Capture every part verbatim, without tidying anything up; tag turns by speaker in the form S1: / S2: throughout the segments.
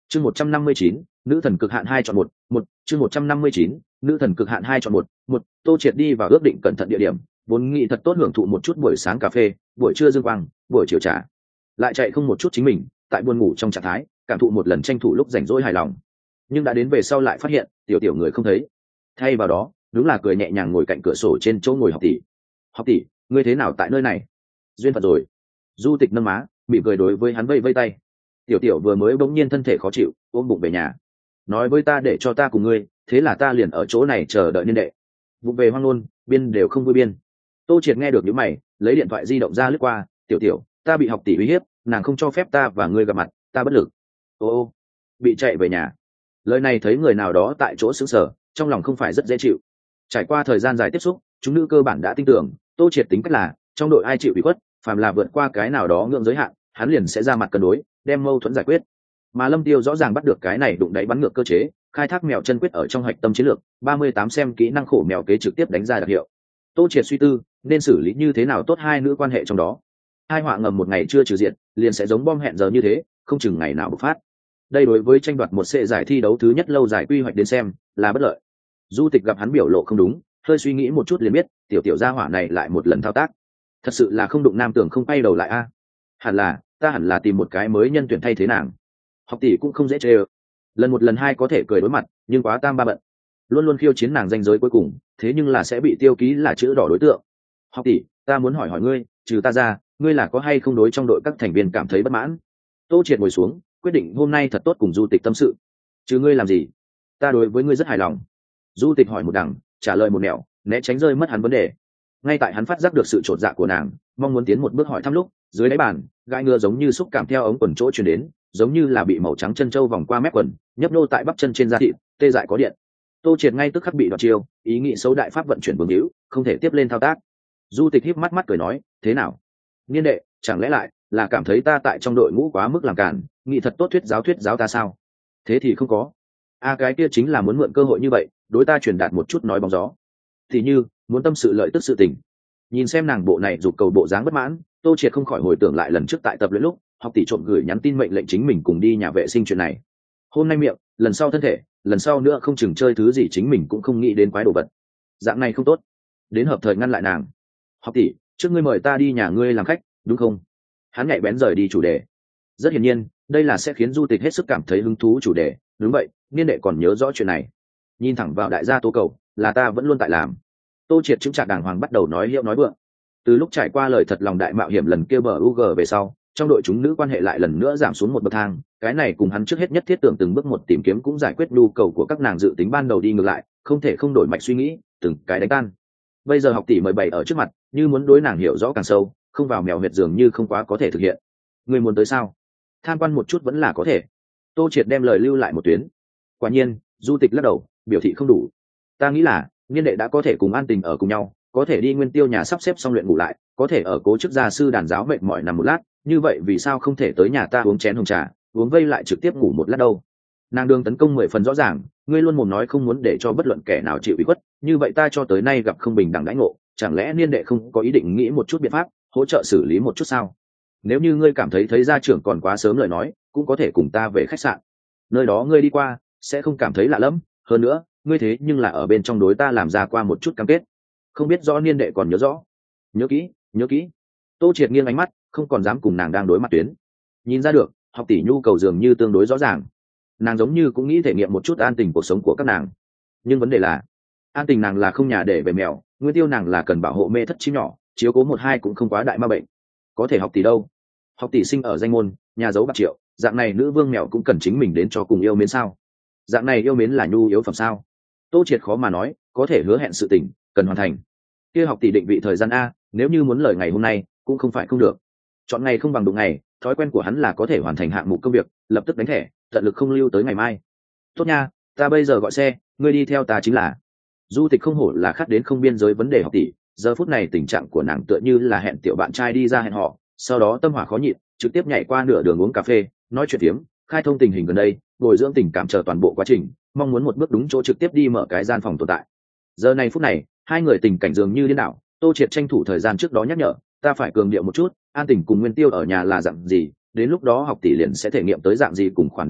S1: chương một trăm năm mươi chín, nữ thần cực hạn hai chọn một một chương một trăm năm mươi chín, nữ thần cực hạn hai chọn một một Tô Triệt đi vào ước định cẩn thận địa điểm, vốn nghĩ thật tốt hưởng thụ một chút buổi sáng cà phê, buổi trưa dương quang, buổi chiều trà, lại chạy không một chút chính mình tại buồn ngủ trong trạng thái cảm thụ một lần tranh thủ lúc rảnh rỗi hài lòng. Nhưng đã đến về sau lại phát hiện tiểu tiểu người không thấy, thay vào đó đúng là cười nhẹ nhàng ngồi cạnh cửa sổ trên chỗ ngồi. Học tỷ, học tỷ, ngươi thế nào tại nơi này? Duyên phận rồi. Du Tịch nâng má mỉm cười đối với hắn vây vây tay. Tiểu tiểu vừa mới bỗng nhiên thân thể khó chịu, ôm bụng về nhà, nói với ta để cho ta cùng ngươi, thế là ta liền ở chỗ này chờ đợi niên đệ. Vụ về hoang ngôn, biên đều không vui biên. Tô Triệt nghe được những mày, lấy điện thoại di động ra lướt qua. Tiểu tiểu, ta bị học tỷ uy hiếp, nàng không cho phép ta và ngươi gặp mặt, ta bất lực. Ô ô, bị chạy về nhà. Lời này thấy người nào đó tại chỗ xứng sở, trong lòng không phải rất dễ chịu. Trải qua thời gian dài tiếp xúc, chúng nữ cơ bản đã tin tưởng Tô Triệt tính cách là trong đội ai chịu ủy khuất, phàm là vượt qua cái nào đó ngưỡng giới hạn, hắn liền sẽ ra mặt cân đối, đem mâu thuẫn giải quyết. Mà Lâm Tiêu rõ ràng bắt được cái này đụng đáy bắn ngược cơ chế, khai thác mèo chân quyết ở trong hạch tâm chiến lược ba mươi tám xem kỹ năng khổ mèo kế trực tiếp đánh ra đặc hiệu. Tô Triệt suy tư nên xử lý như thế nào tốt hai nữ quan hệ trong đó. Hai họa ngầm một ngày chưa trừ diện, liền sẽ giống bom hẹn giờ như thế, không chừng ngày nào bộc phát. Đây đối với tranh đoạt một sệ giải thi đấu thứ nhất lâu dài quy hoạch đến xem là bất lợi. Du Tịch gặp hắn biểu lộ không đúng, hơi suy nghĩ một chút liền biết tiểu tiểu gia hỏa này lại một lần thao tác, thật sự là không đụng nam tưởng không quay đầu lại a. Hẳn là ta hẳn là tìm một cái mới nhân tuyển thay thế nàng. Học tỷ cũng không dễ chơi, lần một lần hai có thể cười đối mặt, nhưng quá tam ba bận, luôn luôn khiêu chiến nàng danh giới cuối cùng, thế nhưng là sẽ bị tiêu ký là chữ đỏ đối tượng. Học tỷ, ta muốn hỏi hỏi ngươi, trừ ta ra, ngươi là có hay không đối trong đội các thành viên cảm thấy bất mãn? Tô Triệt ngồi xuống, quyết định hôm nay thật tốt cùng Du Tịch tâm sự. Chứ ngươi làm gì? Ta đối với ngươi rất hài lòng. Du Tịch hỏi một đằng, trả lời một nẻo, né tránh rơi mất hắn vấn đề. Ngay tại hắn phát giác được sự chột dạ của nàng, mong muốn tiến một bước hỏi thăm lúc, dưới đáy bàn gai ngựa giống như xúc cảm theo ống quần chỗ truyền đến, giống như là bị màu trắng chân trâu vòng qua mép quần, nhấp nô tại bắp chân trên da thịt, tê dại có điện. Tô Triệt ngay tức khắc bị đoạt chiêu, ý nghĩ xấu đại pháp vận chuyển vương hữu, không thể tiếp lên thao tác. Du Tịch híp mắt mắt cười nói, thế nào? Niên đệ, chẳng lẽ lại là cảm thấy ta tại trong đội ngũ quá mức làm cản, nghĩ thật tốt thuyết giáo thuyết giáo ta sao? Thế thì không có. A à, cái kia chính là muốn mượn cơ hội như vậy, đối ta truyền đạt một chút nói bóng gió. Thì như muốn tâm sự lợi tức sự tình. Nhìn xem nàng bộ này giục cầu bộ dáng bất mãn, Tô Triệt không khỏi hồi tưởng lại lần trước tại tập luyện lúc học tỷ trộm gửi nhắn tin mệnh lệnh chính mình cùng đi nhà vệ sinh chuyện này. Hôm nay miệng, lần sau thân thể, lần sau nữa không chừng chơi thứ gì chính mình cũng không nghĩ đến quái đồ vật. Dạng này không tốt. Đến hợp thời ngăn lại nàng. Học tỷ, trước ngươi mời ta đi nhà ngươi làm khách, đúng không? Hắn nhạy bén rời đi chủ đề. Rất hiển nhiên, đây là sẽ khiến Du Tịch hết sức cảm thấy hứng thú chủ đề. Đúng vậy, niên đệ còn nhớ rõ chuyện này. Nhìn thẳng vào đại gia Tô cầu, là ta vẫn luôn tại làm. Tô Triệt chứng trạc đàng hoàng bắt đầu nói hiệu nói vượng. Từ lúc trải qua lời thật lòng đại mạo hiểm lần kia bờ u g về sau, trong đội chúng nữ quan hệ lại lần nữa giảm xuống một bậc thang. Cái này cùng hắn trước hết nhất thiết tưởng từng bước một tìm kiếm cũng giải quyết nhu cầu của các nàng dự tính ban đầu đi ngược lại, không thể không đổi mạch suy nghĩ, từng cái đánh tan. Bây giờ học tỷ mười bảy ở trước mặt, như muốn đối nàng hiểu rõ càng sâu, không vào mèo huyệt dường như không quá có thể thực hiện. Người muốn tới sao? Tham quan một chút vẫn là có thể. Tô Triệt đem lời lưu lại một tuyến. Quả nhiên, Du Tịch lắc đầu, biểu thị không đủ. Ta nghĩ là niên đệ đã có thể cùng An Tình ở cùng nhau, có thể đi Nguyên Tiêu nhà sắp xếp xong luyện ngủ lại, có thể ở cố chức gia sư đàn giáo mệt mỏi nằm một lát, như vậy vì sao không thể tới nhà ta uống chén hồng trà, uống vây lại trực tiếp ngủ một lát đâu? Nàng đường tấn công mười phần rõ ràng, ngươi luôn mồm nói không muốn để cho bất luận kẻ nào chịu ủy khuất, như vậy ta cho tới nay gặp không bình đẳng đãi ngộ, chẳng lẽ niên đệ không có ý định nghĩ một chút biện pháp hỗ trợ xử lý một chút sao? Nếu như ngươi cảm thấy thấy gia trưởng còn quá sớm lời nói, cũng có thể cùng ta về khách sạn, nơi đó ngươi đi qua sẽ không cảm thấy lạ lẫm. Hơn nữa, ngươi thế nhưng là ở bên trong đối ta làm ra qua một chút cam kết, không biết rõ niên đệ còn nhớ rõ? Nhớ kỹ, nhớ kỹ. Tô Triệt nghiêng ánh mắt, không còn dám cùng nàng đang đối mặt tuyến. Nhìn ra được, học tỷ nhu cầu dường như tương đối rõ ràng, nàng giống như cũng nghĩ thể nghiệm một chút an tình cuộc sống của các nàng. Nhưng vấn đề là, an tình nàng là không nhà để về mèo, Nguyên Tiêu nàng là cần bảo hộ mê thất chim nhỏ, chiếu cố một hai cũng không quá đại ma bệnh. Có thể học tỷ đâu? Học tỷ sinh ở danh môn, nhà giấu bạc triệu, dạng này nữ vương mèo cũng cần chính mình đến cho cùng yêu mến sao? Dạng này yêu mến là nhu yếu phẩm sao? Tô Triệt khó mà nói, có thể hứa hẹn sự tình cần hoàn thành. Kia học tỷ định vị thời gian a, nếu như muốn lời ngày hôm nay cũng không phải không được. Chọn ngày không bằng đụng ngày, thói quen của hắn là có thể hoàn thành hạng mục công việc, lập tức đánh thẻ, tận lực không lưu tới ngày mai. Tốt nha, ta bây giờ gọi xe, ngươi đi theo ta chính là. Du Tịch không hổ là khát đến không biên giới vấn đề học tỷ, giờ phút này tình trạng của nàng tựa như là hẹn tiểu bạn trai đi ra hẹn họ, sau đó tâm hỏa khó nhịn, trực tiếp nhảy qua nửa đường uống cà phê, nói chuyện phiếm, khai thông tình hình gần đây, bồi dưỡng tình cảm chờ toàn bộ quá trình, mong muốn một bước đúng chỗ trực tiếp đi mở cái gian phòng tồn tại. Giờ này phút này, hai người tình cảnh dường như điên đảo. Tô Triệt tranh thủ thời gian trước đó nhắc nhở, ta phải cường điệu một chút, An Tình cùng Nguyên Tiêu ở nhà là dạng gì, đến lúc đó học tỷ liền sẽ thể nghiệm tới dạng gì cùng khoản đãi gặp,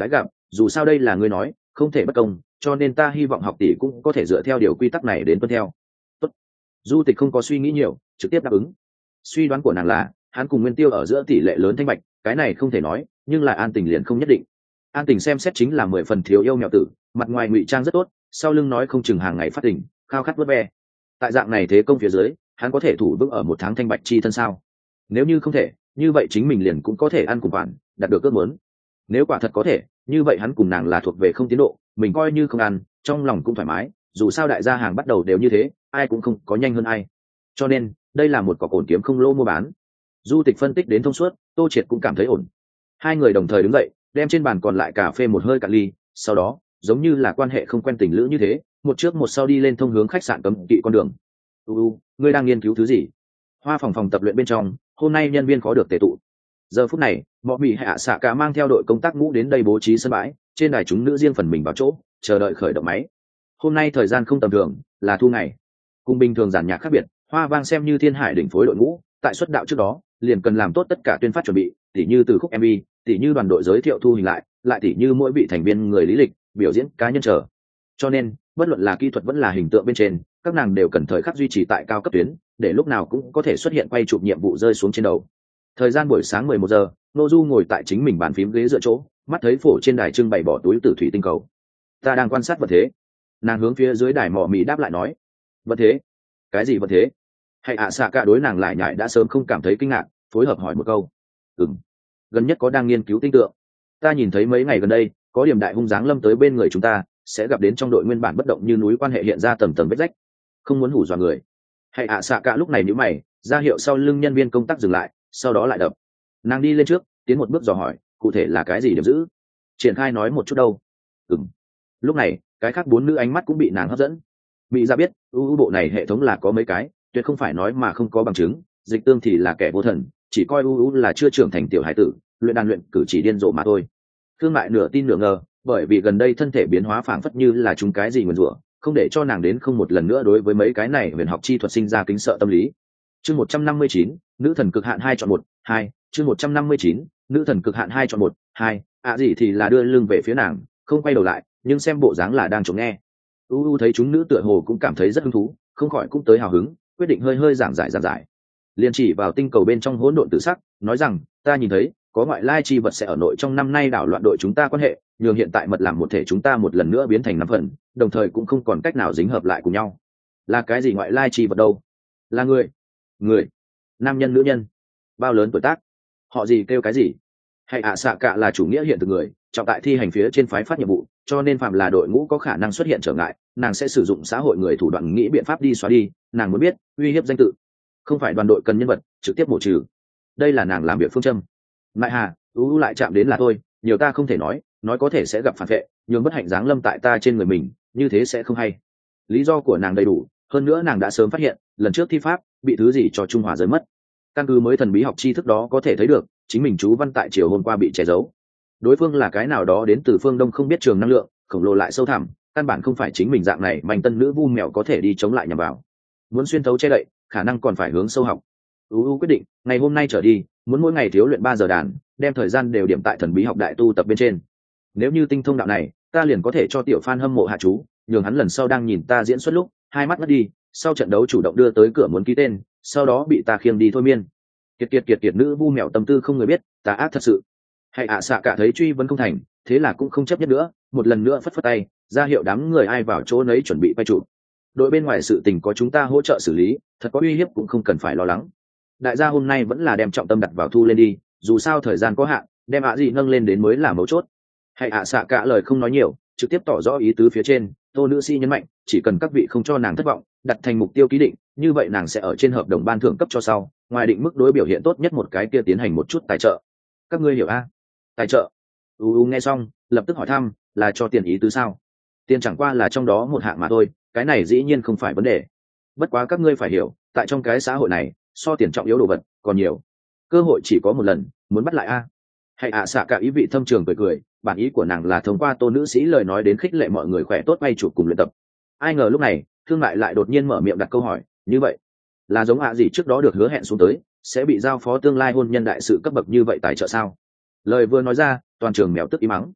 S1: dù sao đây là ngươi nói không thể bất công, cho nên ta hy vọng học tỷ cũng có thể dựa theo điều quy tắc này đến tuân theo. Tốt. Du Tịch không có suy nghĩ nhiều, trực tiếp đáp ứng. Suy đoán của nàng là hắn cùng Nguyên Tiêu ở giữa tỷ lệ lớn thanh bạch, cái này không thể nói, nhưng là An Tình liền không nhất định. An Tình xem xét chính là mười phần thiếu yêu mèo tử, mặt ngoài ngụy trang rất tốt, sau lưng nói không chừng hàng ngày phát tình, khao khát vớt ve. Tại dạng này thế công phía dưới, hắn có thể thủ vững ở một tháng thanh bạch chi thân sao? Nếu như không thể, như vậy chính mình liền cũng có thể ăn cùng khoản, đạt được ước muốn. Nếu quả thật có thể, như vậy hắn cùng nàng là thuộc về không tiến độ, mình coi như không ăn, trong lòng cũng thoải mái, dù sao đại gia hàng bắt đầu đều như thế, ai cũng không có nhanh hơn ai. Cho nên, đây là một cọc ổn kiếm không lỗ mua bán. Du Tịch phân tích đến thông suốt, Tô Triệt cũng cảm thấy ổn. Hai người đồng thời đứng dậy, đem trên bàn còn lại cà phê một hơi cạn ly, sau đó, giống như là quan hệ không quen tình lữ như thế, một trước một sau đi lên thông hướng khách sạn cấm kỵ con đường. U u, ngươi đang nghiên cứu thứ gì? Hoa phòng phòng tập luyện bên trong, hôm nay nhân viên có được tề tụ. Giờ phút này, mọi bị hạ xạ cả mang theo đội công tác ngũ đến đây bố trí sân bãi, trên đài chúng nữ riêng phần mình vào chỗ, chờ đợi khởi động máy. Hôm nay thời gian không tầm thường, là thu ngày. Cùng bình thường giản nhạc khác biệt, Hoa Vang xem như thiên hải đỉnh phối đội ngũ, tại xuất đạo trước đó, liền cần làm tốt tất cả tuyên phát chuẩn bị, tỉ như từ khúc em vê, tỉ như đoàn đội giới thiệu thu hình lại, lại tỉ như mỗi vị thành viên người lý lịch, biểu diễn cá nhân trở. Cho nên, bất luận là kỹ thuật vẫn là hình tượng bên trên, các nàng đều cần thời khắc duy trì tại cao cấp tuyến, để lúc nào cũng có thể xuất hiện quay chụp nhiệm vụ rơi xuống trên đầu. Thời gian buổi sáng mười một giờ, Nô Du ngồi tại chính mình bàn phím ghế dựa chỗ, mắt thấy phổ trên đài trưng bày bỏ túi tử thủy tinh cầu. Ta đang quan sát vật thế. Nàng hướng phía dưới đài mỏ mì đáp lại nói. Vật thế? Cái gì vật thế? Hay ạ xạ cả đối nàng lại nhại đã sớm không cảm thấy kinh ngạc, phối hợp hỏi một câu. Ừm. Gần nhất có đang nghiên cứu tinh tượng. Ta nhìn thấy mấy ngày gần đây, có điểm đại hung dáng lâm tới bên người chúng ta, sẽ gặp đến trong đội nguyên bản bất động như núi quan hệ hiện ra tầng tầng vết rách. Không muốn hủ dọa người. Hay ạ xạ cả lúc này nhíu mày, ra hiệu sau lưng nhân viên công tác dừng lại, sau đó lại đập. Nàng đi lên trước, tiến một bước dò hỏi, cụ thể là cái gì điểm giữ? Triển khai nói một chút đâu. Ừm. Lúc này, cái khác bốn nữ ánh mắt cũng bị nàng hấp dẫn. Mỹ ra biết, ưu bộ này hệ thống là có mấy cái, tuyệt không phải nói mà không có bằng chứng, Dịch Tương thì là kẻ vô thần, chỉ coi ưu là chưa trưởng thành tiểu hải tử, luyện đàn luyện cử chỉ điên rồ mà thôi. Thương Mại nửa tin nửa ngờ, bởi vì gần đây thân thể biến hóa phảng phất như là chúng cái gì nguyền rủa, không để cho nàng đến không một lần nữa đối với mấy cái này huyền học chi thuật sinh ra kính sợ tâm lý. Chương một trăm năm mươi chín, nữ thần cực hạn hai chọn một, hai, chương một trăm năm mươi chín, nữ thần cực hạn hai chọn một, hai, ạ gì thì là đưa lưng về phía nàng, không quay đầu lại, nhưng xem bộ dáng là đang chống nghe. U U thấy chúng nữ tựa hồ cũng cảm thấy rất hứng thú, không khỏi cũng tới hào hứng, quyết định hơi hơi giảng giải giảng giải. Liên chỉ vào tinh cầu bên trong hỗn độn tự sắc, nói rằng, ta nhìn thấy, có ngoại lai chi vật sẽ ở nội trong năm nay đảo loạn đội chúng ta quan hệ, nhường hiện tại mật làm một thể chúng ta một lần nữa biến thành năm phần, đồng thời cũng không còn cách nào dính hợp lại cùng nhau. Là cái gì ngoại lai chi vật đâu? Là người, người, nam nhân nữ nhân, bao lớn tuổi tác, họ gì kêu cái gì? Hay ạ xạ cả là chủ nghĩa hiện thực người, trọng tại thi hành phía trên phái phát nhiệm vụ, cho nên phạm là đội ngũ có khả năng xuất hiện trở ngại, nàng sẽ sử dụng xã hội người thủ đoạn nghĩ biện pháp đi xóa đi. Nàng muốn biết, uy hiếp danh tự, không phải đoàn đội cần nhân vật trực tiếp bổ trừ. Đây là nàng làm việc phương châm. Mại hà, ú lại chạm đến là thôi, nhiều ta không thể nói, nói có thể sẽ gặp phản vệ, nhường bất hạnh giáng lâm tại ta trên người mình, như thế sẽ không hay. Lý do của nàng đầy đủ, hơn nữa nàng đã sớm phát hiện, lần trước thi pháp bị thứ gì cho trung hòa rơi mất. Căn cứ mới thần bí học tri thức đó có thể thấy được, chính mình chú văn tại chiều hôm qua bị che giấu. Đối phương là cái nào đó đến từ phương đông không biết trường năng lượng, khổng lồ lại sâu thẳm, căn bản không phải chính mình dạng này mảnh tân nữ vu mèo có thể đi chống lại nhằm vào. Muốn xuyên thấu che đậy, khả năng còn phải hướng sâu học. U U quyết định, ngày hôm nay trở đi, muốn mỗi ngày thiếu luyện ba giờ đàn, đem thời gian đều điểm tại thần bí học đại tu tập bên trên. Nếu như tinh thông đạo này, ta liền có thể cho tiểu fan hâm mộ hạ chú, nhường hắn lần sau đang nhìn ta diễn xuất lúc, hai mắt mất đi, sau trận đấu chủ động đưa tới cửa muốn ký tên, sau đó bị ta khiêng đi thôi miên. Kiệt kiệt kiệt kiệt nữ vu mèo tâm tư không người biết, ta ác thật sự. Hay ạ xạ cả thấy truy vấn không thành, thế là cũng không chấp nhất nữa, một lần nữa phất phất tay, ra hiệu đám người ai vào chỗ nấy chuẩn bị quay trụ. Đội bên ngoài sự tình có chúng ta hỗ trợ xử lý, thật có uy hiếp cũng không cần phải lo lắng. Đại gia hôm nay vẫn là đem trọng tâm đặt vào thu lên đi, dù sao thời gian có hạn, đem ạ gì nâng lên đến mới là mấu chốt. Hay ạ xạ cả lời không nói nhiều, trực tiếp tỏ rõ ý tứ phía trên. Tô nữ sĩ nhấn mạnh, chỉ cần các vị không cho nàng thất vọng, đặt thành mục tiêu ký định, như vậy nàng sẽ ở trên hợp đồng ban thưởng cấp cho sau, ngoài định mức đối biểu hiện tốt nhất một cái kia tiến hành một chút tài trợ. Các ngươi hiểu a? Tài trợ? U U nghe xong, lập tức hỏi thăm, là cho tiền ý tứ sao? Tiền chẳng qua là trong đó một hạng mà thôi, cái này dĩ nhiên không phải vấn đề. Bất quá các ngươi phải hiểu, tại trong cái xã hội này, so tiền trọng yếu đồ vật còn nhiều, cơ hội chỉ có một lần, muốn bắt lại a? Hay ạ xạ cả ý vị thâm trường cười cười, bản ý của nàng là thông qua Tô nữ sĩ lời nói đến khích lệ mọi người khỏe tốt bay chụp cùng luyện tập. Ai ngờ lúc này, Thương Mại lại đột nhiên mở miệng đặt câu hỏi, như vậy là giống ạ gì trước đó được hứa hẹn xuống tới, sẽ bị giao phó tương lai hôn nhân đại sự cấp bậc như vậy tài trợ sao? Lời vừa nói ra, toàn trường mèo tức im mắng.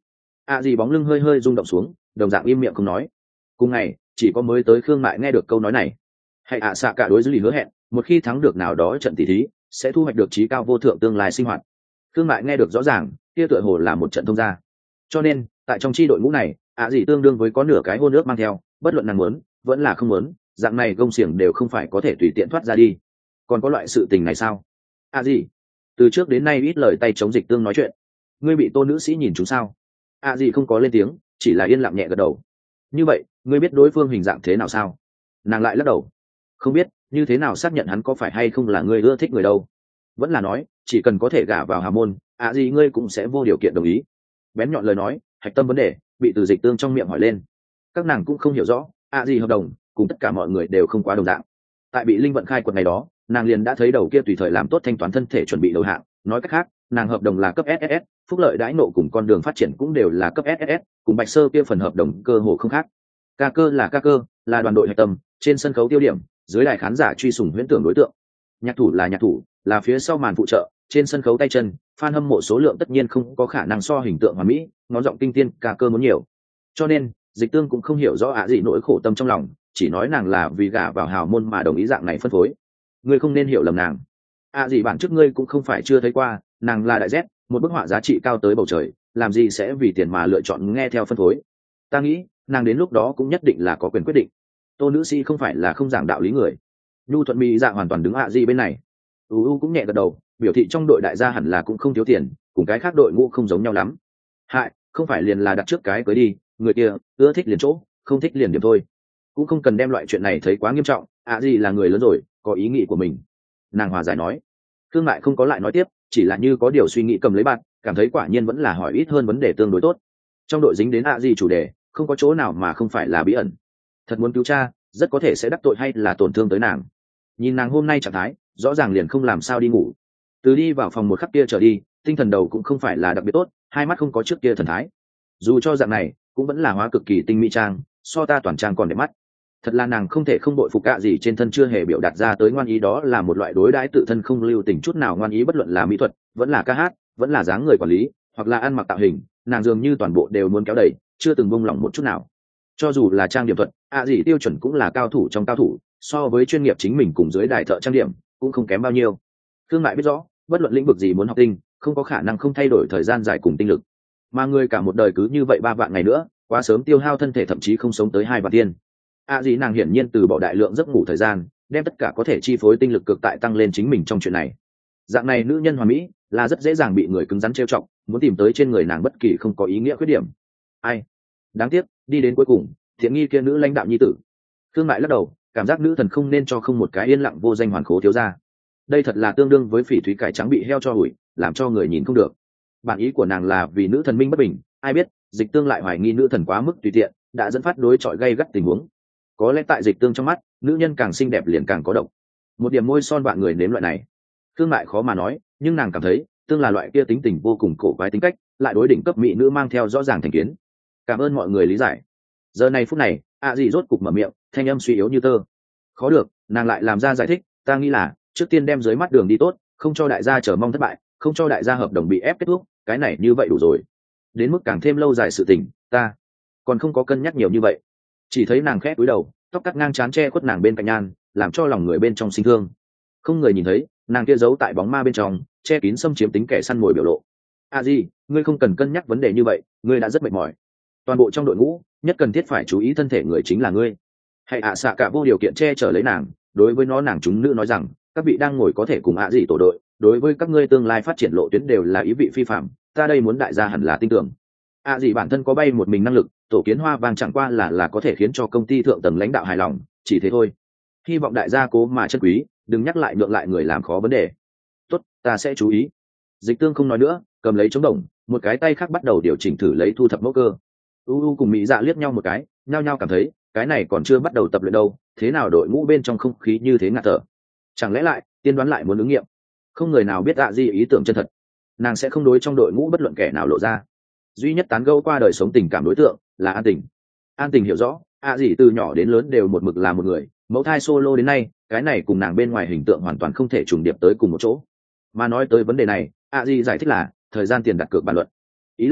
S1: ạ gì bóng lưng hơi hơi rung động xuống, đồng dạng im miệng không nói. Cùng ngày chỉ có mới tới Khương Mại nghe được câu nói này. Hãy ạ xạ cả đối với lý hứa hẹn, một khi thắng được nào đó trận tỷ thí sẽ thu hoạch được trí cao vô thượng tương lai sinh hoạt. Khương Mại nghe được rõ ràng, kia tựa hồ là một trận thông gia. Cho nên tại trong chi đội ngũ này, ạ gì tương đương với có nửa cái hôn ước mang theo, bất luận nàng muốn vẫn là không muốn, dạng này gông xiềng đều không phải có thể tùy tiện thoát ra đi. Còn có loại sự tình này sao? ạ gì từ trước đến nay ít lời tay chống Dịch Tương nói chuyện. Ngươi bị Tô nữ sĩ nhìn chúng sao? ạ gì không có lên tiếng, chỉ là yên lặng nhẹ gật đầu. Như vậy ngươi biết đối phương hình dạng thế nào sao? Nàng lại lắc đầu. Không biết. Như thế nào xác nhận hắn có phải hay không là ngươi ưa thích người đâu? Vẫn là nói chỉ cần có thể gả vào Hà môn, ạ gì ngươi cũng sẽ vô điều kiện đồng ý. Bén nhọn lời nói, hạch tâm vấn đề bị từ Dịch Tương trong miệng hỏi lên. Các nàng cũng không hiểu rõ ạ gì hợp đồng cùng tất cả mọi người đều không quá đồng dạng. Tại bị linh vận khai quật ngày đó, nàng liền đã thấy đầu kia tùy thời làm tốt thanh toán thân thể chuẩn bị đầu hạng. Nói cách khác, nàng hợp đồng là cấp ét ét ét, phúc lợi đãi nộ cùng con đường phát triển cũng đều là cấp ét ét ét, cùng Bạch Sơ kia phần hợp đồng cơ hồ không khác. Ca cơ là ca cơ, là đoàn đội hạch tâm, trên sân khấu tiêu điểm, dưới đài khán giả truy sùng huyễn tưởng đối tượng. Nhạc thủ là nhạc thủ, là phía sau màn phụ trợ, trên sân khấu tay chân, fan hâm mộ số lượng tất nhiên không có khả năng so hình tượng hoàn mỹ, ngón giọng kinh tiên, ca cơ muốn nhiều. Cho nên, Dịch Tương cũng không hiểu rõ ạ gì nỗi khổ tâm trong lòng, chỉ nói nàng là vì gả vào hào môn mà đồng ý dạng này phân phối. Ngươi không nên hiểu lầm nàng. ạ gì bản trước ngươi cũng không phải chưa thấy qua, nàng là đại Z, một bức họa giá trị cao tới bầu trời, làm gì sẽ vì tiền mà lựa chọn nghe theo phân phối. Ta nghĩ nàng đến lúc đó cũng nhất định là có quyền quyết định. Tô nữ sĩ không phải là không giảng đạo lý người. Nhu thuận mỹ dạ hoàn toàn đứng ạ gì bên này. U cũng nhẹ gật đầu, biểu thị trong đội đại gia hẳn là cũng không thiếu tiền, cùng cái khác đội ngũ không giống nhau lắm. Hại, không phải liền là đặt trước cái cưới đi, người kia ưa thích liền chỗ, không thích liền điểm thôi. Cũng không cần đem loại chuyện này thấy quá nghiêm trọng, ạ gì là người lớn rồi, có ý nghĩ của mình. Nàng hòa giải nói. Thương Mại không có lại nói tiếp, chỉ là như có điều suy nghĩ cầm lấy bạn, cảm thấy quả nhiên vẫn là hỏi ít hơn vấn đề tương đối tốt. Trong đội dính đến ạ gì chủ đề, không có chỗ nào mà không phải là bí ẩn. Thật muốn cứu cha, rất có thể sẽ đắc tội hay là tổn thương tới nàng. Nhìn nàng hôm nay trạng thái, rõ ràng liền không làm sao đi ngủ. Từ đi vào phòng một khắc kia trở đi, tinh thần đầu cũng không phải là đặc biệt tốt, hai mắt không có trước kia thần thái. Dù cho dạng này, cũng vẫn là hóa cực kỳ tinh mỹ trang, so ta toàn trang còn đẹp mắt. Thật là nàng không thể không bội phục cả gì trên thân chưa hề biểu đạt ra tới ngoan ý, đó là một loại đối đãi tự thân không lưu tình chút nào ngoan ý, bất luận là mỹ thuật, vẫn là ca hát, vẫn là dáng người quản lý, hoặc là ăn mặc tạo hình, nàng dường như toàn bộ đều muốn kéo đẩy, chưa từng buông lỏng một chút nào. Cho dù là trang điểm thuật, ạ gì tiêu chuẩn cũng là cao thủ trong cao thủ, so với chuyên nghiệp chính mình cùng dưới đài thợ trang điểm cũng không kém bao nhiêu. Thương Mại biết rõ, bất luận lĩnh vực gì muốn học tinh, không có khả năng không thay đổi thời gian dài cùng tinh lực, mà người cả một đời cứ như vậy ba vạn ngày nữa, quá sớm tiêu hao thân thể, thậm chí không sống tới hai vạn tiên. ạ gì nàng hiển nhiên từ bỏ đại lượng giấc ngủ thời gian, đem tất cả có thể chi phối tinh lực cực tại tăng lên chính mình trong chuyện này. Dạng này nữ nhân hoàn mỹ là rất dễ dàng bị người cứng rắn trêu chọc, muốn tìm tới trên người nàng bất kỳ không có ý nghĩa khuyết điểm. Ai đáng tiếc, đi đến cuối cùng thiện nghi kia nữ lãnh đạo nhi tử. Thương Mại lắc đầu, cảm giác nữ thần không nên cho không một cái yên lặng vô danh hoàn khố thiếu ra. Đây thật là tương đương với phỉ thúy cải trắng bị heo cho hủi, làm cho người nhìn không được. Bản ý của nàng là vì nữ thần minh bất bình, ai biết Dịch Tương lại hoài nghi nữ thần quá mức tùy tiện, đã dẫn phát đối chọi gây gắt tình huống. Có lẽ tại Dịch Tương trong mắt, nữ nhân càng xinh đẹp liền càng có độc. Một điểm môi son bạn người nếm loại này, Thương Mại khó mà nói, nhưng nàng cảm thấy Tương là loại kia tính tình vô cùng cổ quái tính cách, lại đối đỉnh cấp mỹ nữ mang theo rõ ràng thành kiến. Cảm ơn mọi người lý giải. Giờ này phút này, ạ gì rốt cục mở miệng, thanh âm suy yếu như tơ. Khó được, nàng lại làm ra giải thích, ta nghĩ là trước tiên đem dưới mắt đường đi tốt, không cho đại gia chờ mong thất bại, không cho đại gia hợp đồng bị ép kết thúc, cái này như vậy đủ rồi. Đến mức càng thêm lâu dài sự tình, ta còn không có cân nhắc nhiều như vậy. Chỉ thấy nàng khẽ cúi đầu, tóc cắt ngang trán che khuất nàng bên cạnh nhan, làm cho lòng người bên trong sinh thương. Không người nhìn thấy, nàng kia giấu tại bóng ma bên trong, che kín xâm chiếm tính kẻ săn mồi biểu lộ. À gì, ngươi không cần cân nhắc vấn đề như vậy, ngươi đã rất mệt mỏi. Toàn bộ trong đội ngũ, nhất cần thiết phải chú ý thân thể người chính là ngươi. Hãy ạ xạ cả vô điều kiện che chở lấy nàng, đối với nó nàng chúng nữ nói rằng, các vị đang ngồi có thể cùng ạ gì tổ đội, đối với các ngươi tương lai phát triển lộ tuyến đều là ý vị phi phạm, ta đây muốn đại gia hẳn là tin tưởng. ạ gì bản thân có bay một mình năng lực, tổ kiến hoa vàng chẳng qua là là có thể khiến cho công ty thượng tầng lãnh đạo hài lòng, chỉ thế thôi. Hy vọng đại gia cố mà chân quý, đừng nhắc lại nhượng lại người làm khó vấn đề. Tốt, ta sẽ chú ý. Dịch Tương không nói nữa, cầm lấy chống đồng, một cái tay khác bắt đầu điều chỉnh thử lấy thu thập mẫu cơ. u u cùng mỹ dạ liếc nhau một cái, nhao nhao cảm thấy cái này còn chưa bắt đầu tập luyện đâu, thế nào đội ngũ bên trong không khí như thế ngạt thở. Chẳng lẽ lại tiên đoán lại muốn ứng nghiệm? Không người nào biết ạ gì ý tưởng chân thật, nàng sẽ không đối trong đội ngũ bất luận kẻ nào lộ ra. Duy nhất tán gẫu qua đời sống tình cảm đối tượng là An Tình. An Tình hiểu rõ ạ gì từ nhỏ đến lớn đều một mực là một người, mẫu thai solo đến nay, cái này cùng nàng bên ngoài hình tượng hoàn toàn không thể trùng điệp tới cùng một chỗ. Mà nói tới vấn đề này, ạ gì giải thích là thời gian tiền đặt cược bàn luận, ý là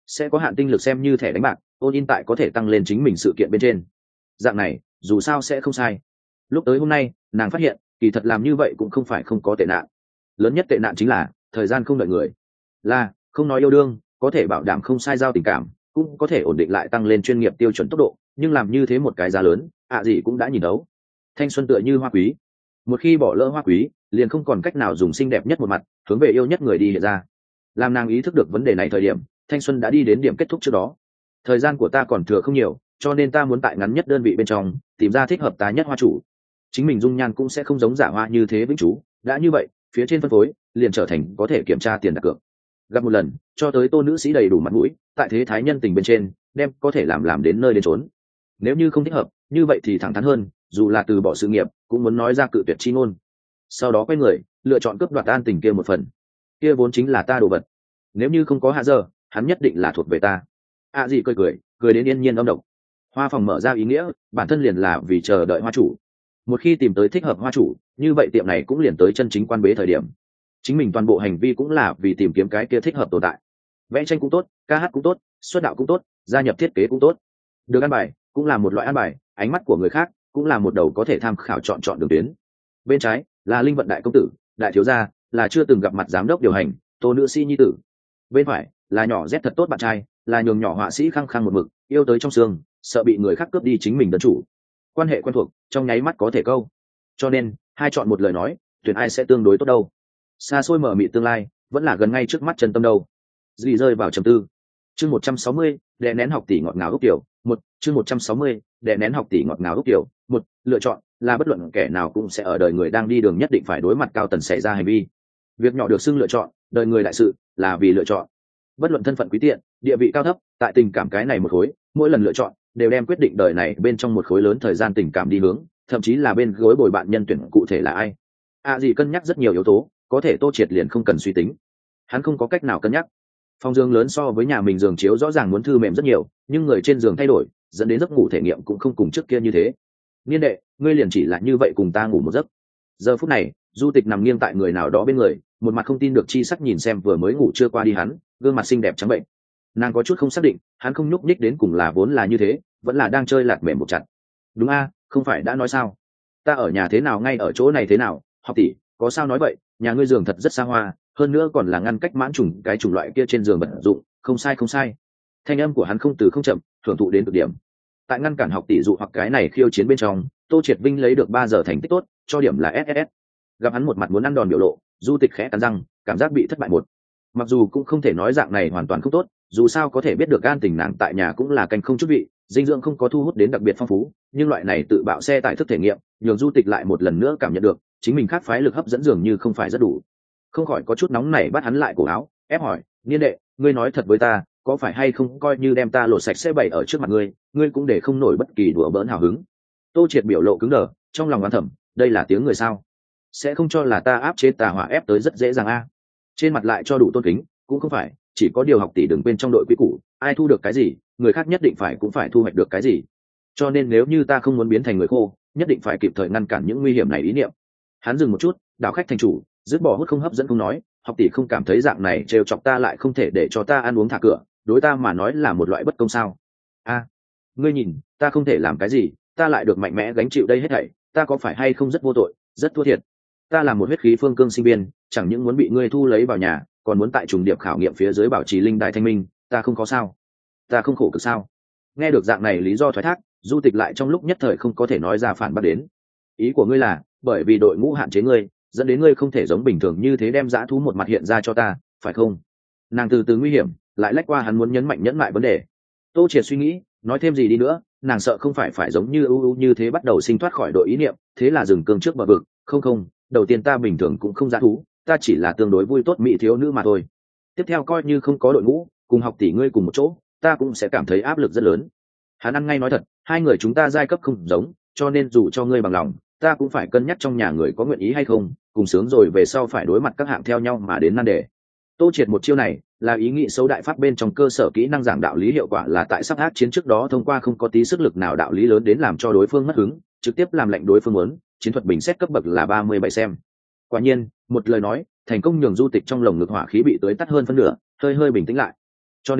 S1: sẽ có hạn tinh lực xem như thẻ đánh bạc, ôn in tại có thể tăng lên chính mình sự kiện bên trên. Dạng này dù sao sẽ không sai. Lúc tới hôm nay nàng phát hiện kỳ thật làm như vậy cũng không phải không có tệ nạn. Lớn nhất tệ nạn chính là thời gian không đợi người. Là không nói yêu đương có thể bảo đảm không sai giao tình cảm, cũng có thể ổn định lại tăng lên chuyên nghiệp tiêu chuẩn tốc độ, nhưng làm như thế một cái giá lớn ạ gì cũng đã nhìn đấu. Thanh xuân tựa như hoa quý, một khi bỏ lỡ hoa quý liền không còn cách nào dùng xinh đẹp nhất một mặt hướng về yêu nhất người đi hiện ra. Làm nàng ý thức được vấn đề này thời điểm, thanh xuân đã đi đến điểm kết thúc trước đó. Thời gian của ta còn thừa không nhiều, cho nên ta muốn tại ngắn nhất đơn vị bên trong tìm ra thích hợp tá nhất hoa chủ. Chính mình dung nhan cũng sẽ không giống giả hoa như thế vĩnh chú, đã như vậy phía trên phân phối liền trở thành có thể kiểm tra tiền đặt cược. Gặp một lần cho tới tô nữ sĩ đầy đủ mặt mũi, tại thế thái nhân tình bên trên đem có thể làm làm đến nơi đến trốn. Nếu như không thích hợp như vậy thì thẳng thắn hơn, dù là từ bỏ sự nghiệp cũng muốn nói ra cự tuyệt chi ngôn. Sau đó quay người lựa chọn cướp đoạt an tình kia một phần, kia vốn chính là ta đồ vật. Nếu như không có hạ giờ hắn nhất định là thuộc về ta. À gì cười cười cười đến yên nhiên âm độc. Hoa phòng mở ra ý nghĩa bản thân liền là vì chờ đợi hoa chủ. Một khi tìm tới thích hợp hoa chủ, như vậy tiệm này cũng liền tới chân chính quan bế thời điểm. Chính mình toàn bộ hành vi cũng là vì tìm kiếm cái kia thích hợp tồn tại. Vẽ tranh cũng tốt, ca hát cũng tốt, xuất đạo cũng tốt, gia nhập thiết kế cũng tốt. Được ăn bài cũng là một loại ăn bài, ánh mắt của người khác cũng là một đầu có thể tham khảo chọn chọn đường tuyến. Bên trái là linh vận đại công tử, đại thiếu gia, là chưa từng gặp mặt giám đốc điều hành, tô nữ sĩ nhi tử. Bên phải là nhỏ rét thật tốt bạn trai, là nhường nhỏ họa sĩ khăng khăng một mực yêu tới trong xương, sợ bị người khác cướp đi chính mình đơn chủ. Quan hệ quen thuộc trong nháy mắt có thể câu, cho nên hai chọn một lời nói tuyển ai sẽ tương đối tốt đâu. Xa xôi mở mịt tương lai vẫn là gần ngay trước mắt chân tâm đâu. Dì rơi vào trầm tư. Chương một trăm sáu mươi, đè nén học tỷ ngọt ngào ước tiểu một. Chương một trăm sáu mươi, đè nén học tỷ ngọt ngào ước tiểu một. Lựa chọn là bất luận kẻ nào cũng sẽ ở đời người đang đi đường nhất định phải đối mặt cao tần xảy ra hành vi. Việc nhỏ được xưng lựa chọn, đời người đại sự là vì lựa chọn. Bất luận thân phận quý tiện, địa vị cao thấp, tại tình cảm cái này một khối, mỗi lần lựa chọn đều đem quyết định đời này bên trong một khối lớn thời gian tình cảm đi hướng, thậm chí là bên gối bồi bạn nhân tuyển cụ thể là ai. À gì cân nhắc rất nhiều yếu tố, có thể Tô Triệt liền không cần suy tính. Hắn không có cách nào cân nhắc. Phòng giường lớn so với nhà mình giường chiếu rõ ràng muốn thư mềm rất nhiều, nhưng người trên giường thay đổi, dẫn đến giấc ngủ thể nghiệm cũng không cùng trước kia như thế. Niên đệ, ngươi liền chỉ là như vậy cùng ta ngủ một giấc. Giờ phút này, Du Tịch nằm nghiêng tại người nào đó bên người, một mặt không tin được chi sắc nhìn xem vừa mới ngủ chưa qua đi hắn, gương mặt xinh đẹp trắng bệnh. Nàng có chút không xác định, hắn không nhúc nhích đến cùng là vốn là như thế, vẫn là đang chơi lạt mềm một chặt. Đúng a, không phải đã nói sao? Ta ở nhà thế nào ngay ở chỗ này thế nào, học tỷ, có sao nói vậy, nhà ngươi giường thật rất xa hoa, hơn nữa còn là ngăn cách mãn trùng cái chủng loại kia trên giường bận dụng, không sai không sai. Thanh âm của hắn không từ không chậm, thưởng thụ đến cực điểm. Tại ngăn cản học tỷ dụ hoặc cái này khiêu chiến bên trong, Tô Triệt Vinh lấy được ba giờ thành tích tốt, cho điểm là ét ét ét. Gặp hắn một mặt muốn ăn đòn biểu lộ, Du Tịch khẽ cắn răng, cảm giác bị thất bại một. Mặc dù cũng không thể nói dạng này hoàn toàn không tốt, dù sao có thể biết được gan tình nàng tại nhà cũng là canh không chút vị, dinh dưỡng không có thu hút đến đặc biệt phong phú, nhưng loại này tự bạo xe tải thức thể nghiệm, nhường Du Tịch lại một lần nữa cảm nhận được chính mình khác phái lực hấp dẫn dường như không phải rất đủ. Không khỏi có chút nóng nảy bắt hắn lại cổ áo, ép hỏi, niên đệ, ngươi nói thật với ta, có phải hay không coi như đem ta lột sạch sẽ bày ở trước mặt ngươi, ngươi cũng để không nổi bất kỳ đùa bỡn hào hứng. Tô Triệt biểu lộ cứng đờ, trong lòng oán thầm, đây là tiếng người sao? Sẽ không cho là ta áp chế tà hỏa ép tới rất dễ dàng a. Trên mặt lại cho đủ tôn kính, cũng không phải, chỉ có điều học tỷ đừng quên trong đội quý cũ, ai thu được cái gì, người khác nhất định phải cũng phải thu hoạch được cái gì. Cho nên nếu như ta không muốn biến thành người khô, nhất định phải kịp thời ngăn cản những nguy hiểm này ý niệm. Hắn dừng một chút, đảo khách thành chủ, dứt bỏ hút không hấp dẫn không nói, học tỷ không cảm thấy dạng này trêu chọc ta lại không thể để cho ta ăn uống thả cửa, đối ta mà nói là một loại bất công sao? A, ngươi nhìn, ta không thể làm cái gì, ta lại được mạnh mẽ gánh chịu đây hết thảy, ta có phải hay không rất vô tội, rất thua thiệt? Ta là một huyết khí phương cương sinh viên, chẳng những muốn bị ngươi thu lấy vào nhà, còn muốn tại trùng điệp khảo nghiệm phía dưới bảo trì linh đại thanh minh, ta không có sao? Ta không khổ cực sao? Nghe được dạng này lý do thoái thác, Du Tịch lại trong lúc nhất thời không có thể nói ra phản bác đến. Ý của ngươi là, bởi vì đội ngũ hạn chế ngươi, dẫn đến ngươi không thể giống bình thường như thế đem dã thú một mặt hiện ra cho ta, phải không? Nàng từ từ nguy hiểm, lại lách qua hắn muốn nhấn mạnh nhẫn mại vấn đề. Tô Triệt suy nghĩ, nói thêm gì đi nữa, nàng sợ không phải phải giống như ưu ưu như thế bắt đầu sinh thoát khỏi đội ý niệm, thế là dừng cương trước bờ vực, không không, đầu tiên ta bình thường cũng không dã thú, ta chỉ là tương đối vui tốt mỹ thiếu nữ mà thôi. Tiếp theo coi như không có đội ngũ, cùng học tỷ ngươi cùng một chỗ, ta cũng sẽ cảm thấy áp lực rất lớn. Hắn ăn ngay nói thật, hai người chúng ta giai cấp không giống, cho nên dù cho ngươi bằng lòng, ta cũng phải cân nhắc trong nhà người có nguyện ý hay không, cùng sướng rồi về sau phải đối mặt các hạng theo nhau mà đến nan đề. Tô Triệt một chiêu này là ý nghĩ xấu đại pháp bên trong cơ sở kỹ năng giảng đạo lý, hiệu quả là tại sắp ác chiến trước đó thông qua không có tí sức lực nào đạo lý lớn đến làm cho đối phương mất hứng, trực tiếp làm lệnh đối phương muốn chiến thuật bình xét cấp bậc là ba mươi bảy xem. Quả nhiên, một lời nói thành công nhường Du Tịch trong lồng ngực hỏa khí bị tới tắt hơn phân nửa, hơi hơi bình tĩnh lại. Cho nên,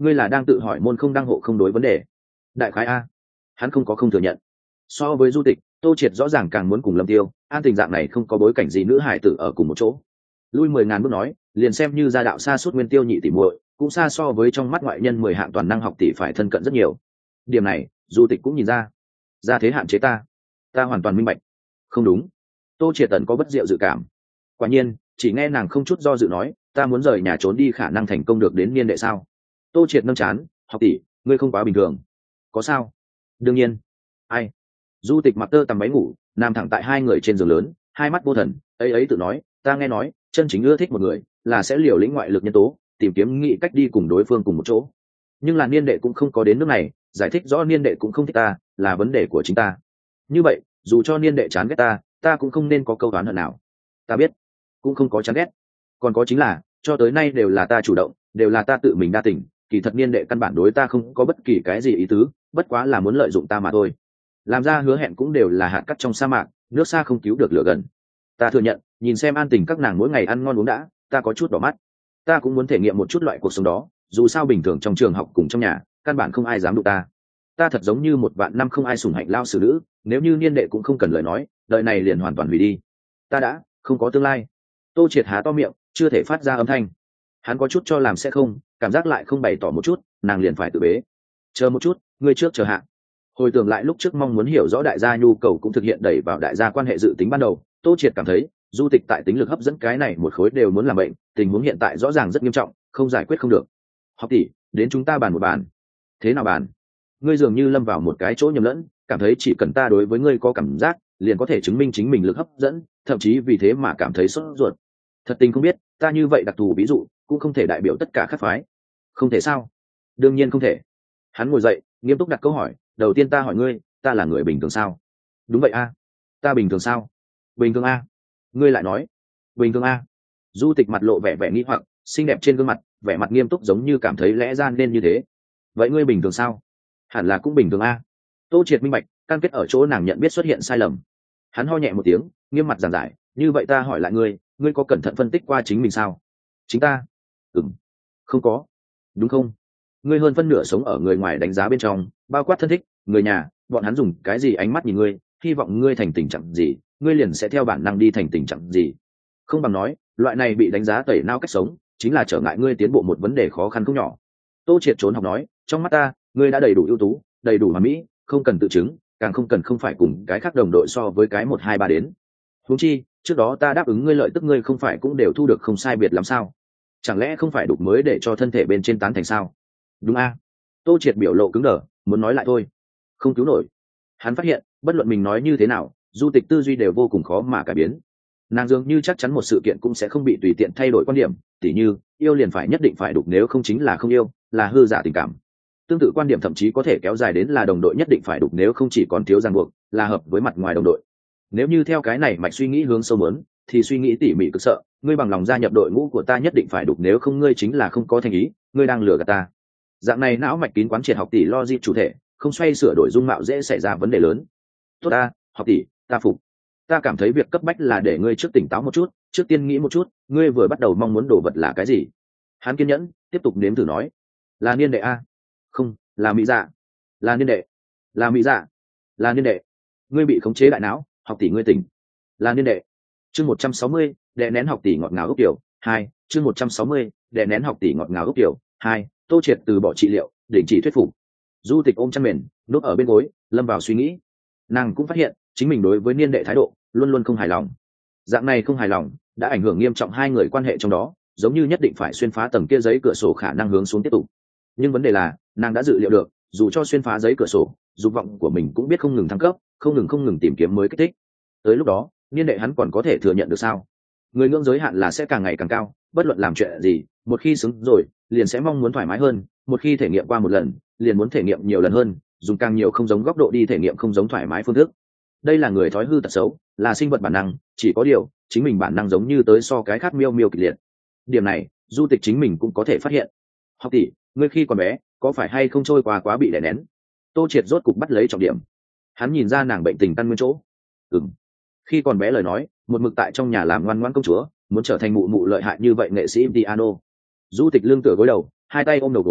S1: ngươi là đang tự hỏi môn không đăng hộ không đối vấn đề. Đại khái a. Hắn không có không thừa nhận. So với du tịch, Tô Triệt rõ ràng càng muốn cùng Lâm Tiêu, an tình dạng này không có bối cảnh gì nữ hải tử ở cùng một chỗ. Lui mười ngàn bước nói, liền xem như gia đạo xa suốt Nguyên Tiêu nhị tỷ muội, cũng xa so với trong mắt ngoại nhân mười hạng toàn năng học tỷ phải thân cận rất nhiều. Điểm này, du tịch cũng nhìn ra. Ra thế hạn chế ta, ta hoàn toàn minh bạch. Không đúng. Tô Triệt tần có bất diệu dự cảm. Quả nhiên, chỉ nghe nàng không chút do dự nói, ta muốn rời nhà trốn đi khả năng thành công được đến niên đệ sao? Tô Triệt nâng chán, học tỷ, ngươi không quá bình thường. Có sao? Đương nhiên. Ai? Du tịch mặc tơ tằm váy ngủ, nằm thẳng tại hai người trên giường lớn, hai mắt vô thần, ấy ấy tự nói, ta nghe nói, chân chính ưa thích một người, là sẽ liều lĩnh ngoại lực nhân tố, tìm kiếm nghị cách đi cùng đối phương cùng một chỗ. Nhưng là niên đệ cũng không có đến nước này, giải thích rõ niên đệ cũng không thích ta, là vấn đề của chính ta. Như vậy, dù cho niên đệ chán ghét ta, ta cũng không nên có câu oán hận nào. Ta biết, cũng không có chán ghét. Còn có chính là, cho tới nay đều là ta chủ động, đều là ta tự mình đa tình, kỳ thật niên đệ căn bản đối ta không có bất kỳ cái gì ý tứ, bất quá là muốn lợi dụng ta mà thôi. Làm ra hứa hẹn cũng đều là hạt cát trong sa mạc, nước xa không cứu được lửa gần. Ta thừa nhận, nhìn xem an tình các nàng mỗi ngày ăn ngon uống đã, ta có chút đỏ mắt. Ta cũng muốn thể nghiệm một chút loại cuộc sống đó, dù sao bình thường trong trường học cùng trong nhà, căn bản không ai dám đụng ta. Ta thật giống như một vạn năm không ai sủng hạnh lao xử nữ, nếu như niên đệ cũng không cần lời nói, đời này liền hoàn toàn hủy đi. Ta đã không có tương lai. Tô Triệt há to miệng, chưa thể phát ra âm thanh. Hắn có chút cho làm sẽ không, cảm giác lại không bày tỏ một chút, nàng liền phải tự bế. Chờ một chút, ngươi trước chờ hạ. Hồi tưởng lại lúc trước mong muốn hiểu rõ đại gia nhu cầu cũng thực hiện đẩy vào đại gia quan hệ dự tính ban đầu, Tô Triệt cảm thấy, du tịch tại tính lực hấp dẫn cái này một khối đều muốn làm bệnh, tình huống hiện tại rõ ràng rất nghiêm trọng, không giải quyết không được. Học tỷ, đến chúng ta bàn một bàn. Thế nào bàn? Ngươi dường như lâm vào một cái chỗ nhầm lẫn, cảm thấy chỉ cần ta đối với ngươi có cảm giác, liền có thể chứng minh chính mình lực hấp dẫn, thậm chí vì thế mà cảm thấy sốt ruột. Thật tình không biết, ta như vậy đặc thù ví dụ, cũng không thể đại biểu tất cả các phái. Không thể sao? Đương nhiên không thể. Hắn ngồi dậy, nghiêm túc đặt câu hỏi, đầu tiên ta hỏi ngươi, ta là người bình thường sao? Đúng vậy a. Ta bình thường sao? Bình thường a. Ngươi lại nói, bình thường a. Du tịch mặt lộ vẻ vẻ nghi hoặc, xinh đẹp trên gương mặt, vẻ mặt nghiêm túc giống như cảm thấy lẽ ra nên như thế. Vậy ngươi bình thường sao? Hẳn là cũng bình thường a. Tô Triệt minh bạch, cam kết ở chỗ nàng nhận biết xuất hiện sai lầm. Hắn ho nhẹ một tiếng, nghiêm mặt giảng giải, như vậy ta hỏi lại ngươi, ngươi có cẩn thận phân tích qua chính mình sao? Chính ta? Ừm. Không có. Đúng không? Ngươi hơn phân nửa sống ở người ngoài đánh giá bên trong, bao quát thân thích, người nhà, bọn hắn dùng cái gì ánh mắt nhìn ngươi, hy vọng ngươi thành tình trạng gì, ngươi liền sẽ theo bản năng đi thành tình trạng gì. Không bằng nói, loại này bị đánh giá tẩy não cách sống, chính là trở ngại ngươi tiến bộ một vấn đề khó khăn không nhỏ. Tô Triệt trốn học nói, trong mắt ta, ngươi đã đầy đủ ưu tú, đầy đủ hoàn mỹ, không cần tự chứng, càng không cần không phải cùng cái khác đồng đội so với cái một hai ba đến. Huống chi, trước đó ta đáp ứng ngươi lợi tức ngươi không phải cũng đều thu được không sai biệt lắm sao? Chẳng lẽ không phải đục mới để cho thân thể bên trên tán thành sao? Đúng a. Tô Triệt biểu lộ cứng đờ, muốn nói lại thôi, không cứu nổi. Hắn phát hiện, bất luận mình nói như thế nào, du tịch tư duy đều vô cùng khó mà cải biến. Nàng dường như chắc chắn một sự kiện cũng sẽ không bị tùy tiện thay đổi quan điểm, tỉ như yêu liền phải nhất định phải đục, nếu không chính là không yêu, là hư giả tình cảm. Tương tự quan điểm thậm chí có thể kéo dài đến là đồng đội nhất định phải đục, nếu không chỉ còn thiếu ràng buộc, là hợp với mặt ngoài đồng đội. Nếu như theo cái này mạch suy nghĩ hướng sâu mớn, thì suy nghĩ tỉ mỉ cực sợ, ngươi bằng lòng gia nhập đội ngũ của ta nhất định phải đục, nếu không ngươi chính là không có thành ý, ngươi đang lừa gạt ta. Dạng này não mạch kín quán triệt học tỷ logic chủ thể, không xoay sửa đổi dung mạo dễ xảy ra vấn đề lớn. Tốt ta, học tỷ, ta phục. Ta cảm thấy việc cấp bách là để ngươi trước tỉnh táo một chút, trước tiên nghĩ một chút, ngươi vừa bắt đầu mong muốn đồ vật là cái gì. Hắn kiên nhẫn tiếp tục nếm thử nói, là niên đệ a. Không, là mỹ dạ. Là niên đệ. Là mỹ dạ. Là niên đệ. Ngươi bị khống chế đại não, học tỷ ngươi tỉnh. Là niên đệ. Chương một trăm sáu mươi, đệ nén học tỷ ngọt ngào ốc tiểu hai. Chương một trăm sáu mươi, đệ nén học tỷ ngọt ngào ốc tiểu hai. Tô Triệt từ bỏ trị liệu, định chỉ thuyết phục. Du tịch ôm chăn mền, núp ở bên gối, lâm vào suy nghĩ. Nàng cũng phát hiện chính mình đối với niên đệ thái độ luôn luôn không hài lòng. Dạng này không hài lòng đã ảnh hưởng nghiêm trọng hai người quan hệ trong đó, giống như nhất định phải xuyên phá tầng kia giấy cửa sổ khả năng hướng xuống tiếp tục. Nhưng vấn đề là nàng đã dự liệu được, dù cho xuyên phá giấy cửa sổ, dục vọng của mình cũng biết không ngừng thăng cấp, không ngừng không ngừng tìm kiếm mới kích thích. Tới lúc đó niên đệ hắn còn có thể thừa nhận được sao? Người ngưỡng giới hạn là sẽ càng ngày càng cao, bất luận làm chuyện gì, một khi xứng rồi liền sẽ mong muốn thoải mái hơn, một khi thể nghiệm qua một lần liền muốn thể nghiệm nhiều lần hơn, dùng càng nhiều không giống góc độ đi thể nghiệm không giống thoải mái phương thức. Đây là người thói hư tật xấu, là sinh vật bản năng, chỉ có điều chính mình bản năng giống như tới so cái khác miêu miêu kịch liệt. Điểm này du tịch chính mình cũng có thể phát hiện. Học tỷ, ngươi khi còn bé có phải hay không trôi qua quá bị đè nén? Tô Triệt rốt cục bắt lấy trọng điểm. Hắn nhìn ra nàng bệnh tình căn nguyên chỗ. Ừm, khi còn bé lời nói, một mực tại trong nhà làm ngoan ngoãn công chúa, muốn trở thành mụ mụ lợi hại như vậy nghệ sĩ piano. Du tịch lưng tựa gối đầu, hai tay ôm đầu gối,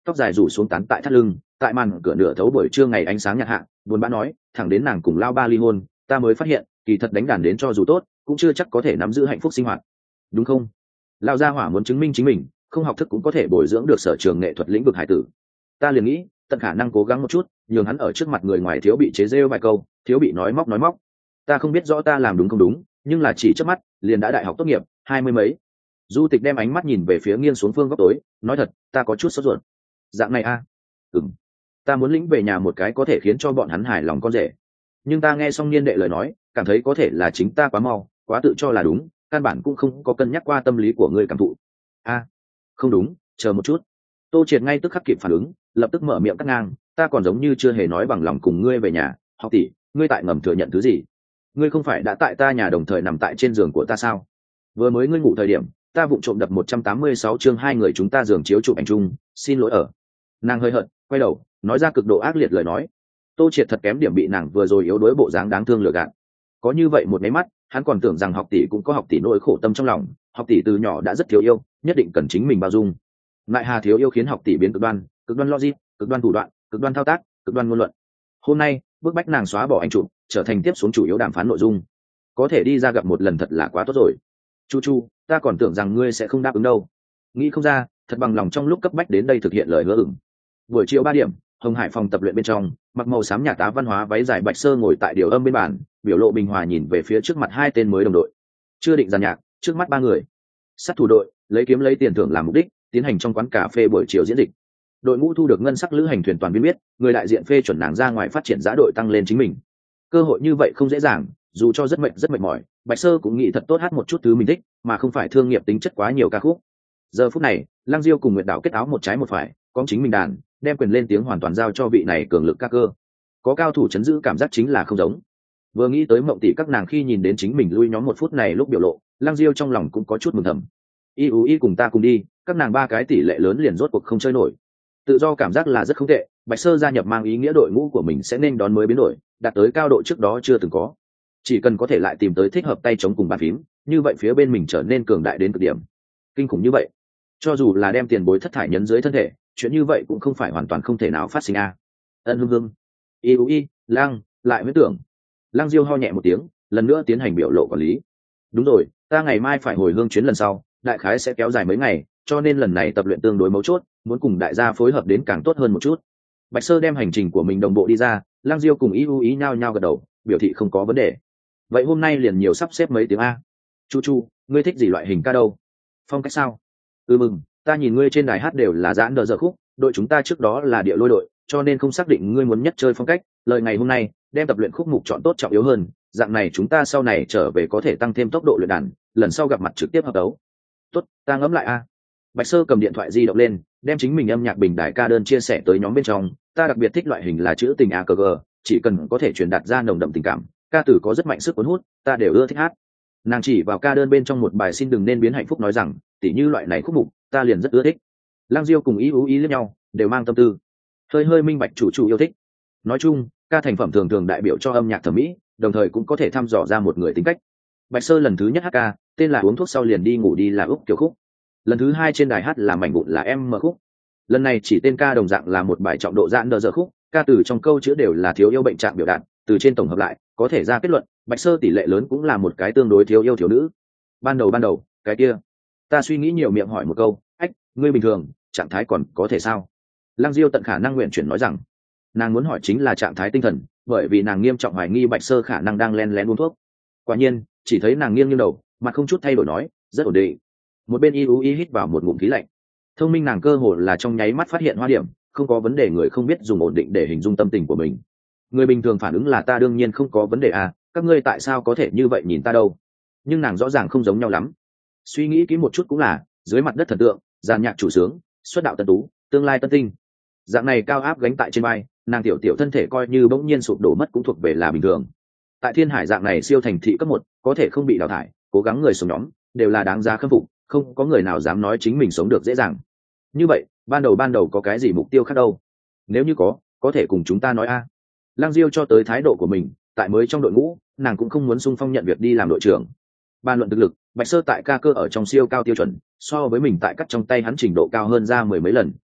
S1: tóc dài rủ xuống tán tại thắt lưng, tại màn cửa nửa thấu buổi trưa ngày ánh sáng nhạt hạ buồn bã nói, thẳng đến nàng cùng lao ba ly hôn ta mới phát hiện kỳ thật đánh đàn đến cho dù tốt cũng chưa chắc có thể nắm giữ hạnh phúc sinh hoạt, đúng không? Lao gia hỏa muốn chứng minh chính mình không học thức cũng có thể bồi dưỡng được sở trường nghệ thuật lĩnh vực hải tử. Ta liền nghĩ tận khả năng cố gắng một chút nhường hắn ở trước mặt người ngoài thiếu bị chế rêu vài câu, thiếu bị nói móc nói móc. Ta không biết rõ ta làm đúng không đúng, nhưng là chỉ trước mắt liền đã đại học tốt nghiệp hai mươi mấy. Du Tịch đem ánh mắt nhìn về phía nghiêng xuống phương góc tối, nói thật ta có chút sốt ruột. Dạng này a à? Ừm, ta muốn lĩnh về nhà một cái có thể khiến cho bọn hắn hài lòng con rể. Nhưng ta nghe xong niên đệ lời nói cảm thấy có thể là chính ta quá mau quá tự cho là đúng, căn bản cũng không có cân nhắc qua tâm lý của ngươi cảm thụ. A à, không đúng, chờ một chút. Tô Triệt ngay tức khắc kịp phản ứng, lập tức mở miệng cắt ngang, ta còn giống như chưa hề nói bằng lòng cùng ngươi về nhà. Học tỷ, ngươi tại ngầm thừa nhận thứ gì? Ngươi không phải đã tại ta nhà đồng thời nằm tại trên giường của ta sao? Vừa mới ngươi ngủ thời điểm ta vụng trộm đập một trăm tám mươi sáu chương hai người chúng ta giường chiếu chụp ảnh chung, xin lỗi. Ở nàng hơi hận quay đầu nói ra cực độ ác liệt lời nói. Tô Triệt thật kém điểm bị nàng vừa rồi yếu đuối bộ dáng đáng thương lừa gạt. Có như vậy một máy mắt hắn còn tưởng rằng học tỷ cũng có học tỷ nỗi khổ tâm trong lòng, học tỷ từ nhỏ đã rất thiếu yêu, nhất định cần chính mình bao dung. Lại hà thiếu yêu khiến học tỷ biến cực đoan, cực đoan logic, cực đoan thủ đoạn, cực đoan thao tác, cực đoan ngôn luận. Hôm nay bức bách nàng xóa bỏ ảnh chụp trở thành tiếp xuống chủ yếu đàm phán nội dung. Có thể đi ra gặp một lần thật là quá tốt rồi. Chu Chu, ta còn tưởng rằng ngươi sẽ không đáp ứng đâu. Nghĩ không ra thật bằng lòng trong lúc cấp bách đến đây thực hiện lời hứa ửng. Buổi chiều ba điểm, Hồng Hải phòng tập luyện bên trong, mặc màu xám nhà tá văn hóa váy dài Bạch Sơ ngồi tại điều âm bên bàn, biểu lộ bình hòa nhìn về phía trước mặt hai tên mới đồng đội. Chưa định dàn nhạc, trước mắt ba người. Sát thủ đội lấy kiếm lấy tiền thưởng làm mục đích, tiến hành trong quán cà phê buổi chiều diễn dịch. Đội ngũ thu được ngân sắc lữ hành thuyền toàn viên biết, người đại diện phê chuẩn nàng ra ngoài phát triển giá đội tăng lên chính mình. Cơ hội như vậy không dễ dàng, dù cho rất mệt rất mệt mỏi, Bạch Sơ cũng nghĩ thật tốt hát một chút thứ mình thích, mà không phải thương nghiệp tính chất quá nhiều ca khúc. Giờ phút này, Lăng Diêu cùng Nguyệt Đảo kết áo một trái một phải, có chính mình đàn, đem quyền lên tiếng hoàn toàn giao cho vị này cường lực ca cơ. Có cao thủ chấn giữ cảm giác chính là không giống. Vừa nghĩ tới Mộng tỷ các nàng khi nhìn đến chính mình lui nhóm một phút này lúc biểu lộ, Lăng Diêu trong lòng cũng có chút mừng thầm. Y ú y cùng ta cùng đi, các nàng ba cái tỷ lệ lớn liền rốt cuộc không chơi nổi. Tự do cảm giác là rất không tệ, Bạch Sơ gia nhập mang ý nghĩa đội ngũ của mình sẽ nên đón mới biến đổi, đạt tới cao độ trước đó chưa từng có. Chỉ cần có thể lại tìm tới thích hợp tay chống cùng bàn phím, như vậy phía bên mình trở nên cường đại đến cực điểm. Kinh khủng như vậy, cho dù là đem tiền bối thất thải nhấn dưới thân thể, chuyện như vậy cũng không phải hoàn toàn không thể nào phát sinh a. À. Ân hương hương, y ú y, lang, lại huyết tưởng. Lang Diêu ho nhẹ một tiếng, lần nữa tiến hành biểu lộ quản lý. Đúng rồi, ta ngày mai phải hồi hương chuyến lần sau, đại khái sẽ kéo dài mấy ngày, cho nên lần này tập luyện tương đối mấu chốt, muốn cùng đại gia phối hợp đến càng tốt hơn một chút. Bạch Sơ đem hành trình của mình đồng bộ đi ra, Lang Diêu cùng y ú ý nhao nhao gật đầu, biểu thị không có vấn đề. Vậy hôm nay liền nhiều sắp xếp mấy tiếng a. Chu Chu, ngươi thích gì loại hình ca đâu? Phong cách sao? Ừ mừng, ta nhìn ngươi trên đài hát đều là giãn đờ giờ khúc, đội chúng ta trước đó là địa lôi đội, cho nên không xác định ngươi muốn nhất chơi phong cách. Lời ngày hôm nay đem tập luyện khúc mục chọn tốt trọng yếu hơn, dạng này chúng ta sau này trở về có thể tăng thêm tốc độ luyện đàn, lần sau gặp mặt trực tiếp hợp đấu. Tốt, ta ngẫm lại a. Bạch Sơ cầm điện thoại di động lên, đem chính mình âm nhạc bình đài ca đơn chia sẻ tới nhóm bên trong. Ta đặc biệt thích loại hình là chữ tình a cờ gờ, chỉ cần có thể truyền đạt ra nồng đậm tình cảm, ca từ có rất mạnh sức cuốn hút, ta đều ưa thích hát. Nàng chỉ vào ca đơn bên trong một bài xin đừng nên biến hạnh phúc nói rằng, tỉ như loại này khúc mục, ta liền rất ưa thích. Lang Diêu cùng ý ú ý lẫn nhau, đều mang tâm tư, hơi hơi minh bạch chủ chủ yêu thích. Nói chung, ca thành phẩm thường thường đại biểu cho âm nhạc thẩm mỹ, đồng thời cũng có thể thăm dò ra một người tính cách. Bạch Sơ lần thứ nhất hát ca, tên là uống thuốc sau liền đi ngủ đi là Úc kiểu khúc. Lần thứ hai trên đài hát là mảnh vụn là em mở khúc. Lần này chỉ tên ca đồng dạng là một bài trọng độ giãn đờ giờ khúc, ca từ trong câu chữ đều là thiếu yêu bệnh trạng biểu đạt, từ trên tổng hợp lại có thể ra kết luận Bạch Sơ tỷ lệ lớn cũng là một cái tương đối thiếu yêu thiếu nữ. Ban đầu ban đầu cái kia, ta suy nghĩ nhiều miệng hỏi một câu, ách, ngươi bình thường trạng thái còn có thể sao? Lăng Diêu tận khả năng nguyện chuyển nói rằng, nàng muốn hỏi chính là trạng thái tinh thần, bởi vì nàng nghiêm trọng hoài nghi Bạch Sơ khả năng đang len lén uống thuốc. Quả nhiên, chỉ thấy nàng nghiêng nghiêng đầu, mặt không chút thay đổi nói, rất ổn định. Một bên y ú y hít vào một ngụm khí lạnh. Thông minh nàng cơ hồ là trong nháy mắt phát hiện hoa điểm, không có vấn đề người không biết dùng ổn định để hình dung tâm tình của mình. Người bình thường phản ứng là ta đương nhiên không có vấn đề à, các ngươi tại sao có thể như vậy nhìn ta đâu? Nhưng nàng rõ ràng không giống nhau lắm. Suy nghĩ kỹ một chút cũng là, dưới mặt đất thần tượng, dàn nhạc chủ sướng, xuất đạo tân tú, tương lai tân tinh. Dạng này cao áp gánh tại trên vai, nàng tiểu tiểu thân thể coi như bỗng nhiên sụp đổ mất cũng thuộc về là bình thường. Tại Thiên Hải dạng này siêu thành thị cấp một, có thể không bị đào thải, cố gắng người sống nhóm đều là đáng giá khâm phục, không có người nào dám nói chính mình sống được dễ dàng. Như vậy, ban đầu ban đầu có cái gì mục tiêu khác đâu? Nếu như có, có thể cùng chúng ta nói a. À. Lăng Diêu cho tới thái độ của mình, tại mới trong đội ngũ, nàng cũng không muốn xung phong nhận việc đi làm đội trưởng. Bàn luận thực lực, Bạch Sơ tại ca cơ ở trong siêu cao tiêu chuẩn, so với mình tại cắt trong tay hắn trình độ cao hơn ra mười mấy lần,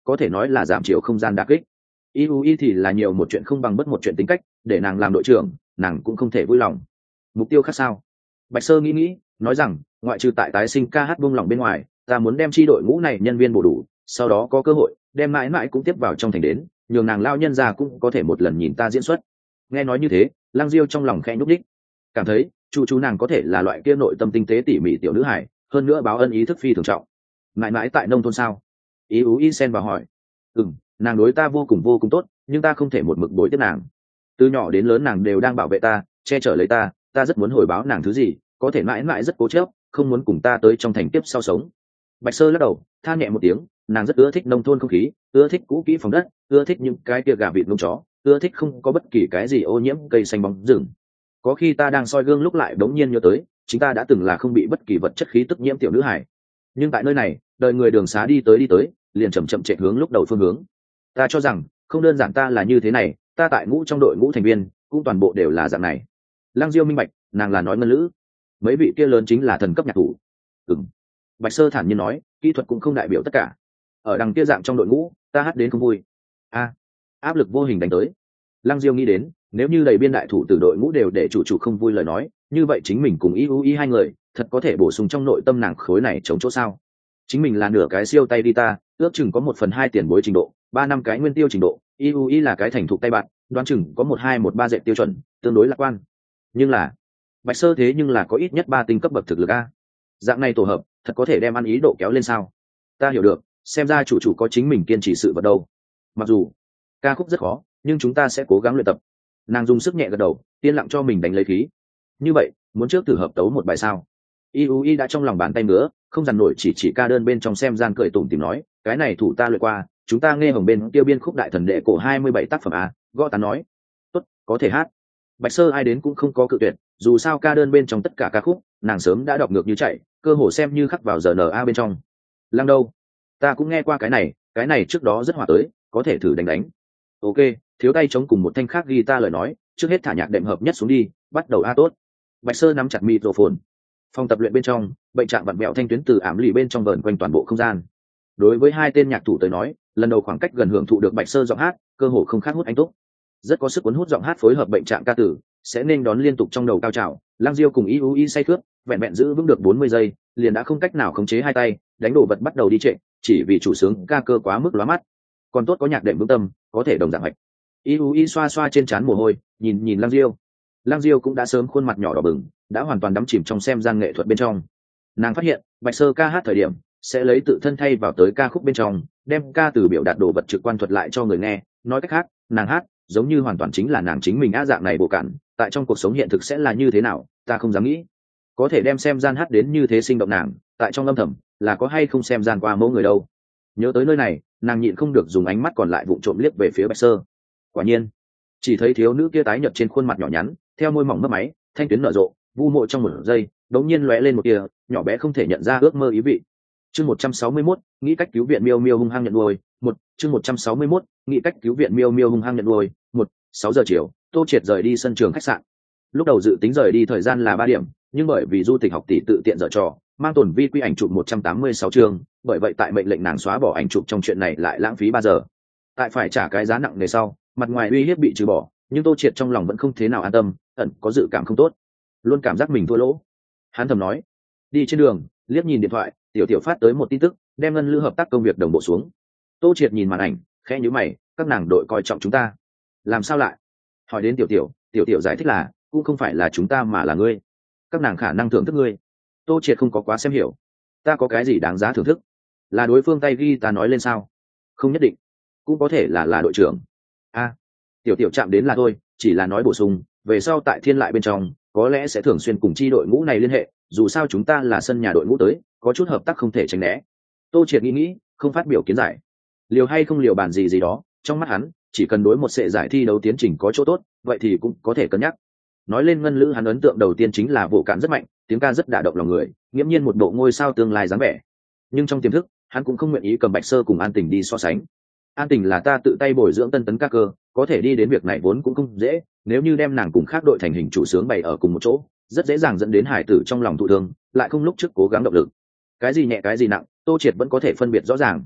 S1: có thể nói là giảm chiều không gian đả kích. i u i thì là nhiều một chuyện không bằng bất một chuyện tính cách, để nàng làm đội trưởng nàng cũng không thể vui lòng. Mục tiêu khác sao? Bạch Sơ nghĩ nghĩ nói rằng, ngoại trừ tại tái sinh ca hát buông lỏng bên ngoài, ta muốn đem chi đội ngũ này nhân viên bổ đủ, sau đó có cơ hội đem mãi mãi cũng tiếp vào trong thành đến, nhường nàng lao nhân ra cũng có thể một lần nhìn ta diễn xuất. Nghe nói như thế, Lăng Diêu trong lòng khẽ nhúc đích, cảm thấy chu chú nàng có thể là loại kia nội tâm tinh tế tỉ mỉ tiểu nữ hải, hơn nữa báo ân ý thức phi thường trọng. Mãi mãi tại nông thôn sao? Ý ú y xen vào hỏi. Ừm, nàng đối ta vô cùng vô cùng tốt, nhưng ta không thể một mực bồi tiếp nàng. Từ nhỏ đến lớn nàng đều đang bảo vệ ta, che chở lấy ta, ta rất muốn hồi báo nàng thứ gì, có thể mãi mãi rất cố chấp, không muốn cùng ta tới trong thành tiếp sau sống. Bạch Sơ lắc đầu than nhẹ một tiếng, nàng rất ưa thích nông thôn không khí, ưa thích cũ kỹ phòng đất, ưa thích những cái kia gà vịt ngông chó, ưa thích không có bất kỳ cái gì ô nhiễm cây xanh bóng rừng. Có khi ta đang soi gương lúc lại đống nhiên nhớ tới chính ta đã từng là không bị bất kỳ vật chất khí tức nhiễm tiểu nữ hải, nhưng tại nơi này đời người đường xá đi tới đi tới liền chậm chậm chạy hướng lúc đầu phương hướng. Ta cho rằng không đơn giản ta là như thế này, ta tại ngũ trong đội ngũ thành viên cũng toàn bộ đều là dạng này. Lăng Diêu minh bạch nàng là nói ngân lữ, mấy vị kia lớn chính là thần cấp nhạc thủ. Ừm, Bạch Sơ thản nhiên nói, kỹ thuật cũng không đại biểu tất cả, ở đằng kia dạng trong đội ngũ ta hát đến không vui. A, áp lực vô hình đánh tới. Lăng Diêu nghĩ đến, nếu như đầy biên đại thủ từ đội ngũ đều để chủ chủ không vui lời nói, như vậy chính mình cùng i u i hai người thật có thể bổ sung trong nội tâm nàng khối này chống chỗ sao. Chính mình là nửa cái siêu tay đi ta, ước chừng có một phần hai tiền bối trình độ, ba năm cái nguyên tiêu trình độ, i u i là cái thành thục tay bạn, đoán chừng có một hai một ba dệt tiêu chuẩn, tương đối lạc quan. Nhưng là Bạch Sơ thế nhưng là có ít nhất ba tinh cấp bậc thực lực a, dạng này tổ hợp thật có thể đem ăn ý độ kéo lên sao. Ta hiểu được, xem ra chủ chủ có chính mình kiên trì sự vật đâu. Mặc dù ca khúc rất khó, nhưng chúng ta sẽ cố gắng luyện tập. Nàng dùng sức nhẹ gật đầu, yên lặng cho mình đánh lấy khí. Như vậy muốn trước thử hợp tấu một bài sao? i u i đã trong lòng bàn tay nữa, không dằn nổi chỉ chỉ ca đơn bên trong xem gian cười tủm tìm nói, cái này thủ ta luyện qua, chúng ta nghe hồng bên tiêu biên khúc đại thần đệ cổ hai mươi bảy tác phẩm a. Gõ tán nói, tốt, có thể hát. Bạch Sơ ai đến cũng không có cự tuyệt, dù sao ca đơn bên trong tất cả ca khúc nàng sớm đã đọc ngược như chạy, cơ hồ xem như khắc vào giờ en a bên trong. Lăng đâu, ta cũng nghe qua cái này, cái này trước đó rất hòa tới, có thể thử đánh đánh. Ok, thiếu tay chống cùng một thanh khác guitar lời nói, trước hết thả nhạc đệm hợp nhất xuống đi, bắt đầu a. Tốt. Bạch Sơ nắm chặt microphone. Phòng tập luyện bên trong, bệnh trạng vặn vẹo thanh tuyến từ ảm lì bên trong vờn quanh toàn bộ không gian. Đối với hai tên nhạc thủ tới nói, lần đầu khoảng cách gần hưởng thụ được Bạch Sơ giọng hát, cơ hồ không khác hút anh túc. Rất có sức cuốn hút giọng hát phối hợp bệnh trạng ca tử, sẽ nên đón liên tục trong đầu cao trào. Lăng Diêu cùng i u i say cướp, vẹn vẹn giữ vững được bốn mươi giây, liền đã không cách nào khống chế hai tay, đánh đồ vật bắt đầu đi trệ, chỉ vì chủ sướng ca cơ quá mức lóa mắt. Còn tốt có nhạc đệm vững tâm, có thể đồng dạng hạch. i u i xoa xoa trên trán mồ hôi, nhìn nhìn Lăng Diêu. Lăng Diêu cũng đã sớm khuôn mặt nhỏ đỏ bừng, đã hoàn toàn đắm chìm trong xem gian nghệ thuật bên trong. Nàng phát hiện Bạch Sơ ca hát thời điểm sẽ lấy tự thân thay vào tới ca khúc bên trong, đem ca từ biểu đạt đồ vật trực quan thuật lại cho người nghe. Nói cách khác, nàng hát giống như hoàn toàn chính là nàng chính mình á. Dạng này bộ cản tại trong cuộc sống hiện thực sẽ là như thế nào, ta không dám nghĩ. Có thể đem xem gian hát đến như thế sinh động, nàng tại trong âm thầm là có hay không xem gian qua mẫu người đâu. Nhớ tới nơi này, nàng nhịn không được dùng ánh mắt còn lại vụng trộm liếc về phía Bạch Sơ. Quả nhiên, chỉ thấy thiếu nữ kia tái nhợt trên khuôn mặt nhỏ nhắn, theo môi mỏng mấp máy, thanh tuyến nở rộ, vu mộ trong một giây đống nhiên lóe lên một tia nhỏ bé không thể nhận ra ước mơ ý vị. Chương một trăm sáu mươi mốt, nghĩ cách cứu viện miêu miêu hung hăng nhận nuôi. Một, chương một trăm sáu mươi mốt, nghĩ cách cứu viện miêu miêu hung hăng nhận nuôi. Một, sáu giờ chiều, Tô Triệt rời đi sân trường khách sạn. Lúc đầu dự tính rời đi thời gian là ba điểm, nhưng bởi vì du tịch học tỷ tự tiện dở trò, mang tổn vi quy ảnh chụp một trăm tám mươi sáu chương, bởi vậy tại mệnh lệnh nàng xóa bỏ ảnh chụp trong chuyện này lại lãng phí ba giờ. Tại phải trả cái giá nặng nề sau, mặt ngoài uy hiếp bị trừ bỏ, nhưng Tô Triệt trong lòng vẫn không thế nào an tâm, ẩn có dự cảm không tốt, luôn cảm giác mình thua lỗ. Hắn thầm nói. Đi trên đường, liếc nhìn điện thoại, tiểu tiểu phát tới một tin tức, đem ngân lữ hợp tác công việc đồng bộ xuống. Tô Triệt nhìn màn ảnh, khẽ nhíu mày, các nàng đội coi trọng chúng ta. Làm sao lại? Hỏi đến tiểu tiểu, tiểu tiểu giải thích là, cũng không phải là chúng ta mà là ngươi. Các nàng khả năng thưởng thức ngươi. Tô Triệt không có quá xem hiểu. Ta có cái gì đáng giá thưởng thức? Là đối phương tay ghi ta nói lên sao? Không nhất định, cũng có thể là là đội trưởng. A, tiểu tiểu chạm đến là thôi, chỉ là nói bổ sung, về sau tại thiên lại bên trong có lẽ sẽ thường xuyên cùng chi đội ngũ này liên hệ, dù sao chúng ta là sân nhà đội ngũ tới, có chút hợp tác không thể tránh né. Tô Triệt nghĩ nghĩ, không phát biểu kiến giải. Liều hay không liều bàn gì gì đó, trong mắt hắn chỉ cần đối một sệ giải thi đấu tiến trình có chỗ tốt, vậy thì cũng có thể cân nhắc. Nói lên ngân lữ, hắn ấn tượng đầu tiên chính là vụ cạn rất mạnh, tiếng ca rất đả động lòng người, nghiễm nhiên một bộ ngôi sao tương lai dáng vẻ. Nhưng trong tiềm thức hắn cũng không nguyện ý cầm Bạch Sơ cùng An Tình đi so sánh. An Tình là ta tự tay bồi dưỡng tân tấn ca cơ, có thể đi đến việc này vốn cũng không dễ, nếu như đem nàng cùng khác đội thành hình chủ sướng bày ở cùng một chỗ, rất dễ dàng dẫn đến hải tử trong lòng thụ thương, lại không lúc trước cố gắng động lực. Cái gì nhẹ cái gì nặng, Tô Triệt vẫn có thể phân biệt rõ ràng.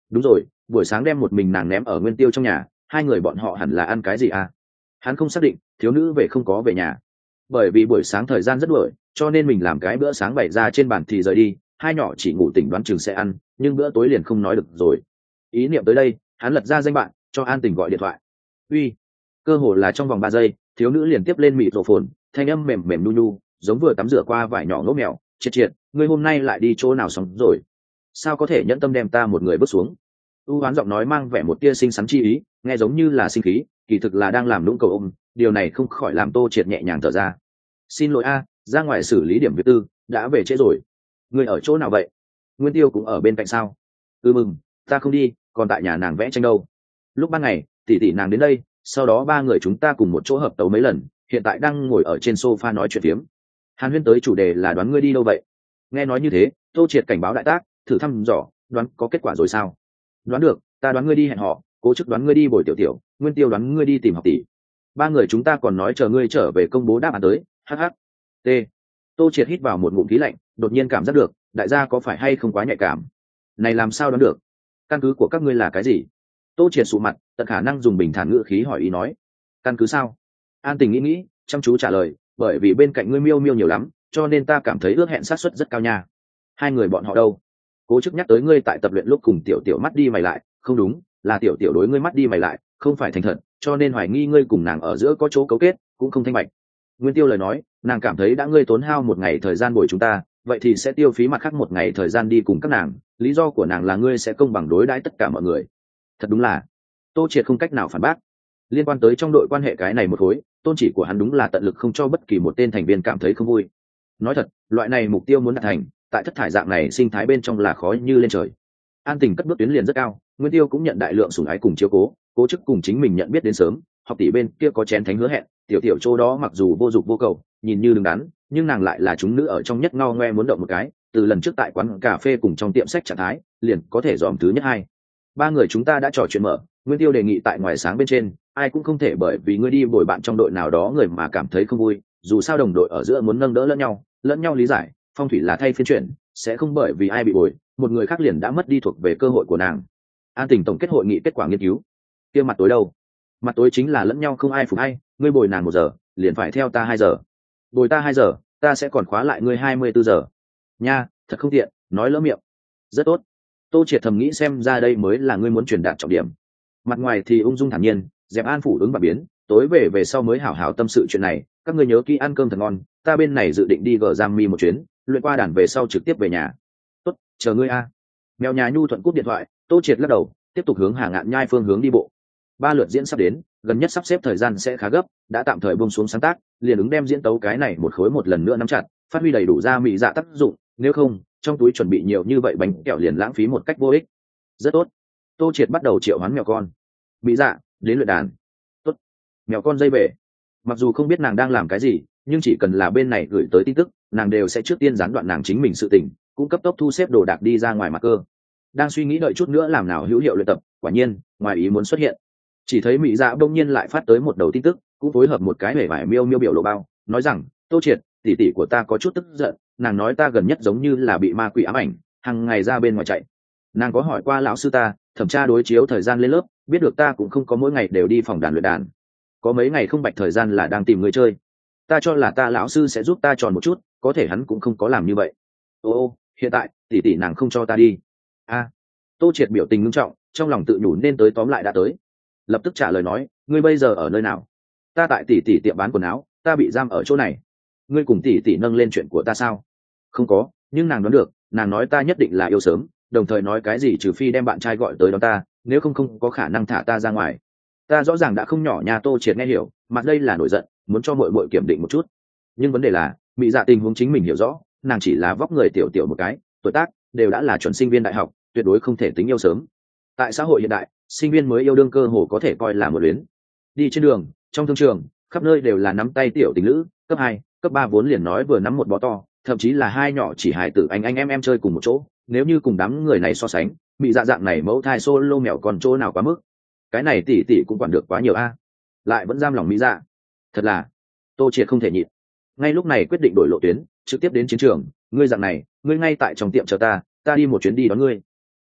S1: đúng rồi, buổi sáng đem một mình nàng ném ở Nguyên Tiêu trong nhà, hai người bọn họ hẳn là ăn cái gì à? Hắn không xác định, thiếu nữ về không có về nhà, bởi vì buổi sáng thời gian rất đuổi, cho nên mình làm cái bữa sáng bày ra trên bàn thì rời đi, hai nhỏ chỉ ngủ tỉnh đoán chừng sẽ ăn, nhưng bữa tối liền không nói được rồi. Ý niệm tới đây, hắn lật ra danh bạn, cho An Tình gọi điện thoại. Uy, cơ hồ là trong vòng ba giây, thiếu nữ liền tiếp lên mịt rộ phồn, thanh âm mềm mềm nu nu, giống vừa tắm rửa qua vải nhỏ ngỗ mèo. Triệt triệt, ngươi hôm nay lại đi chỗ nào sống rồi? Sao có thể nhẫn tâm đem ta một người bước xuống? U hoán giọng nói mang vẻ một tia xinh xắn chi ý, nghe giống như là sinh khí, kỳ thực là đang làm lũng cầu ôm. Điều này không khỏi làm Tô Triệt nhẹ nhàng thở ra. Xin lỗi a, ra ngoài xử lý điểm việc tư, đã về trễ rồi. Ngươi ở chỗ nào vậy? Nguyên Tiêu cũng ở bên cạnh sao? Ừ mừng, ta không đi, còn tại nhà nàng vẽ tranh đâu. Lúc ban ngày, tỷ tỷ nàng đến đây, sau đó ba người chúng ta cùng một chỗ hợp tấu mấy lần, hiện tại đang ngồi ở trên sofa nói chuyện phiếm. Hàn Huyên tới chủ đề là đoán ngươi đi đâu vậy? Nghe nói như thế, Tô Triệt cảnh báo đại tác, thử thăm dò, đoán có kết quả rồi sao? Đoán được, ta đoán ngươi đi hẹn họ, Cố Chức đoán ngươi đi bồi tiểu tiểu, Nguyên Tiêu đoán ngươi đi tìm học tỷ. Ba người chúng ta còn nói chờ ngươi trở về công bố đáp án tới. Hh. T. Tô Triệt hít vào một ngụm khí lạnh, đột nhiên cảm giác được, đại gia có phải hay không quá nhạy cảm? Này làm sao đoán được? Căn cứ của các ngươi là cái gì? Tô Triệt sụ mặt, tận khả năng dùng bình thản ngữ khí hỏi ý nói. Căn cứ sao? An Tình nghĩ nghĩ, chăm chú trả lời, bởi vì bên cạnh ngươi miêu miêu nhiều lắm, cho nên ta cảm thấy ước hẹn xác suất rất cao nha. Hai người bọn họ đâu? Cố Chức nhắc tới ngươi tại tập luyện lúc cùng tiểu tiểu mắt đi mày lại, không đúng, là tiểu tiểu đối ngươi mắt đi mày lại, không phải thành thật, cho nên hoài nghi ngươi cùng nàng ở giữa có chỗ cấu kết, cũng không thanh bạch. Nguyên Tiêu lời nói, nàng cảm thấy đã ngươi tốn hao một ngày thời gian bồi chúng ta, vậy thì sẽ tiêu phí mặt khác một ngày thời gian đi cùng các nàng, lý do của nàng là ngươi sẽ công bằng đối đãi tất cả mọi người. Thật đúng là, Tô Triệt không cách nào phản bác. Liên quan tới trong đội quan hệ cái này một khối, tôn chỉ của hắn đúng là tận lực không cho bất kỳ một tên thành viên cảm thấy không vui. Nói thật, loại này mục tiêu muốn đạt thành, tại thất thải dạng này sinh thái bên trong là khó như lên trời. An Tình cất bước tuyến liền rất cao, Nguyên Tiêu cũng nhận đại lượng sủng ái cùng chiếu cố, Cố Chức cùng chính mình nhận biết đến sớm, học tỷ bên kia có chén thánh hứa hẹn, tiểu tiểu chỗ đó mặc dù vô dụng vô cầu, nhìn như đứng đắn, nhưng nàng lại là chúng nữ ở trong nhất ngao ngoe muốn động một cái, từ lần trước tại quán cà phê cùng trong tiệm sách trạng thái, liền có thể dòm thứ nhất hai. Ba người chúng ta đã trò chuyện mở, Nguyên Tiêu đề nghị tại ngoài sáng bên trên, ai cũng không thể bởi vì ngươi đi bồi bạn trong đội nào đó người mà cảm thấy không vui, dù sao đồng đội ở giữa muốn nâng đỡ lẫn nhau, lẫn nhau lý giải, phong thủy là thay phiên chuyển, sẽ không bởi vì ai bị bồi, một người khác liền đã mất đi thuộc về cơ hội của nàng. An Tình tổng kết hội nghị kết quả nghiên cứu. Kia mặt tối đâu? Mặt tối chính là lẫn nhau không ai phục ai, ngươi bồi nàng một giờ, liền phải theo ta hai giờ. Bồi ta hai giờ, ta sẽ còn khóa lại ngươi hai mươi bốn giờ. Nha, thật không tiện, nói lỡ miệng. Rất tốt. Tô Triệt thầm nghĩ xem ra đây mới là ngươi muốn truyền đạt trọng điểm. Mặt ngoài thì ung dung thản nhiên, dẹp an phủ ứng và biến, tối về về sau mới hảo hảo tâm sự chuyện này, các ngươi nhớ kỹ ăn cơm thật ngon, ta bên này dự định đi gờ giang mi một chuyến, luyện qua đàn về sau trực tiếp về nhà. Tốt, chờ ngươi a. Mèo nhà nhu thuận cúp điện thoại, Tô Triệt lắc đầu, tiếp tục hướng Hà Ngạn Nhai phương hướng đi bộ. Ba lượt diễn sắp đến, gần nhất sắp xếp thời gian sẽ khá gấp, đã tạm thời buông xuống sáng tác, liền ứng đem diễn tấu cái này một khối một lần nữa nắm chặt, phát huy đầy đủ ra mỹ dạ tác dụng, nếu không, trong túi chuẩn bị nhiều như vậy bánh kẹo liền lãng phí một cách vô ích. Rất tốt. Tô Triệt bắt đầu triệu hoán mèo con. Mỹ dạ, đến luyện đàn. Tốt. Mèo con dây về. Mặc dù không biết nàng đang làm cái gì, nhưng chỉ cần là bên này gửi tới tin tức, nàng đều sẽ trước tiên gián đoạn nàng chính mình sự tình, cũng cấp tốc thu xếp đồ đạc đi ra ngoài mặt cơ. Đang suy nghĩ đợi chút nữa làm nào hữu hiệu luyện tập, quả nhiên, ngoài ý muốn xuất hiện. Chỉ thấy Mỹ dạ đông nhiên lại phát tới một đầu tin tức, cũng phối hợp một cái hề vải miêu miêu biểu lộ bao, nói rằng, Tô Triệt, tỷ tỷ của ta có chút tức giận, nàng nói ta gần nhất giống như là bị ma quỷ ám ảnh, hàng ngày ra bên ngoài chạy. Nàng có hỏi qua lão sư ta, thẩm tra đối chiếu thời gian lên lớp, biết được ta cũng không có mỗi ngày đều đi phòng đàn luyện đàn, có mấy ngày không bạch thời gian là đang tìm người chơi. Ta cho là ta lão sư sẽ giúp ta tròn một chút, có thể hắn cũng không có làm như vậy. Ô ô, hiện tại tỷ tỷ nàng không cho ta đi. A. Tô Triệt biểu tình nghiêm trọng, trong lòng tự nhủ nên tới tóm lại đã tới. Lập tức trả lời nói, ngươi bây giờ ở nơi nào? Ta tại tỷ tỷ tiệm bán quần áo, ta bị giam ở chỗ này. Ngươi cùng tỷ tỷ nâng lên chuyện của ta sao? Không có, nhưng nàng đoán được, nàng nói ta nhất định là yêu sớm, đồng thời nói cái gì trừ phi đem bạn trai gọi tới đón ta, nếu không không có khả năng thả ta ra ngoài. Ta rõ ràng đã không nhỏ nha. Tô Triệt nghe hiểu, mặt đây là nổi giận, muốn cho muội muội kiểm định một chút. Nhưng vấn đề là, mỹ dạ tình huống chính mình hiểu rõ, nàng chỉ là vóc người tiểu tiểu một cái, tuổi tác đều đã là chuẩn sinh viên đại học, tuyệt đối không thể tính yêu sớm. Tại xã hội hiện đại, sinh viên mới yêu đương cơ hồ có thể coi là một luyến. Đi trên đường, trong thương trường, khắp nơi đều là nắm tay tiểu tình nữ, cấp hai, cấp ba vốn liền nói vừa nắm một bó to, thậm chí là hai nhỏ chỉ hài tử anh anh em em chơi cùng một chỗ, nếu như cùng đám người này so sánh, bị dạ dạng này mẫu thai solo mèo còn chỗ nào quá mức. Cái này tỷ tỷ cũng quản được quá nhiều a. Lại vẫn giam lòng mỹ dạ. Thật là, Tô Triệt không thể nhịn. Ngay lúc này quyết định đổi lộ tuyến, trực tiếp đến chiến trường, ngươi dạng này, ngươi ngay tại trong tiệm chờ ta, ta đi một chuyến đi đón ngươi.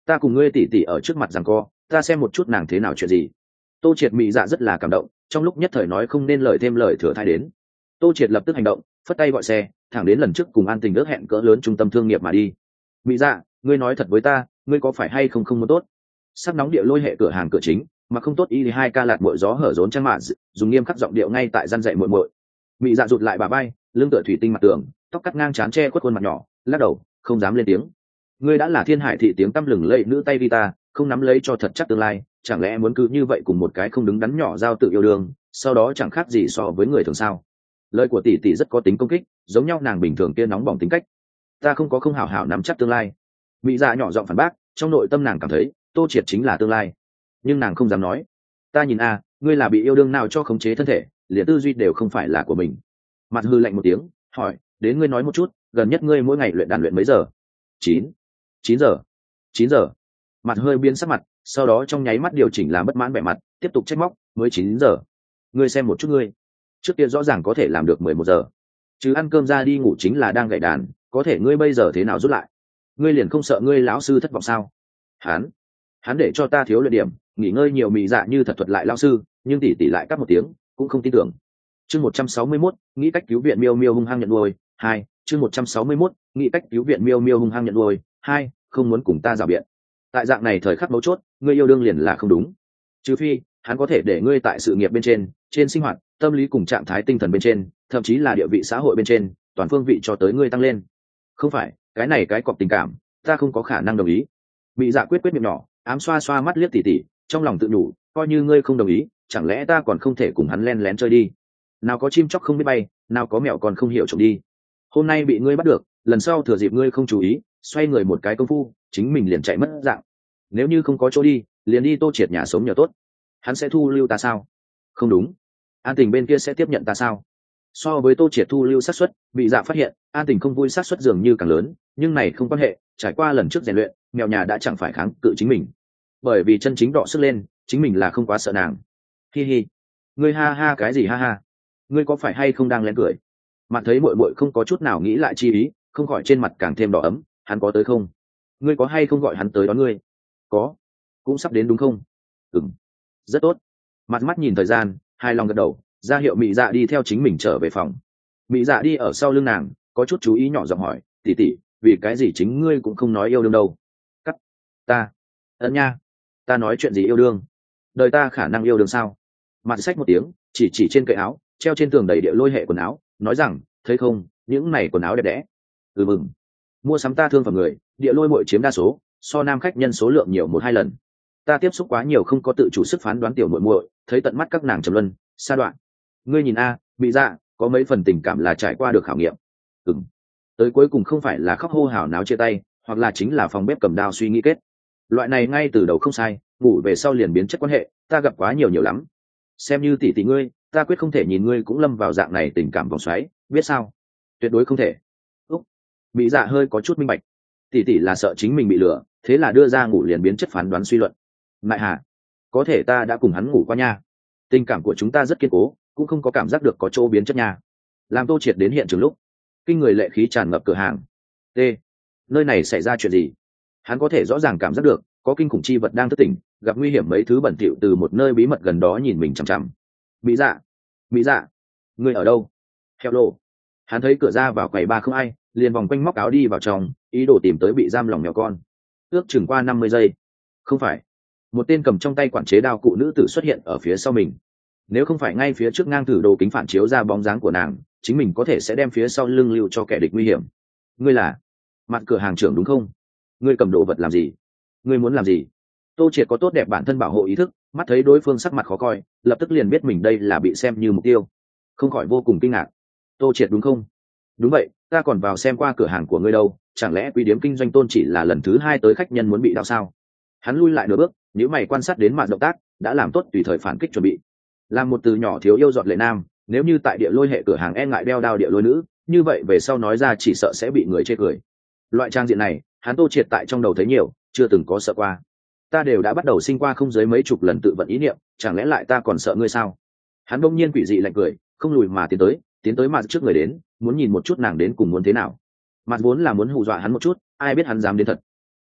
S1: ta cùng ngươi tỉ tỉ ở trước mặt rằng co, ta xem một chút nàng thế nào chuyện gì. Tô Triệt mị dạ rất là cảm động, trong lúc nhất thời nói không nên lời thêm lời thừa thai đến. Tô Triệt lập tức hành động, phất tay gọi xe thẳng đến lần trước cùng An Tình ước hẹn cỡ lớn trung tâm thương nghiệp mà đi. Mị dạ, ngươi nói thật với ta, ngươi có phải hay không không muốn tốt? Sắc nóng địa lôi hệ cửa hàng cửa chính mà không tốt y hai ca lạt mội gió hở rốn trang mạ dùng nghiêm khắc giọng điệu ngay tại gian dạy muội muội. Mị dạ rụt lại bà bay, lưng tựa thủy tinh mặt tường, tóc cắt ngang trán che khuất khuôn mặt nhỏ, lắc đầu không dám lên tiếng. Ngươi đã là thiên hải thị tiếng tăm lừng lẫy nữ tay guitar, không nắm lấy cho thật chắc tương lai, chẳng lẽ muốn cứ như vậy cùng một cái không đứng đắn nhỏ giao tự yêu đương, sau đó chẳng khác gì so với người thường sao? Lời của tỷ tỷ rất có tính công kích, giống nhau nàng bình thường kia nóng bỏng tính cách. Ta không có không hảo hảo nắm chắc tương lai. Mị dạ nhỏ giọng phản bác, trong nội tâm nàng cảm thấy Tô Triệt chính là tương lai, nhưng nàng không dám nói. Ta nhìn a, ngươi là bị yêu đương nào cho khống chế thân thể, liền tư duy đều không phải là của mình. Mặt hư lạnh một tiếng, hỏi, đến ngươi nói một chút, gần nhất ngươi mỗi ngày luyện đàn luyện mấy giờ? Chín, chín giờ, chín giờ. Mặt hơi biến sắc mặt, sau đó trong nháy mắt điều chỉnh làm bất mãn vẻ mặt, tiếp tục trách móc, mới chín giờ. Ngươi xem một chút ngươi, trước kia rõ ràng có thể làm được mười một giờ, chứ ăn cơm ra đi ngủ chính là đang gảy đàn, có thể ngươi bây giờ thế nào rút lại? Ngươi liền không sợ ngươi lão sư thất vọng sao? Hắn, hắn để cho ta thiếu luyện điểm, nghỉ ngơi nhiều. Mị dạ như thật thuật lại lão sư, nhưng tỷ tỷ lại cắt một tiếng, cũng không tin tưởng. Chương một trăm sáu mươi mốt, nghĩ cách cứu viện miêu miêu hung hăng nhận nuôi. Hai, chương một trăm sáu mươi mốt, nghĩ cách cứu viện miêu miêu hung hăng nhận nuôi. Hai, không muốn cùng ta rào biện. Tại dạng này thời khắc mấu chốt, ngươi yêu đương liền là không đúng. Trừ phi hắn có thể để ngươi tại sự nghiệp bên trên, trên sinh hoạt, tâm lý cùng trạng thái tinh thần bên trên, thậm chí là địa vị xã hội bên trên, toàn phương vị cho tới ngươi tăng lên. Không phải, cái này cái cọc tình cảm, ta không có khả năng đồng ý. Mị dạ quyết quyết miệng nhỏ, ám xoa xoa mắt liếc tỉ tỉ, trong lòng tự nhủ, coi như ngươi không đồng ý, chẳng lẽ ta còn không thể cùng hắn len lén chơi đi? Nào có chim chóc không biết bay, nào có mèo còn không hiểu trộm đi. Hôm nay bị ngươi bắt được, lần sau thừa dịp ngươi không chú ý, xoay người một cái công phu, chính mình liền chạy mất dạng. Nếu như không có chỗ đi, liền đi Tô Triệt nhà sống nhờ tốt. Hắn sẽ thu lưu ta sao? Không đúng. An Tình bên kia sẽ tiếp nhận ta sao? So với Tô Triệt thu lưu xác suất, bị dạ phát hiện An Tình không vui xác suất dường như càng lớn, nhưng này không quan hệ, trải qua lần trước rèn luyện, mèo nhà đã chẳng phải kháng cự chính mình, bởi vì chân chính đọ sức lên, chính mình là không quá sợ nàng. Hi hi, ngươi ha ha cái gì ha ha? Ngươi có phải hay không đang lén cười? Mặt thấy muội muội không có chút nào nghĩ lại chi ý, không khỏi trên mặt càng thêm đỏ ấm. Hắn có tới không? Ngươi có hay không gọi hắn tới đón ngươi? Có, cũng sắp đến đúng không? Ừm, rất tốt. Mặt mắt nhìn thời gian, hai lòng gật đầu, ra hiệu Mị dạ đi theo chính mình trở về phòng. Mị dạ đi ở sau lưng nàng, có chút chú ý nhỏ giọng hỏi, tỷ tỷ, vì cái gì chính ngươi cũng không nói yêu đương đâu? Cắt, ta, ấn nha, ta nói chuyện gì yêu đương? Đời ta khả năng yêu đương sao? Mặt xách một tiếng, chỉ chỉ trên kệ áo, treo trên tường đầy địa lôi hệ quần áo, nói rằng, thấy không, những này quần áo đẹp đẽ. Ừ mừng, mua sắm ta thương phẩm người, địa lôi muội chiếm đa số, so nam khách nhân số lượng nhiều một hai lần. Ta tiếp xúc quá nhiều không có tự chủ sức phán đoán tiểu muội muội, thấy tận mắt các nàng trầm luân, sa đoạn. Ngươi nhìn a, bị dạ, có mấy phần tình cảm là trải qua được khảo nghiệm. Ừm, tới cuối cùng không phải là khóc hô hào náo chia tay, hoặc là chính là phòng bếp cầm đao suy nghĩ kết. Loại này ngay từ đầu không sai, ngủ về sau liền biến chất quan hệ, ta gặp quá nhiều nhiều lắm. Xem như tỷ tỷ ngươi, ta quyết không thể nhìn ngươi cũng lâm vào dạng này tình cảm vòng xoáy, biết sao? Tuyệt đối không thể. Úc, Mỹ dạ hơi có chút minh bạch. Tỷ tỷ là sợ chính mình bị lừa, thế là đưa ra ngủ liền biến chất phán đoán suy luận. Mại hà, có thể ta đã cùng hắn ngủ qua nha. Tình cảm của chúng ta rất kiên cố, cũng không có cảm giác được có chỗ biến chất nha. Làm Tô Triệt đến hiện trường lúc, kinh người lệ khí tràn ngập cửa hàng. T, nơi này xảy ra chuyện gì? Hắn có thể rõ ràng cảm giác được có kinh khủng chi vật đang thức tỉnh, gặp nguy hiểm mấy thứ bẩn thỉu từ một nơi bí mật gần đó nhìn mình chằm chằm. Mỹ dạ, Mỹ dạ, ngươi ở đâu? Hello. Hắn thấy cửa ra vào quầy ba không ai, liền vòng quanh móc áo đi vào trong, ý đồ tìm tới bị giam lòng mèo con. Ước chừng qua năm mươi giây, không phải, một tên cầm trong tay quản chế đao cụ nữ tử xuất hiện ở phía sau mình. Nếu không phải ngay phía trước ngang thử đồ kính phản chiếu ra bóng dáng của nàng, chính mình có thể sẽ đem phía sau lưng lưu cho kẻ địch nguy hiểm. Ngươi là mặt cửa hàng trưởng đúng không? Ngươi cầm đồ vật làm gì? Ngươi muốn làm gì? Tô Triệt có tốt đẹp bản thân bảo hộ ý thức, mắt thấy đối phương sắc mặt khó coi, lập tức liền biết mình đây là bị xem như mục tiêu, không khỏi vô cùng kinh ngạc. Tô Triệt đúng không? Đúng vậy, ta còn vào xem qua cửa hàng của ngươi đâu, chẳng lẽ quý điếm kinh doanh Tôn chỉ là lần thứ hai tới khách nhân muốn bị đau sao? Hắn lui lại nửa bước, nếu mày quan sát đến mặt động tác, đã làm tốt tùy thời phản kích chuẩn bị. Làm một từ nhỏ thiếu yêu dọn lệ nam, nếu như tại địa lôi hệ cửa hàng e ngại đeo đao địa lôi nữ, như vậy về sau nói ra chỉ sợ sẽ bị người chê cười. Loại trang diện này, hắn Tô Triệt tại trong đầu thấy nhiều, chưa từng có sợ qua. Ta đều đã bắt đầu sinh qua không dưới mấy chục lần tự vận ý niệm, chẳng lẽ lại ta còn sợ ngươi sao? Hắn bỗng nhiên quỷ dị lạnh cười, không lùi mà tiến tới, tiến tới mặt trước người đến, muốn nhìn một chút nàng đến cùng muốn thế nào. Mặt vốn là muốn hù dọa hắn một chút, ai biết hắn dám đến thật.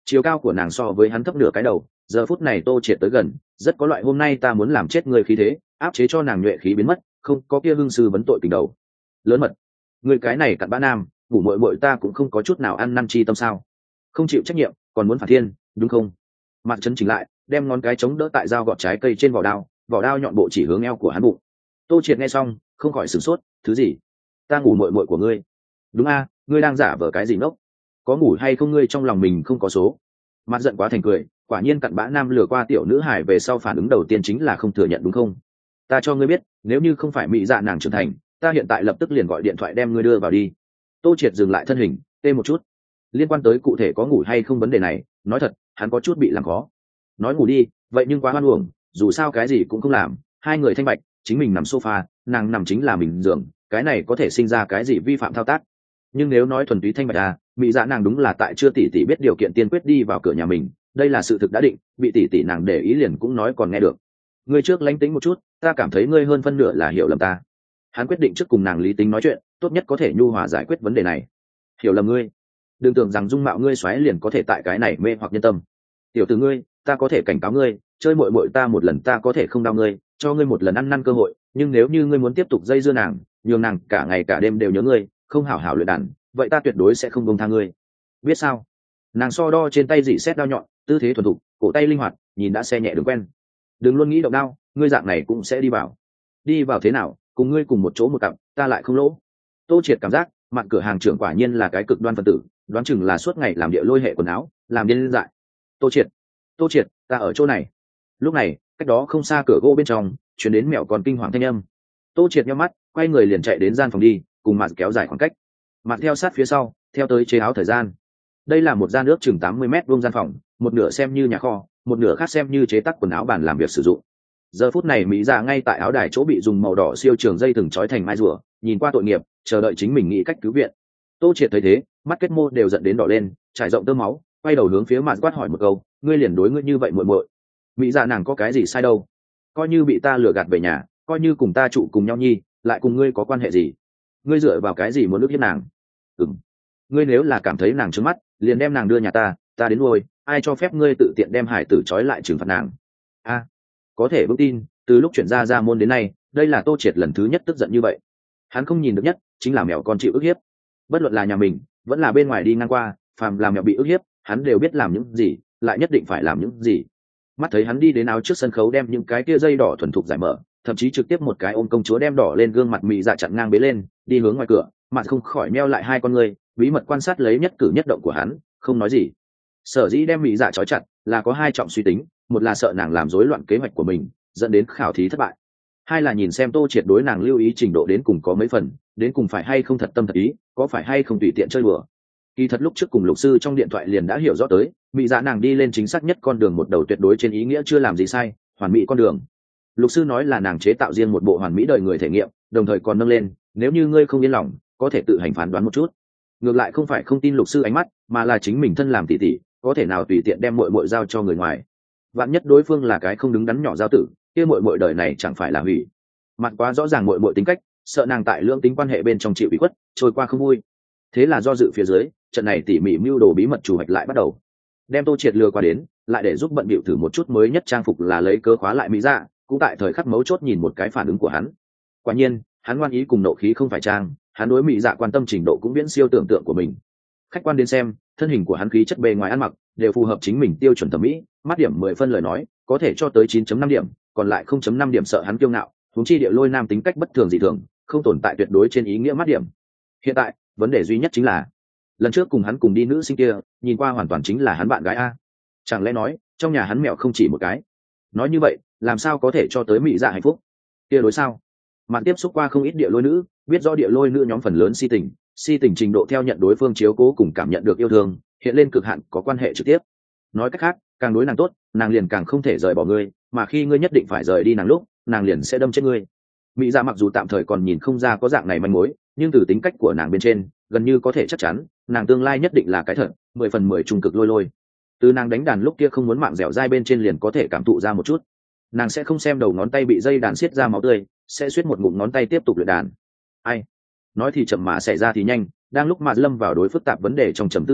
S1: chiều cao của nàng so với hắn thấp nửa cái đầu. Giờ phút này Tô Triệt tới gần, rất có loại hôm nay ta muốn làm chết người khí thế, áp chế cho nàng nhuệ khí biến mất, không có kia hương sư vấn tội kình đầu. Lớn mật, người cái này cặn bã nam, ngủ muội muội ta cũng không có chút nào ăn năn chi tâm sao? Không chịu trách nhiệm, còn muốn phản thiên, đúng không? Mặt chấn chỉnh lại, đem ngón cái chống đỡ tại dao gọt trái cây trên vỏ đao, vỏ đao nhọn bộ chỉ hướng eo của hắn bụng. Tô Triệt nghe xong, không khỏi sửng sốt, thứ gì? Ta ngủ muội muội của ngươi? Đúng a, ngươi đang giả vờ cái gì ngốc? Có ngủ hay không ngươi trong lòng mình không có số? Mặt giận quá thành cười, quả nhiên cặn bã nam lừa qua tiểu nữ hải về sau phản ứng đầu tiên chính là không thừa nhận đúng không? Ta cho ngươi biết, nếu như không phải mỹ dạ nàng trưởng thành, ta hiện tại lập tức liền gọi điện thoại đem ngươi đưa vào đi. Tô Triệt dừng lại thân hình, tê một chút. Liên quan tới cụ thể có ngủ hay không vấn đề này, nói thật, hắn có chút bị làm khó. Nói ngủ đi, vậy nhưng quá hoan uổng, dù sao cái gì cũng không làm, hai người thanh bạch, chính mình nằm sofa, nàng nằm chính là mình giường, cái này có thể sinh ra cái gì vi phạm thao tác. Nhưng nếu nói thuần túy thanh bạch à, mỹ dạ nàng đúng là tại chưa tỷ tỷ biết điều kiện tiên quyết đi vào cửa nhà mình, đây là sự thực đã định, bị tỷ tỷ nàng để ý liền cũng nói còn nghe được. Ngươi trước lánh tính một chút, ta cảm thấy ngươi hơn phân nửa là hiểu lầm ta. Hắn quyết định trước cùng nàng lý tính nói chuyện, tốt nhất có thể nhu hòa giải quyết vấn đề này. Hiểu lầm ngươi? Đừng tưởng rằng dung mạo ngươi xoáy liền có thể tại cái này mê hoặc nhân tâm. Tiểu tử ngươi, ta có thể cảnh cáo ngươi, chơi muội muội ta một lần ta có thể không đau ngươi, cho ngươi một lần ăn năn cơ hội, nhưng nếu như ngươi muốn tiếp tục dây dưa nàng, nhường nàng cả ngày cả đêm đều nhớ ngươi, không hảo hảo luyện đàn, vậy ta tuyệt đối sẽ không buông tha ngươi. Biết sao? Nàng so đo trên tay dỉ xét đao nhọn, tư thế thuần thục, cổ tay linh hoạt, nhìn đã xe nhẹ đường quen. Đừng luôn nghĩ động đao, ngươi dạng này cũng sẽ đi vào. Đi vào thế nào? Cùng ngươi cùng một chỗ một cặp, ta lại không lỗ. Tô Triệt cảm giác, mặt cửa hàng trưởng quả nhiên là cái cực đoan phân tử, đoán chừng là suốt ngày làm địa lôi hệ quần áo, làm điên dại. Tô Triệt, Tô Triệt, ta ở chỗ này. Lúc này, cách đó không xa cửa gỗ bên trong, chuyển đến mẹo còn kinh hoàng thanh âm. Tô Triệt nhắm mắt, quay người liền chạy đến gian phòng đi, cùng mặt kéo dài khoảng cách. Mặt theo sát phía sau, theo tới chế áo thời gian. Đây là một gian ước chừng tám mươi mét vuông gian phòng, một nửa xem như nhà kho, một nửa khác xem như chế tác quần áo bàn làm việc sử dụng. Giờ phút này mỹ dạ ngay tại áo đài chỗ bị dùng màu đỏ siêu trường dây thừng trói thành mai rùa, nhìn qua tội nghiệp, chờ đợi chính mình nghĩ cách cứu viện. Tô Triệt thấy thế, mắt kết mô đều giận đến đỏ lên, trải rộng tơ máu, quay đầu hướng phía mặt quát hỏi một câu, ngươi liền đối ngươi như vậy muội muội, mỹ dạ nàng có cái gì sai đâu? Coi như bị ta lừa gạt về nhà, coi như cùng ta trụ cùng nhau nhi, lại cùng ngươi có quan hệ gì? Ngươi dựa vào cái gì muốn ức hiếp nàng? Ừm, ngươi nếu là cảm thấy nàng trướng mắt, liền đem nàng đưa nhà ta, ta đến nuôi, ai cho phép ngươi tự tiện đem hải tử trói lại trừng phạt nàng? A, có thể vững tin, từ lúc chuyển ra ra môn đến nay, đây là Tô Triệt lần thứ nhất tức giận như vậy. Hắn không nhìn được nhất, chính là mèo con chịu ức hiếp. Bất luận là nhà mình, vẫn là bên ngoài đi ngang qua, phàm làm mèo bị ức hiếp, hắn đều biết làm những gì, lại nhất định phải làm những gì. Mắt thấy hắn đi đến áo trước sân khấu đem những cái kia dây đỏ thuần thục giải mở, thậm chí trực tiếp một cái ôm công chúa đem đỏ lên gương mặt mị dạ chặn ngang bế lên, đi hướng ngoài cửa, mặt không khỏi meo lại hai con người, bí mật quan sát lấy nhất cử nhất động của hắn, không nói gì. Sở dĩ đem mị dạ trói chặt là có hai trọng suy tính, một là sợ nàng làm rối loạn kế hoạch của mình, dẫn đến khảo thí thất bại. Hai là nhìn xem Tô Triệt đối nàng lưu ý trình độ đến cùng có mấy phần, đến cùng phải hay không thật tâm thật ý, có phải hay không tùy tiện chơi bừa. Kỳ thật lúc trước cùng lục sư trong điện thoại liền đã hiểu rõ tới, mỹ dạ nàng đi lên chính xác nhất con đường một đầu tuyệt đối trên ý nghĩa chưa làm gì sai, hoàn mỹ con đường. Lục sư nói là nàng chế tạo riêng một bộ hoàn mỹ đời người thể nghiệm, đồng thời còn nâng lên, nếu như ngươi không yên lòng, có thể tự hành phán đoán một chút. Ngược lại không phải không tin lục sư ánh mắt, mà là chính mình thân làm tỷ tỷ, có thể nào tùy tiện đem muội muội giao cho người ngoài. Vạn nhất đối phương là cái không đứng đắn nhỏ giao tử, kia muội muội đời này chẳng phải là hủy. Mặt quá rõ ràng muội muội tính cách, sợ nàng tại lưỡng tính quan hệ bên trong chịu ủy khuất, trôi qua không vui. Thế là do dự phía dưới, trận này tỉ mỉ mưu đồ bí mật chủ hoạch lại bắt đầu. Đem Tô Triệt lừa qua đến, lại để giúp bận bịu thử một chút mới nhất trang phục là lấy cớ khóa lại mỹ dạ, cũng tại thời khắc mấu chốt nhìn một cái phản ứng của hắn. Quả nhiên, hắn ngoan ý cùng nộ khí không phải trang, hắn đối mỹ dạ quan tâm trình độ cũng viễn siêu tưởng tượng của mình. Khách quan đến xem, thân hình của hắn khí chất bề ngoài ăn mặc đều phù hợp chính mình tiêu chuẩn thẩm mỹ, mắt điểm mười phân lời nói, có thể cho tới chín chấm năm điểm, còn lại không chấm năm điểm sợ hắn kiêu ngạo, huống chi địa lôi nam tính cách bất thường dị thường, không tồn tại tuyệt đối trên ý nghĩa mắt điểm. Hiện tại, vấn đề duy nhất chính là, lần trước cùng hắn cùng đi nữ sinh kia, nhìn qua hoàn toàn chính là hắn bạn gái a. Chẳng lẽ nói, trong nhà hắn mẹo không chỉ một cái? Nói như vậy, làm sao có thể cho tới mỹ dạ hạnh phúc? Kia đối sao? Mạn tiếp xúc qua không ít địa lôi nữ, biết rõ địa lôi nữ nhóm phần lớn si tình, si tình trình độ theo nhận đối phương chiếu cố cùng cảm nhận được yêu thương, hiện lên cực hạn có quan hệ trực tiếp. Nói cách khác, càng đối nàng tốt, nàng liền càng không thể rời bỏ ngươi, mà khi ngươi nhất định phải rời đi nàng lúc, nàng liền sẽ đâm chết ngươi. Mỹ dạ mặc dù tạm thời còn nhìn không ra có dạng này manh mối, nhưng từ tính cách của nàng bên trên, gần như có thể chắc chắn, nàng tương lai nhất định là cái thật, mười phần mười trung cực lôi lôi. Từ nàng đánh đàn lúc kia không muốn mạng dẻo dai bên trên liền có thể cảm thụ ra một chút. Nàng sẽ không xem đầu ngón tay bị dây đàn xiết ra máu tươi, sẽ suýt một ngụm ngón tay tiếp tục luyện đàn. Ai? Nói thì chậm mà xảy ra thì nhanh, đang lúc mà lâm vào đối phức tạp vấn đề trong trầm tư lúc,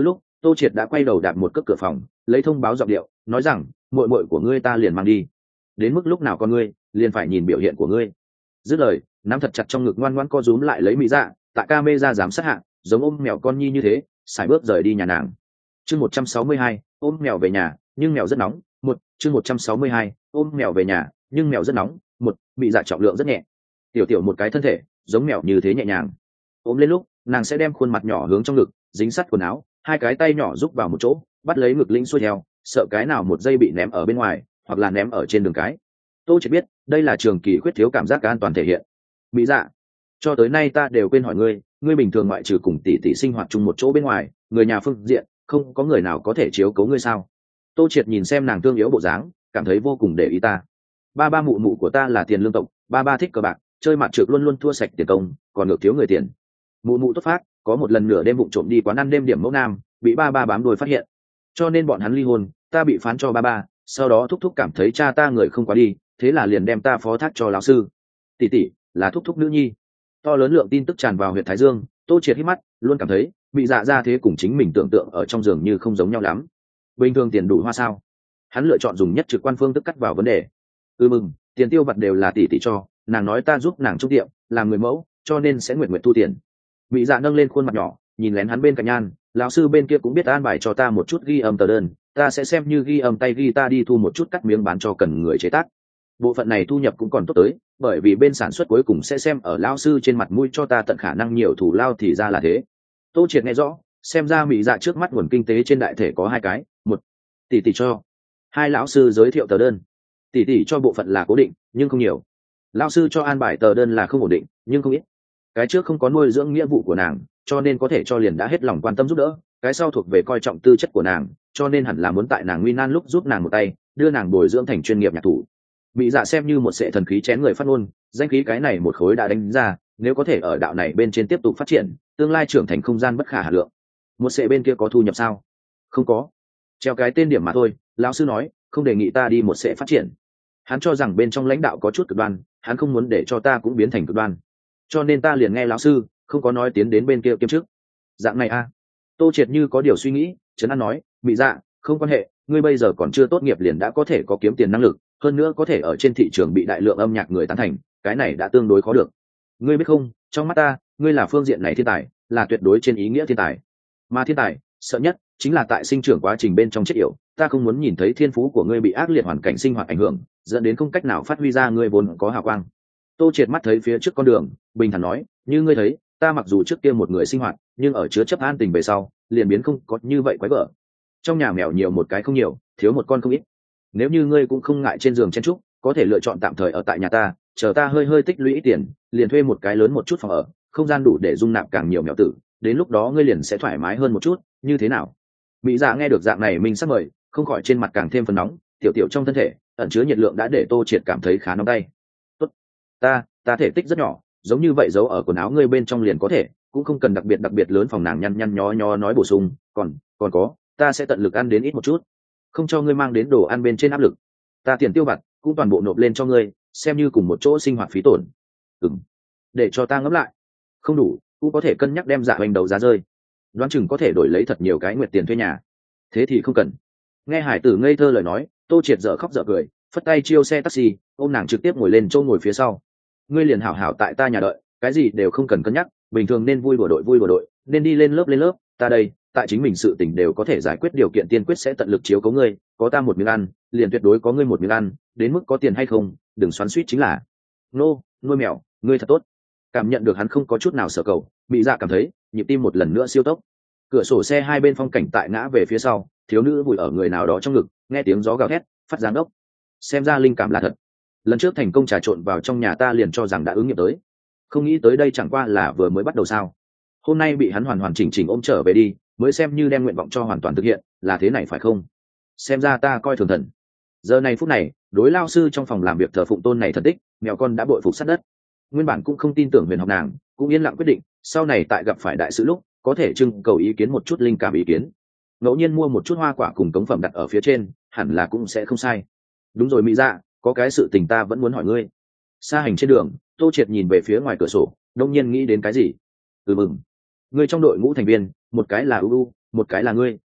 S1: Tô Triệt đã quay đầu đạp một cước cửa phòng, lấy thông báo giọng điệu nói rằng muội muội của ngươi ta liền mang đi, đến mức lúc nào con ngươi liền phải nhìn biểu hiện của ngươi. Dứt lời, nắm thật chặt trong ngực ngoan ngoãn co rúm lại lấy Mỹ Dạ, tại camera giám sát hạ giống ôm mèo con nhi như thế sải bước rời đi nhà nàng. Chương một trăm sáu mươi hai, ôm mèo về nhà nhưng mèo rất nóng. Một chương một trăm sáu mươi hai, ôm mèo về nhà nhưng mèo rất nóng. Một Mỹ Dạ trọng lượng rất nhẹ, tiểu tiểu một cái thân thể giống mèo như thế nhẹ nhàng. Ôm lên lúc nàng sẽ đem khuôn mặt nhỏ hướng trong ngực dính sắt quần áo, hai cái tay nhỏ rúc vào một chỗ bắt lấy ngực linh xuôi theo, sợ cái nào một giây bị ném ở bên ngoài hoặc là ném ở trên đường cái. Tôi chỉ biết đây là trường kỳ khuyết thiếu cảm giác an toàn thể hiện. Mỹ Dạ, cho tới nay ta đều quên hỏi ngươi, ngươi bình thường ngoại trừ cùng tỷ tỷ sinh hoạt chung một chỗ bên ngoài, người nhà phương diện không có người nào có thể chiếu cố ngươi sao? Tô Triệt nhìn xem nàng thương yếu bộ dáng, cảm thấy vô cùng để ý ta. Ba ba mụ mụ của ta là tiền lương tộc, ba ba thích cờ bạc, chơi mặt trượt luôn luôn thua sạch tiền công, còn ngược thiếu người tiền. Mụ mụ tốt phát, có một lần nửa đêm vụng trộm đi quán ăn đêm điểm mẫu nam, bị ba ba bám đuôi phát hiện, cho nên bọn hắn ly hôn, ta bị phán cho ba ba. Sau đó thúc thúc cảm thấy cha ta người không quá đi, thế là liền đem ta phó thác cho lão sư. Tỷ tỷ là thúc thúc nữ nhi. To lớn lượng tin tức tràn vào huyện Thái Dương, Tô Triệt hít mắt, luôn cảm thấy bị dạ ra thế cùng chính mình tưởng tượng ở trong giường như không giống nhau lắm. Bình thường tiền đủ hoa sao? Hắn lựa chọn dùng nhất trực quan phương tức cắt vào vấn đề. Ừ mừng, tiền tiêu vặt đều là tỷ tỷ cho, nàng nói ta giúp nàng trúc tiệm, làm người mẫu, cho nên sẽ nguyện nguyện thu tiền. Bị dạ nâng lên khuôn mặt nhỏ, nhìn lén hắn bên cạnh nhan, lão sư bên kia cũng biết an bài cho ta một chút ghi âm tờ đơn, ta sẽ xem như ghi âm tay ghi ta đi thu một chút cắt miếng bán cho cần người chế tác. Bộ phận này thu nhập cũng còn tốt tới, bởi vì bên sản xuất cuối cùng sẽ xem ở lão sư trên mặt mũi cho ta tận khả năng nhiều thủ lao thì ra là thế. Tô Triệt nghe rõ, xem ra Mỹ Dạ trước mắt nguồn kinh tế trên đại thể có hai cái, một tỷ tỷ cho, hai lão sư giới thiệu tờ đơn. Tỷ tỷ cho bộ phận là cố định nhưng không nhiều, lão sư cho an bài tờ đơn là không ổn định nhưng không ít. Cái trước không có nuôi dưỡng nghĩa vụ của nàng, cho nên có thể cho liền đã hết lòng quan tâm giúp đỡ, cái sau thuộc về coi trọng tư chất của nàng, cho nên hẳn là muốn tại nàng nguy nan lúc giúp nàng một tay, đưa nàng bồi dưỡng thành chuyên nghiệp nhạc thủ. Mỹ Dạ xem như một sệ thần khí chén người phát ngôn, danh khí cái này một khối đã đánh ra, nếu có thể ở đạo này bên trên tiếp tục phát triển, tương lai trưởng thành không gian bất khả hà lượng. Một sệ bên kia có thu nhập sao? Không có, treo cái tên điểm mà thôi. Lão sư nói không đề nghị ta đi một sệ phát triển, hắn cho rằng bên trong lãnh đạo có chút cực đoan, hắn không muốn để cho ta cũng biến thành cực đoan, cho nên ta liền nghe lão sư, không có nói tiến đến bên kia kiêm chức. Dạng này a à? Tô Triệt như có điều suy nghĩ, trấn an nói, Mỹ Dạ, không quan hệ, ngươi bây giờ còn chưa tốt nghiệp liền đã có thể có kiếm tiền năng lực, hơn nữa có thể ở trên thị trường bị đại lượng âm nhạc người tán thành, cái này đã tương đối khó được. Ngươi biết không, trong mắt ta, ngươi là phương diện này thiên tài, là tuyệt đối trên ý nghĩa thiên tài. Mà thiên tài, sợ nhất chính là tại sinh trưởng quá trình bên trong chết yểu, ta không muốn nhìn thấy thiên phú của ngươi bị ác liệt hoàn cảnh sinh hoạt ảnh hưởng, dẫn đến không cách nào phát huy ra ngươi vốn có hào quang. Tô Triệt mắt thấy phía trước con đường, bình thản nói, như ngươi thấy, ta mặc dù trước kia một người sinh hoạt, nhưng ở chứa chấp an tình về sau, liền biến không có như vậy quái vợ. Trong nhà mèo nhiều một cái không nhiều, thiếu một con không ít. Nếu như ngươi cũng không ngại trên giường chen trúc, có thể lựa chọn tạm thời ở tại nhà ta, chờ ta hơi hơi tích lũy tiền, liền thuê một cái lớn một chút phòng ở, không gian đủ để dung nạp càng nhiều mèo tử, đến lúc đó ngươi liền sẽ thoải mái hơn một chút, như thế nào? Mỹ Dạ nghe được dạng này mình sắp mời, không khỏi trên mặt càng thêm phấn nóng, tiểu tiểu trong thân thể ẩn chứa nhiệt lượng đã để Tô Triệt cảm thấy khá nóng tay. Tốt, ta, ta thể tích rất nhỏ, giống như vậy giấu ở quần áo ngươi bên trong liền có thể, cũng không cần đặc biệt đặc biệt lớn phòng. Nàng nhăn nhăn nhó nhó nói bổ sung, còn còn có, ta sẽ tận lực ăn đến ít một chút, không cho ngươi mang đến đồ ăn bên trên áp lực, ta tiền tiêu vặt cũng toàn bộ nộp lên cho ngươi, xem như cùng một chỗ sinh hoạt phí tổn. Ừm, để cho ta ngẫm lại, không đủ cũng có thể cân nhắc đem Dạ Hoành đấu giá rơi, đoán chừng có thể đổi lấy thật nhiều cái nguyệt tiền thuê nhà. Thế thì không cần. Nghe hải tử ngây thơ lời nói, Tô Triệt dở khóc dở cười, phất tay chiêu xe taxi, ôm nàng trực tiếp ngồi lên chỗ ngồi phía sau. Ngươi liền hảo hảo tại ta nhà đợi, cái gì đều không cần cân nhắc, bình thường nên vui đùa đội vui đùa đội, nên đi lên lớp lên lớp, ta đây tại chính mình sự tình đều có thể giải quyết, điều kiện tiên quyết sẽ tận lực chiếu cố ngươi, có ta một miếng ăn liền tuyệt đối có ngươi một miếng ăn, đến mức có tiền hay không đừng xoắn xuýt chính là. Nô, nuôi mèo, ngươi thật tốt. Cảm nhận được hắn không có chút nào sợ cầu, Mỹ Dạ cảm thấy nhịp tim một lần nữa siêu tốc. Cửa sổ xe hai bên phong cảnh tại ngã về phía sau, thiếu nữ vùi ở người nào đó trong ngực, nghe tiếng gió gào thét, phát giáng ốc. Xem ra linh cảm là thật. Lần trước thành công trà trộn vào trong nhà ta liền cho rằng đã ứng nghiệm tới, không nghĩ tới đây chẳng qua là vừa mới bắt đầu sao. Hôm nay bị hắn hoàn hoàn chỉnh chỉnh ôm trở về đi, mới xem như đem nguyện vọng cho hoàn toàn thực hiện, là thế này phải không? Xem ra ta coi thường thần. Giờ này phút này, đối lao sư trong phòng làm việc thờ phụng tôn này thần tích, mèo con đã bội phục sát đất. Nguyên bản cũng không tin tưởng huyền học nàng, cũng yên lặng quyết định, sau này tại gặp phải đại sự lúc, có thể trưng cầu ý kiến một chút linh cảm ý kiến. Ngẫu nhiên mua một chút hoa quả cùng cống phẩm đặt ở phía trên, hẳn là cũng sẽ không sai. Đúng rồi Mỹ Dạ, có cái sự tình ta vẫn muốn hỏi ngươi. Xa hành trên đường, Tô Triệt nhìn về phía ngoài cửa sổ, đông nhiên nghĩ đến cái gì. Ừ mừng, ngươi trong đội ngũ thành viên, một cái là uu, một cái là ngươi,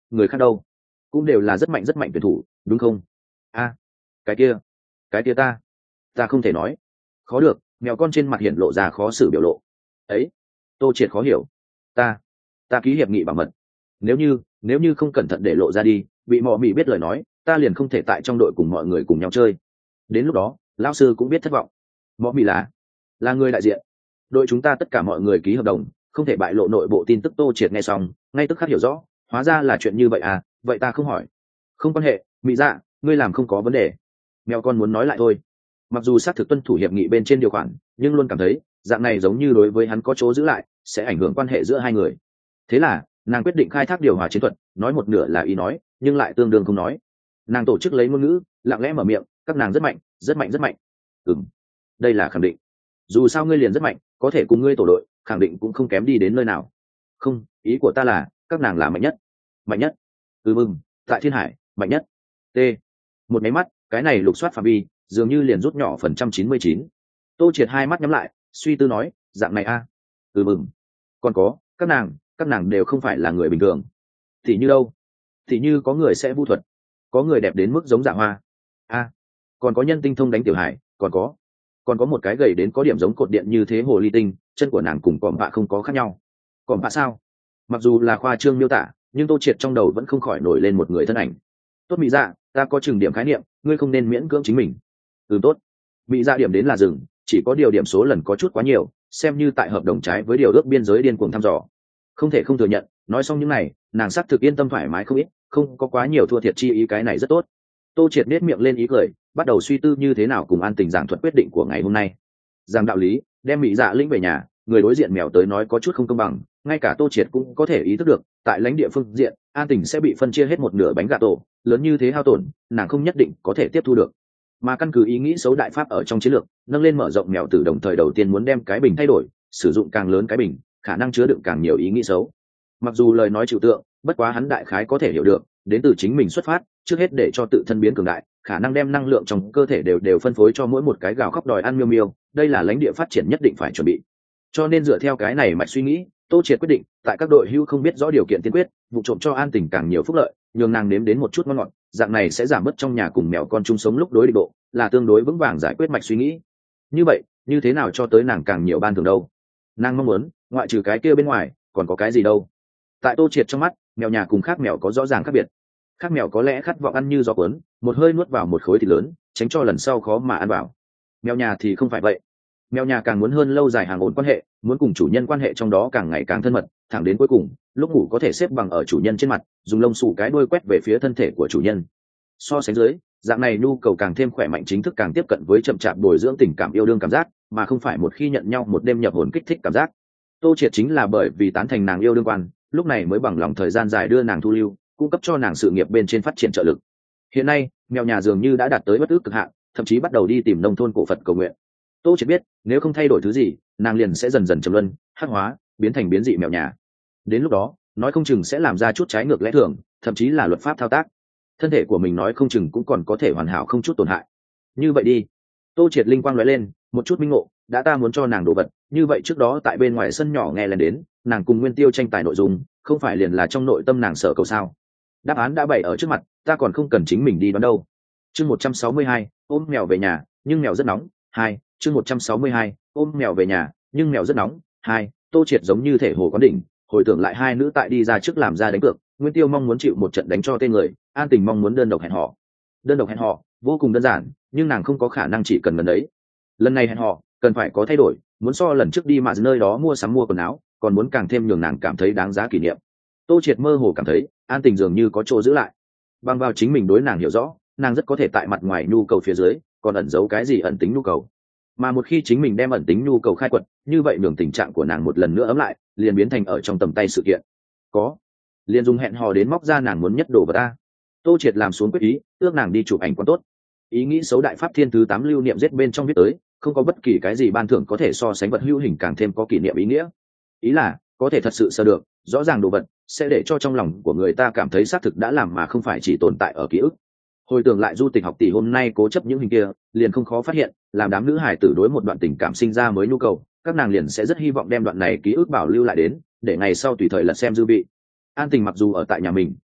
S1: người khác đâu cũng đều là rất mạnh rất mạnh tuyển thủ đúng không? A, cái kia cái kia ta ta không thể nói. Khó được, mèo con trên mặt hiện lộ ra khó xử biểu lộ. Ấy, Tô Triệt khó hiểu. Ta, ta ký hiệp nghị bảo mật. Nếu như, nếu như không cẩn thận để lộ ra đi, bị mọ mị biết lời nói, ta liền không thể tại trong đội cùng mọi người cùng nhau chơi. Đến lúc đó, lão sư cũng biết thất vọng. Mọ mị là, là người đại diện. Đội chúng ta tất cả mọi người ký hợp đồng, không thể bại lộ nội bộ tin tức. Tô Triệt nghe xong, ngay tức khắc hiểu rõ, hóa ra là chuyện như vậy à, vậy ta không hỏi. Không quan hệ, Mị Dạ, ngươi làm không có vấn đề. Mèo con muốn nói lại thôi. Mặc dù xác thực tuân thủ hiệp nghị bên trên điều khoản, nhưng luôn cảm thấy dạng này giống như đối với hắn có chỗ giữ lại, sẽ ảnh hưởng quan hệ giữa hai người. Thế là nàng quyết định khai thác điều hòa chiến thuật, nói một nửa là ý nói, nhưng lại tương đương không nói. Nàng tổ chức lấy ngôn ngữ, lặng lẽ mở miệng, các nàng rất mạnh, rất mạnh rất mạnh. Ừm, đây là khẳng định. Dù sao ngươi liền rất mạnh, có thể cùng ngươi tổ đội, khẳng định cũng không kém đi đến nơi nào. Không, ý của ta là, các nàng là mạnh nhất, mạnh nhất. Ừ mừng, tại Thiên Hải, mạnh nhất. T. Một máy mắt, cái này lục soát phạm vi dường như liền rút nhỏ phần trăm chín mươi chín. Tô Triệt hai mắt nhắm lại, suy tư nói, dạng này a à? Ừ mừng, còn có các nàng các nàng đều không phải là người bình thường. Thì như đâu? Thì như có người sẽ vu thuật, có người đẹp đến mức giống Dạ Hoa a à, còn có nhân tinh thông đánh tiểu hải, còn có còn có một cái gầy đến có điểm giống cột điện như thế hồ ly tinh, chân của nàng cùng cọm bạ không có khác nhau. Cọm bạ sao? Mặc dù là khoa trương miêu tả, nhưng Tô Triệt trong đầu vẫn không khỏi nổi lên một người thân ảnh. Tốt Mỹ Dạ, ta có chừng điểm khái niệm, ngươi không nên miễn cưỡng chính mình. Ừ tốt. Mỹ Dạ điểm đến là dừng, chỉ có điều điểm số lần có chút quá nhiều, xem như tại hợp đồng trái với điều ước biên giới điên cuồng thăm dò. Không thể không thừa nhận, nói xong những này, nàng xác thực yên tâm thoải mái không ít, không có quá nhiều thua thiệt chi ý, cái này rất tốt. Tô Triệt nét miệng lên ý cười, bắt đầu suy tư như thế nào cùng An Tình giảng thuật quyết định của ngày hôm nay. Giảng đạo lý, đem Mỹ Dạ lĩnh về nhà, người đối diện mèo tới nói có chút không công bằng, ngay cả Tô Triệt cũng có thể ý thức được, tại lãnh địa phương diện, An Tình sẽ bị phân chia hết một nửa bánh gà tổ, lớn như thế hao tổn, nàng không nhất định có thể tiếp thu được. Mà căn cứ ý nghĩ xấu đại pháp ở trong chiến lược, nâng lên mở rộng mèo tử đồng thời đầu tiên muốn đem cái bình thay đổi, sử dụng càng lớn cái bình, khả năng chứa đựng càng nhiều ý nghĩ xấu. Mặc dù lời nói trừu tượng, bất quá hắn đại khái có thể hiểu được, đến từ chính mình xuất phát, trước hết để cho tự thân biến cường đại, khả năng đem năng lượng trong cơ thể đều đều phân phối cho mỗi một cái gào khóc đòi ăn miêu miêu, đây là lãnh địa phát triển nhất định phải chuẩn bị. Cho nên dựa theo cái này mạch suy nghĩ, Tô Triệt quyết định, tại các đội hưu không biết rõ điều kiện tiên quyết, vụ trộm cho An Tình càng nhiều phúc lợi, nhường nàng nếm đến một chút ngon ngọt, dạng này sẽ giảm bớt trong nhà cùng mèo con chung sống lúc đối địch độ, là tương đối vững vàng giải quyết mạch suy nghĩ. Như vậy, như thế nào cho tới nàng càng nhiều ban thưởng đâu? Nàng mong muốn, ngoại trừ cái kia bên ngoài, còn có cái gì đâu? Tại Tô Triệt trong mắt, mèo nhà cùng khác mèo có rõ ràng khác biệt. Khác mèo có lẽ khát vọng ăn như gió cuốn, một hơi nuốt vào một khối thịt lớn, tránh cho lần sau khó mà ăn vào. Mèo nhà thì không phải vậy. Mèo nhà càng muốn hơn lâu dài hàng ổn quan hệ, muốn cùng chủ nhân quan hệ trong đó càng ngày càng thân mật, thẳng đến cuối cùng, lúc ngủ có thể xếp bằng ở chủ nhân trên mặt, dùng lông xù cái đuôi quét về phía thân thể của chủ nhân. So sánh dưới, dạng này nhu cầu càng thêm khỏe mạnh, chính thức càng tiếp cận với chậm chạp bồi dưỡng tình cảm yêu đương cảm giác, mà không phải một khi nhận nhau một đêm nhập hồn kích thích cảm giác. Tô Triệt chính là bởi vì tán thành nàng yêu đương quan, lúc này mới bằng lòng thời gian dài đưa nàng thu lưu, cung cấp cho nàng sự nghiệp bên trên phát triển trợ lực. Hiện nay, mèo nhà dường như đã đạt tới bất ước cực hạn, thậm chí bắt đầu đi tìm nông thôn cổ Phật cầu nguyện. Tô Triệt biết, nếu không thay đổi thứ gì, nàng liền sẽ dần dần trầm luân, hắc hóa, biến thành biến dị mèo nhà. Đến lúc đó, nói không chừng sẽ làm ra chút trái ngược lẽ thường, thậm chí là luật pháp thao tác. Thân thể của mình nói không chừng cũng còn có thể hoàn hảo không chút tổn hại. Như vậy đi. Tô Triệt linh quang lóe lên, một chút minh ngộ, đã ta muốn cho nàng đồ vật, như vậy trước đó tại bên ngoài sân nhỏ nghe lên đến, nàng cùng Nguyên Tiêu tranh tài nội dung, không phải liền là trong nội tâm nàng sở cầu sao? Đáp án đã bày ở trước mặt, ta còn không cần chính mình đi đoán đâu. Chương một trăm sáu mươi hai, ôm mèo về nhà, nhưng mèo rất nóng. Hai, chương một trăm sáu mươi hai, ôm mèo về nhà, nhưng mèo rất nóng. Hai, Tô Triệt giống như thể hồ quán đỉnh, hồi tưởng lại hai nữ tại đi ra trước làm ra đánh cược, Nguyên Tiêu mong muốn chịu một trận đánh cho tên người, An Tình mong muốn đơn độc hẹn hò. Đơn độc hẹn hò, vô cùng đơn giản, nhưng nàng không có khả năng chỉ cần lần đấy. Lần này hẹn hò, cần phải có thay đổi, muốn so lần trước đi mà nơi đó mua sắm mua quần áo, còn muốn càng thêm nhường nàng cảm thấy đáng giá kỷ niệm. Tô Triệt mơ hồ cảm thấy, An Tình dường như có chỗ giữ lại. Bằng vào chính mình đối nàng hiểu rõ, nàng rất có thể tại mặt ngoài nhu cầu phía dưới, còn ẩn giấu cái gì ẩn tính nhu cầu. Mà một khi chính mình đem ẩn tính nhu cầu khai quật, như vậy nhường tình trạng của nàng một lần nữa ấm lại, liền biến thành ở trong tầm tay sự kiện. Có, liền dùng hẹn hò đến móc ra nàng muốn nhất đồ vật ta. Tô Triệt làm xuống quyết ý, ước nàng đi chụp ảnh quan tốt. Ý nghĩ xấu đại pháp thiên thứ tám lưu niệm giết bên trong viết tới, không có bất kỳ cái gì ban thưởng có thể so sánh vật hữu hình càng thêm có kỷ niệm ý nghĩa. Ý là, có thể thật sự sơ được, rõ ràng đồ vật, sẽ để cho trong lòng của người ta cảm thấy xác thực đã làm mà không phải chỉ tồn tại ở ký ức. Hồi tưởng lại du tịch học tỷ hôm nay cố chấp những hình kia, liền không khó phát hiện, làm đám nữ hải tử đối một đoạn tình cảm sinh ra mới nhu cầu, các nàng liền sẽ rất hy vọng đem đoạn này ký ức bảo lưu lại đến, để ngày sau tùy thời lật xem dư vị. An Tình mặc dù ở tại nhà mình,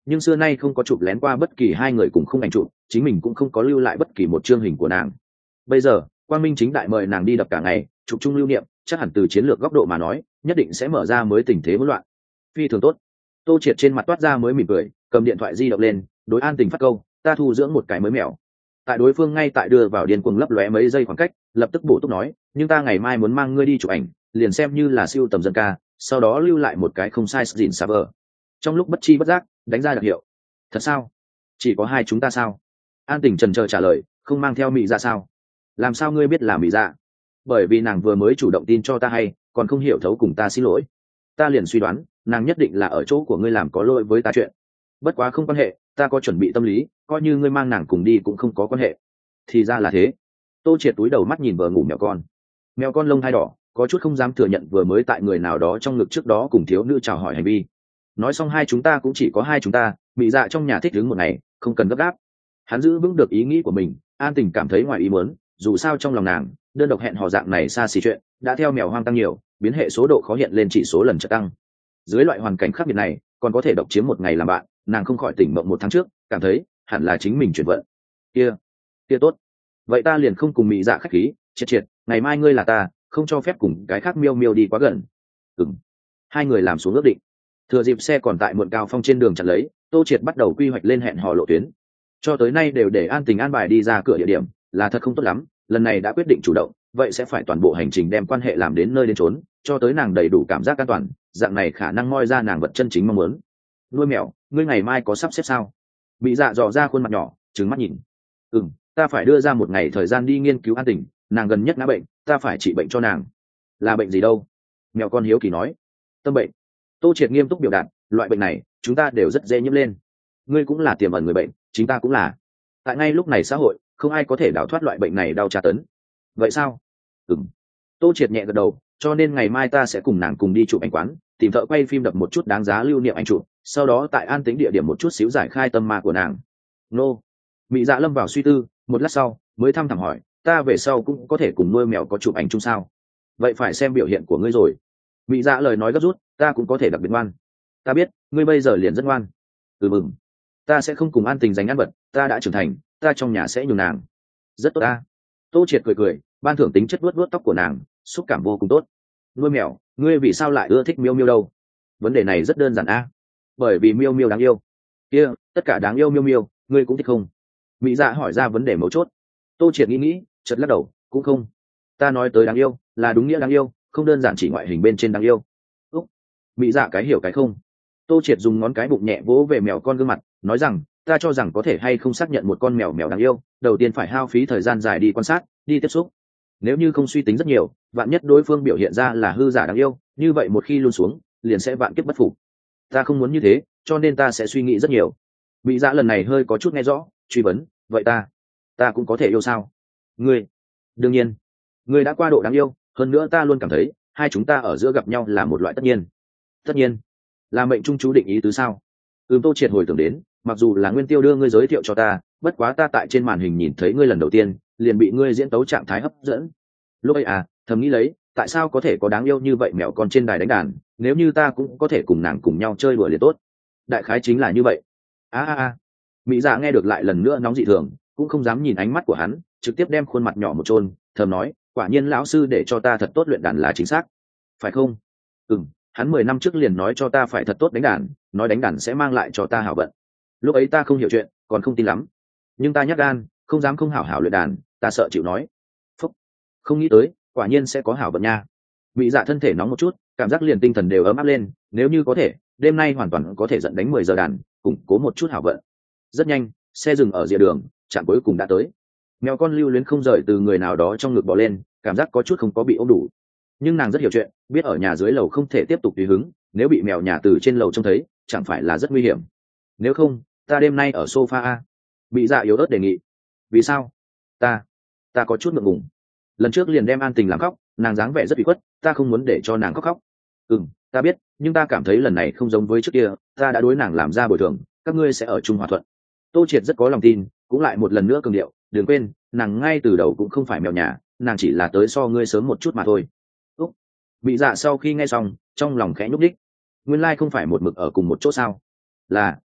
S1: nhưng xưa nay không có chụp lén qua bất kỳ hai người cùng không ảnh chụp, chính mình cũng không có lưu lại bất kỳ một chương hình của nàng. Bây giờ quang minh chính đại mời nàng đi đập cả ngày chụp chung lưu niệm, chắc hẳn từ chiến lược góc độ mà nói nhất định sẽ mở ra mới tình thế hỗn loạn. Phi thường tốt. Tô Triệt trên mặt toát ra mới mỉm cười, cầm điện thoại di động lên đối An Tình phát câu, ta thu dưỡng một cái mới mèo. Tại đối phương ngay tại đưa vào điên cuồng lấp lóe mấy giây khoảng cách, lập tức bổ túc nói, nhưng ta ngày mai muốn mang ngươi đi chụp ảnh, liền xem như là siêu tầm dân ca, sau đó lưu lại một cái không sai gìn server. Trong lúc bất chi bất giác đánh ra đặc hiệu. Thật sao? Chỉ có hai chúng ta sao? An Tình chần chờ trả lời, không mang theo Mị Dạ sao? Làm sao ngươi biết là Mị Dạ? Bởi vì nàng vừa mới chủ động tin cho ta hay, còn không hiểu thấu cùng ta xin lỗi. Ta liền suy đoán nàng nhất định là ở chỗ của ngươi làm có lỗi với ta chuyện. Bất quá không quan hệ, ta có chuẩn bị tâm lý, coi như ngươi mang nàng cùng đi cũng không có quan hệ. Thì ra là thế. Tô Triệt túi đầu mắt nhìn vợ ngủ mèo con. Mèo con lông hai đỏ, có chút không dám thừa nhận vừa mới tại người nào đó trong ngực trước đó cùng thiếu nữ chào hỏi hành vi. Nói xong hai chúng ta cũng chỉ có hai chúng ta, Mị Dạ trong nhà thích đứng một ngày, không cần gấp gáp. Hắn giữ vững được ý nghĩ của mình. An Tình cảm thấy ngoài ý muốn, dù sao trong lòng nàng đơn độc hẹn hò dạng này xa xỉ chuyện đã theo mèo hoang tăng nhiều, biến hệ số độ khó hiện lên chỉ số lần chợt tăng. Dưới loại hoàn cảnh khắc nghiệt này còn có thể độc chiếm một ngày làm bạn, nàng không khỏi tỉnh mộng một tháng trước cảm thấy hẳn là chính mình chuyển vận. Kia kia tốt, vậy ta liền không cùng Mị Dạ khách khí, triệt triệt ngày mai ngươi là ta, không cho phép cùng cái khác miêu miêu đi quá gần. Ừm. Hai người làm xuống ước định. Thừa dịp xe còn tại muộn cao phong trên đường chặn lấy, Tô Triệt bắt đầu quy hoạch lên hẹn hò lộ tuyến. Cho tới nay đều để An Tình an bài đi ra cửa địa điểm, là thật không tốt lắm, lần này đã quyết định chủ động, vậy sẽ phải toàn bộ hành trình đem quan hệ làm đến nơi đến chốn, cho tới nàng đầy đủ cảm giác an toàn, dạng này khả năng moi ra nàng vật chân chính mong muốn. Nuôi mèo, ngươi ngày mai có sắp xếp sao? Bị Dạ dò ra khuôn mặt nhỏ, trừng mắt nhìn. Ừm, ta phải đưa ra một ngày thời gian đi nghiên cứu An Tình, nàng gần nhất ngã bệnh, ta phải trị bệnh cho nàng. Là bệnh gì đâu? Mèo con hiếu kỳ nói. Tâm bệnh. Tô Triệt nghiêm túc biểu đạt, loại bệnh này chúng ta đều rất dễ nhiễm lên. Ngươi cũng là tiềm ẩn người bệnh, chính ta cũng là. Tại ngay lúc này xã hội không ai có thể đào thoát loại bệnh này đau tra tấn. Vậy sao? Ừm. Tô Triệt nhẹ gật đầu, cho nên ngày mai ta sẽ cùng nàng cùng đi chụp ảnh quán, tìm thợ quay phim đập một chút đáng giá lưu niệm ảnh chụp, sau đó tại an tĩnh địa điểm một chút xíu giải khai tâm ma của nàng. Nô. Mị Dạ lâm vào suy tư, một lát sau mới thăm thẳm hỏi, ta về sau cũng có thể cùng nuôi mèo có chụp ảnh chung sao? Vậy phải xem biểu hiện của ngươi rồi. Mị Dạ lời nói gấp rút, ta cũng có thể đặc biệt ngoan. Ta biết, ngươi bây giờ liền rất ngoan. Ừ mừng. Ta sẽ không cùng An Tình giành ăn vật, ta đã trưởng thành, ta trong nhà sẽ nhường nàng. Rất tốt ta. Tô Triệt cười cười, ban thưởng tính chất vuốt vuốt tóc của nàng, xúc cảm vô cùng tốt. Nuôi mèo, ngươi vì sao lại ưa thích miêu miêu đâu? Vấn đề này rất đơn giản a. Bởi vì miêu miêu đáng yêu. Kia, tất cả đáng yêu miêu miêu, ngươi cũng thích không? Mị Dạ hỏi ra vấn đề mấu chốt. Tô Triệt nghĩ nghĩ, chợt lắc đầu, cũng không. Ta nói tới đáng yêu, là đúng nghĩa đáng yêu, không đơn giản chỉ ngoại hình bên trên đáng yêu. Úc. Mị Dạ cái hiểu cái không. Tô Triệt dùng ngón cái bụng nhẹ vỗ về mèo con gương mặt, nói rằng, ta cho rằng có thể hay không xác nhận một con mèo mèo đáng yêu, đầu tiên phải hao phí thời gian dài đi quan sát, đi tiếp xúc. Nếu như không suy tính rất nhiều, vạn nhất đối phương biểu hiện ra là hư giả đáng yêu, như vậy một khi luôn xuống, liền sẽ vạn kiếp bất phục. Ta không muốn như thế, cho nên ta sẽ suy nghĩ rất nhiều. Mị Dạ lần này hơi có chút nghe rõ, truy vấn, vậy ta, ta cũng có thể yêu sao? Ngươi, đương nhiên, ngươi đã qua độ đáng yêu, hơn nữa ta luôn cảm thấy, hai chúng ta ở giữa gặp nhau là một loại tất nhiên. Tất nhiên, là mệnh trung chú định ý tứ sao? Ừm. Tô Triệt hồi tưởng đến, mặc dù là Nguyên Tiêu đưa ngươi giới thiệu cho ta, bất quá ta tại trên màn hình nhìn thấy ngươi lần đầu tiên, liền bị ngươi diễn tấu trạng thái hấp dẫn. Lúc ấy à, thầm nghĩ lấy, tại sao có thể có đáng yêu như vậy mèo con trên đài đánh đàn, nếu như ta cũng có thể cùng nàng cùng nhau chơi đùa liền tốt. Đại khái chính là như vậy. A a a. Mỹ Dạ nghe được lại lần nữa nóng dị thường, cũng không dám nhìn ánh mắt của hắn, trực tiếp đem khuôn mặt nhỏ một chôn, thầm nói, quả nhiên lão sư để cho ta thật tốt luyện đàn là chính xác. Phải không? Ừm, hắn mười năm trước liền nói cho ta phải thật tốt đánh đàn, nói đánh đàn sẽ mang lại cho ta hảo vận. Lúc ấy ta không hiểu chuyện, còn không tin lắm, nhưng ta nhát gan, không dám không hảo hảo luyện đàn, ta sợ chịu nói. Phúc, không nghĩ tới, quả nhiên sẽ có hảo vận nha. Mỹ Dạ thân thể nóng một chút, cảm giác liền tinh thần đều ấm áp lên, nếu như có thể, đêm nay hoàn toàn có thể dẫn đánh mười giờ đàn, củng cố một chút hảo vận. Rất nhanh, xe dừng ở rìa đường, trạm cuối cùng đã tới. Mèo con lưu luyến không rời từ người nào đó trong ngực bò lên, cảm giác có chút không có bị ôm đủ, nhưng nàng rất hiểu chuyện, biết ở nhà dưới lầu không thể tiếp tục tùy hứng, nếu bị mèo nhà từ trên lầu trông thấy, chẳng phải là rất nguy hiểm. Nếu không, ta đêm nay ở sofa a. Bị Dạ yếu ớt đề nghị. Vì sao? Ta, ta có chút ngượng ngùng. Lần trước liền đem An Tình làm khóc, nàng dáng vẻ rất bị khuất, ta không muốn để cho nàng khóc khóc. Ừm, ta biết, nhưng ta cảm thấy lần này không giống với trước kia, ta đã đối nàng làm ra bồi thường, các ngươi sẽ ở chung hòa thuận. Tô Triệt rất có lòng tin, cũng lại một lần nữa cường điệu, đừng quên, nàng ngay từ đầu cũng không phải mèo nhà, nàng chỉ là tới so ngươi sớm một chút mà thôi. Úc. Bị Dạ sau khi nghe xong, trong lòng khẽ nhúc nhích. Nguyên lai không phải một mực ở cùng một chỗ sao? Là,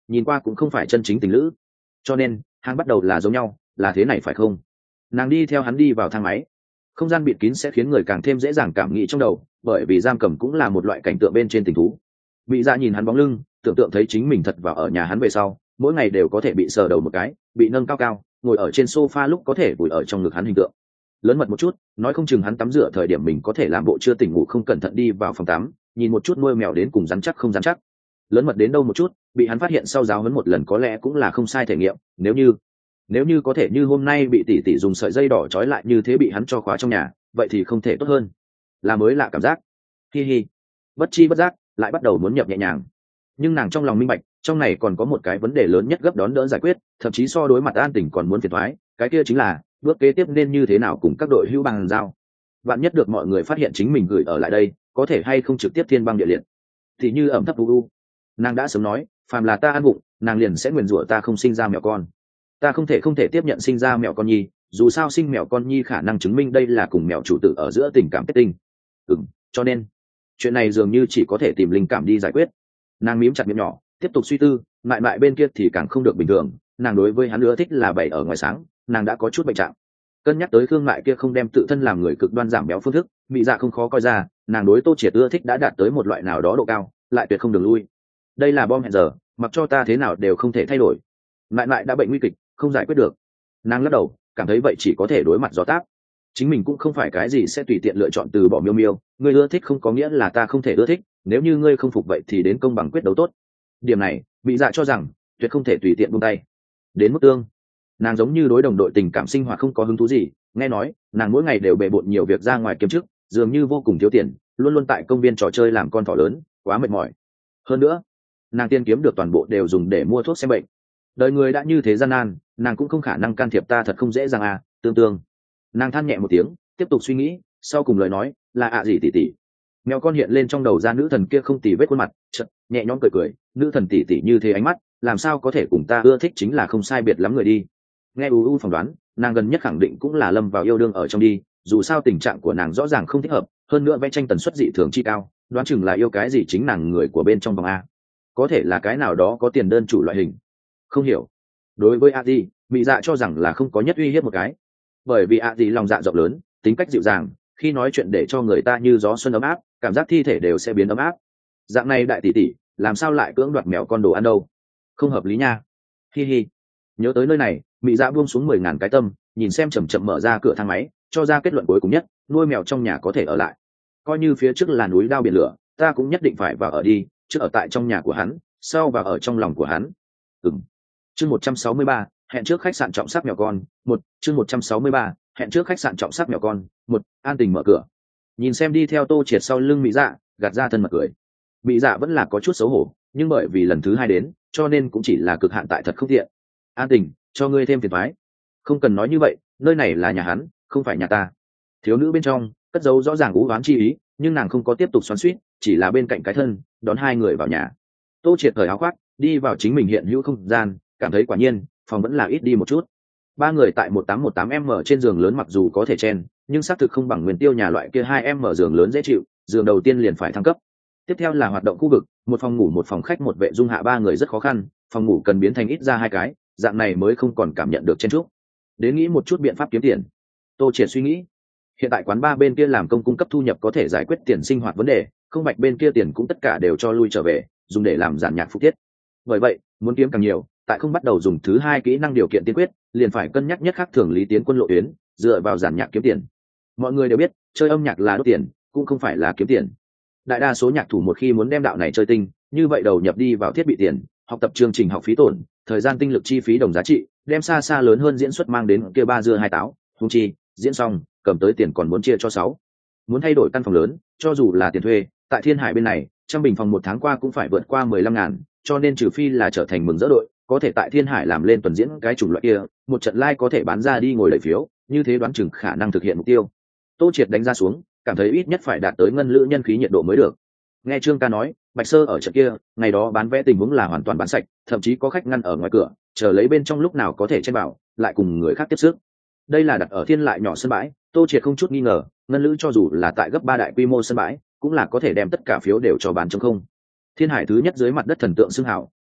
S1: nhìn qua cũng không phải chân chính tình lữ, cho nên hàng bắt đầu là giống nhau, là thế này phải không? Nàng đi theo hắn đi vào thang máy. Không gian bịt kín sẽ khiến người càng thêm dễ dàng cảm nghĩ trong đầu, bởi vì giam cầm cũng là một loại cảnh tượng bên trên tình thú. Bị dạ nhìn hắn bóng lưng, tưởng tượng thấy chính mình thật vào ở nhà hắn về sau, mỗi ngày đều có thể bị sờ đầu một cái, bị nâng cao cao, ngồi ở trên sofa lúc có thể vùi ở trong ngực hắn hình tượng. Lớn mật một chút, nói không chừng hắn tắm rửa thời điểm mình có thể làm bộ chưa tỉnh ngủ không cẩn thận đi vào phòng tắm, nhìn một chút nuôi mèo đến cùng rắn chắc không rắn chắc. Lớn mật đến đâu một chút, bị hắn phát hiện sau giáo huấn một lần có lẽ cũng là không sai thể nghiệm, nếu như nếu như có thể như hôm nay bị tỷ tỷ dùng sợi dây đỏ trói lại như thế bị hắn cho khóa trong nhà, vậy thì không thể tốt hơn. Là mới lạ cảm giác. Hi hi. Bất chi bất giác, lại bắt đầu muốn nhập nhẹ nhàng. Nhưng nàng trong lòng minh bạch, trong này còn có một cái vấn đề lớn nhất gấp đón đỡ giải quyết, thậm chí so đối mặt An Tình còn muốn phiền toái, cái kia chính là bước kế tiếp nên như thế nào cùng các đội hữu bằng giao. Vạn nhất được mọi người phát hiện chính mình gửi ở lại đây, có thể hay không trực tiếp thiên băng địa liệt. Thì như ẩm thấp u u. Nàng đã sớm nói, phàm là ta ăn bụng, nàng liền sẽ nguyền rủa ta không sinh ra mèo con. Ta không thể không thể tiếp nhận sinh ra mèo con nhi, dù sao sinh mèo con nhi khả năng chứng minh đây là cùng mèo chủ tử ở giữa tình cảm kết tinh. Ừm, cho nên chuyện này dường như chỉ có thể tìm linh cảm đi giải quyết. Nàng mím chặt miệng nhỏ, tiếp tục suy tư, mại mại bên kia thì càng không được bình thường, nàng đối với hắn ưa thích là bày ở ngoài sáng, nàng đã có chút bệnh trạng. Cân nhắc tới Khương Mại kia không đem tự thân làm người cực đoan giảm béo phương thức, Mị Dạ không khó coi ra, nàng đối Tô Triệt ưa thích đã đạt tới một loại nào đó độ cao, lại tuyệt không đường lui. Đây là bom hẹn giờ, mặc cho ta thế nào đều không thể thay đổi. Mại mại đã bệnh nguy kịch, không giải quyết được. Nàng lắc đầu, cảm thấy vậy chỉ có thể đối mặt gió táp. Chính mình cũng không phải cái gì sẽ tùy tiện lựa chọn từ bỏ Miêu Miêu, ngươi ưa thích không có nghĩa là ta không thể ưa thích, nếu như ngươi không phục vậy thì đến công bằng quyết đấu tốt. Điểm này, Mị Dạ cho rằng tuyệt không thể tùy tiện buông tay. Đến mức tương, nàng giống như đối đồng đội tình cảm sinh hoạt không có hứng thú gì, nghe nói nàng mỗi ngày đều bề bộn nhiều việc ra ngoài kiếm chức, dường như vô cùng thiếu tiền, luôn luôn tại công viên trò chơi làm con thỏ lớn, quá mệt mỏi. Hơn nữa, nàng tiên kiếm được toàn bộ đều dùng để mua thuốc xem bệnh. Đời người đã như thế gian nan, nàng cũng không khả năng can thiệp, ta thật không dễ dàng à. Tương tương, nàng than nhẹ một tiếng, tiếp tục suy nghĩ, sau cùng lời nói là ạ gì tỷ tỷ. Mèo con hiện lên trong đầu ra nữ thần kia không tì vết khuôn mặt, chợt nhẹ nhõm cười cười, nữ thần tỷ tỷ như thế ánh mắt, làm sao có thể cùng ta ưa thích chính là không sai biệt lắm người đi. Nghe u u phỏng đoán, nàng gần nhất khẳng định cũng là lâm vào yêu đương ở trong đi, dù sao tình trạng của nàng rõ ràng không thích hợp, hơn nữa vẽ tranh tần suất dị thường chi cao, đoán chừng là yêu cái gì chính nàng người của bên trong vòng a, có thể là cái nào đó có tiền đơn chủ loại hình. Không hiểu. Đối với a di, Mị Dạ cho rằng là không có nhất uy hiếp một cái, bởi vì a di lòng dạ rộng lớn, tính cách dịu dàng, khi nói chuyện để cho người ta như gió xuân ấm áp, cảm giác thi thể đều sẽ biến ấm áp. Dạng này đại tỷ tỷ, làm sao lại cưỡng đoạt mèo con đồ ăn đâu? Không hợp lý nha. Hi hi. Nhớ tới nơi này, Mị Dạ buông xuống mười ngàn cái tâm, nhìn xem chậm chậm mở ra cửa thang máy, cho ra kết luận cuối cùng nhất, nuôi mèo trong nhà có thể ở lại. Coi như phía trước là núi đao biển lửa, ta cũng nhất định phải vào ở đi, trước ở tại trong nhà của hắn, sau vào ở trong lòng của hắn. Ừm. Chương một trăm sáu mươi ba, hẹn trước khách sạn trọng sắc mèo con, một, chương một trăm sáu mươi ba, hẹn trước khách sạn trọng sắc mèo con, một. An Tình mở cửa. Nhìn xem đi theo Tô Triệt sau lưng Mị Dạ, gạt ra thân mật cười. Mị Dạ vẫn là có chút xấu hổ, nhưng bởi vì lần thứ hai đến, cho nên cũng chỉ là cực hạn tại thật không tiện. An Tình, cho ngươi thêm phiền toái. Không cần nói như vậy, nơi này là nhà hắn, không phải nhà ta. Thiếu nữ bên trong cất giấu rõ ràng ú oán chi ý, nhưng nàng không có tiếp tục xoắn xuýt, chỉ là bên cạnh cái thân đón hai người vào nhà. Tô Triệt cởi áo khoác, đi vào chính mình hiện hữu không gian, cảm thấy quả nhiên phòng vẫn là ít đi một chút. Ba người tại một tám một tám m trên giường lớn mặc dù có thể chen, nhưng xác thực không bằng Nguyên Tiêu nhà loại kia hai m giường lớn dễ chịu, giường đầu tiên liền phải thăng cấp. Tiếp theo là hoạt động khu vực, một phòng ngủ một phòng khách một vệ dung hạ ba người rất khó khăn, phòng ngủ cần biến thành ít ra hai cái, dạng này mới không còn cảm nhận được chen chúc. Đến nghĩ một chút biện pháp kiếm tiền. Tô Triệt suy nghĩ, hiện tại quán ba bên kia làm công cung cấp thu nhập có thể giải quyết tiền sinh hoạt vấn đề, không bạch bên kia tiền cũng tất cả đều cho lui trở về, dùng để làm giản nhạc phục tiết. Bởi vậy, muốn kiếm càng nhiều, tại không bắt đầu dùng thứ hai kỹ năng điều kiện tiên quyết, liền phải cân nhắc nhất khác thường lý tiến quân lộ tuyến, dựa vào giản nhạc kiếm tiền. Mọi người đều biết, chơi âm nhạc là đốt tiền, cũng không phải là kiếm tiền. Đại đa số nhạc thủ một khi muốn đem đạo này chơi tinh, như vậy đầu nhập đi vào thiết bị tiền, học tập chương trình học phí tổn, thời gian tinh lực chi phí đồng giá trị, đem xa xa lớn hơn diễn xuất mang đến kia ba dưa hai táo, huống chi, diễn xong, cầm tới tiền còn muốn chia cho sáu. Muốn thay đổi căn phòng lớn, cho dù là tiền thuê, tại Thiên Hải bên này, trăm bình phòng một tháng qua cũng phải vượt qua mười lăm ngàn, cho nên trừ phi là trở thành mừng rỡ đội, có thể tại Thiên Hải làm lên tuần diễn cái chủng loại kia, một trận live có thể bán ra đi ngồi lấy phiếu, như thế đoán chừng khả năng thực hiện mục tiêu. Tô Triệt đánh ra xuống, cảm thấy ít nhất phải đạt tới ngân lữ nhân khí nhiệt độ mới được. Nghe Trương ca nói, Bạch Sơ ở trận kia, ngày đó bán vé tình huống là hoàn toàn bán sạch, thậm chí có khách ngăn ở ngoài cửa, chờ lấy bên trong lúc nào có thể chen vào, lại cùng người khác tiếp sức. Đây là đặt ở Thiên Lại nhỏ sân bãi, Tô Triệt không chút nghi ngờ, ngân lữ cho dù là tại gấp ba đại quy mô sân bãi, cũng là có thể đem tất cả phiếu đều cho bán trống không. Thiên Hải thứ nhất dưới mặt đất thần tượng xưng hào,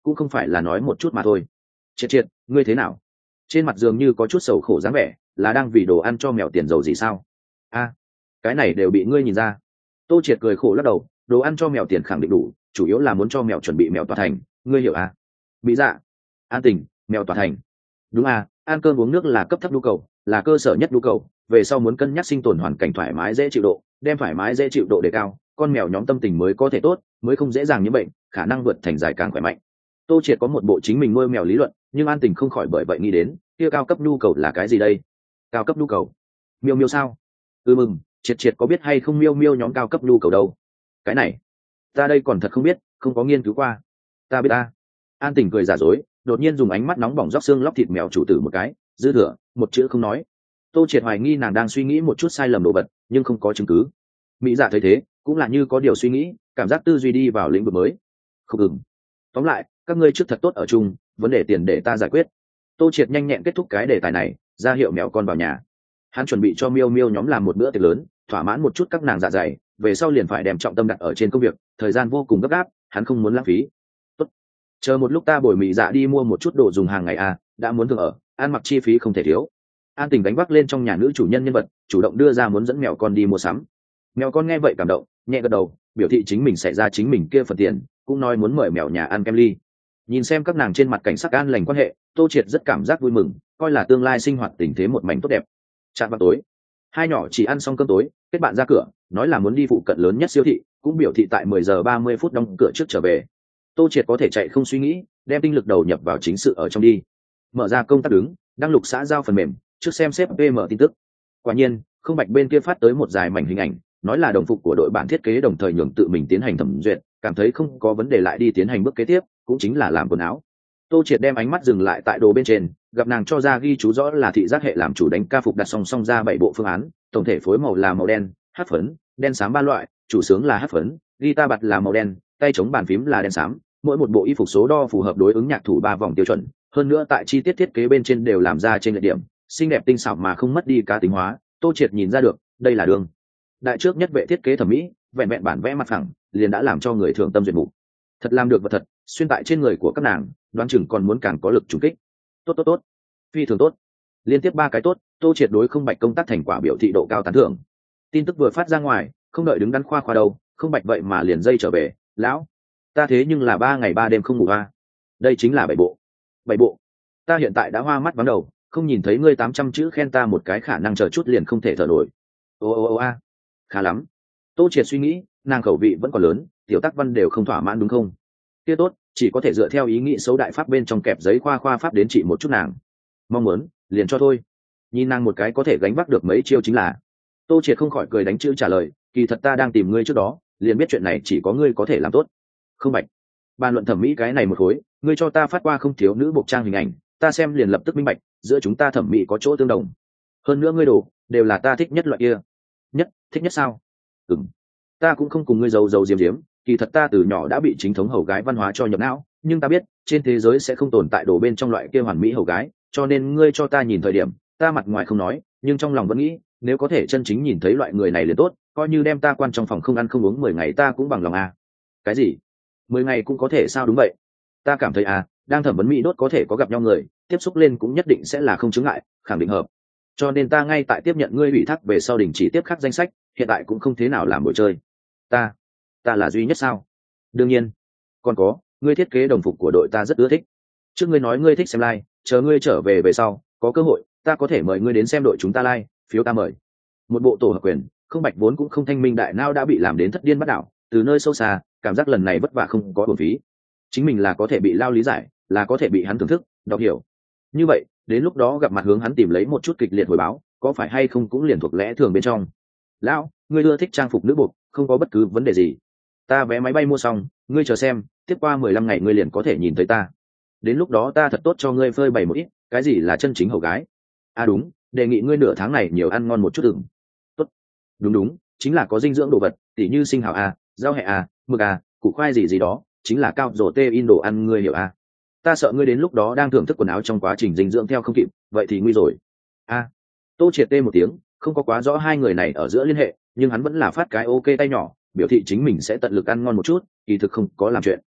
S1: cũng không phải là nói một chút mà thôi. Triệt triệt, ngươi thế nào? Trên mặt dường như có chút sầu khổ dáng vẻ, là đang vì đồ ăn cho mèo tiền dầu gì sao? A, cái này đều bị ngươi nhìn ra. Tô Triệt cười khổ lắc đầu, đồ ăn cho mèo tiền khẳng định đủ, chủ yếu là muốn cho mèo chuẩn bị mèo tỏa thành, ngươi hiểu à? Mỹ dạ, an tình, mèo tỏa thành. Đúng à, ăn cơm uống nước là cấp thấp nhu cầu, là cơ sở nhất nhu cầu, về sau muốn cân nhắc sinh tồn hoàn cảnh thoải mái dễ chịu độ, đem thoải mái dễ chịu độ đề cao, con mèo nhóm tâm tình mới có thể tốt, mới không dễ dàng nhiễm bệnh, khả năng vượt thành dài càng khỏe mạnh. Tô Triệt có một bộ chính mình nuôi mèo lý luận, nhưng an tình không khỏi bởi vậy nghĩ đến, kia cao cấp nhu cầu là cái gì đây? Cao cấp nhu cầu? Miêu miêu sao? Ừ mừng, Triệt Triệt có biết hay không miêu miêu nhóm cao cấp nhu cầu đâu? Cái này, ta đây còn thật không biết, không có nghiên cứu qua. Ta biết ta. An tình cười giả dối, đột nhiên dùng ánh mắt nóng bỏng róc xương lóc thịt mèo chủ tử một cái, dư thừa, một chữ không nói. Tô Triệt hoài nghi nàng đang suy nghĩ một chút sai lầm đồ vật, nhưng không có chứng cứ. Mỹ Dạ thấy thế, cũng là như có điều suy nghĩ, cảm giác tư duy đi vào lĩnh vực mới. Không ừng. Tóm lại, các ngươi trước thật tốt ở chung, vấn đề tiền để ta giải quyết. Tô Triệt nhanh nhẹn kết thúc cái đề tài này, ra hiệu mèo con vào nhà. Hắn chuẩn bị cho miêu miêu nhóm làm một bữa tiệc lớn, thỏa mãn một chút các nàng dạ dày, về sau liền phải đem trọng tâm đặt ở trên công việc, thời gian vô cùng gấp gáp, hắn không muốn lãng phí. Tốt. Chờ một lúc ta bồi Mỹ Dạ đi mua một chút đồ dùng hàng ngày à, đã muốn thường ở, ăn mặc chi phí không thể thiếu. An tình đánh vác lên trong nhà nữ chủ nhân nhân vật, chủ động đưa ra muốn dẫn mèo con đi mua sắm. Mèo con nghe vậy cảm động, nhẹ gật đầu, biểu thị chính mình sẽ ra chính mình kia phần tiền, cũng nói muốn mời mèo nhà ăn kem ly. Nhìn xem các nàng trên mặt cảnh sắc an lành quan hệ, Tô Triệt rất cảm giác vui mừng, coi là tương lai sinh hoạt tình thế một mảnh tốt đẹp. Chạm vào tối, hai nhỏ chỉ ăn xong cơm tối, kết bạn ra cửa, nói là muốn đi phụ cận lớn nhất siêu thị, cũng biểu thị tại mười giờ ba mươi phút đóng cửa trước trở về. Tô Triệt có thể chạy không suy nghĩ, đem tinh lực đầu nhập vào chính sự ở trong đi. Mở ra công tác đứng, đăng lục xã giao phần mềm, trước xem xếp pê em tin tức. Quả nhiên, không bạch bên kia phát tới một dài mảnh hình ảnh, nói là đồng phục của đội bản thiết kế đồng thời nhường tự mình tiến hành thẩm duyệt, cảm thấy không có vấn đề lại đi tiến hành bước kế tiếp, cũng chính là làm quần áo. Tô Triệt đem ánh mắt dừng lại tại đồ bên trên, gặp nàng cho ra ghi chú rõ là thị giác hệ làm chủ đánh ca phục đặt song song ra bảy bộ phương án, tổng thể phối màu là màu đen, hắc phấn, đen xám ba loại, chủ sướng là hắc phấn, guitar bật là màu đen, tay chống bàn phím là đen xám, mỗi một bộ y phục số đo phù hợp đối ứng nhạc thủ ba vòng tiêu chuẩn, hơn nữa tại chi tiết thiết kế bên trên đều làm ra trên lệch điểm, xinh đẹp tinh xảo mà không mất đi cá tính hóa. Tô Triệt nhìn ra được, đây là đường đại trước nhất vệ thiết kế thẩm mỹ, vẹn vẹn bản vẽ mặt phẳng liền đã làm cho người thường tâm duyệt mục. Thật làm được vật thật, xuyên tại trên người của các nàng, đoán chừng còn muốn càng có lực trùng kích. Tốt tốt tốt, phi thường tốt, liên tiếp ba cái tốt. Tô Triệt đối không bạch công tác thành quả biểu thị độ cao tán thưởng. Tin tức vừa phát ra ngoài, không đợi đứng đắn khoa khoa đâu, không bạch vậy mà liền dây trở về, lão, ta thế nhưng là ba ngày ba đêm không ngủ a. Đây chính là bảy bộ. Bảy bộ, ta hiện tại đã hoa mắt vắng đầu, không nhìn thấy ngươi tám trăm chữ khen ta một cái khả năng chờ chút liền không thể thở nổi. Ô ô ô a, khá lắm. Tô Triệt suy nghĩ, nàng khẩu vị vẫn còn lớn, tiểu tác văn đều không thỏa mãn đúng không? Kia tốt, chỉ có thể dựa theo ý nghĩ xấu đại pháp bên trong kẹp giấy khoa khoa pháp đến trị một chút nàng. Mong muốn, liền cho thôi. Nhìn nàng một cái có thể gánh vác được mấy chiêu chính là. Tô Triệt không khỏi cười đánh chữ trả lời, kỳ thật ta đang tìm ngươi trước đó, liền biết chuyện này chỉ có ngươi có thể làm tốt. Không bạch. Bàn luận thẩm mỹ cái này một khối, ngươi cho ta phát qua không thiếu nữ bộc trang hình ảnh, ta xem liền lập tức minh bạch, giữa chúng ta thẩm mỹ có chỗ tương đồng. Hơn nữa ngươi đồ, đều là ta thích nhất loại kia. Nhất, thích nhất sao? Ừm. Ta cũng không cùng ngươi giấu giấu diếm diếm, kỳ thật ta từ nhỏ đã bị chính thống hầu gái văn hóa cho nhập não, nhưng ta biết, trên thế giới sẽ không tồn tại đồ bên trong loại kia hoàn mỹ hầu gái, cho nên ngươi cho ta nhìn thời điểm, ta mặt ngoài không nói, nhưng trong lòng vẫn nghĩ, nếu có thể chân chính nhìn thấy loại người này liền tốt, coi như đem ta quan trong phòng không ăn không uống mười ngày ta cũng bằng lòng à. Cái gì? Mười ngày cũng có thể sao? Đúng vậy. Ta cảm thấy à, đang thẩm vấn mỹ đốt có thể có gặp nhau người, tiếp xúc lên cũng nhất định sẽ là không chướng ngại, khẳng định hợp. Cho nên ta ngay tại tiếp nhận ngươi ủy thác về sau đình chỉ tiếp khắc danh sách, hiện tại cũng không thế nào làm buổi chơi. Ta, ta là duy nhất sao? Đương nhiên. Còn có, ngươi thiết kế đồng phục của đội ta rất ưa thích. Trước ngươi nói ngươi thích xem live, chờ ngươi trở về về sau, có cơ hội, ta có thể mời ngươi đến xem đội chúng ta live, phiếu ta mời. Một bộ tổ hợp quyền, không bạch vốn cũng không thanh minh đại não đã bị làm đến thất điên bắt đảo, từ nơi sâu xa, cảm giác lần này vất vả không có uổng phí. Chính mình là có thể bị lao lý giải, là có thể bị hắn thưởng thức, đọc hiểu. Như vậy, đến lúc đó gặp mặt hướng hắn tìm lấy một chút kịch liệt hồi báo, có phải hay không cũng liền thuộc lẽ thường bên trong. Lão, ngươi ưa thích trang phục nữ buộc, không có bất cứ vấn đề gì. Ta vé máy bay mua xong, ngươi chờ xem, tiếp qua mười lăm ngày ngươi liền có thể nhìn thấy ta. Đến lúc đó ta thật tốt cho ngươi phơi bày một ít, cái gì là chân chính hầu gái. À đúng, đề nghị ngươi nửa tháng này nhiều ăn ngon một chút ửng. Tốt. Đúng đúng, chính là có dinh dưỡng đồ vật, tỉ như sinh hào a, rau hẹ a, mực a, củ khoai gì gì đó, chính là cao rổ tê in đồ ăn ngươi hiểu a. Ta sợ ngươi đến lúc đó đang thưởng thức quần áo trong quá trình dinh dưỡng theo không kịp, vậy thì nguy rồi. A. Tô Triệt tê một tiếng, không có quá rõ hai người này ở giữa liên hệ, nhưng hắn vẫn là phát cái ok tay nhỏ, biểu thị chính mình sẽ tận lực ăn ngon một chút, kỳ thực không có làm chuyện.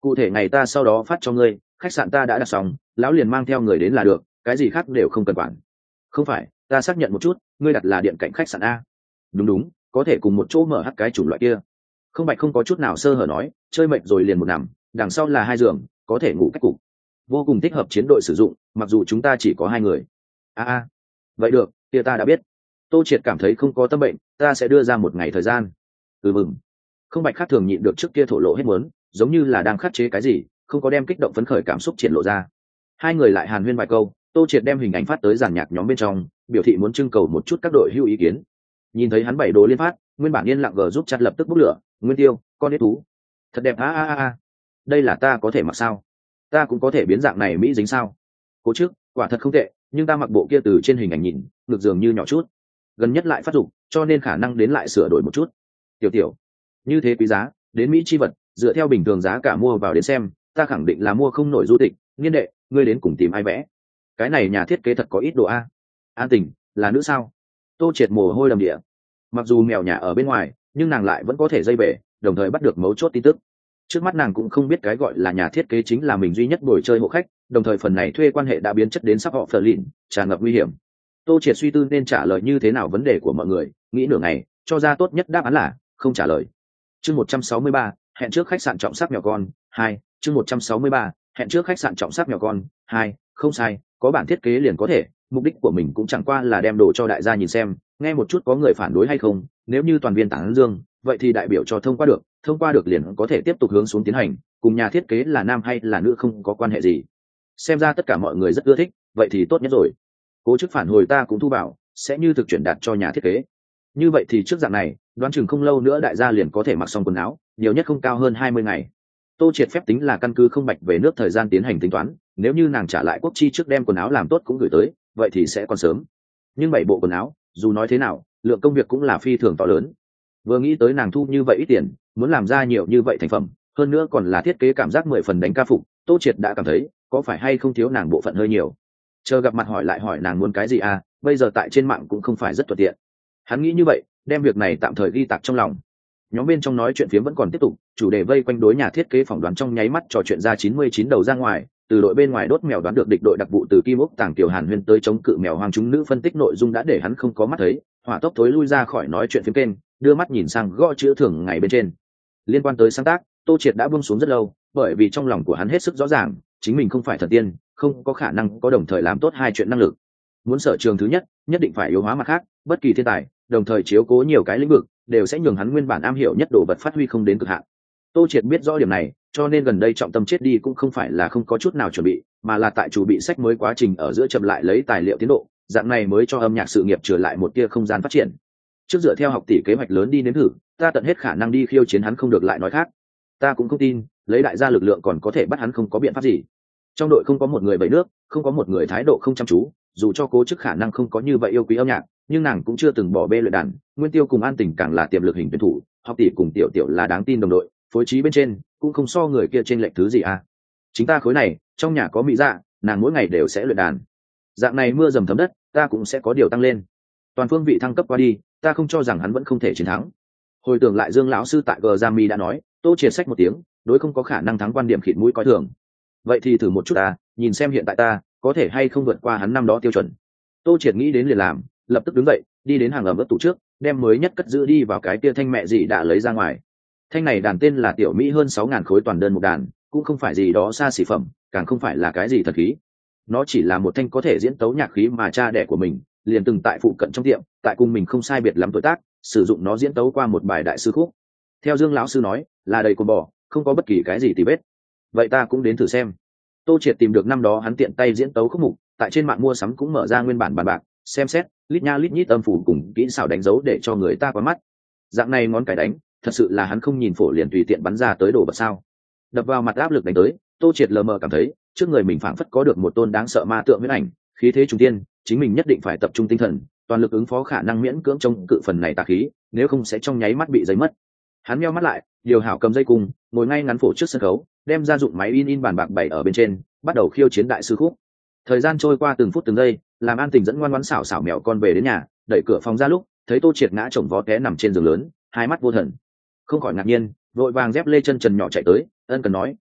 S1: cụ thể ngày ta sau đó phát cho ngươi, khách sạn ta đã đặt xong, lão liền mang theo người đến là được, cái gì khác đều không cần quản. Không phải, ta xác nhận một chút, ngươi đặt là điện cạnh khách sạn a? Đúng đúng, có thể cùng một chỗ mở hắt cái chủng loại kia. Không Bạch không có chút nào sơ hở nói, chơi mệt rồi liền một nằm, đằng sau là hai giường, có thể ngủ cách cục, vô cùng thích hợp chiến đội sử dụng, mặc dù chúng ta chỉ có hai người. a a vậy được, kia ta đã biết. Tô Triệt cảm thấy không có tâm bệnh, ta sẽ đưa ra một ngày thời gian. Ừ mừng. Không Bạch khác thường nhịn được trước kia thổ lộ hết muốn, giống như là đang khắc chế cái gì, không có đem kích động phấn khởi cảm xúc triển lộ ra. Hai người lại hàn huyên vài câu, Tô Triệt đem hình ảnh phát tới giàn nhạc nhóm bên trong, biểu thị muốn trưng cầu một chút các đội hữu ý kiến. Nhìn thấy hắn bảy đồ liên phát, nguyên bản yên lặng gờ giúp chặt lập tức bốc lửa. Nguyên Tiêu, con đế thú, thật đẹp a a a. Đây là ta có thể mặc sao? Ta cũng có thể biến dạng này mỹ dính sao? Cố trước, quả thật không tệ, nhưng ta mặc bộ kia từ trên hình ảnh nhìn, ngực dường như nhỏ chút. Gần nhất lại phát dục, cho nên khả năng đến lại sửa đổi một chút. Tiểu tiểu, như thế quý giá, đến mỹ chi vật, dựa theo bình thường giá cả mua vào đến xem, ta khẳng định là mua không nổi du tịch. Nghiên đệ, ngươi đến cùng tìm ai vẽ? Cái này nhà thiết kế thật có ít độ a. An Tình, là nữ sao? Tô Triệt mồ hôi đầm địa. Mặc dù mèo nhà ở bên ngoài, nhưng nàng lại vẫn có thể dây bể, đồng thời bắt được mấu chốt tin tức. Trước mắt nàng cũng không biết cái gọi là nhà thiết kế chính là mình duy nhất bồi chơi hộ khách, đồng thời phần này thuê quan hệ đã biến chất đến sắp họ phờ lìn, tràn ngập nguy hiểm. Tô Triệt suy tư nên trả lời như thế nào vấn đề của mọi người, nghĩ nửa ngày, cho ra tốt nhất đáp án là không trả lời. Chương một trăm sáu mươi ba, hẹn trước khách sạn trọng sắc mèo con hai. Chương một trăm sáu mươi ba, hẹn trước khách sạn trọng sắc mèo con hai. Không sai, có bản thiết kế liền có thể, mục đích của mình cũng chẳng qua là đem đồ cho đại gia nhìn xem, nghe một chút có người phản đối hay không, nếu như toàn viên tán dương, vậy thì đại biểu cho thông qua được, thông qua được liền có thể tiếp tục hướng xuống tiến hành, cùng nhà thiết kế là nam hay là nữ không có quan hệ gì. Xem ra tất cả mọi người rất ưa thích, vậy thì tốt nhất rồi. Cố chức phản hồi ta cũng thu bảo, sẽ như thực chuyển đạt cho nhà thiết kế. Như vậy thì trước dạng này, đoán chừng không lâu nữa đại gia liền có thể mặc xong quần áo, nhiều nhất không cao hơn hai mươi ngày. Tô Triệt phép tính là căn cứ Không Bạch về nước thời gian tiến hành tính toán, nếu như nàng trả lại quốc chi trước đem quần áo làm tốt cũng gửi tới, vậy thì sẽ còn sớm. Nhưng bảy bộ quần áo, dù nói thế nào, lượng công việc cũng là phi thường to lớn. Vừa nghĩ tới nàng thu như vậy ít tiền, muốn làm ra nhiều như vậy thành phẩm, hơn nữa còn là thiết kế cảm giác mười phần đánh ca phục, Tô Triệt đã cảm thấy có phải hay không thiếu nàng bộ phận hơi nhiều. Chờ gặp mặt hỏi lại hỏi nàng muốn cái gì à, bây giờ tại trên mạng cũng không phải rất thuận tiện. Hắn nghĩ như vậy, đem việc này tạm thời ghi tạc trong lòng. Nhóm bên trong nói chuyện phiếm vẫn còn tiếp tục, chủ đề vây quanh đối nhà thiết kế phỏng đoán trong nháy mắt trò chuyện ra chín mươi chín đầu ra ngoài, từ đội bên ngoài đốt mèo đoán được địch đội đặc vụ từ Kim Ốc Tàng Tiểu Hàn Huyên tới chống cự mèo hoang chúng nữ phân tích nội dung đã để hắn không có mắt thấy, hỏa tốc thối lui ra khỏi nói chuyện phiếm kênh, đưa mắt nhìn sang gõ chữ thường ngày bên trên. Liên quan tới sáng tác, Tô Triệt đã buông xuống rất lâu, bởi vì trong lòng của hắn hết sức rõ ràng, chính mình không phải thần tiên, không có khả năng có đồng thời làm tốt hai chuyện năng lực. Muốn sở trường thứ nhất, nhất định phải yếu hóa mặt khác, bất kỳ thiên tài, đồng thời chiếu cố nhiều cái lĩnh vực, đều sẽ nhường hắn nguyên bản am hiểu nhất đồ vật phát huy không đến cực hạn. Tô Triệt biết rõ điểm này, cho nên gần đây trọng tâm chết đi cũng không phải là không có chút nào chuẩn bị, mà là tại chủ bị sách mới quá trình ở giữa chậm lại lấy tài liệu tiến độ, dạng này mới cho âm nhạc sự nghiệp trở lại một tia không gian phát triển. Trước dựa theo học tỷ kế hoạch lớn đi nếm thử, ta tận hết khả năng đi khiêu chiến hắn không được lại nói khác. Ta cũng không tin, lấy đại gia lực lượng còn có thể bắt hắn không có biện pháp gì. Trong đội không có một người bẫy nước, không có một người thái độ không chăm chú, dù cho Cố Chức khả năng không có như vậy yêu quý âm nhạc, nhưng nàng cũng chưa từng bỏ bê luyện đàn. Nguyên Tiêu cùng An Tình càng là tiềm lực hình tuyển thủ, học tỷ cùng Tiểu Tiểu là đáng tin đồng đội, phối trí bên trên cũng không so người kia trên lệch thứ gì à. Chính ta khối này, trong nhà có mỹ dạ, nàng mỗi ngày đều sẽ luyện đàn. Dạng này mưa dầm thấm đất, ta cũng sẽ có điều tăng lên. Toàn phương vị thăng cấp qua đi, ta không cho rằng hắn vẫn không thể chiến thắng. Hồi tưởng lại Dương lão sư tại G Jami đã nói, Tô Triệt sách một tiếng, đối không có khả năng thắng quan điểm khịt mũi coi thường. Vậy thì thử một chút ta, nhìn xem hiện tại ta có thể hay không vượt qua hắn năm đó tiêu chuẩn. Tô Triệt nghĩ đến liền làm, lập tức đứng dậy, đi đến hàng ẩm ướt tủ trước, đem mới nhất cất giữ đi vào cái kia thanh mẹ gì đã lấy ra ngoài. Thanh này đàn tên là Tiểu Mỹ hơn sáu ngàn khối toàn đơn một đàn, cũng không phải gì đó xa xỉ phẩm, càng không phải là cái gì thật khí. Nó chỉ là một thanh có thể diễn tấu nhạc khí mà cha đẻ của mình liền từng tại phụ cận trong tiệm, tại cùng mình không sai biệt lắm tuổi tác, sử dụng nó diễn tấu qua một bài đại sư khúc. Theo Dương lão sư nói, là đầy cồn bò, không có bất kỳ cái gì tì vết. Vậy ta cũng đến thử xem. Tô Triệt tìm được năm đó hắn tiện tay diễn tấu khúc mục, tại trên mạng mua sắm cũng mở ra nguyên bản bàn bạc, xem xét, lít nha lít nhít âm phủ cùng kỹ xảo đánh dấu để cho người ta quá mắt. Dạng này ngón cái đánh, thật sự là hắn không nhìn phổ liền tùy tiện bắn ra tới đồ vật sao? Đập vào mặt áp lực đánh tới, Tô Triệt lờ mờ cảm thấy, trước người mình phảng phất có được một tôn đáng sợ ma tượng huyễn ảnh, khí thế trung tiên, chính mình nhất định phải tập trung tinh thần, toàn lực ứng phó khả năng miễn cưỡng chống cự phần này tà khí, nếu không sẽ trong nháy mắt bị giấy mất. Hắn nheo mắt lại, điều hảo cầm dây cung, ngồi ngay ngắn phổ trước sân khấu, đem ra dụng máy in in bàn bạc bày ở bên trên, bắt đầu khiêu chiến đại sư khúc. Thời gian trôi qua từng phút từng giây, làm An Tình dẫn ngoan ngoãn xảo xảo mèo con về đến nhà, đẩy cửa phòng ra lúc, thấy Tô Triệt ngã chồng vó té nằm trên giường lớn, hai mắt vô thần. Không khỏi ngạc nhiên, vội vàng dép lê chân trần nhỏ chạy tới, ân cần nói,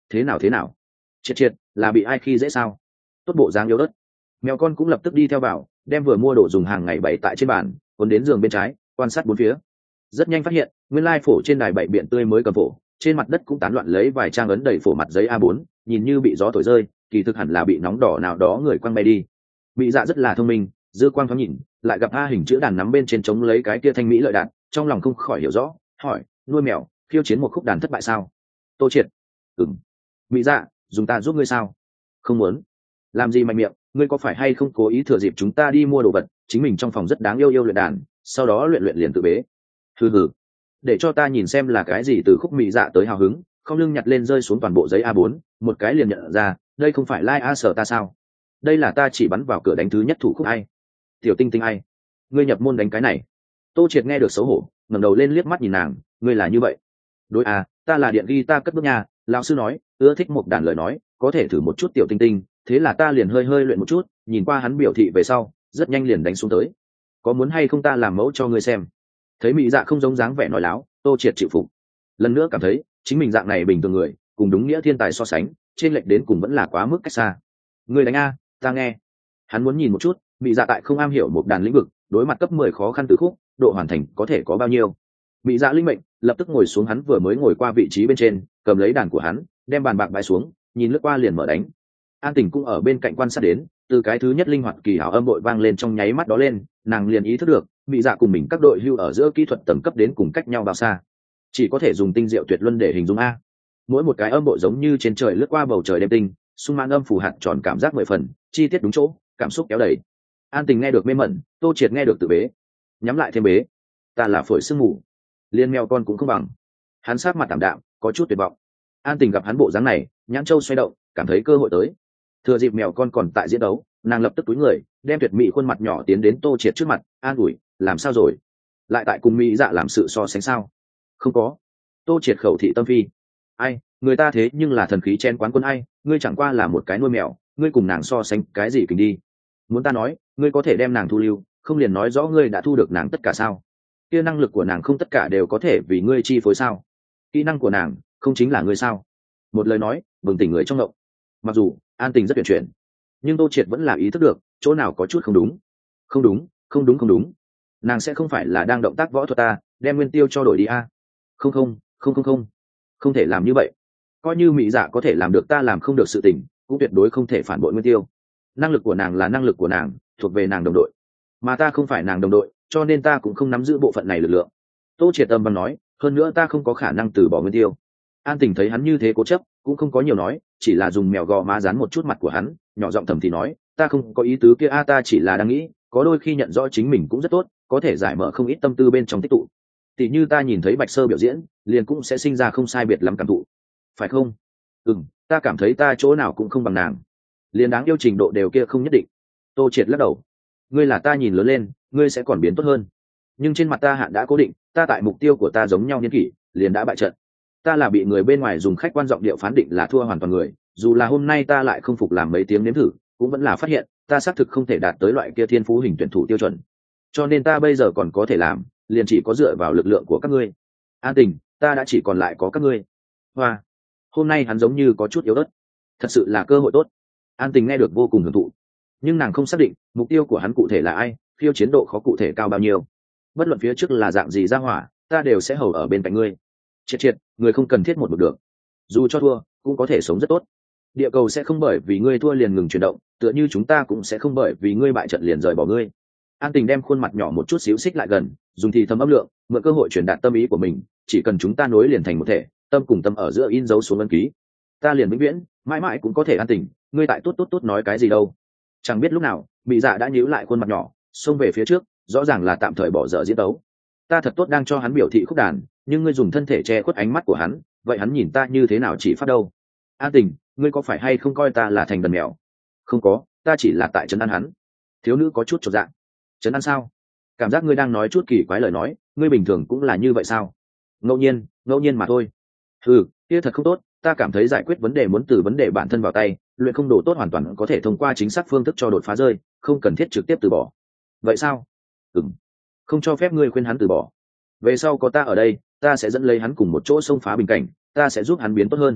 S1: thế nào thế nào? Triệt triệt, là bị ai khi dễ sao? Tốt bộ dáng yếu ớt. Mèo con cũng lập tức đi theo vào, đem vừa mua đồ dùng hàng ngày bày tại trên bàn, cuốn đến giường bên trái, quan sát bốn phía. Rất nhanh phát hiện, nguyên lai phổ trên đài bảy biện tươi mới cầm phổ, trên mặt đất cũng tán loạn lấy vài trang ấn đầy phổ mặt giấy a bốn, nhìn như bị gió thổi rơi, kỳ thực hẳn là bị nóng đỏ nào đó người quăng bay đi. Bị dạ rất là thông minh, dư quang thoáng nhìn, lại gặp a hình chữ đàn nắm bên trên chống lấy cái kia thanh mỹ lợi đạn, trong lòng không khỏi hiểu rõ, hỏi, nuôi mèo, khiêu chiến một khúc đàn thất bại sao? Tô Triệt, ừm. Bị dạ, dùng ta giúp ngươi sao? Không muốn. Làm gì mạnh miệng, ngươi có phải hay không cố ý thừa dịp chúng ta đi mua đồ vật, chính mình trong phòng rất đáng yêu yêu luyện đàn, sau đó luyện luyện liền tự bế. Hừ hừ, để cho ta nhìn xem là cái gì từ khúc mị dạ tới hào hứng, không lưng nhặt lên rơi xuống toàn bộ giấy a bốn, một cái liền nhận ra, đây không phải Lai A Sở ta sao? Đây là ta chỉ bắn vào cửa đánh thứ nhất thủ khúc ai? Tiểu Tinh Tinh ai? Ngươi nhập môn đánh cái này. Tô Triệt nghe được xấu hổ, ngẩng đầu lên liếc mắt nhìn nàng, ngươi là như vậy? Đối à, ta là điện guitar cất bước nhà, lão sư nói, ưa thích một đàn lời nói, có thể thử một chút Tiểu Tinh Tinh, thế là ta liền hơi hơi luyện một chút, nhìn qua hắn biểu thị về sau, rất nhanh liền đánh xuống tới. Có muốn hay không ta làm mẫu cho ngươi xem? Thấy mỹ dạ không giống dáng vẻ nói láo, Tô Triệt chịu phục. Lần nữa cảm thấy, chính mình dạng này bình thường người, cùng đúng nghĩa thiên tài so sánh, trên lệch đến cùng vẫn là quá mức cách xa. Ngươi đánh a, ta nghe. Hắn muốn nhìn một chút, mỹ dạ tại không am hiểu một đàn lĩnh vực, đối mặt cấp mười khó khăn từ khúc, độ hoàn thành có thể có bao nhiêu. Mỹ dạ linh mệnh, lập tức ngồi xuống hắn vừa mới ngồi qua vị trí bên trên, cầm lấy đàn của hắn, đem bàn bạc bãi xuống, nhìn lướt qua liền mở đánh. An Tình cũng ở bên cạnh quan sát đến, từ cái thứ nhất linh hoạt kỳ hảo âm bội vang lên trong nháy mắt đó lên, nàng liền ý thức được, Mỹ dạ cùng mình các đội hưu ở giữa kỹ thuật tầng cấp đến cùng cách nhau bao xa. Chỉ có thể dùng tinh diệu tuyệt luân để hình dung a. Mỗi một cái âm bội giống như trên trời lướt qua bầu trời đêm tinh, sung mãn âm phủ hạt tròn cảm giác mười phần, chi tiết đúng chỗ, cảm xúc kéo đầy. An Tình nghe được mê mẩn, Tô Triệt nghe được tự bế. Nhắm lại thêm bế. Ta là phổi sương mù. Liên mèo con cũng không bằng. Hắn sát mặt tạm đạm, có chút tuyệt vọng. An Tình gặp hắn bộ dáng này, nhãn châu xoay động, cảm thấy cơ hội tới. Thừa dịp mèo con còn tại diễn đấu, nàng lập tức túi người, đem tuyệt mỹ khuôn mặt nhỏ tiến đến Tô Triệt trước mặt, an ủi, làm sao rồi? Lại tại cùng mỹ dạ làm sự so sánh sao? Không có. Tô Triệt khẩu thị tâm phi. Ai, người ta thế nhưng là thần khí chen quán quân ai, ngươi chẳng qua là một cái nuôi mèo, ngươi cùng nàng so sánh cái gì kình đi? Muốn ta nói, ngươi có thể đem nàng thu lưu, không liền nói rõ ngươi đã thu được nàng tất cả sao? Kia năng lực của nàng không tất cả đều có thể vì ngươi chi phối sao? Kỹ năng của nàng không chính là ngươi sao? Một lời nói, bừng tỉnh người trong ngộng. Mặc dù An Tình rất tuyển chuyển, nhưng Tô Triệt vẫn là ý thức được chỗ nào có chút không đúng. Không đúng, không đúng không đúng. Nàng sẽ không phải là đang động tác võ thuật ta, đem nguyên tiêu cho đổi đi a? À? Không không, không không không, không thể làm như vậy. Coi như mỹ dạ có thể làm được ta làm không được sự tình, cũng tuyệt đối không thể phản bội nguyên tiêu. Năng lực của nàng là năng lực của nàng, thuộc về nàng đồng đội, mà ta không phải nàng đồng đội, cho nên ta cũng không nắm giữ bộ phận này lực lượng. Tô Triệt âm văn nói, hơn nữa ta không có khả năng từ bỏ nguyên tiêu. An Tình thấy hắn như thế cố chấp, cũng không có nhiều nói, chỉ là dùng mèo gò má dán một chút mặt của hắn, nhỏ giọng thầm thì nói, ta không có ý tứ kia a, ta chỉ là đang nghĩ, có đôi khi nhận rõ chính mình cũng rất tốt, có thể giải mở không ít tâm tư bên trong tích tụ. Tỷ như ta nhìn thấy Bạch Sơ biểu diễn, liền cũng sẽ sinh ra không sai biệt lắm cảm thụ. Phải không? Ừm, ta cảm thấy ta chỗ nào cũng không bằng nàng. Liền đáng yêu trình độ đều kia không nhất định. Tô Triệt lắc đầu. Ngươi là ta nhìn lớn lên, ngươi sẽ còn biến tốt hơn. Nhưng trên mặt ta hạn đã cố định, ta tại mục tiêu của ta giống nhau niên kỷ, liền đã bại trận. Ta là bị người bên ngoài dùng khách quan giọng điệu phán định là thua hoàn toàn người, dù là hôm nay ta lại không phục làm mấy tiếng nếm thử, cũng vẫn là phát hiện ta xác thực không thể đạt tới loại kia thiên phú hình tuyển thủ tiêu chuẩn. Cho nên ta bây giờ còn có thể làm, liền chỉ có dựa vào lực lượng của các ngươi. An Tình, ta đã chỉ còn lại có các ngươi. Hoa, hôm nay hắn giống như có chút yếu ớt, thật sự là cơ hội tốt. An Tình nghe được vô cùng hưởng thụ, nhưng nàng không xác định mục tiêu của hắn cụ thể là ai, khiêu chiến độ khó cụ thể cao bao nhiêu. Bất luận phía trước là dạng gì ra hỏa, ta đều sẽ hầu ở bên cạnh ngươi. Triệt triệt, người không cần thiết một mực được, dù cho thua cũng có thể sống rất tốt. Địa cầu sẽ không bởi vì ngươi thua liền ngừng chuyển động, tựa như chúng ta cũng sẽ không bởi vì ngươi bại trận liền rời bỏ ngươi. An Tình đem khuôn mặt nhỏ một chút xíu xích lại gần, dùng thì thầm âm lượng, mượn cơ hội truyền đạt tâm ý của mình, chỉ cần chúng ta nối liền thành một thể, tâm cùng tâm ở giữa in dấu xuống ấn ký, ta liền vĩnh viễn, mãi mãi cũng có thể an tình. Ngươi tại tốt tốt tốt nói cái gì đâu? Chẳng biết lúc nào, Mỹ Dạ đã nhíu lại khuôn mặt nhỏ, xông về phía trước, rõ ràng là tạm thời bỏ dở diễn đấu. Ta thật tốt đang cho hắn biểu thị khúc đàn, nhưng ngươi dùng thân thể che khuất ánh mắt của hắn, vậy hắn nhìn ta như thế nào chỉ phát đâu? An Tình, ngươi có phải hay không coi ta là thành đần mèo? Không có, ta chỉ là tại trấn an hắn. Thiếu nữ có chút chột dạ. Trấn an sao? Cảm giác ngươi đang nói chút kỳ quái lời nói, ngươi bình thường cũng là như vậy sao? Ngẫu nhiên, ngẫu nhiên mà thôi. Ừ, kia thật không tốt, ta cảm thấy giải quyết vấn đề muốn từ vấn đề bản thân vào tay, luyện không đồ tốt hoàn toàn có thể thông qua chính xác phương thức cho đột phá rơi, không cần thiết trực tiếp từ bỏ. Vậy sao? Ừm, không cho phép ngươi khuyên hắn từ bỏ. Về sau có ta ở đây, ta sẽ dẫn lấy hắn cùng một chỗ xông phá bình cảnh, ta sẽ giúp hắn biến tốt hơn.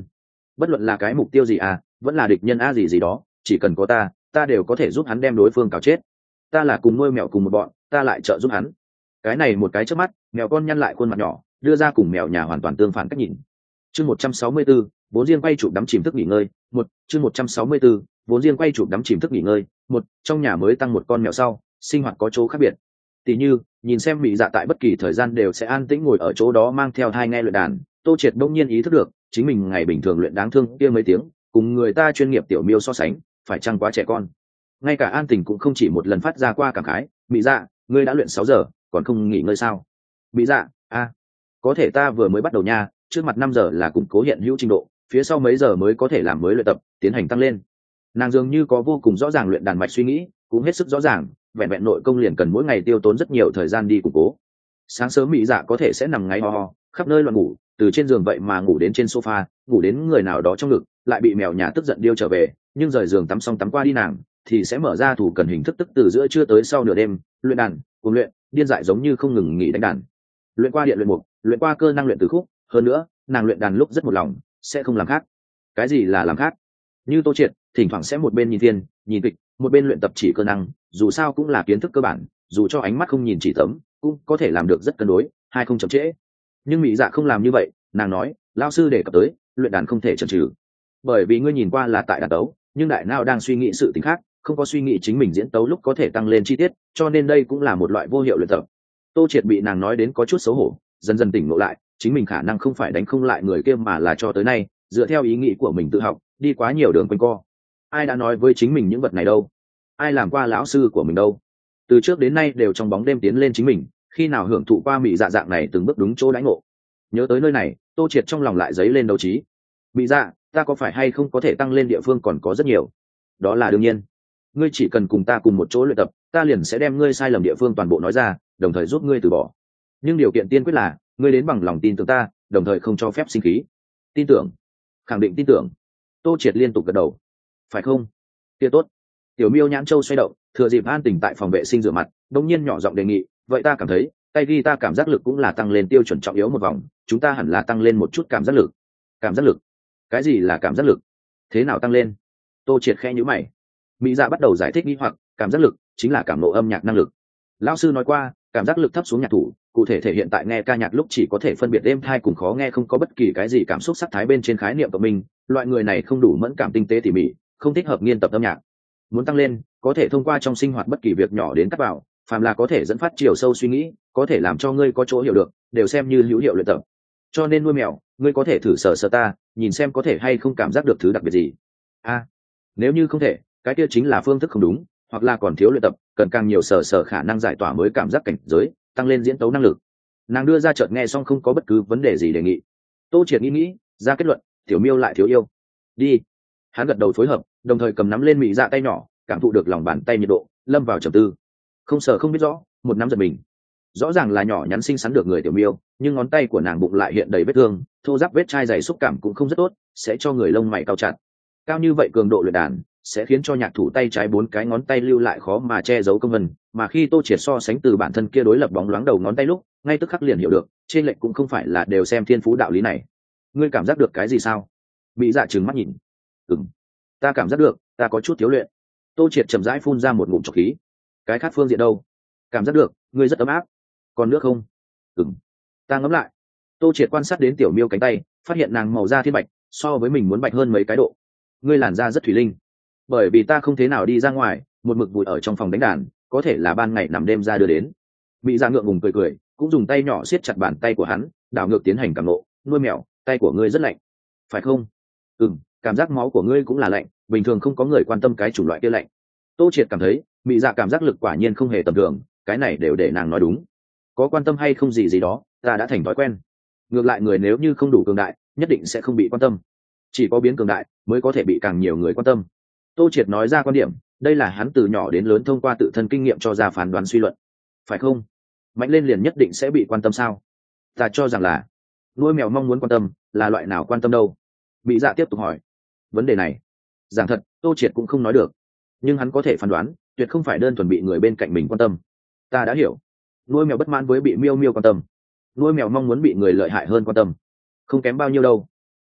S1: bất luận là cái mục tiêu gì à, vẫn là địch nhân a gì gì đó, chỉ cần có ta ta đều có thể giúp hắn đem đối phương cào chết. Ta là cùng nuôi mèo cùng một bọn, ta lại trợ giúp hắn. Cái này một cái trước mắt, mèo con nhăn lại khuôn mặt nhỏ, đưa ra cùng mèo nhà hoàn toàn tương phản cách nhìn. Chương một trăm sáu mươi tư, vốn riêng quay chụp đắm chìm thức nghỉ ngơi. Một, chương một trăm sáu mươi tư, vốn riêng quay chụp đắm chìm thức nghỉ ngơi. Một, trong nhà mới tăng một con mèo sau, sinh hoạt có chỗ khác biệt. Tỷ như, nhìn xem Mị Dạ tại bất kỳ thời gian đều sẽ an tĩnh ngồi ở chỗ đó mang theo thai nghe luyện đàn, Tô Triệt đông nhiên ý thức được, chính mình ngày bình thường luyện đáng thương kia mấy tiếng, cùng người ta chuyên nghiệp tiểu miêu so sánh, phải chăng quá trẻ con. Ngay cả An Tình cũng không chỉ một lần phát ra qua cảm khái, Mị Dạ, ngươi đã luyện sáu giờ, còn không nghỉ ngơi sao? Mị Dạ, a, có thể ta vừa mới bắt đầu nha, trước mặt năm giờ là củng cố hiện hữu trình độ, phía sau mấy giờ mới có thể làm mới luyện tập, tiến hành tăng lên. Nàng dường như có vô cùng rõ ràng luyện đàn mạch suy nghĩ, cũng hết sức rõ ràng, vẹn vẹn nội công liền cần mỗi ngày tiêu tốn rất nhiều thời gian đi củng cố. Sáng sớm Mị Dạ có thể sẽ nằm ngáy ho ho, khắp nơi loạn ngủ, từ trên giường vậy mà ngủ đến trên sofa, ngủ đến người nào đó trong ngực, lại bị mèo nhà tức giận điêu trở về, nhưng rời giường tắm xong tắm qua đi nàng thì sẽ mở ra thủ cần hình thức tức từ giữa trưa tới sau nửa đêm, luyện đàn, cuồng luyện, điên dại giống như không ngừng nghỉ đánh đàn. Luyện qua điện luyện mục, luyện qua cơ năng luyện từ khúc, hơn nữa, nàng luyện đàn lúc rất một lòng, sẽ không làm khác. Cái gì là làm khác? Như Tô Triệt, thỉnh thoảng sẽ một bên nhìn thiên, nhìn kịch, một bên luyện tập chỉ cơ năng, dù sao cũng là kiến thức cơ bản, dù cho ánh mắt không nhìn chỉ tấm, cũng có thể làm được rất cân đối, hai không chậm trễ. Nhưng Mị Dạ không làm như vậy, nàng nói, lão sư đề cập tới, luyện đàn không thể chần chừ. Bởi vì ngươi nhìn qua là tại đàn tấu, nhưng đại não đang suy nghĩ sự tình khác, không có suy nghĩ chính mình diễn tấu lúc có thể tăng lên chi tiết, cho nên đây cũng là một loại vô hiệu luyện tập. Tô Triệt bị nàng nói đến có chút xấu hổ, dần dần tỉnh ngộ lại, chính mình khả năng không phải đánh không lại người kia mà là cho tới nay, dựa theo ý nghĩ của mình tự học, đi quá nhiều đường quanh co. Ai đã nói với chính mình những vật này đâu? Ai làm qua lão sư của mình đâu? Từ trước đến nay đều trong bóng đêm tiến lên chính mình, khi nào hưởng thụ qua Mị Dạ dạng này từng bước đúng chỗ đãi ngộ. Nhớ tới nơi này, Tô Triệt trong lòng lại dấy lên đấu trí. Mị Dạ, ta có phải hay không có thể tăng lên địa phương còn có rất nhiều. Đó là đương nhiên. Ngươi chỉ cần cùng ta cùng một chỗ luyện tập, ta liền sẽ đem ngươi sai lầm địa phương toàn bộ nói ra, đồng thời giúp ngươi từ bỏ. Nhưng điều kiện tiên quyết là, ngươi đến bằng lòng tin tưởng ta, đồng thời không cho phép sinh khí. Tin tưởng, khẳng định tin tưởng. Tô Triệt liên tục gật đầu. Phải không? Kia tốt. Tiểu Miêu nhãn châu xoay động, thừa dịp An Tình tại phòng vệ sinh rửa mặt, đột nhiên nhỏ giọng đề nghị, vậy ta cảm thấy, tay ghi ta cảm giác lực cũng là tăng lên tiêu chuẩn trọng yếu một vòng, chúng ta hẳn là tăng lên một chút cảm giác lực. Cảm giác lực? Cái gì là cảm giác lực? Thế nào tăng lên? Tô Triệt khẽ nhíu mày. Mỹ Dạ bắt đầu giải thích nghi hoặc, cảm giác lực chính là cảm ngộ âm nhạc năng lực. Lão sư nói qua, cảm giác lực thấp xuống nhạc thủ, cụ thể thể hiện tại nghe ca nhạc lúc chỉ có thể phân biệt êm tai cùng khó nghe, không có bất kỳ cái gì cảm xúc sắc thái bên trên khái niệm của mình, loại người này không đủ mẫn cảm tinh tế tỉ mỉ, không thích hợp nghiên tập âm nhạc. Muốn tăng lên, có thể thông qua trong sinh hoạt bất kỳ việc nhỏ đến cắt vào, phàm là có thể dẫn phát chiều sâu suy nghĩ, có thể làm cho ngươi có chỗ hiểu được, đều xem như hữu hiệu luyện tập. Cho nên nuôi mèo, ngươi có thể thử sờ sờ ta, nhìn xem có thể hay không cảm giác được thứ đặc biệt gì. A, à, nếu như không thể, cái kia chính là phương thức không đúng, hoặc là còn thiếu luyện tập, cần càng nhiều sờ sờ khả năng giải tỏa mới cảm giác cảnh giới, tăng lên diễn tấu năng lực. Nàng đưa ra chợt nghe xong không có bất cứ vấn đề gì đề nghị. Tô Triệt nghĩ nghĩ, ra kết luận, Tiểu Miêu lại thiếu yêu. Đi. Hắn gật đầu phối hợp, đồng thời cầm nắm lên Mị Dạ tay nhỏ, cảm thụ được lòng bàn tay nhiệt độ, lâm vào trầm tư. Không sờ không biết rõ, một nắm giật mình. Rõ ràng là nhỏ nhắn xinh xắn được người Tiểu Miêu, nhưng ngón tay của nàng bụng lại hiện đầy vết thương, thô ráp vết chai dày xúc cảm cũng không rất tốt, sẽ cho người lông mày cao chặt. Cao như vậy cường độ luyện đàn sẽ khiến cho nhạc thủ tay trái bốn cái ngón tay lưu lại khó mà che giấu công vân, mà khi Tô Triệt so sánh từ bản thân kia đối lập bóng loáng đầu ngón tay lúc, ngay tức khắc liền hiểu được, trên lệnh cũng không phải là đều xem thiên phú đạo lý này. Ngươi cảm giác được cái gì sao? Mỹ Dạ trừng mắt nhìn. Ừm, ta cảm giác được, ta có chút thiếu luyện. Tô Triệt chậm rãi phun ra một ngụm trọc khí. Cái khác phương diện đâu? Cảm giác được, ngươi rất ấm áp. Còn nước không? Ừm, ta ngấm lại. Tô Triệt quan sát đến Tiểu Miêu cánh tay, phát hiện nàng màu da thiên bạch, so với mình muốn bạch hơn mấy cái độ. Ngươi làn da rất thủy linh. Bởi vì ta không thế nào đi ra ngoài, một mực vùi ở trong phòng đánh đàn, có thể là ban ngày nằm đêm ra đưa đến. Mỹ Dạ ngượng ngùng cười cười, cũng dùng tay nhỏ siết chặt bàn tay của hắn, đảo ngược tiến hành cảm nộ. Nuôi mèo, tay của ngươi rất lạnh, phải không? Ừm, cảm giác máu của ngươi cũng là lạnh, bình thường không có người quan tâm cái chủng loại kia lạnh. Tô Triệt cảm thấy, Mỹ Dạ cảm giác lực quả nhiên không hề tầm thường, cái này đều để nàng nói đúng. Có quan tâm hay không gì gì đó, ta đã thành thói quen. Ngược lại người nếu như không đủ cường đại, nhất định sẽ không bị quan tâm. Chỉ có biến cường đại mới có thể bị càng nhiều người quan tâm. Tô Triệt nói ra quan điểm, đây là hắn từ nhỏ đến lớn thông qua tự thân kinh nghiệm cho ra phán đoán suy luận. Phải không? Mạnh lên liền nhất định sẽ bị quan tâm sao? Ta cho rằng là. Nuôi mèo mong muốn quan tâm, là loại nào quan tâm đâu? Bị Dạ tiếp tục hỏi. Vấn đề này, giảng thật, Tô Triệt cũng không nói được. Nhưng hắn có thể phán đoán, tuyệt không phải đơn thuần bị người bên cạnh mình quan tâm. Ta đã hiểu. Nuôi mèo bất mãn với bị miêu miêu quan tâm. Nuôi mèo mong muốn bị người lợi hại hơn quan tâm. Không kém bao nhiêu đâu.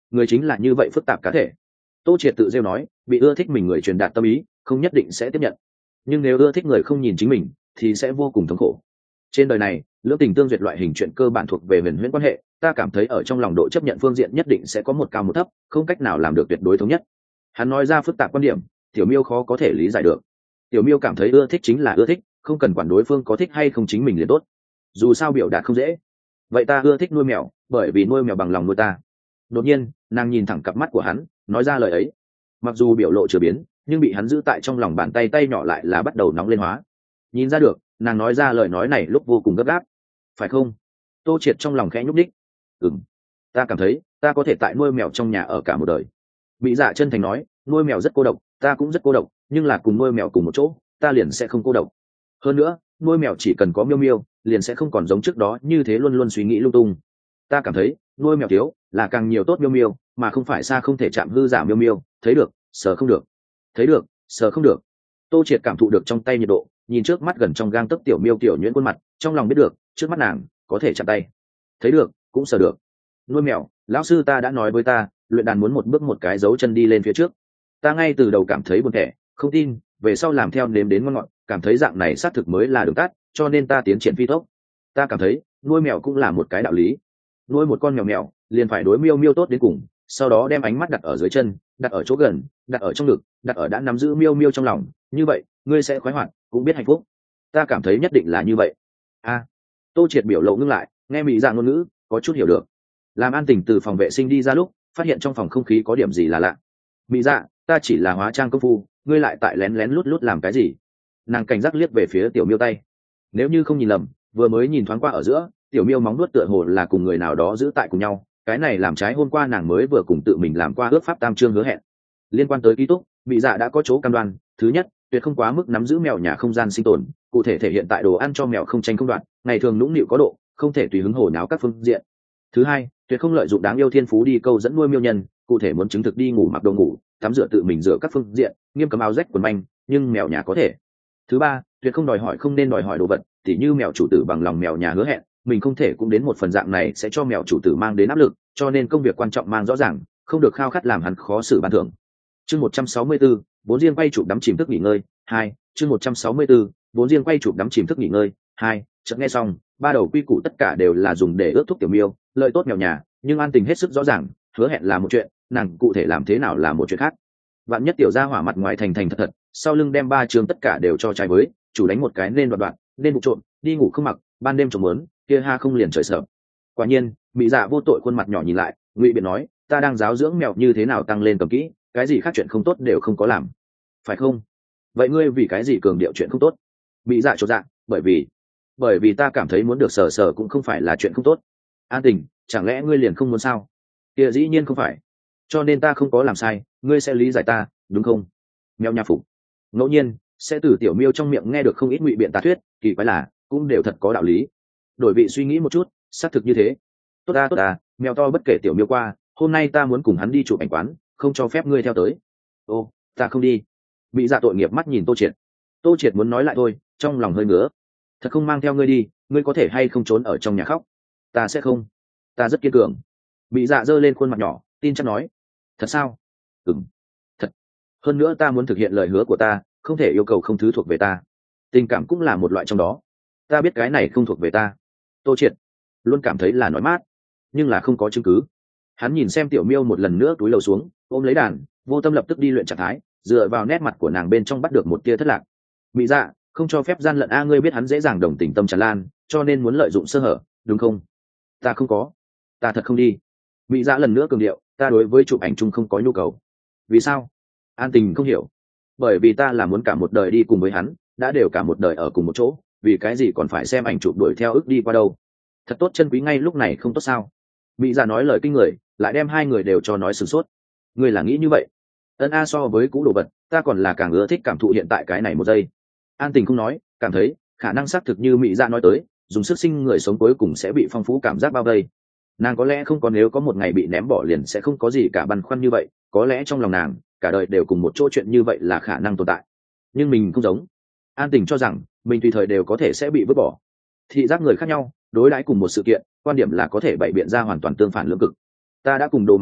S1: người chính là như vậy phức tạp cá thể. Tô Triệt tự rêu nói, bị ưa thích mình người truyền đạt tâm ý không nhất định sẽ tiếp nhận, nhưng nếu ưa thích người không nhìn chính mình thì sẽ vô cùng thống khổ. Trên đời này lưỡng tình tương duyệt loại hình chuyện cơ bản thuộc về huyền huyễn quan hệ, ta cảm thấy ở trong lòng độ chấp nhận phương diện nhất định sẽ có một cao một thấp, không cách nào làm được tuyệt đối thống nhất. Hắn nói ra phức tạp quan điểm, Tiểu Miêu khó có thể lý giải được. Tiểu Miêu cảm thấy ưa thích chính là ưa thích, không cần quản đối phương có thích hay không, chính mình liền tốt, dù sao biểu đạt không dễ. Vậy ta ưa thích nuôi mèo, bởi vì nuôi mèo bằng lòng nuôi ta. Đột nhiên nàng nhìn thẳng cặp mắt của hắn, nói ra lời ấy. Mặc dù biểu lộ chưa biến, nhưng bị hắn giữ tại trong lòng bàn tay tay nhỏ lại là bắt đầu nóng lên hóa. Nhìn ra được nàng nói ra lời nói này lúc vô cùng gấp gáp. Phải không? Tô Triệt trong lòng khẽ nhúc nhích. Ừm, ta cảm thấy ta có thể tại nuôi mèo trong nhà ở cả một đời. Bị Dạ chân thành nói, nuôi mèo rất cô độc, ta cũng rất cô độc, nhưng là cùng nuôi mèo cùng một chỗ ta liền sẽ không cô độc. Hơn nữa nuôi mèo chỉ cần có Miêu Miêu liền sẽ không còn giống trước đó như thế luôn luôn suy nghĩ lung tung. Ta cảm thấy nuôi mèo thiếu là càng nhiều tốt Miêu Miêu, mà không phải xa không thể chạm hư giả Miêu Miêu, thấy được sờ không được, thấy được sờ không được. Tô Triệt cảm thụ được trong tay nhiệt độ, nhìn trước mắt gần trong gang tấc tiểu Miêu tiểu nhuyễn khuôn mặt, trong lòng biết được trước mắt nàng có thể chạm tay, thấy được cũng sờ được. Nuôi mèo, lão sư ta đã nói với ta, luyện đàn muốn một bước một cái dấu chân đi lên phía trước. Ta ngay từ đầu cảm thấy buồn tẻ, không tin, về sau làm theo nếm đến ngon ngọt, cảm thấy dạng này xác thực mới là đường tắt, cho nên ta tiến triển phi tốc. Ta cảm thấy nuôi mèo cũng là một cái đạo lý. Nuôi một con mèo mèo liền phải đối Miêu Miêu tốt đến cùng, sau đó đem ánh mắt đặt ở dưới chân, đặt ở chỗ gần, đặt ở trong ngực, đặt ở đã nắm giữ Miêu Miêu trong lòng, như vậy ngươi sẽ khoái hoạt, cũng biết hạnh phúc. Ta cảm thấy nhất định là như vậy. A. Tô Triệt biểu lộ ngưng lại, nghe Mỹ Dạ ngôn ngữ có chút hiểu được. Làm An Tình từ phòng vệ sinh đi ra lúc, phát hiện trong phòng không khí có điểm gì là lạ. Mỹ Dạ, ta chỉ là hóa trang công phu, ngươi lại tại lén lén lút lút làm cái gì? Nàng cảnh giác liếc về phía tiểu Miêu tay. Nếu như không nhìn lầm, vừa mới nhìn thoáng qua ở giữa, tiểu Miêu móng nuốt tựa hồ là cùng người nào đó giữ tại cùng nhau, cái này làm trái hôm qua nàng mới vừa cùng tự mình làm qua ước pháp tam chương hứa hẹn. Liên quan tới ký túc, Mỹ Dạ đã có chỗ cam đoan, thứ nhất, tuyệt không quá mức nắm giữ mèo nhà không gian sinh tồn, cụ thể thể hiện tại đồ ăn cho mèo không tranh không đoạt, ngày thường nũng nịu có độ, không thể tùy hứng hồ nháo các phương diện. Thứ hai, tuyệt không lợi dụng đáng yêu thiên phú đi câu dẫn nuôi miêu nhân, cụ thể muốn chứng thực đi ngủ mặc đồ ngủ, tắm rửa tự mình rửa các phương diện, nghiêm cấm áo rách quần manh, nhưng mèo nhà có thể. Thứ ba, tuyệt không đòi hỏi không nên đòi hỏi đồ vật, tỉ như mèo chủ tử bằng lòng mèo nhà hứa hẹn, mình không thể cũng đến một phần dạng này sẽ cho mèo chủ tử mang đến áp lực, cho nên công việc quan trọng mang rõ ràng, không được khao khát làm hắn khó xử ban thưởng. Chương một trăm sáu mươi tư, vốn riêng quay chụp đắm chìm thức nghỉ ngơi, hai, chương một trăm sáu mươi tư, vốn riêng quay chụp đắm chìm thức nghỉ ngơi, hai, chợt nghe xong, ba đầu quy củ tất cả đều là dùng để ước thúc tiểu miêu, lợi tốt mèo nhà, nhưng An Tình hết sức rõ ràng, hứa hẹn là một chuyện, nàng cụ thể làm thế nào là một chuyện khác. Vạn nhất tiểu gia hỏa mặt ngoài thành thành thật thật, sau lưng đem ba trường tất cả đều cho trái với, chủ đánh một cái nên đoạt đoạn, nên vụ trộm, đi ngủ không mặc, ban đêm trông muốn, kia ha không liền trời sợ. Quả nhiên, mỹ dạ vô tội khuôn mặt nhỏ nhìn lại, ngụy biện nói, ta đang giáo dưỡng mèo như thế nào tăng lên cầm kỹ, cái gì khác chuyện không tốt đều không có làm, phải không? Vậy ngươi vì cái gì cường điệu chuyện không tốt? Mỹ dạ chột dạ, bởi vì bởi vì ta cảm thấy muốn được sờ sờ cũng không phải là chuyện không tốt. An Tình, chẳng lẽ ngươi liền không muốn sao? Kia dĩ nhiên không phải, cho nên ta không có làm sai, ngươi sẽ lý giải ta, đúng không? Mèo nhà phục ngẫu nhiên sẽ từ tiểu miêu trong miệng nghe được không ít ngụy biện tà thuyết, kỳ quái là cũng đều thật có đạo lý. Đổi vị suy nghĩ một chút, xác thực như thế. Tốt ta tốt ta, mèo to bất kể tiểu miêu qua, hôm nay ta muốn cùng hắn đi chụp ảnh quán, không cho phép ngươi theo tới. Ô, ta không đi. Mỹ dạ tội nghiệp mắt nhìn Tô Triệt. Tô Triệt muốn nói lại thôi, trong lòng hơi ngứa. Thật không mang theo ngươi đi, ngươi có thể hay không trốn ở trong nhà khóc? Ta sẽ không, ta rất kiên cường. Mỹ dạ giơ lên khuôn mặt nhỏ, tin chắc nói. Thật sao? Ừm, thật. Hơn nữa ta muốn thực hiện lời hứa của ta, không thể yêu cầu không thứ thuộc về ta. Tình cảm cũng là một loại trong đó. Ta biết cái này không thuộc về ta. Tô Triệt luôn cảm thấy là nói mát, nhưng là không có chứng cứ. Hắn nhìn xem tiểu miêu một lần nữa túi lầu xuống, ôm lấy đàn, vô tâm lập tức đi luyện trạng thái, dựa vào nét mặt của nàng bên trong bắt được một tia thất lạc. Mỹ dạ, không cho phép gian lận a, ngươi biết hắn dễ dàng đồng tình tâm tràn lan, cho nên muốn lợi dụng sơ hở, đúng không? Ta không có, ta thật không đi. Mỹ dạ lần nữa cường điệu, ta đối với chụp ảnh chung không có nhu cầu. Vì sao? An Tình không hiểu. Bởi vì ta là muốn cả một đời đi cùng với hắn, đã đều cả một đời ở cùng một chỗ, vì cái gì còn phải xem ảnh chụp đuổi theo ước đi qua đâu? Thật tốt chân quý ngay lúc này không tốt sao? Mỹ dạ nói lời kinh người, lại đem hai người đều cho nói sửng sốt. Ngươi là nghĩ như vậy? Ân a, so với cũ đồ vật, ta còn là càng ưa thích cảm thụ hiện tại cái này một giây. An Tình không nói, cảm thấy khả năng xác thực như Mỹ dạ nói tới, dùng sức sinh người sống cuối cùng sẽ bị phong phú cảm giác bao vây. Nàng có lẽ không có, nếu có một ngày bị ném bỏ liền sẽ không có gì cả băn khoăn như vậy, có lẽ trong lòng nàng cả đời đều cùng một chỗ chuyện như vậy là khả năng tồn tại. Nhưng mình không giống. An Tình cho rằng mình tùy thời đều có thể sẽ bị vứt bỏ. Thị giác người khác nhau, đối đãi cùng một sự kiện, quan điểm là có thể bày biện ra hoàn toàn tương phản lưỡng cực. Ta đã cùng Đồ Mặt Lộ,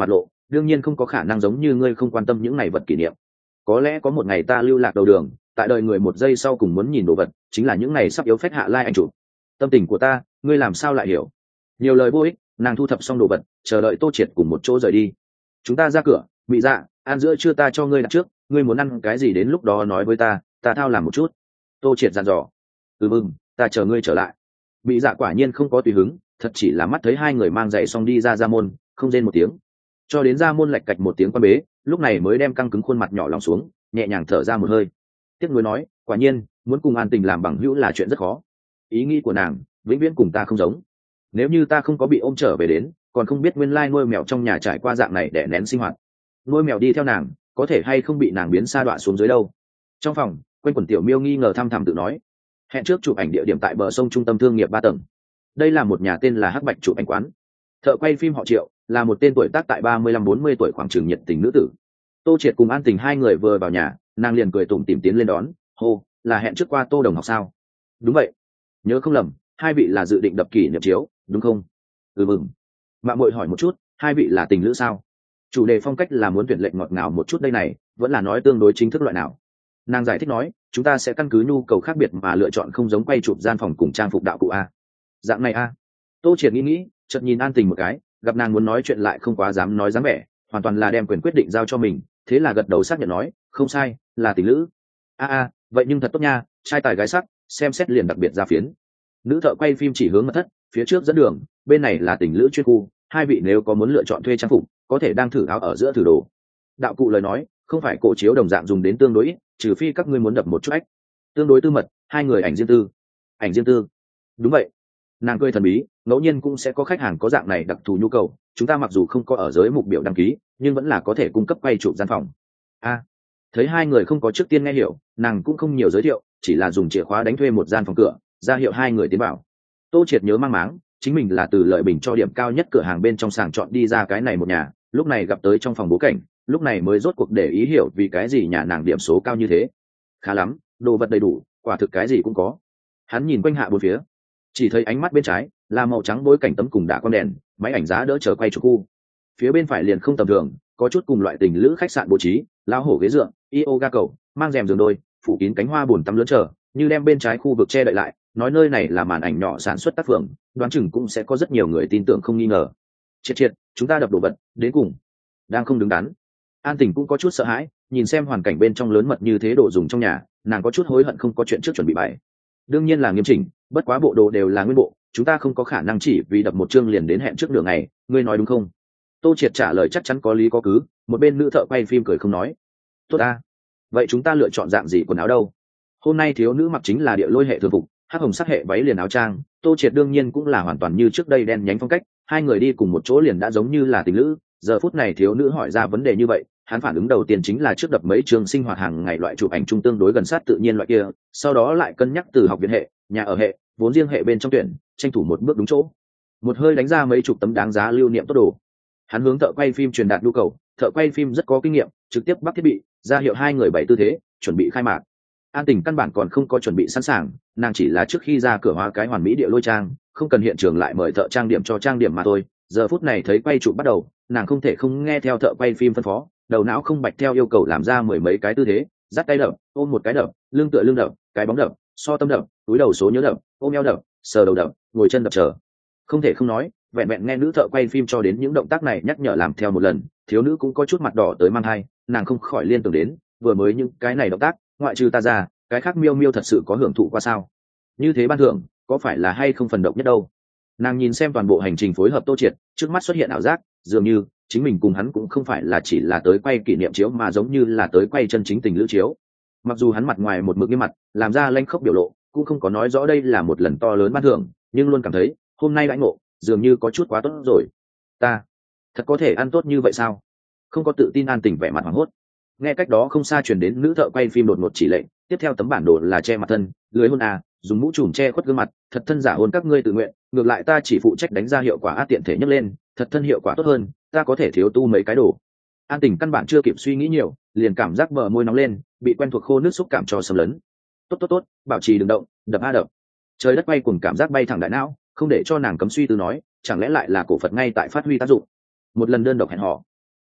S1: đương nhiên không có khả năng giống như ngươi không quan tâm những ngày vật kỷ niệm. Có lẽ có một ngày ta lưu lạc đầu đường, tại đời người một giây sau cùng muốn nhìn đồ vật chính là những ngày sắp yếu phách hạ lai anh chụp. Tâm tình của ta ngươi làm sao lại hiểu? Nhiều lời vô ích, nàng thu thập xong đồ vật chờ đợi Tô Triệt cùng một chỗ rời đi. Chúng ta ra cửa, Mị Dạ, ăn giữa trưa ta cho ngươi đặt trước, ngươi muốn ăn cái gì đến lúc đó nói với ta, ta thao làm một chút. Tô Triệt dặn dò. Ừ mừng, ta chờ ngươi trở lại. Mị Dạ quả nhiên không có tùy hứng, thật chỉ là mắt thấy hai người mang giày xong đi ra ra môn, không rên một tiếng. Cho đến ra môn lạch cạch một tiếng quan bế, lúc này mới đem căng cứng khuôn mặt nhỏ lòng xuống, nhẹ nhàng thở ra một hơi. Tiếc nuối nói, quả nhiên, muốn cùng An Tình làm bằng hữu là chuyện rất khó. Ý nghĩ của nàng, vĩnh viễn cùng ta không giống. Nếu như ta không có bị ôm trở về đến, còn không biết nguyên lai nuôi mèo trong nhà trải qua dạng này để nén sinh hoạt. Nuôi mèo đi theo nàng, có thể hay không bị nàng biến sa đọa xuống dưới đâu. Trong phòng, quanh quần tiểu miêu nghi ngờ thăm thẳm tự nói. Hẹn trước chụp ảnh địa điểm tại bờ sông trung tâm thương nghiệp ba tầng. Đây là một nhà tên là Hắc Bạch chụp ảnh quán. Thợ quay phim họ Triệu, là một tên tuổi tác tại ba mươi lăm bốn mươi tuổi khoảng chừng nhiệt tình nữ tử. Tô Triệt cùng An Tình hai người vừa vào nhà, nàng liền cười tủm tỉm tiến lên đón, hô, là hẹn trước qua Tô đồng học sao? Đúng vậy. Nhớ không lầm, hai vị là dự định đập kỷ niệm chiếu, đúng không? Ừ mừng. Mạng muội hỏi một chút, hai vị là tình lữ sao? Chủ đề phong cách là muốn tuyển lệnh ngọt ngào một chút đây này, vẫn là nói tương đối chính thức loại nào? Nàng giải thích nói, chúng ta sẽ căn cứ nhu cầu khác biệt mà lựa chọn không giống quay chụp gian phòng cùng trang phục đạo cụ a. Dạng này a. Tô Triệt nghĩ nghĩ, chợt nhìn An Tình một cái, gặp nàng muốn nói chuyện lại không quá dám nói dám vẻ, hoàn toàn là đem quyền quyết định giao cho mình, thế là gật đầu xác nhận nói, không sai, là tình lữ. A a, vậy nhưng thật tốt nha, trai tài gái sắc, xem xét liền đặc biệt ra phiến. Nữ thợ quay phim chỉ hướng mật thất, phía trước dẫn đường, bên này là tình lữ chuyên khu, hai vị nếu có muốn lựa chọn thuê trang phục, có thể đang thử áo ở giữa thử đồ. Đạo cụ lời nói, không phải cổ chiếu đồng dạng dùng đến tương đối, trừ phi các ngươi muốn đập một chút ách. Tương đối tư mật, hai người ảnh riêng tư. Ảnh riêng tư. Đúng vậy. Nàng cười thần bí, ngẫu nhiên cũng sẽ có khách hàng có dạng này đặc thù nhu cầu, chúng ta mặc dù không có ở giới mục biểu đăng ký, nhưng vẫn là có thể cung cấp quay chụp gian phòng. A. Thấy hai người không có trước tiên nghe hiểu, nàng cũng không nhiều giới thiệu, chỉ là dùng chìa khóa đánh thuê một gian phòng cửa, ra hiệu hai người tiến vào. Tô Triệt nhớ mang máng, chính mình là từ lợi bình cho điểm cao nhất cửa hàng bên trong sàng chọn đi ra cái này một nhà, lúc này gặp tới trong phòng bố cảnh, lúc này mới rốt cuộc để ý hiểu vì cái gì nhà nàng điểm số cao như thế. Khá lắm, đồ vật đầy đủ, quả thực cái gì cũng có. Hắn nhìn quanh hạ bốn phía, chỉ thấy ánh mắt bên trái là màu trắng bối cảnh tấm cùng đá con đèn, máy ảnh giá đỡ chờ quay chụp khu. Phía bên phải liền không tầm thường, có chút cùng loại tình lữ khách sạn bố trí, lao hổ ghế dựa, yoga cầu, mang rèm giường đôi, phủ kín cánh hoa bồn tắm lớn chờ, như đem bên trái khu vực che đậy lại, nói nơi này là màn ảnh nhỏ sản xuất tác phẩm, đoán chừng cũng sẽ có rất nhiều người tin tưởng không nghi ngờ. Triệt triệt, chúng ta đập đồ vật, đến cùng đang không đứng đắn. An Tình cũng có chút sợ hãi, nhìn xem hoàn cảnh bên trong lớn mật như thế đồ dùng trong nhà, nàng có chút hối hận không có chuyện trước chuẩn bị bài. Đương nhiên là nghiêm chỉnh, bất quá bộ đồ đều là nguyên bộ, chúng ta không có khả năng chỉ vì đập một chương liền đến hẹn trước nửa ngày, ngươi nói đúng không? Tô Triệt trả lời chắc chắn có lý có cứ, một bên nữ thợ quay phim cười không nói. Tốt a, vậy chúng ta lựa chọn dạng gì quần áo đâu? Hôm nay thiếu nữ mặc chính là địa lôi hệ thường phục, hắc hồng sắc hệ váy liền áo trang, Tô Triệt đương nhiên cũng là hoàn toàn như trước đây đen nhánh phong cách, hai người đi cùng một chỗ liền đã giống như là tình lữ. Giờ phút này thiếu nữ hỏi ra vấn đề như vậy, hắn phản ứng đầu tiên chính là trước đập mấy trường sinh hoạt hàng ngày loại chụp ảnh chung tương đối gần sát tự nhiên loại kia, sau đó lại cân nhắc từ học viện hệ, nhà ở hệ, vốn riêng hệ bên trong tuyển, tranh thủ một bước đúng chỗ, một hơi đánh ra mấy chục tấm đáng giá lưu niệm tốt đồ. Hắn hướng thợ quay phim truyền đạt nhu cầu, thợ quay phim rất có kinh nghiệm, trực tiếp bắt thiết bị, ra hiệu hai người bày tư thế, chuẩn bị khai mạc. An Tình căn bản còn không có chuẩn bị sẵn sàng, nàng chỉ là trước khi ra cửa hóa cái hoàn mỹ địa lôi trang, không cần hiện trường lại mời thợ trang điểm cho trang điểm mà thôi. Giờ phút này thấy quay chụp bắt đầu, nàng không thể không nghe theo thợ quay phim phân phó, đầu não không bạch theo yêu cầu làm ra mười mấy cái tư thế, dắt tay đập, ôm một cái đập, lưng tựa lưng đập, cái bóng đập, so tâm đập, túi đầu số nhớ đập, ôm eo đập, sờ đầu đập, ngồi chân đập chờ. Không thể không nói, vẹn vẹn nghe nữ thợ quay phim cho đến những động tác này nhắc nhở làm theo một lần, thiếu nữ cũng có chút mặt đỏ tới mang hai, nàng không khỏi liên tưởng đến, vừa mới những cái này động tác, ngoại trừ ta ra, cái khác miêu miêu thật sự có hưởng thụ qua sao? Như thế ban thưởng, có phải là hay không phần độc nhất đâu? Nàng nhìn xem toàn bộ hành trình phối hợp Tô Triệt, trước mắt xuất hiện ảo giác, dường như chính mình cùng hắn cũng không phải là chỉ là tới quay kỷ niệm chiếu mà giống như là tới quay chân chính tình lữ chiếu. Mặc dù hắn mặt ngoài một mực nghiêm mặt, làm ra lanh khốc biểu lộ, cũng không có nói rõ đây là một lần to lớn ban thưởng, nhưng luôn cảm thấy hôm nay đãi ngộ dường như có chút quá tốt rồi. Ta thật có thể ăn tốt như vậy sao? Không có tự tin An Tình vẻ mặt hoảng hốt. Nghe cách đó không xa truyền đến nữ thợ quay phim đột ngột chỉ lệnh, tiếp theo tấm bản đồ là che mặt thân, lưới hôn à, dùng mũ trùm che khuất gương mặt, thật thân giả hôn các ngươi tự nguyện, ngược lại ta chỉ phụ trách đánh ra hiệu quả a tiện thể nhấc lên, thật thân hiệu quả tốt hơn, ta có thể thiếu tu mấy cái đồ. An Tình căn bản chưa kịp suy nghĩ nhiều, liền cảm giác bờ môi nóng lên, bị quen thuộc khô nước xúc cảm cho xâm lấn. Tốt tốt tốt, bảo trì đừng động, đập a đập. Trời đất bay cùng cảm giác bay thẳng đại não, không để cho nàng cấm suy tư nói, chẳng lẽ lại là cổ Phật ngay tại phát huy tác dụng. Một lần đơn độc hẹn hò,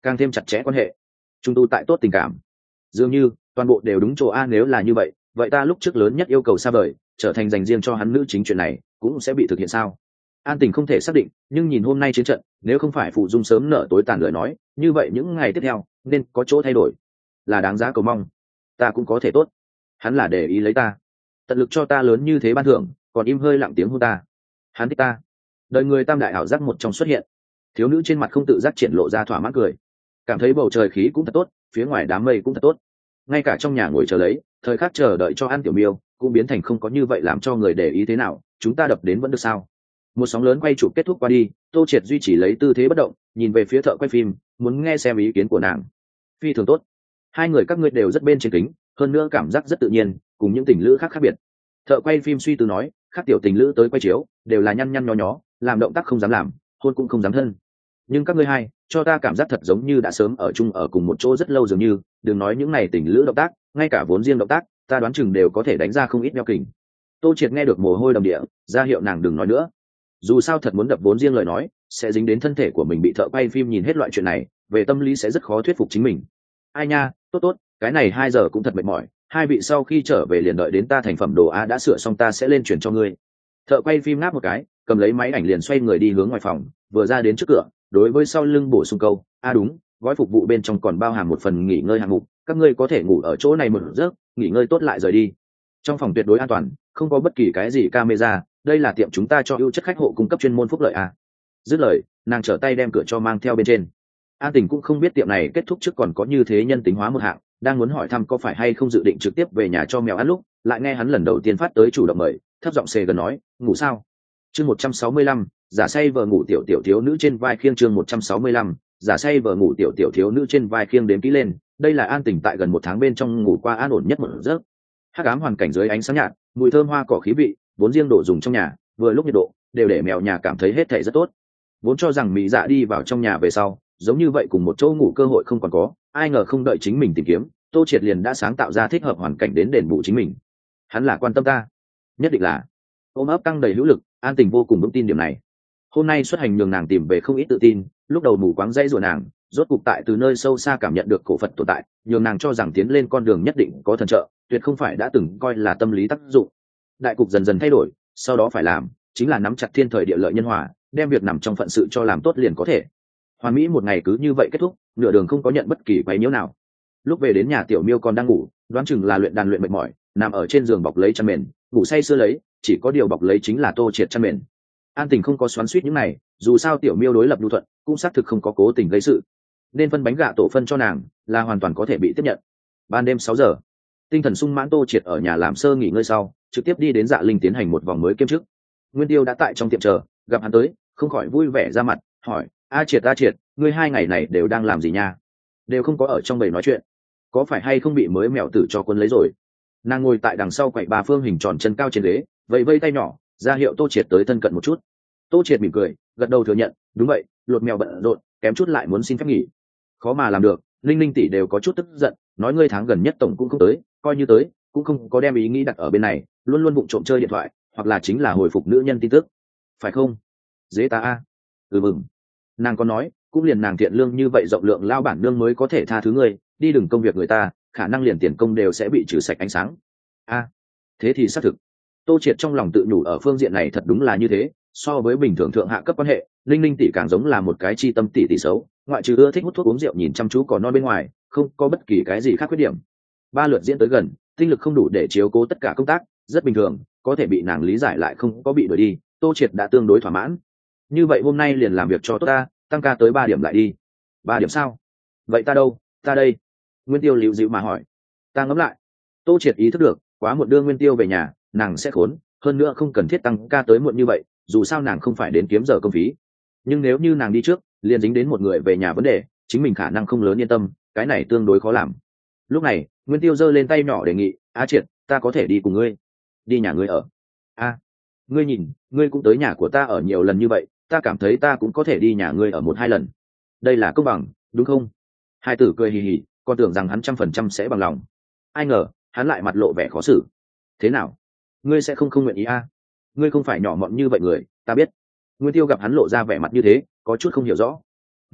S1: càng thêm chặt chẽ quan hệ. Trung tu tại tốt tình cảm, dường như toàn bộ đều đúng chỗ a. Nếu là như vậy, vậy ta lúc trước lớn nhất yêu cầu xa vời, trở thành dành riêng cho hắn nữ chính chuyện này cũng sẽ bị thực hiện sao? An Tình không thể xác định, nhưng nhìn hôm nay chiến trận, nếu không phải phụ dung sớm nở tối tàn lời nói, như vậy những ngày tiếp theo nên có chỗ thay đổi, là đáng giá cầu mong. Ta cũng có thể tốt, hắn là để ý lấy ta, tận lực cho ta lớn như thế ban thưởng, còn im hơi lặng tiếng hôn ta. Hắn thích ta. Đời người tam đại ảo giác một trong xuất hiện, thiếu nữ trên mặt không tự giác triển lộ ra thỏa mãn cười, cảm thấy bầu trời khí cũng thật tốt, phía ngoài đám mây cũng thật tốt. Ngay cả trong nhà ngồi chờ lấy, thời khắc chờ đợi cho ăn tiểu miêu cũng biến thành không có như vậy làm cho người để ý thế nào, chúng ta đập đến vẫn được sao? Một sóng lớn quay chụp kết thúc qua đi, Tô Triệt duy trì lấy tư thế bất động, nhìn về phía thợ quay phim, muốn nghe xem ý kiến của nàng. Phi thường tốt, hai người các ngươi đều rất bên trên kính, hơn nữa cảm giác rất tự nhiên, cùng những tình lữ khác khác biệt. Thợ quay phim suy tư nói, khác tiểu tình lữ tới quay chiếu đều là nhăn nhăn nhó nhó, làm động tác không dám làm, hôn cũng không dám thân, nhưng các ngươi hai cho ta cảm giác thật giống như đã sớm ở chung ở cùng một chỗ rất lâu dường như. Đừng nói những này tình lữ động tác, ngay cả vốn riêng động tác ta đoán chừng đều có thể đánh ra không ít đeo kình. Tô Triệt nghe được mồ hôi đầm địa, ra hiệu nàng đừng nói nữa, dù sao thật muốn đập vốn riêng lời nói sẽ dính đến thân thể của mình, bị thợ quay phim nhìn hết loại chuyện này về tâm lý sẽ rất khó thuyết phục chính mình. Ai nha, tốt tốt, cái này hai giờ cũng thật mệt mỏi, hai vị sau khi trở về liền đợi đến ta thành phẩm đồ a đã sửa xong ta sẽ lên chuyển cho ngươi. Thợ quay phim ngáp một cái, cầm lấy máy ảnh liền xoay người đi hướng ngoài phòng, vừa ra đến trước cửa, đối với sau lưng bổ sung câu, a đúng, gói phục vụ bên trong còn bao hàm một phần nghỉ ngơi hạng mục, các ngươi có thể ngủ ở chỗ này một giấc, nghỉ ngơi tốt lại rời đi. Trong phòng tuyệt đối an toàn, không có bất kỳ cái gì camera, đây là tiệm chúng ta cho ưu chất khách hộ cung cấp chuyên môn phúc lợi à. Dứt lời, nàng trở tay đem cửa cho mang theo bên trên. An Tình cũng không biết tiệm này kết thúc trước còn có như thế nhân tính hóa một hạng, đang muốn hỏi thăm có phải hay không dự định trực tiếp về nhà cho mèo ăn lúc, lại nghe hắn lần đầu tiên phát tới chủ động mời, thấp giọng xề gần nói, ngủ sao? Chương một trăm sáu mươi lăm, giả say vờ ngủ tiểu tiểu thiếu nữ trên vai khiêng. Chương một trăm sáu mươi lăm, giả say vờ ngủ tiểu tiểu thiếu nữ trên vai khiêng đếm kỹ lên, đây là An Tình tại gần một tháng bên trong ngủ qua an ổn nhất một giấc. Hắc ám hoàn cảnh dưới ánh sáng nhạt, mùi thơm hoa cỏ khí vị, vốn riêng đồ dùng trong nhà, vừa lúc nhiệt độ đều để mèo nhà cảm thấy hết thảy rất tốt. Vốn cho rằng mỹ dạ đi vào trong nhà về sau giống như vậy cùng một chỗ ngủ cơ hội không còn có, ai ngờ không đợi chính mình tìm kiếm, Tô Triệt liền đã sáng tạo ra thích hợp hoàn cảnh đến đền bù chính mình. Hắn là quan tâm ta, nhất định là. Ôm ấp căng đầy hữu lực, An Tình vô cùng vững tin điểm này. Hôm nay xuất hành nhường nàng tìm về không ít tự tin, lúc đầu mù quáng dây rủa nàng, rốt cục tại từ nơi sâu xa cảm nhận được cổ Phật tồn tại, nhường nàng cho rằng tiến lên con đường nhất định có thần trợ, tuyệt không phải đã từng coi là tâm lý tác dụng. Đại cục dần dần thay đổi, sau đó phải làm chính là nắm chặt thiên thời địa lợi nhân hòa, đem việc nằm trong phận sự cho làm tốt liền có thể. Hoàn mỹ một ngày cứ như vậy kết thúc, nửa đường không có nhận bất kỳ quấy nhiễu nào. Lúc về đến nhà tiểu miêu còn đang ngủ, đoán chừng là luyện đàn luyện mệt mỏi, nằm ở trên giường bọc lấy chăn mền, ngủ say sưa lấy, chỉ có điều bọc lấy chính là Tô Triệt chăn mền. An Tình không có xoắn xuýt những này, dù sao tiểu miêu đối lập lưu thuận, cũng xác thực không có cố tình gây sự, nên phân bánh gạ tổ phân cho nàng là hoàn toàn có thể bị tiếp nhận. Ban đêm sáu giờ, tinh thần sung mãn Tô Triệt ở nhà làm sơ nghỉ ngơi sau, trực tiếp đi đến Dạ Linh tiến hành một vòng mới kiêm chức. Nguyên Tiêu đã tại trong tiệm chờ, gặp hắn tới, không khỏi vui vẻ ra mặt, hỏi: "A Triệt, A Triệt, ngươi hai ngày này đều đang làm gì nha? Đều không có ở trong bầy nói chuyện, có phải hay không bị mới mèo tử cho quân lấy rồi?" Nàng ngồi tại đằng sau quậy bà phương hình tròn chân cao trên ghế, vẫy vẫy tay nhỏ, ra hiệu Tô Triệt tới thân cận một chút. Tô Triệt mỉm cười, gật đầu thừa nhận, đúng vậy, lột mèo bận rộn, kém chút lại muốn xin phép nghỉ. Khó mà làm được, Linh Linh tỷ đều có chút tức giận, nói ngươi tháng gần nhất tổng cũng không tới, coi như tới, cũng không có đem ý nghĩ đặt ở bên này, luôn luôn vụng trộm chơi điện thoại, hoặc là chính là hồi phục nữ nhân tin tức, phải không? Dễ ta a. Ừ mừng. Nàng có nói, cũng liền nàng thiện lương như vậy rộng lượng lao bản nương mới có thể tha thứ ngươi, đi đừng công việc người ta, khả năng liền tiền công đều sẽ bị trừ sạch ánh sáng. A, thế thì xác thực. Tô Triệt trong lòng tự nhủ ở phương diện này thật đúng là như thế, so với bình thường thượng hạ cấp quan hệ, Linh Linh tỷ càng giống là một cái chi tâm tỷ tỷ xấu, ngoại trừ ưa thích hút thuốc uống rượu nhìn chăm chú còn non bên ngoài, không có bất kỳ cái gì khác khuyết điểm. Ba lượt diễn tới gần, tinh lực không đủ để chiếu cố tất cả công tác, rất bình thường, có thể bị nàng lý giải lại không có bị đuổi đi, Tô Triệt đã tương đối thỏa mãn. Như vậy hôm nay liền làm việc cho tốt ta, tăng ca tới ba điểm lại đi. Ba điểm sao? Vậy ta đâu? Ta đây. Nguyên Tiêu liễu dịu mà hỏi. Ta ngẫm lại. Tô Triệt ý thức được, quá muộn đưa Nguyên Tiêu về nhà, nàng sẽ khốn, hơn nữa không cần thiết tăng ca tới muộn như vậy, dù sao nàng không phải đến kiếm giờ công phí. Nhưng nếu như nàng đi trước, liền dính đến một người về nhà vấn đề, chính mình khả năng không lớn yên tâm, cái này tương đối khó làm. Lúc này, Nguyên Tiêu giơ lên tay nhỏ đề nghị, "A Triệt, ta có thể đi cùng ngươi." "Đi nhà ngươi ở?" "A, ngươi nhìn, ngươi cũng tới nhà của ta ở nhiều lần như vậy, ta cảm thấy ta cũng có thể đi nhà ngươi ở một hai lần. Đây là công bằng, đúng không?" Hai tử cười hì hì, còn tưởng rằng hắn trăm phần trăm sẽ bằng lòng. Ai ngờ, hắn lại mặt lộ vẻ khó xử. "Thế nào? Ngươi sẽ không không nguyện ý a? Ngươi không phải nhỏ mọn như vậy người, ta biết." Nguyên Tiêu gặp hắn lộ ra vẻ mặt như thế, có chút không hiểu rõ. Nói thật,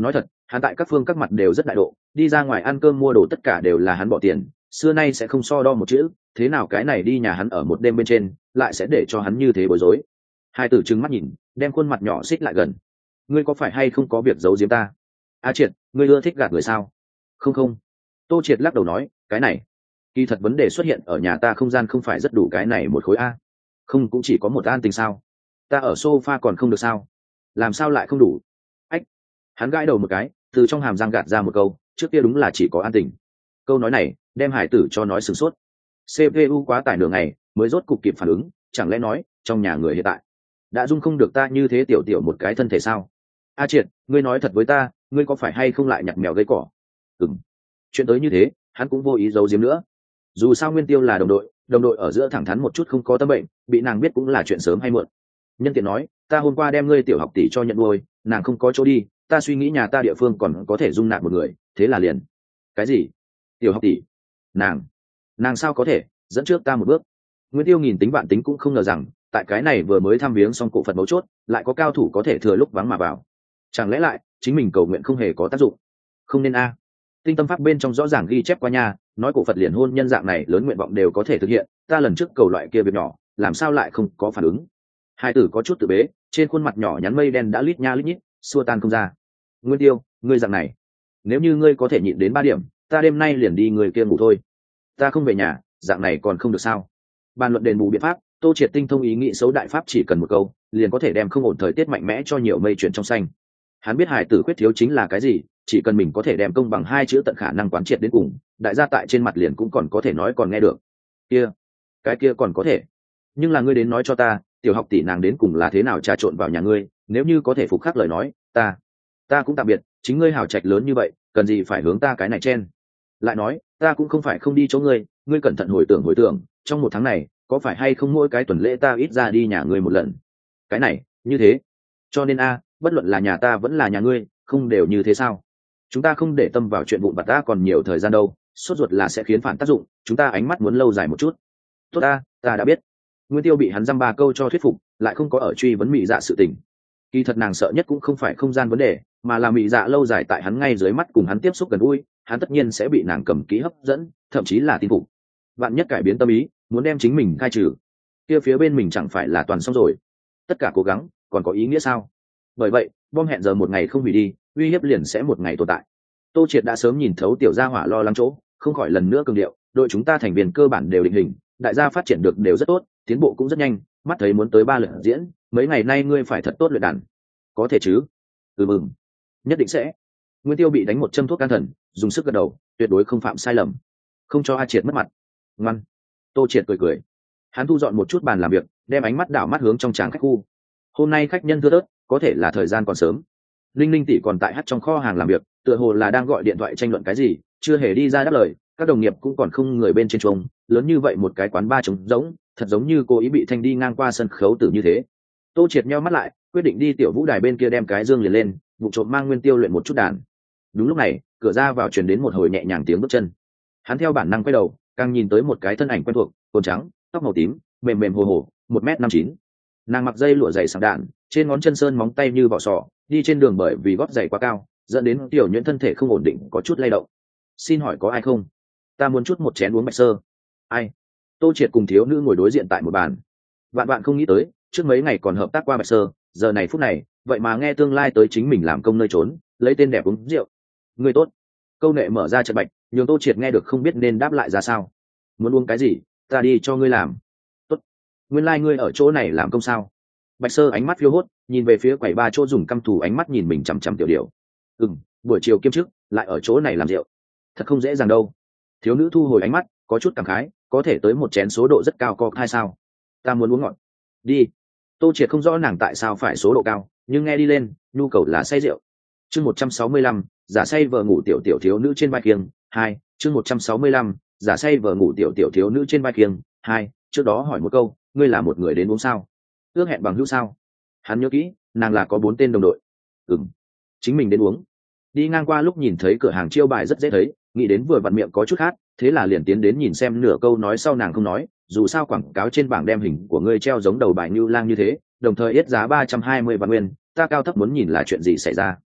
S1: Hắn tại các phương các mặt đều rất đại độ, đi ra ngoài ăn cơm mua đồ tất cả đều là hắn bỏ tiền, xưa nay sẽ không so đo một chữ, thế nào cái này đi nhà hắn ở một đêm bên trên lại sẽ để cho hắn như thế bối rối. Hai tử trừng mắt nhìn, đem khuôn mặt nhỏ xích lại gần. Ngươi có phải hay không có việc giấu giếm ta? A Triệt, ngươi ưa thích gạt người sao? Không không. Tô Triệt lắc đầu nói, cái này kỳ thật vấn đề xuất hiện ở nhà ta, không gian không phải rất đủ cái này một khối a. Không cũng chỉ có một an tình sao? Ta ở sofa còn không được sao? Làm sao lại không đủ? Ách. Hắn gãi đầu một cái, từ trong hàm răng gạt ra một câu, trước kia đúng là chỉ có an tình. Câu nói này đem hải tử cho nói sửng sốt. xê pê u quá tải nửa ngày mới rốt cục kịp phản ứng, chẳng lẽ nói trong nhà người hiện tại đã dung không được ta như thế tiểu tiểu một cái thân thể sao? A Triệt, ngươi nói thật với ta, ngươi có phải hay không lại nhặt mèo gây cỏ? Ừm. Chuyện tới như thế hắn cũng vô ý giấu giếm nữa, dù sao Nguyên Tiêu là đồng đội, đồng đội ở giữa thẳng thắn một chút không có tâm bệnh, bị nàng biết cũng là chuyện sớm hay muộn. Nhân tiện nói, ta hôm qua đem ngươi tiểu học tỷ cho nhận nuôi, nàng không có chỗ đi, ta suy nghĩ nhà ta địa phương còn có thể dung nạp một người, thế là liền. Cái gì? Tiểu học tỷ? Nàng? Nàng sao có thể dẫn trước ta một bước? Nguyên Tiêu nghìn tính vạn tính cũng không ngờ rằng, tại cái này vừa mới thăm viếng xong cổ Phật mấu chốt, lại có cao thủ có thể thừa lúc vắng mà vào. Chẳng lẽ lại chính mình cầu nguyện không hề có tác dụng? Không nên a. Tinh tâm pháp bên trong rõ ràng ghi chép qua nha, nói cổ Phật liền hôn nhân dạng này lớn nguyện vọng đều có thể thực hiện, ta lần trước cầu loại kia việc nhỏ, làm sao lại không có phản ứng? Hai tử có chút tự bế, trên khuôn mặt nhỏ nhắn mây đen đã lít nha lít nhít, xua tan không ra. Nguyên Tiêu, ngươi dạng này, nếu như ngươi có thể nhịn đến ba điểm, ta đêm nay liền đi người kia ngủ thôi. Ta không về nhà, dạng này còn không được sao? Bàn luận đền bù biện pháp, Tô Triệt tinh thông ý nghĩ xấu đại pháp, chỉ cần một câu liền có thể đem không ổn thời tiết mạnh mẽ cho nhiều mây chuyển trong xanh. Hắn biết hài tử khuyết thiếu chính là cái gì, chỉ cần mình có thể đem công bằng hai chữ tận khả năng quán triệt đến cùng, đại gia tại trên mặt liền cũng còn có thể nói còn nghe được. Kia, cái kia còn có thể. Nhưng là ngươi đến nói cho ta, tiểu học tỷ nàng đến cùng là thế nào trà trộn vào nhà ngươi, nếu như có thể phục khắc lời nói, ta, ta cũng tạm biệt, chính ngươi hào trạch lớn như vậy, cần gì phải hướng ta cái này chen. Lại nói, ta cũng không phải không đi chỗ ngươi, ngươi cẩn thận hồi tưởng hồi tưởng, trong một tháng này, có phải hay không mỗi cái tuần lễ ta ít ra đi nhà ngươi một lần. Cái này, như thế. Cho nên a, bất luận là nhà ta vẫn là nhà ngươi, không đều như thế sao? Chúng ta không để tâm vào chuyện vụn vặt, ta còn nhiều thời gian đâu, sốt ruột là sẽ khiến phản tác dụng, chúng ta ánh mắt muốn lâu dài một chút. Tốt ta, ta đã biết. Nguyên Tiêu bị hắn dăm ba câu cho thuyết phục, lại không có ở truy vấn Mị Dạ sự tình. Kỳ thật nàng sợ nhất cũng không phải không gian vấn đề, mà là Mị Dạ lâu dài tại hắn ngay dưới mắt cùng hắn tiếp xúc gần gũi, hắn tất nhiên sẽ bị nàng cầm kỹ hấp dẫn, thậm chí là tin phục. Vạn nhất cải biến tâm ý, muốn đem chính mình khai trừ, kia phía bên mình chẳng phải là toàn xong rồi. Tất cả cố gắng còn có ý nghĩa sao? Bởi vậy, bom hẹn giờ một ngày không hủy đi, uy hiếp liền sẽ một ngày tồn tại. Tô Triệt đã sớm nhìn thấu tiểu gia hỏa lo lắng chỗ, không khỏi lần nữa cường điệu, đội chúng ta thành viên cơ bản đều định hình, đại gia phát triển được đều rất tốt, tiến bộ cũng rất nhanh, mắt thấy muốn tới ba lượt diễn, mấy ngày nay ngươi phải thật tốt luyện đàn. Có thể chứ? Ừ mừng, nhất định sẽ. Nguyên Tiêu bị đánh một châm thuốc can thần, dùng sức gật đầu, tuyệt đối không phạm sai lầm, không cho A Triệt mất mặt. Ngoan. Tô Triệt cười cười, hắn thu dọn một chút bàn làm việc, đem ánh mắt đảo mắt hướng trong tràng khách khu. Hôm nay khách nhân thưa thớt, có thể là thời gian còn sớm. Linh Linh tỷ còn tại hắt trong kho hàng làm việc, tựa hồ là đang gọi điện thoại tranh luận cái gì, chưa hề đi ra đáp lời. Các đồng nghiệp cũng còn không người bên trên chuông, lớn như vậy một cái quán ba trống rỗng, thật giống như cô ý bị thanh đi ngang qua sân khấu tử như thế. Tô Triệt nheo mắt lại, quyết định đi tiểu vũ đài bên kia đem cái dương liền lên, vụ trộm mang Nguyên Tiêu luyện một chút đàn. Đúng lúc này, cửa ra vào truyền đến một hồi nhẹ nhàng tiếng bước chân. Hắn theo bản năng quay đầu, càng nhìn tới một cái thân ảnh quen thuộc, quần trắng, tóc màu tím, mềm mềm hồ hồ, một mét năm chín. Nàng mặc dây lụa dày sảng đạn, trên ngón chân sơn móng tay như vỏ sò, đi trên đường bởi vì gót giày quá cao, dẫn đến tiểu nhuyễn thân thể không ổn định, có chút lay động. Xin hỏi có ai không? Ta muốn chút một chén uống bạch sơ. Ai? Tô Triệt cùng thiếu nữ ngồi đối diện tại một bàn. Vạn vạn không nghĩ tới, trước mấy ngày còn hợp tác qua bạch sơ, giờ này phút này, vậy mà nghe tương lai tới chính mình làm công nơi trốn, lấy tên đẹp uống rượu. Người tốt. Câu nệ mở ra trận bạch, nhường Tô Triệt nghe được không biết nên đáp lại ra sao. Muốn uống cái gì, ta đi cho ngươi làm. Tốt. Nguyên lai like ngươi ở chỗ này làm công sao? Bạch sơ ánh mắt phiêu hốt, nhìn về phía quầy ba chỗ, dùng căm thù ánh mắt nhìn mình chằm chằm tiểu điểu. Ừm, buổi chiều kiêm chức, lại ở chỗ này làm rượu, thật không dễ dàng đâu. Thiếu nữ thu hồi ánh mắt, có chút cảm khái, có thể tới một chén số độ rất cao có hay sao? Ta muốn uống ngọt. Đi. Tô Triệt không rõ nàng tại sao phải số độ cao, nhưng nghe đi lên, nhu cầu là say rượu. Chương một trăm sáu mươi lăm, giả say vờ ngủ tiểu tiểu thiếu nữ trên vai kiêng, hai. Chương một trăm sáu mươi lăm, giả say vờ ngủ tiểu tiểu thiếu nữ trên vai kiêng, hai. Trước đó hỏi một câu, ngươi là một người đến uống sao? Ước hẹn bằng hữu sao? Hắn nhớ kỹ, nàng là có bốn tên đồng đội. Ừm, chính mình đến uống. Đi ngang qua lúc nhìn thấy cửa hàng chiêu bài rất dễ thấy, nghĩ đến vừa vặn miệng có chút khát, thế là liền tiến đến nhìn xem, nửa câu nói sau nàng không nói, dù sao quảng cáo trên bảng đem hình của ngươi treo giống đầu bài như lang như thế, đồng thời yết giá ba trăm hai mươi vạn nguyên, ta cao thấp muốn nhìn là chuyện gì xảy ra.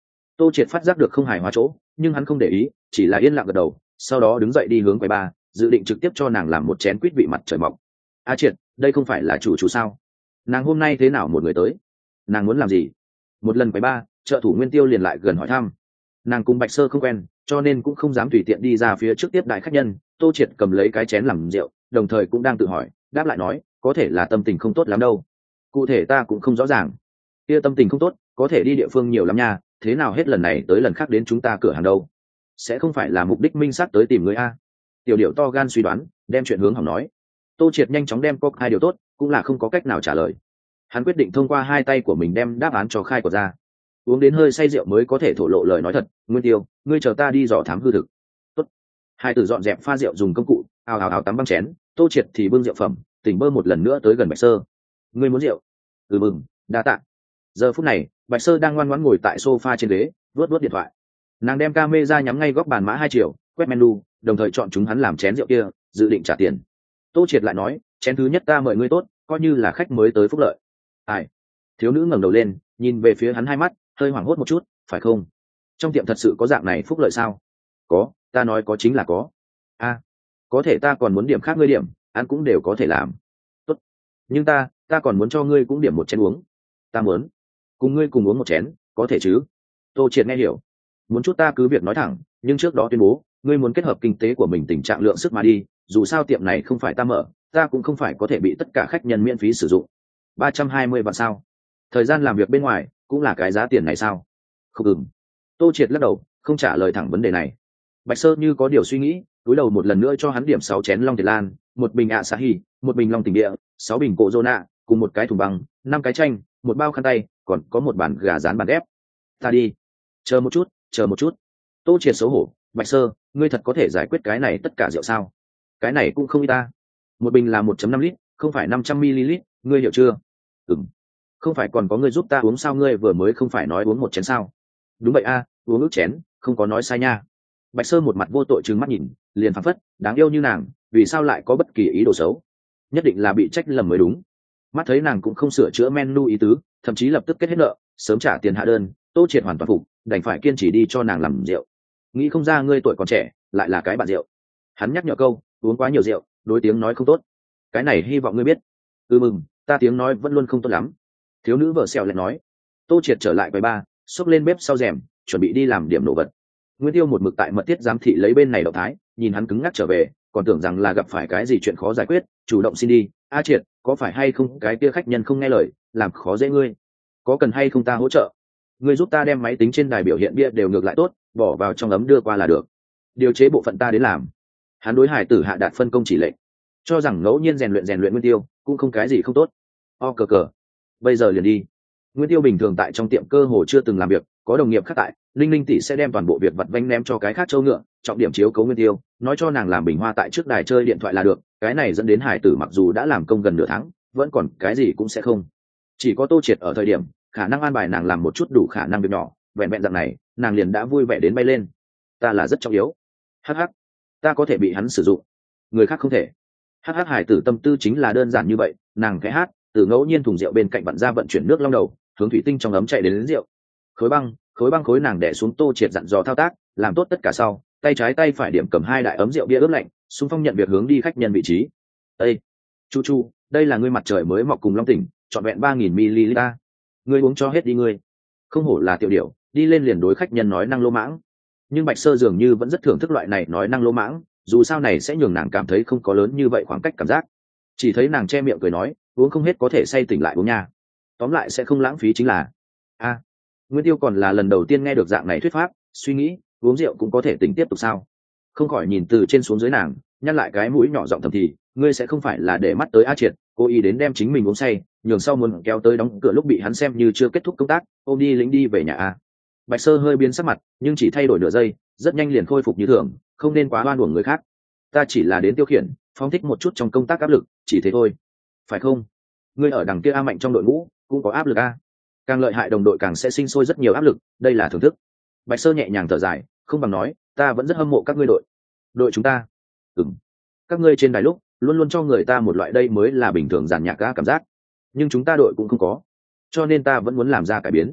S1: Tô Triệt phát giác được không hài hòa chỗ, nhưng hắn không để ý, chỉ là yên lặng gật đầu, sau đó đứng dậy đi hướng quầy ba, dự định trực tiếp cho nàng làm một chén quýt vị mặt trời mọc. A Triệt, đây không phải là chủ chủ sao? Nàng hôm nay thế nào một người tới? Nàng muốn làm gì? Một lần quầy ba, trợ thủ Nguyên Tiêu liền lại gần hỏi thăm. Nàng cùng Bạch Sơ không quen, cho nên cũng không dám tùy tiện đi ra phía trước tiếp đại khách nhân. Tô Triệt cầm lấy cái chén làm rượu, đồng thời cũng đang tự hỏi, đáp lại nói, có thể là tâm tình không tốt lắm đâu. Cụ thể ta cũng không rõ ràng. Kia tâm tình không tốt, có thể đi địa phương nhiều lắm nha, thế nào hết lần này tới lần khác đến chúng ta cửa hàng đâu? Sẽ không phải là mục đích minh xác tới tìm người a? Tiểu điệu to gan suy đoán, đem chuyện hướng hỏng nói. Tô Triệt nhanh chóng đem cốc hai điều tốt, cũng là không có cách nào trả lời. Hắn quyết định thông qua hai tay của mình đem đáp án cho khai của ra. Uống đến hơi say rượu mới có thể thổ lộ lời nói thật. Nguyên Tiêu, ngươi chờ ta đi dò thám hư thực. Tốt. Hai tử dọn dẹp pha rượu dùng công cụ, ào ào ào tắm băng chén. Tô Triệt thì bưng rượu phẩm, tỉnh bơ một lần nữa tới gần Bạch Sơ. Ngươi muốn rượu? Ừ mừng, đa tạ. Giờ phút này, Bạch Sơ đang ngoan ngoãn ngồi tại sofa trên ghế, vuốt vuốt điện thoại. Nàng đem camera nhắm ngay góc bàn mã hai triệu, quét menu, đồng thời chọn chúng hắn làm chén rượu kia, dự định trả tiền. Tô Triệt lại nói, chén thứ nhất ta mời ngươi tốt, coi như là khách mới tới phúc lợi. Ai? Thiếu nữ ngẩng đầu lên, nhìn về phía hắn hai mắt, hơi hoảng hốt một chút, phải không? Trong tiệm thật sự có dạng này phúc lợi sao? Có, ta nói có chính là có. A, có thể ta còn muốn điểm khác ngươi điểm, ăn cũng đều có thể làm. Tốt. Nhưng ta, ta còn muốn cho ngươi cũng điểm một chén uống. Ta muốn cùng ngươi cùng uống một chén, có thể chứ? Tô Triệt nghe hiểu. Muốn chút ta cứ việc nói thẳng, nhưng trước đó tuyên bố, ngươi muốn kết hợp kinh tế của mình tình trạng lượng sức mà đi, dù sao tiệm này không phải ta mở, ta cũng không phải có thể bị tất cả khách nhân miễn phí sử dụng. Ba trăm hai mươi vạn sao? Thời gian làm việc bên ngoài cũng là cái giá tiền này sao? Không ừm. Tô Triệt lắc đầu, không trả lời thẳng vấn đề này. Bạch Sơ như có điều suy nghĩ, cúi đầu một lần nữa cho hắn điểm sáu chén long thiệt lan, một bình ạ xà hì, một bình long tình địa, sáu bình cổ Zona, cùng một cái thùng băng, năm cái chanh, một bao khăn tay, còn có một bản gà rán bàn ghép. Ta đi. Chờ một chút, chờ một chút. Tô Triệt xấu hổ, Bạch Sơ, ngươi thật có thể giải quyết cái này tất cả rượu sao? Cái này cũng không y ta. Một bình là một phẩy năm lít, không phải năm trăm mi li lít, ngươi hiểu chưa? Ừm. Không phải còn có ngươi giúp ta uống sao, ngươi vừa mới không phải nói uống một chén sao? Đúng vậy a, uống ước chén, không có nói sai nha. Bạch Sơ một mặt vô tội trừng mắt nhìn, liền phảng phất, đáng yêu như nàng, vì sao lại có bất kỳ ý đồ xấu? Nhất định là bị trách lầm mới đúng. Mắt thấy nàng cũng không sửa chữa menu ý tứ, thậm chí lập tức kết hết nợ, sớm trả tiền hạ đơn, Tô Triệt hoàn toàn phục, đành phải kiên trì đi cho nàng làm rượu. Nghĩ không ra ngươi tuổi còn trẻ, lại là cái bạn rượu. Hắn nhắc nhở câu, uống quá nhiều rượu, đối tiếng nói không tốt. Cái này hy vọng ngươi biết. Ừ mừng, ta tiếng nói vẫn luôn không tốt lắm. Thiếu nữ vợ xèo lại nói. Tô Triệt trở lại quầy ba, xốc lên bếp sau rèm, chuẩn bị đi làm điểm nổ vật. Nguyên Tiêu một mực tại mật thiết giám thị lấy bên này động thái, nhìn hắn cứng ngắc trở về, còn tưởng rằng là gặp phải cái gì chuyện khó giải quyết, chủ động xin đi. A Triệt, có phải hay không cái kia khách nhân không nghe lời, làm khó dễ ngươi? Có cần hay không ta hỗ trợ? Ngươi giúp ta đem máy tính trên đài biểu hiện bia đều ngược lại tốt, bỏ vào trong ấm đưa qua là được. Điều chế bộ phận ta đến làm. Hắn đối hải tử hạ đạt phân công chỉ lệnh, cho rằng ngẫu nhiên rèn luyện rèn luyện Nguyên Tiêu cũng không cái gì không tốt. O cờ cờ, bây giờ liền đi. Nguyên Tiêu bình thường tại trong tiệm cơ hồ chưa từng làm việc, có đồng nghiệp khác tại, linh linh tỷ sẽ đem toàn bộ việc vặt vanh ném cho cái khác châu ngựa, trọng điểm chiếu cố Nguyên Tiêu, nói cho nàng làm bình hoa tại trước đài chơi điện thoại là được. Cái này dẫn đến hải tử mặc dù đã làm công gần nửa tháng, vẫn còn cái gì cũng sẽ không. Chỉ có Tô Triệt ở thời điểm khả năng an bài nàng làm một chút đủ khả năng việc nhỏ, vẹn vẹn dạng này nàng liền đã vui vẻ đến bay lên. Ta là rất trọng yếu. Hắc hắc, ta có thể bị hắn sử dụng, người khác không thể. Hắc hắc, hải tử tâm tư chính là đơn giản như vậy. Nàng khẽ hát, từ ngẫu nhiên thùng rượu bên cạnh vặn ra vận chuyển nước long đầu, hướng thủy tinh trong ấm chạy đến, đến rượu. Khối băng, khối băng khối nàng đẻ xuống. Tô Triệt dặn dò thao tác, làm tốt tất cả sau, tay trái tay phải điểm cầm hai đại ấm rượu bia ướp lạnh, xung phong nhận việc hướng đi khách nhân vị trí. Ê, chu chu, đây là ngươi mặt trời mới mọc cùng long tỉnh, trọn vẹn ba nghìn mi-li-lít. Ngươi uống cho hết đi ngươi. Không hổ là tiểu điểu, đi lên liền đối khách nhân nói năng lô mãng. Nhưng Bạch Sơ dường như vẫn rất thưởng thức loại này nói năng lô mãng, dù sao này sẽ nhường nàng cảm thấy không có lớn như vậy khoảng cách cảm giác. Chỉ thấy nàng che miệng cười nói, uống không hết có thể say tỉnh lại uống nha, tóm lại sẽ không lãng phí chính là. A, Nguyên Tiêu còn là lần đầu tiên nghe được dạng này thuyết pháp, suy nghĩ uống rượu cũng có thể tỉnh tiếp tục sao? Không khỏi nhìn từ trên xuống dưới nàng, nhăn lại cái mũi nhỏ giọng thầm thì, ngươi sẽ không phải là để mắt tới A Triệt, cố ý đến đem chính mình uống say, nhường sau muốn kéo tới đóng cửa lúc bị hắn xem như chưa kết thúc công tác, ôm đi lính đi về nhà a. Bạch Sơ hơi biến sắc mặt, nhưng chỉ thay đổi nửa giây, rất nhanh liền khôi phục như thường, không nên quá oan uổng người khác. Ta chỉ là đến tiêu khiển, phóng thích một chút trong công tác áp lực, chỉ thế thôi. Phải không? Ngươi ở đằng kia A Mạnh trong đội ngũ cũng có áp lực a. Càng lợi hại đồng đội càng sẽ sinh sôi rất nhiều áp lực, đây là thưởng thức. Bạch Sơ nhẹ nhàng thở dài, không bằng nói, ta vẫn rất hâm mộ các ngươi đội. Đội chúng ta? Ừm. Các ngươi trên đài lúc luôn luôn cho người ta một loại đây mới là bình thường giàn nhạc ca cảm giác, nhưng chúng ta đội cũng không có, cho nên ta vẫn muốn làm ra cải biến.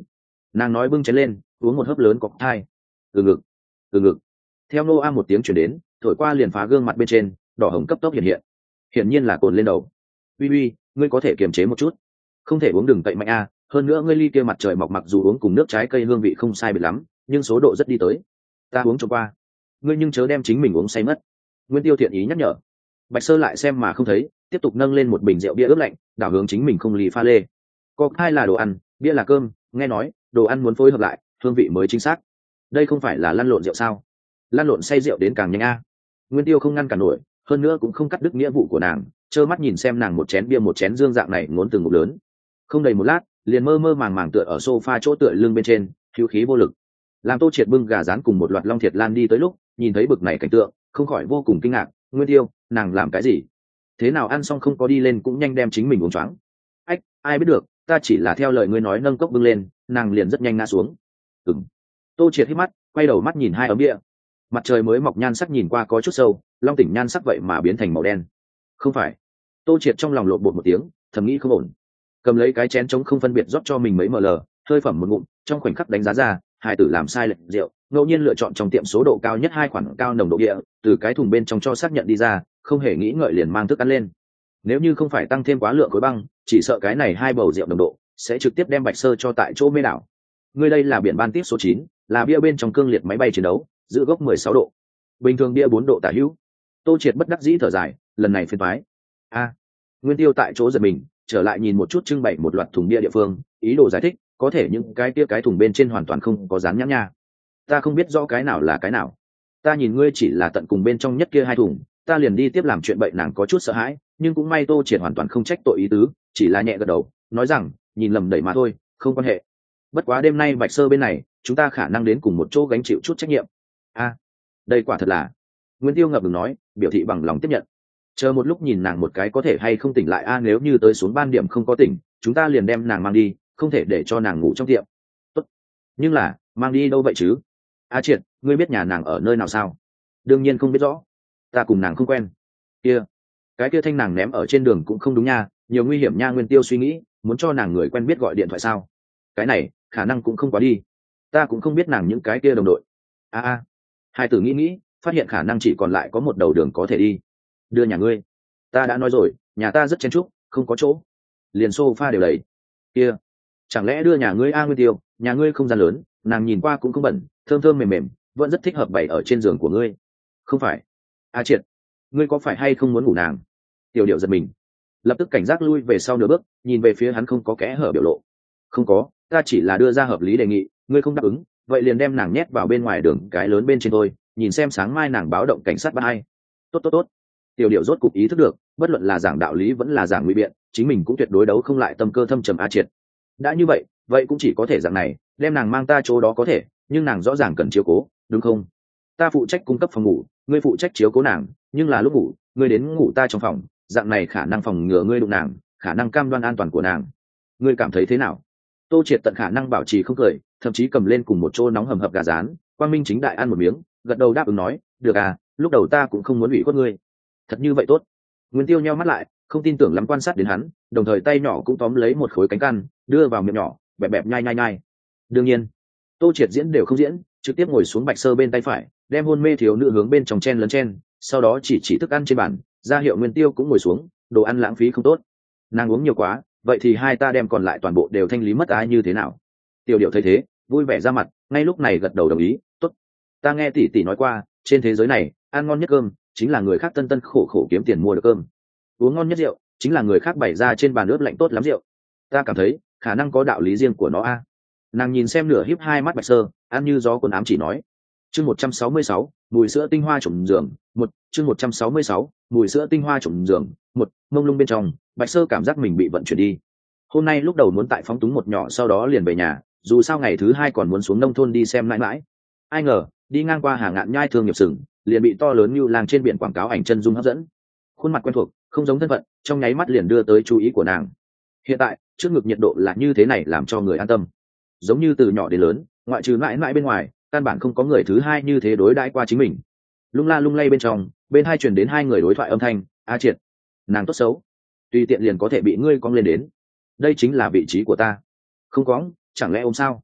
S1: Nàng nói bưng chén lên uống một hớp lớn cọc thai. Từ ngực, từ ngực. Theo nô a một tiếng chuyển đến, thổi qua liền phá gương mặt bên trên, đỏ hồng cấp tốc hiện hiện. Hiển nhiên là cồn lên đầu. Uy uy, ngươi có thể kiềm chế một chút, không thể uống đừng tậy mạnh a. Hơn nữa ngươi ly kia mặt trời mọc mặc dù uống cùng nước trái cây hương vị không sai biệt lắm, nhưng số độ rất đi tới. Ta uống cho qua, ngươi nhưng chớ đem chính mình uống say mất. Nguyên Tiêu thiện ý nhắc nhở. Bạch Sơ lại xem mà không thấy, tiếp tục nâng lên một bình rượu bia ướp lạnh, đảo hướng chính mình không ly pha lê. Có hai là đồ ăn, bia là cơm, nghe nói đồ ăn muốn phối hợp lại, hương vị mới chính xác. Đây không phải là lăn lộn rượu sao? Lăn lộn say rượu đến càng nhanh a. Nguyên Tiêu không ngăn cản nổi, hơn nữa cũng không cắt đứt nghĩa vụ của nàng, trơ mắt nhìn xem nàng một chén bia một chén dương dạng này ngốn từng ngụm lớn. Không đầy một lát, liền mơ mơ màng màng tựa ở sofa chỗ tựa lưng bên trên, hữu khí vô lực. Làm Tô Triệt bưng gà rán cùng một loạt long thiệt lan đi tới lúc, nhìn thấy bực này cảnh tượng, không khỏi vô cùng kinh ngạc. Nguyên Tiêu, nàng làm cái gì? Thế nào ăn xong không có đi lên cũng nhanh đem chính mình uống choáng? Ách, ai biết được, ta chỉ là theo lời ngươi nói nâng cốc bưng lên, nàng liền rất nhanh ngã xuống. Ừm. Tô Triệt hít mắt, quay đầu mắt nhìn hai ấm bia. Mặt trời mới mọc nhan sắc nhìn qua có chút sâu, long tỉnh nhan sắc vậy mà biến thành màu đen. Không phải. Tô Triệt trong lòng lộn bột một tiếng, thầm nghĩ không ổn. Cầm lấy cái chén trống không phân biệt rót cho mình mấy ml, hơi phẩm một ngụm, trong khoảnh khắc đánh giá ra, hai tử làm sai lệch rượu, ngẫu nhiên lựa chọn trong tiệm số độ cao nhất hai khoản cao nồng độ địa, từ cái thùng bên trong cho xác nhận đi ra, không hề nghĩ ngợi liền mang thức ăn lên. Nếu như không phải tăng thêm quá lượng khối băng, chỉ sợ cái này hai bầu rượu nồng độ sẽ trực tiếp đem Bạch Sơ cho tại chỗ mê đảo. Ngươi đây là biển ban tiếp số chín, là bia bên trong cương liệt máy bay chiến đấu, giữ gốc mười sáu độ. Bình thường bia bốn độ tả hữu. Tô Triệt bất đắc dĩ thở dài, lần này phiền toái. A. Nguyên Tiêu tại chỗ giật mình, trở lại nhìn một chút trưng bày một loạt thùng bia địa phương, ý đồ giải thích, có thể những cái kia cái thùng bên trên hoàn toàn không có dán nhãn nha. Ta không biết rõ cái nào là cái nào. Ta nhìn ngươi chỉ là tận cùng bên trong nhất kia hai thùng, ta liền đi tiếp làm chuyện bệnh nàng có chút sợ hãi, nhưng cũng may Tô Triệt hoàn toàn không trách tội ý tứ, chỉ là nhẹ gật đầu, nói rằng, nhìn lầm đẩy mà thôi, không quan hệ. Bất quá đêm nay Bạch Sơ bên này, chúng ta khả năng đến cùng một chỗ gánh chịu chút trách nhiệm. A, đây quả thật là. Nguyên Tiêu ngập ngừng nói, biểu thị bằng lòng tiếp nhận. Chờ một lúc nhìn nàng một cái có thể hay không tỉnh lại a, nếu như tới xuống ban điểm không có tỉnh, chúng ta liền đem nàng mang đi, không thể để cho nàng ngủ trong tiệm. Tốt. Nhưng là, mang đi đâu vậy chứ? A Triệt, ngươi biết nhà nàng ở nơi nào sao? Đương nhiên không biết rõ. Ta cùng nàng không quen. Kia, cái kia thanh nàng ném ở trên đường cũng không đúng nha, nhiều nguy hiểm nha. Nguyên Tiêu suy nghĩ, muốn cho nàng người quen biết gọi điện thoại sao? Cái này, khả năng cũng không quá đi. Ta cũng không biết nàng những cái kia đồng đội. A a. Hai tử nghĩ nghĩ, phát hiện khả năng chỉ còn lại có một đầu đường có thể đi. Đưa nhà ngươi. Ta đã nói rồi, nhà ta rất chen chúc, không có chỗ. Liền sofa đều đầy. Kia, chẳng lẽ đưa nhà ngươi a? Nguyên Tiêu, nhà ngươi không gian lớn, nàng nhìn qua cũng không bẩn, thơm thơm mềm mềm, vẫn rất thích hợp bày ở trên giường của ngươi. Không phải. A Triệt, ngươi có phải hay không muốn ngủ nàng? Tiểu Điệu giật mình, lập tức cảnh giác lui về sau nửa bước, nhìn về phía hắn không có kẽ hở biểu lộ. Không có, ta chỉ là đưa ra hợp lý đề nghị, ngươi không đáp ứng, vậy liền đem nàng nhét vào bên ngoài đường cái lớn bên trên thôi, nhìn xem sáng mai nàng báo động cảnh sát bắt hay. Tốt tốt tốt. Tiểu Điệu rốt cục ý thức được, bất luận là giảng đạo lý vẫn là giảng nguy biện, chính mình cũng tuyệt đối đấu không lại tâm cơ thâm trầm A Triệt. Đã như vậy, vậy cũng chỉ có thể dạng này, đem nàng mang ta chỗ đó có thể, nhưng nàng rõ ràng cần chiếu cố, đúng không? Ta phụ trách cung cấp phòng ngủ, ngươi phụ trách chiếu cố nàng, nhưng là lúc ngủ, ngươi đến ngủ ta trong phòng, dạng này khả năng phòng ngừa ngươi đụng nàng, khả năng cam đoan an toàn của nàng. Ngươi cảm thấy thế nào? Tô Triệt tận khả năng bảo trì không cười, thậm chí cầm lên cùng một chỗ nóng hầm hập gà rán, quang minh chính đại ăn một miếng, gật đầu đáp ứng nói, được à, lúc đầu ta cũng không muốn ủy khuất ngươi. Thật như vậy tốt. Nguyên Tiêu nheo mắt lại, không tin tưởng lắm quan sát đến hắn, đồng thời tay nhỏ cũng tóm lấy một khối cánh căn, đưa vào miệng nhỏ, bẹp bẹp nhai nhai nhai. Đương nhiên, Tô Triệt diễn đều không diễn, trực tiếp ngồi xuống Bạch Sơ bên tay phải, đem hôn mê thiếu nữ hướng bên trong chen lấn chen, sau đó chỉ chỉ thức ăn trên bàn, ra hiệu Nguyên Tiêu cũng ngồi xuống, đồ ăn lãng phí không tốt. Nàng uống nhiều quá, vậy thì hai ta đem còn lại toàn bộ đều thanh lý mất ai như thế nào? Tiểu Điệu thấy thế, vui vẻ ra mặt, ngay lúc này gật đầu đồng ý, tốt. Ta nghe tỷ tỷ nói qua, trên thế giới này, ăn ngon nhất cơm chính là người khác tân tân khổ khổ kiếm tiền mua được cơm, uống ngon nhất rượu chính là người khác bày ra trên bàn ướp lạnh tốt lắm rượu. Ta cảm thấy khả năng có đạo lý riêng của nó a. Nàng nhìn xem nửa híp hai mắt Bạch Sơ, ăn như gió cuốn ám chỉ nói. Chương một trăm sáu mươi sáu, mùi sữa tinh hoa trộm giường, một, chương một trăm sáu mươi sáu, mùi sữa tinh hoa trộm giường, một, mông lung bên trong, Bạch Sơ cảm giác mình bị vận chuyển đi. Hôm nay lúc đầu muốn tại phóng túng một nhỏ sau đó liền về nhà, dù sao ngày thứ hai còn muốn xuống nông thôn đi xem mãi mãi. Ai ngờ, đi ngang qua Hà Ngạn Nhai thương nghiệp sừng, liền bị to lớn như lang trên biển quảng cáo ảnh chân dung hấp dẫn. Khuôn mặt quen thuộc, không giống thân phận, trong nháy mắt liền đưa tới chú ý của nàng. Hiện tại, trước ngực nhiệt độ là như thế này làm cho người an tâm. Giống như từ nhỏ đến lớn, ngoại trừ mãi mãi bên ngoài, căn bản không có người thứ hai như thế đối đãi qua chính mình. Lung la lung lay bên trong, bên hai truyền đến hai người đối thoại âm thanh, A Triệt, nàng tốt xấu, tùy tiện liền có thể bị ngươi cong lên đến. Đây chính là vị trí của ta. Không cóng, chẳng lẽ ôm sao?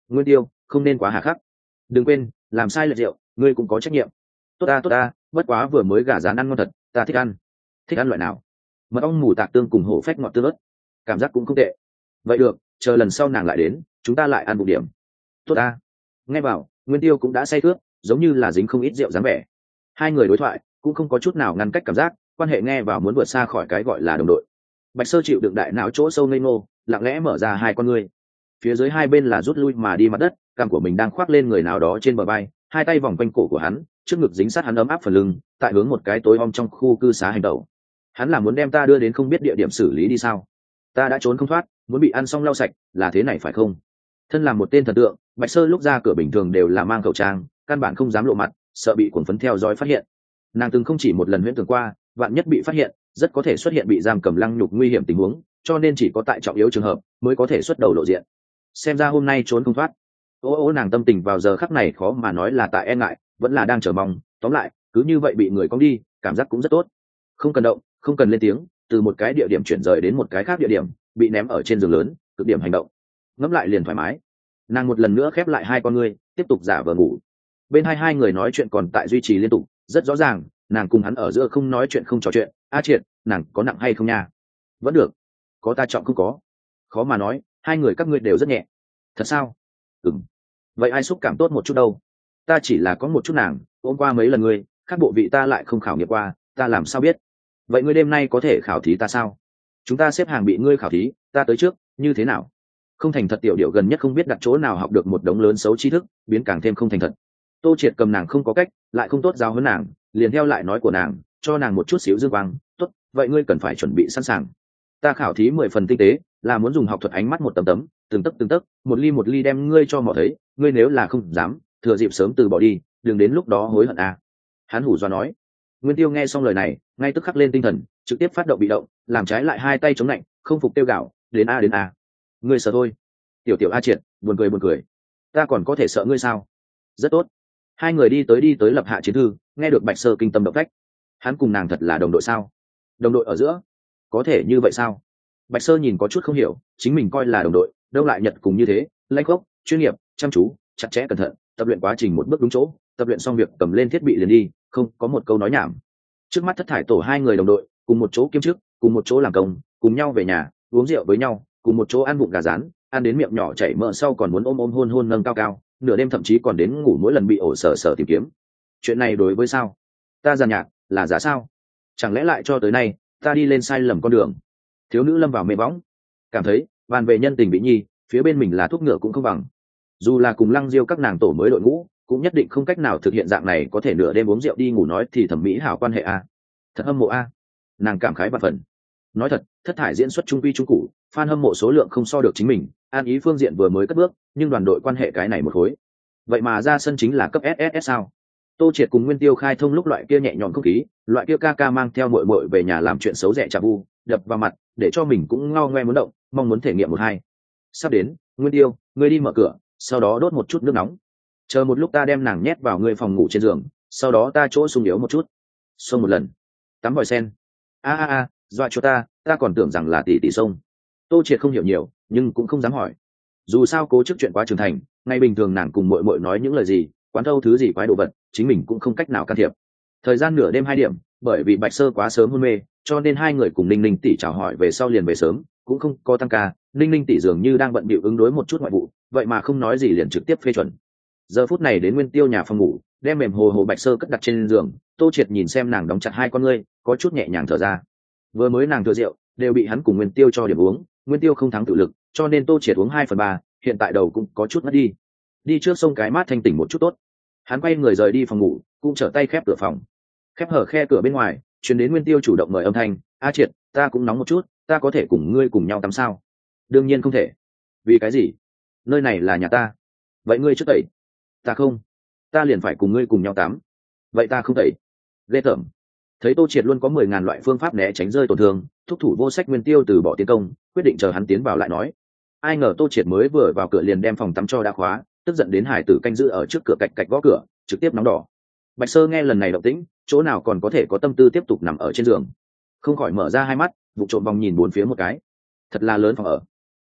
S1: Nguyên Tiêu, không nên quá hà khắc. Đừng quên, làm sai lệch rượu, ngươi cũng có trách nhiệm. Tốt ta tốt ta, bất quá vừa mới gà rán ăn ngon thật, ta thích ăn. Thích ăn loại nào? Mật ong mù tạc tương cùng hổ phách ngọt tương ớt, cảm giác cũng không tệ. Vậy được, chờ lần sau nàng lại đến, chúng ta lại ăn một điểm. Tốt ta. Nghe vào, Nguyên Tiêu cũng đã say cướp, giống như là dính không ít rượu dáng vẻ. Hai người đối thoại cũng không có chút nào ngăn cách cảm giác, quan hệ nghe vào muốn vượt xa khỏi cái gọi là đồng đội. Bạch Sơ chịu đựng đại não chỗ sâu ngây ngô, lặng lẽ mở ra hai con ngươi. Phía dưới hai bên là rút lui mà đi mặt đất, cằm của mình đang khoác lên người nào đó trên bờ vai, hai tay vòng quanh cổ của hắn, trước ngực dính sát hắn ấm áp phần lưng, tại hướng một cái tối om trong khu cư xá hành động. Hắn là muốn đem ta đưa đến không biết địa điểm xử lý đi sao? Ta đã trốn không thoát, muốn bị ăn xong lau sạch, là thế này phải không? Thân làm một tên thần tượng, Bạch Sơ lúc ra cửa bình thường đều là mang khẩu trang, căn bản không dám lộ mặt, sợ bị cuồng phấn theo dõi phát hiện. Nàng từng không chỉ một lần huyễn tưởng qua, vạn nhất bị phát hiện, rất có thể xuất hiện bị giam cầm lăng nhục nguy hiểm tình huống, cho nên chỉ có tại trọng yếu trường hợp mới có thể xuất đầu lộ diện. Xem ra hôm nay trốn không thoát. Ô ô nàng tâm tình vào giờ khắc này khó mà nói là tại e ngại, vẫn là đang chờ mong. Tóm lại, cứ như vậy bị người cong đi, cảm giác cũng rất tốt. Không cần động, không cần lên tiếng, từ một cái địa điểm chuyển rời đến một cái khác địa điểm, bị ném ở trên giường lớn, cực điểm hành động. Ngẫm lại liền thoải mái. Nàng một lần nữa khép lại hai con ngươi, tiếp tục giả vờ ngủ. Bên hai hai người nói chuyện còn tại duy trì liên tục, rất rõ ràng, nàng cùng hắn ở giữa không nói chuyện không trò chuyện. A Triệt, nàng có nặng hay không nha? Vẫn được. Có ta trọng không có. Khó mà nói, hai người các ngươi đều rất nhẹ. Thật sao? Ừm. Vậy ai xúc cảm tốt một chút đâu? Ta chỉ là có một chút nàng, ôm qua mấy lần ngươi, các bộ vị ta lại không khảo nghiệm qua, ta làm sao biết? Vậy ngươi đêm nay có thể khảo thí ta sao? Chúng ta xếp hàng bị ngươi khảo thí, ta tới trước, như thế nào? Không thành thật tiểu điệu gần nhất không biết đặt chỗ nào học được một đống lớn xấu tri thức, biến càng thêm không thành thật. Tô Triệt cầm nàng không có cách, lại không tốt giao hơn nàng, liền theo lại nói của nàng, cho nàng một chút xíu dương quang. Tốt, vậy ngươi cần phải chuẩn bị sẵn sàng. Ta khảo thí mười phần tinh tế, là muốn dùng học thuật ánh mắt một tấm tấm, từng tấc từng tấc, một ly một ly đem ngươi cho mò thấy. Ngươi nếu là không dám, thừa dịp sớm từ bỏ đi, đừng đến lúc đó hối hận à. Hắn hủ dọa nói. Nguyên Tiêu nghe xong lời này, ngay tức khắc lên tinh thần, trực tiếp phát động bị động, làm trái lại hai tay chống lạnh, không phục tiêu gạo, đến a đến a. Ngươi sợ thôi. Tiểu tiểu A Triệt, buồn cười buồn cười. Ta còn có thể sợ ngươi sao? Rất tốt. Hai người đi tới đi tới lập hạ chiến thư, nghe được Bạch Sơ kinh tâm động phách. Hắn cùng nàng thật là đồng đội sao? Đồng đội ở giữa, có thể như vậy sao? Bạch Sơ nhìn có chút không hiểu, chính mình coi là đồng đội, đâu lại nhật cùng như thế, lãnh khốc, chuyên nghiệp, chăm chú, chặt chẽ cẩn thận, tập luyện quá trình một bước đúng chỗ, tập luyện xong việc cầm lên thiết bị liền đi, không có một câu nói nhảm. Trước mắt thất thải tổ hai người đồng đội, cùng một chỗ kiêm chức, cùng một chỗ làm công, cùng nhau về nhà, uống rượu với nhau, cùng một chỗ ăn bụng gà rán, ăn đến miệng nhỏ chảy mỡ sau còn muốn ôm ôm hôn hôn nâng cao cao, nửa đêm thậm chí còn đến ngủ mỗi lần bị ổ sở sở tìm kiếm. Chuyện này đối với sao? Ta giàn nhạc, là giả sao? Chẳng lẽ lại cho tới nay, ta đi lên sai lầm con đường? Thiếu nữ lâm vào mê võng, cảm thấy bàn về nhân tình bị nhi, phía bên mình là thuốc ngựa cũng không bằng. Dù là cùng Lăng Diêu các nàng tổ mới đội ngũ, cũng nhất định không cách nào thực hiện dạng này có thể nửa đêm uống rượu đi ngủ nói thì thẩm mỹ hảo quan hệ a. Thật hâm mộ a. Nàng cảm khái và phần. Nói thật, thất thải diễn xuất trung quy trung cụ, fan hâm mộ số lượng không so được chính mình, an ý phương diện vừa mới cất bước, nhưng đoàn đội quan hệ cái này một khối. Vậy mà ra sân chính là cấp ét ét ét sao? Tô Triệt cùng Nguyên Tiêu khai thông lúc loại kia nhẹ nhõm không khí, loại kia ca ca mang theo muội muội về nhà làm chuyện xấu rẻ chà bu, đập vào mặt, để cho mình cũng ngao ngoe muốn động, mong muốn thể nghiệm một hai. Sắp đến, Nguyên Tiêu, ngươi đi mở cửa, sau đó đốt một chút nước nóng. Chờ một lúc ta đem nàng nhét vào ngươi phòng ngủ trên giường, sau đó ta chỗ sung yếu một chút. Xông một lần. Tắm vòi sen. A a a, dọa cho ta, ta còn tưởng rằng là tỷ tỷ sông. Tô Triệt không hiểu nhiều, nhưng cũng không dám hỏi. Dù sao cố chức chuyện quá trưởng thành, ngày bình thường nàng cùng muội muội nói những lời gì, quán thâu thứ gì quái đồ vật, chính mình cũng không cách nào can thiệp. Thời gian nửa đêm hai điểm, bởi vì Bạch Sơ quá sớm hôn mê, cho nên hai người cùng Ninh Ninh tỷ chào hỏi về sau liền về sớm, cũng không có tăng ca. Ninh Ninh tỷ dường như đang bận bịu ứng đối một chút ngoại vụ, vậy mà không nói gì liền trực tiếp phê chuẩn. Giờ phút này đến Nguyên Tiêu nhà phòng ngủ, đem mềm hồ hồ Bạch Sơ cất đặt trên giường. Tô Triệt nhìn xem nàng đóng chặt hai con ngươi, có chút nhẹ nhàng thở ra. Vừa mới nàng thừa rượu, đều bị hắn cùng Nguyên Tiêu cho điểm uống, Nguyên Tiêu không thắng tự lực, cho nên Tô Triệt uống hai phần ba, hiện tại đầu cũng có chút mất đi. Đi trước sông cái mát thanh tỉnh một chút tốt. Hắn quay người rời đi phòng ngủ, cũng trở tay khép cửa phòng. Khép hở khe cửa bên ngoài, truyền đến Nguyên Tiêu chủ động mời âm thanh, "A Triệt, ta cũng nóng một chút, ta có thể cùng ngươi cùng nhau tắm sao?" "Đương nhiên không thể." "Vì cái gì?" "Nơi này là nhà ta." "Vậy ngươi trước tẩy." "Ta không, ta liền phải cùng ngươi cùng nhau tắm." "Vậy ta không tẩy." Ghê tởm. Thấy Tô Triệt luôn có mười ngàn loại phương pháp né tránh rơi tổn thương, thúc thủ vô sách Nguyên Tiêu từ bỏ tiến công, quyết định chờ hắn tiến vào lại nói. Ai ngờ Tô Triệt mới vừa vào cửa liền đem phòng tắm cho đã khóa, tức giận đến hải tử canh giữ ở trước cửa cạch cạch gõ cửa, trực tiếp nóng đỏ. Bạch Sơ nghe lần này động tĩnh, chỗ nào còn có thể có tâm tư tiếp tục nằm ở trên giường, không khỏi mở ra hai mắt, vụ trộm vòng nhìn bốn phía một cái. Thật là lớn phòng ở,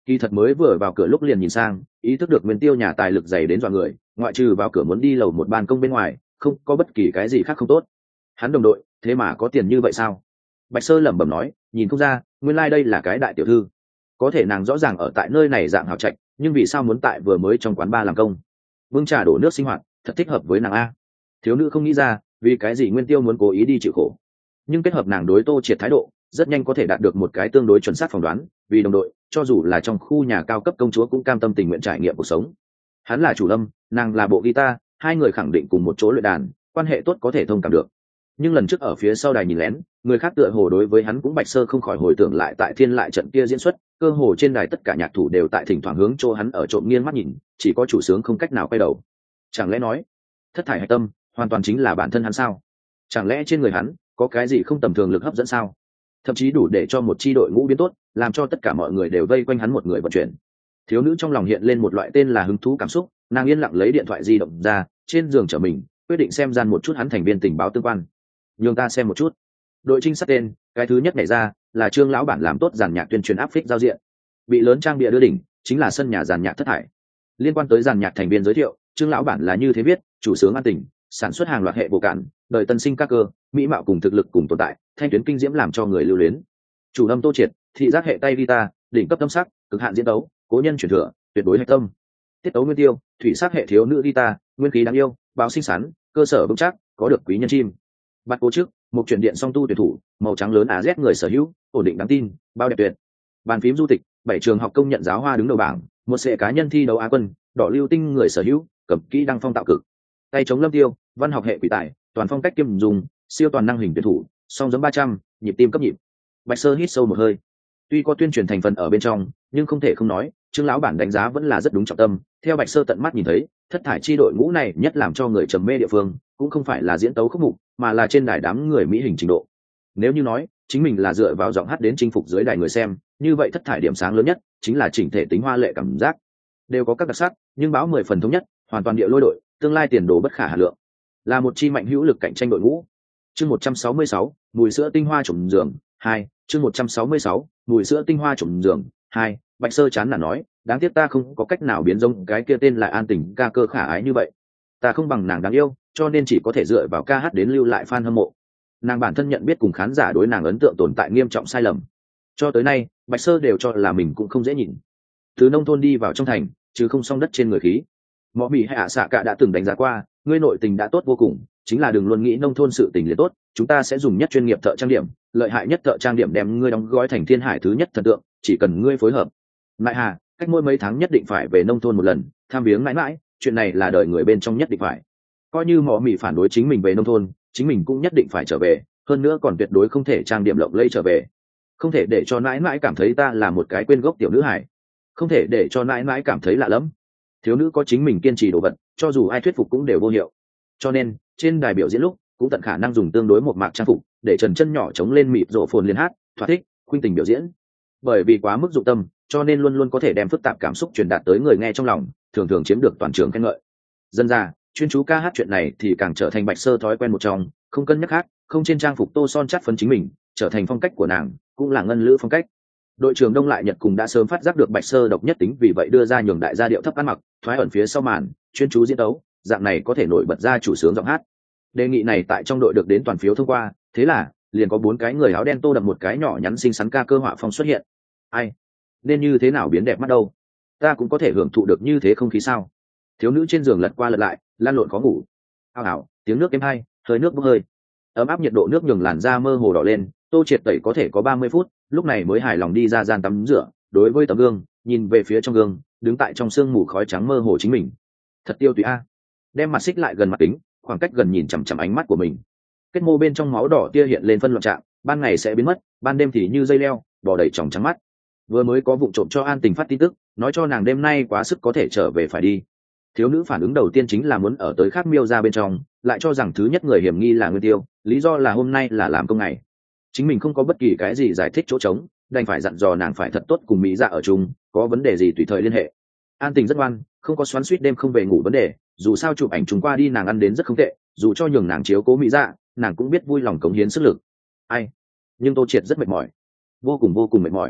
S1: Kỳ thật mới vừa vào cửa lúc liền nhìn sang, ý thức được Nguyên Tiêu nhà tài lực dày đến dọa người, ngoại trừ vào cửa muốn đi lầu một ban công bên ngoài, không có bất kỳ cái gì khác không tốt. Hắn đồng đội, thế mà có tiền như vậy sao? Bạch Sơ lẩm bẩm nói, nhìn không ra, nguyên lai like đây là cái đại tiểu thư. Có thể nàng rõ ràng ở tại nơi này dạng hào trạch, nhưng vì sao muốn tại vừa mới trong quán bar làm công? Vương trà đổ nước sinh hoạt, thật thích hợp với nàng a. Thiếu nữ không nghĩ ra, vì cái gì Nguyên Tiêu muốn cố ý đi chịu khổ. Nhưng kết hợp nàng đối Tô Triệt thái độ, rất nhanh có thể đạt được một cái tương đối chuẩn xác phỏng đoán, vì đồng đội, cho dù là trong khu nhà cao cấp công chúa cũng cam tâm tình nguyện trải nghiệm cuộc sống. Hắn là chủ lâm, nàng là bộ guitar, hai người khẳng định cùng một chỗ luyện đàn, quan hệ tốt có thể thông cảm được. Nhưng lần trước ở phía sau đài nhìn lén, người khác tựa hồ đối với hắn cũng Bạch Sơ không khỏi hồi tưởng lại tại thiên lại trận kia diễn xuất, cơ hồ trên đài tất cả nhạc thủ đều tại thỉnh thoảng hướng chỗ hắn ở trộm nghiêng mắt nhìn, chỉ có chủ sướng không cách nào quay đầu. Chẳng lẽ nói, thất thải hạch tâm hoàn toàn chính là bản thân hắn sao? Chẳng lẽ trên người hắn có cái gì không tầm thường lực hấp dẫn sao? Thậm chí đủ để cho một chi đội ngũ biến tốt, làm cho tất cả mọi người đều vây quanh hắn một người vận chuyển. Thiếu nữ trong lòng hiện lên một loại tên là hứng thú cảm xúc, nàng yên lặng lấy điện thoại di động ra, trên giường trở mình, quyết định xem gian một chút hắn thành viên tình báo tương quan. Nhường ta xem một chút. Đội trinh sát tên, cái thứ nhất nhảy ra là Trương lão bản làm tốt giàn nhạc tuyên truyền áp phích giao diện. Bị lớn trang bìa đưa đỉnh, chính là sân nhà giàn nhạc thất thải. Liên quan tới giàn nhạc thành viên giới thiệu, Trương lão bản là như thế viết, chủ sướng an tình, sản xuất hàng loạt hệ bộ cản, đời tân sinh các cơ, mỹ mạo cùng thực lực cùng tồn tại, thanh tuyến kinh diễm làm cho người lưu luyến. Chủ âm Tô Triệt, thị giác hệ tay guitar, đỉnh cấp tâm sắc, cực hạn diễn tấu, cố nhân truyền thừa, tuyệt đối hạch tâm. Tiết tấu Nguyên Tiêu, thủy sắc hệ thiếu nữ guitar, nguyên khí đáng yêu, báo sinh sắn, cơ sở vững chắc, có được quý nhân chim. Bắt cố trước, một chuyển điện song tu tuyển thủ, màu trắng lớn á z người sở hữu, ổn định đáng tin, bao đẹp tuyệt. Bàn phím du tịch, bảy trường học công nhận giáo hoa đứng đầu bảng, một sệ cá nhân thi đấu á quân, đỏ lưu tinh người sở hữu, cầm kỹ đăng phong tạo cực. Tay chống Lâm Tiêu, văn học hệ quỷ tài, toàn phong cách kiêm dùng, siêu toàn năng hình tuyển thủ, song giống ba trăm, nhịp tim cấp nhịp. Bạch Sơ hít sâu một hơi. Tuy có tuyên truyền thành phần ở bên trong, nhưng không thể không nói, Trương lão bản đánh giá vẫn là rất đúng trọng tâm. Theo Bạch Sơ tận mắt nhìn thấy, thất thải chi đội ngũ này nhất làm cho người trầm mê địa phương, cũng không phải là diễn tấu khúc mục, mà là trên đài đám người mỹ hình trình độ. Nếu như nói, chính mình là dựa vào giọng hát đến chinh phục dưới đài người xem, như vậy thất thải điểm sáng lớn nhất chính là chỉnh thể tính hoa lệ cảm giác. Đều có các đặc sắc, nhưng báo mười phần thống nhất, hoàn toàn địa lôi đội, tương lai tiền đồ bất khả hà lượng. Là một chi mạnh hữu lực cạnh tranh đội ngũ. Chương một trăm sáu mươi sáu, mùi sữa tinh hoa trộm giường, hai, chương một trăm sáu mươi sáu, mùi sữa tinh hoa trộm giường, hai. Bạch Sơ chán nản nói, đáng tiếc ta không có cách nào biến giống cái kia tên là An Tình ca cơ khả ái như vậy. Ta không bằng nàng đáng yêu, cho nên chỉ có thể dựa vào ca hát đến lưu lại fan hâm mộ. Nàng bản thân nhận biết cùng khán giả đối nàng ấn tượng tồn tại nghiêm trọng sai lầm. Cho tới nay, Bạch Sơ đều cho là mình cũng không dễ nhìn. Từ nông thôn đi vào trong thành, chứ không song đất trên người khí. Mọ Mị hay ạ xạ cả đã từng đánh giá qua, ngươi nội tình đã tốt vô cùng, chính là đừng luôn nghĩ nông thôn sự tình liền tốt, chúng ta sẽ dùng nhất chuyên nghiệp thợ trang điểm, lợi hại nhất thợ trang điểm đem ngươi đóng gói thành thiên hải thứ nhất thần tượng, chỉ cần ngươi phối hợp. Mại Hà, cách mỗi mấy tháng nhất định phải về nông thôn một lần, tham viếng mãi mãi, chuyện này là đời người bên trong nhất định phải. Coi như Mọ Mị phản đối chính mình về nông thôn, chính mình cũng nhất định phải trở về, hơn nữa còn tuyệt đối không thể trang điểm lộng lẫy trở về. Không thể để cho mãi mãi cảm thấy ta là một cái quên gốc tiểu nữ hải, không thể để cho mãi mãi cảm thấy lạ lẫm. Thiếu nữ có chính mình kiên trì đồ vật, cho dù ai thuyết phục cũng đều vô hiệu. Cho nên trên đài biểu diễn lúc cũng tận khả năng dùng tương đối một mạc trang phục để trần chân nhỏ chống lên mịt rộ phồn liên hát thỏa thích khuynh tình biểu diễn. Bởi vì quá mức dụng tâm, cho nên luôn luôn có thể đem phức tạp cảm xúc truyền đạt tới người nghe trong lòng, thường thường chiếm được toàn trường khen ngợi. Dân ra chuyên chú ca hát chuyện này thì càng trở thành Bạch Sơ thói quen một trong, không cân nhắc hát, không trên trang phục tô son chắt phấn chính mình, trở thành phong cách của nàng, cũng là ngân lữ phong cách. Đội trưởng Đông Lại Nhật cùng đã sớm phát giác được Bạch Sơ độc nhất tính, vì vậy đưa ra nhường đại gia điệu thấp ăn mặc, thoái ẩn phía sau màn, chuyên chú diễn đấu, dạng này có thể nổi bật ra chủ sướng giọng hát. Đề nghị này tại trong đội được đến toàn phiếu thông qua, thế là liền có bốn cái người áo đen tô đậm một cái nhỏ nhắn xinh xắn ca cơ họa phong xuất hiện. Ai, nên như thế nào biến đẹp mắt đâu? Ta cũng có thể hưởng thụ được như thế không khí sao? Thiếu nữ trên giường lật qua lật lại, lan lộn khó ngủ. Ào ào, tiếng nước êm hay, hơi nước bốc hơi. Ấm áp nhiệt độ nước nhường làn da mơ hồ đỏ lên, Tô Triệt tẩy có thể có ba mươi phút, lúc này mới hài lòng đi ra gian tắm rửa, đối với tấm gương, nhìn về phía trong gương, đứng tại trong sương mù khói trắng mơ hồ chính mình. Thật tiêu tùy a. Đem mặt xích lại gần mặt kính, khoảng cách gần nhìn chằm chằm ánh mắt của mình. Kết mô bên trong máu đỏ tia hiện lên phân loạn trạng, ban ngày sẽ biến mất, ban đêm thì như dây leo, bò đầy tròng trắng mắt. Vừa mới có vụ trộm cho An Tình phát tin tức, nói cho nàng đêm nay quá sức có thể trở về phải đi. Thiếu nữ phản ứng đầu tiên chính là muốn ở tới khác miêu ra bên trong, lại cho rằng thứ nhất người hiểm nghi là Nguyên Tiêu, lý do là hôm nay là làm công ngày. Chính mình không có bất kỳ cái gì giải thích chỗ trống, đành phải dặn dò nàng phải thật tốt cùng Mỹ Dạ ở chung, có vấn đề gì tùy thời liên hệ. An Tình rất ngoan, không có xoắn xuýt đêm không về ngủ vấn đề, dù sao chụp ảnh chúng qua đi nàng ăn đến rất không tệ, dù cho nhường nàng chiếu cố Mỹ Dạ, nàng cũng biết vui lòng cống hiến sức lực. Ai, nhưng Tô Triệt rất mệt mỏi, vô cùng vô cùng mệt mỏi.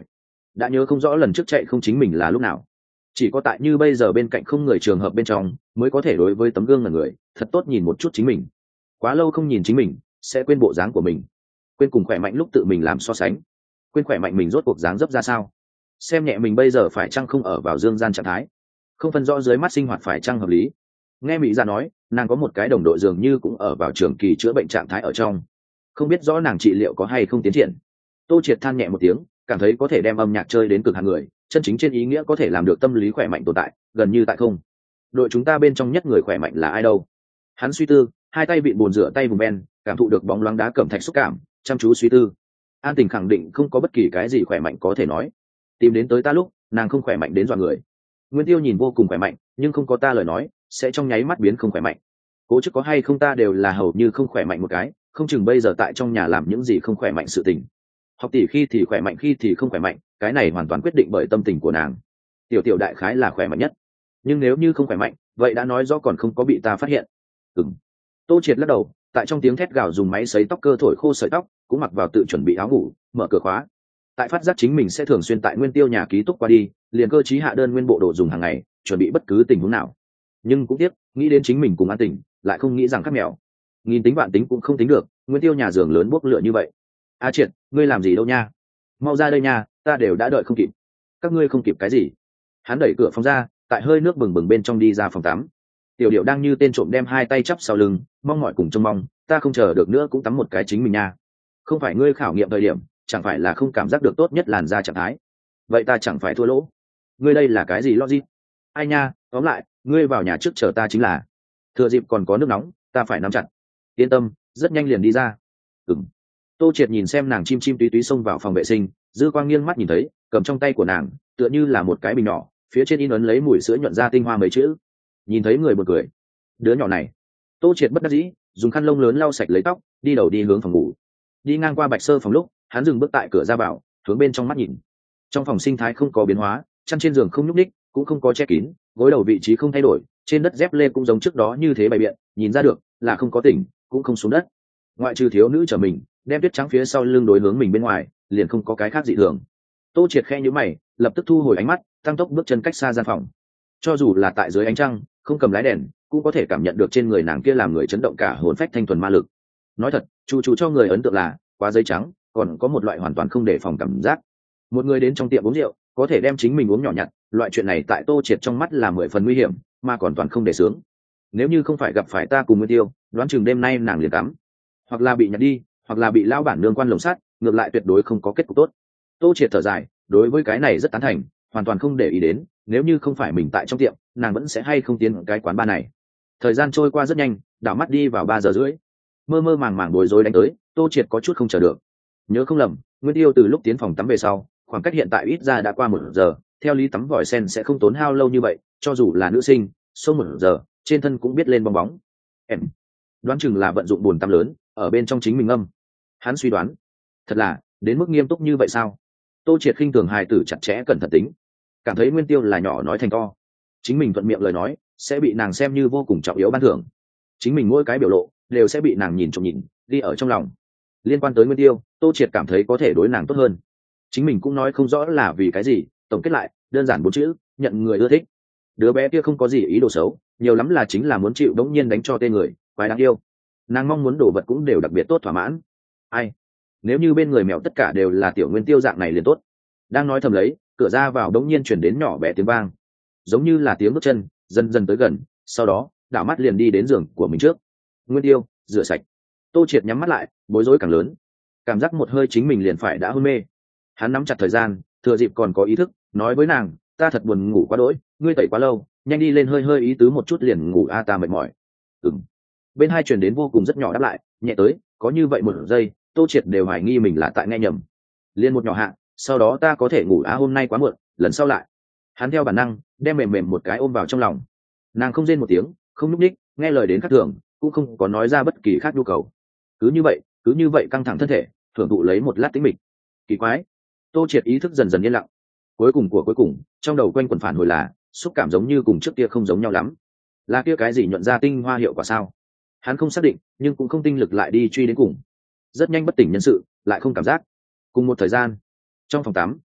S1: đã nhớ không rõ lần trước chạy không chính mình là lúc nào. Chỉ có tại như bây giờ bên cạnh không người trường hợp bên trong mới có thể đối với tấm gương là người thật tốt nhìn một chút chính mình. Quá lâu không nhìn chính mình sẽ quên bộ dáng của mình, quên cùng khỏe mạnh lúc tự mình làm so sánh, quên khỏe mạnh mình rốt cuộc dáng dấp ra sao, xem nhẹ mình bây giờ phải chăng không ở vào dương gian trạng thái, không phân rõ dưới mắt sinh hoạt phải chăng hợp lý. Nghe mỹ dạ nói nàng có một cái đồng đội dường như cũng ở vào trường kỳ chữa bệnh trạng thái ở trong, không biết rõ nàng trị liệu có hay không tiến triển. Tô Triệt than nhẹ một tiếng, cảm thấy có thể đem âm nhạc chơi đến cực hạn người, chân chính trên ý nghĩa có thể làm được tâm lý khỏe mạnh tồn tại gần như tại không. Đội chúng ta bên trong nhất người khỏe mạnh là ai đâu? Hắn suy tư, hai tay vịn bồn rửa tay vùng ben, cảm thụ được bóng loáng đá cẩm thạch xúc cảm, chăm chú suy tư. An Tình khẳng định không có bất kỳ cái gì khỏe mạnh có thể nói. Tìm đến tới ta lúc nàng không khỏe mạnh đến dọa người. Nguyên Tiêu nhìn vô cùng khỏe mạnh nhưng không có ta lời nói sẽ trong nháy mắt biến không khỏe mạnh. Cố chức có hay không ta đều là hầu như không khỏe mạnh một cái, không chừng bây giờ tại trong nhà làm những gì không khỏe mạnh sự tình. Học tỷ khi thì khỏe mạnh khi thì không khỏe mạnh, cái này hoàn toàn quyết định bởi tâm tình của nàng. Tiểu tiểu đại khái là khỏe mạnh nhất, nhưng nếu như không khỏe mạnh vậy đã nói rõ còn không có bị ta phát hiện. Ừm. Tô Triệt lắc đầu, tại trong tiếng thét gào dùng máy sấy tóc cơ thổi khô sợi tóc, cũng mặc vào tự chuẩn bị áo ngủ, mở cửa khóa. Tại phát giác chính mình sẽ thường xuyên tại Nguyên Tiêu nhà ký túc qua đi, liền cơ trí hạ đơn nguyên bộ đồ dùng hàng ngày, chuẩn bị bất cứ tình huống nào. Nhưng cũng tiếc, nghĩ đến chính mình cùng An Tình, lại không nghĩ rằng khác mèo. Nghìn tính vạn tính cũng không tính được, Nguyên Tiêu nhà giường lớn bốc lửa như vậy. A Triệt, ngươi làm gì đâu nha? Mau ra đây nha, ta đều đã đợi không kịp. Các ngươi không kịp cái gì? Hắn đẩy cửa phòng ra, tại hơi nước bừng bừng bên trong đi ra phòng tắm. Tiểu Điệu đang như tên trộm đem hai tay chắp sau lưng, mong mỏi cùng trông mong, ta không chờ được nữa cũng tắm một cái chính mình nha. Không phải ngươi khảo nghiệm thời điểm, chẳng phải là không cảm giác được tốt nhất làn da trạng thái. Vậy ta chẳng phải thua lỗ. Ngươi đây là cái gì logic? Ai nha, tóm lại, ngươi vào nhà trước chờ ta chính là. Thừa dịp còn có nước nóng, ta phải nắm chặt. Yên tâm, rất nhanh liền đi ra. Ừm. Tô Triệt nhìn xem nàng chim chim túy túy xông vào phòng vệ sinh, dư quang nghiêng mắt nhìn thấy, cầm trong tay của nàng, tựa như là một cái bình nhỏ, phía trên in ấn lấy mùi sữa nhuận ra tinh hoa mấy chữ. Nhìn thấy người buồn cười. Đứa nhỏ này. Tô Triệt bất đắc dĩ, dùng khăn lông lớn lau sạch lấy tóc, đi đầu đi hướng phòng ngủ. Đi ngang qua Bạch Sơ phòng lúc, hắn dừng bước tại cửa ra vào, hướng bên trong mắt nhìn. Trong phòng sinh thái không có biến hóa, chăn trên giường không nhúc ních, cũng không có che kín, gối đầu vị trí không thay đổi, trên đất dép lê cũng giống trước đó như thế bày biện, nhìn ra được là không có tỉnh, cũng không xuống đất. Ngoại trừ thiếu nữ trở mình, đem tuyết trắng phía sau lưng đối hướng mình bên ngoài, liền không có cái khác dị thường. Tô Triệt khẽ nhíu mày, lập tức thu hồi ánh mắt, tăng tốc bước chân cách xa gian phòng. Cho dù là tại dưới ánh trăng, không cầm lái đèn, cũng có thể cảm nhận được trên người nàng kia làm người chấn động cả hồn phách thanh thuần ma lực. Nói thật, chủ chủ cho người ấn tượng là quá giấy trắng, còn có một loại hoàn toàn không đề phòng cảm giác. Một người đến trong tiệm uống rượu, có thể đem chính mình uống nhỏ nhặt, loại chuyện này tại Tô Triệt trong mắt là mười phần nguy hiểm, mà còn toàn không để sướng. Nếu như không phải gặp phải ta cùng Nguyên Tiêu, đoán chừng đêm nay nàng liền cắm, hoặc là bị nhặt đi, hoặc là bị lão bản nương quan lồng sát, ngược lại tuyệt đối không có kết cục tốt. Tô Triệt thở dài, đối với cái này rất tán thành, hoàn toàn không để ý đến, nếu như không phải mình tại trong tiệm, nàng vẫn sẽ hay không tiến cái quán bar này. Thời gian trôi qua rất nhanh, đảo mắt đi vào ba giờ rưỡi, mơ mơ màng màng bối rối đánh tới, Tô Triệt có chút không chờ được. Nhớ không lầm, Nguyên Tiêu từ lúc tiến phòng tắm về sau, khoảng cách hiện tại ít ra đã qua một giờ, theo lý tắm vòi sen sẽ không tốn hao lâu như vậy, cho dù là nữ sinh, xông một giờ, trên thân cũng biết lên bong bóng. Em đoán chừng là vận dụng bồn tắm lớn, ở bên trong chính mình âm. Hắn suy đoán, thật là đến mức nghiêm túc như vậy sao? Tô Triệt khinh thường hài tử chặt chẽ cẩn thận tính, cảm thấy Nguyên Tiêu là nhỏ nói thành to, chính mình thuận miệng lời nói sẽ bị nàng xem như vô cùng trọng yếu ban thưởng, chính mình mỗi cái biểu lộ đều sẽ bị nàng nhìn trộm nhìn, đi ở trong lòng. Liên quan tới Nguyên Tiêu, Tô Triệt cảm thấy có thể đối nàng tốt hơn, chính mình cũng nói không rõ là vì cái gì, tổng kết lại đơn giản bốn chữ: nhận người ưa thích. Đứa bé kia không có gì ý đồ xấu, nhiều lắm là chính là muốn chịu đống nhiên đánh cho tên người, quái đáng yêu. Nàng mong muốn đồ vật cũng đều đặc biệt tốt thỏa mãn. Ai, nếu như bên người mèo tất cả đều là tiểu Nguyên Tiêu dạng này liền tốt. Đang nói thầm lấy, cửa ra vào đống nhiên chuyển đến nhỏ bé tiếng vang, giống như là tiếng bước chân dần dần tới gần, sau đó đảo mắt liền đi đến giường của mình trước. Nguyên Tiêu rửa sạch. Tô Triệt nhắm mắt lại, bối rối càng lớn, cảm giác một hơi chính mình liền phải đã hôn mê. Hắn nắm chặt thời gian, thừa dịp còn có ý thức, nói với nàng: ta thật buồn ngủ quá đỗi, ngươi tẩy quá lâu, nhanh đi lên hơi hơi ý tứ một chút liền ngủ a, ta mệt mỏi. Ừm. Bên hai truyền đến vô cùng rất nhỏ đáp lại, nhẹ tới, có như vậy một giây, Tô Triệt đều hoài nghi mình là tại nghe nhầm. Liên một nhỏ hạ, sau đó ta có thể ngủ á, hôm nay quá muộn, lần sau lại. Hắn theo bản năng đem mềm mềm một cái ôm vào trong lòng. Nàng không rên một tiếng, không nhúc nhích, nghe lời đến khác thường, cũng không có nói ra bất kỳ khác nhu cầu. Cứ như vậy, cứ như vậy căng thẳng thân thể, thưởng thụ lấy một lát tĩnh mịch. Kỳ quái. Tô Triệt ý thức dần dần yên lặng. Cuối cùng của cuối cùng, trong đầu quanh quẩn phản hồi là xúc cảm giống như cùng trước kia không giống nhau lắm. Là kia cái gì nhuận ra tinh hoa hiệu quả sao? Hắn không xác định, nhưng cũng không tinh lực lại đi truy đến cùng. Rất nhanh bất tỉnh nhân sự, lại không cảm giác. Cùng một thời gian, trong phòng tắm,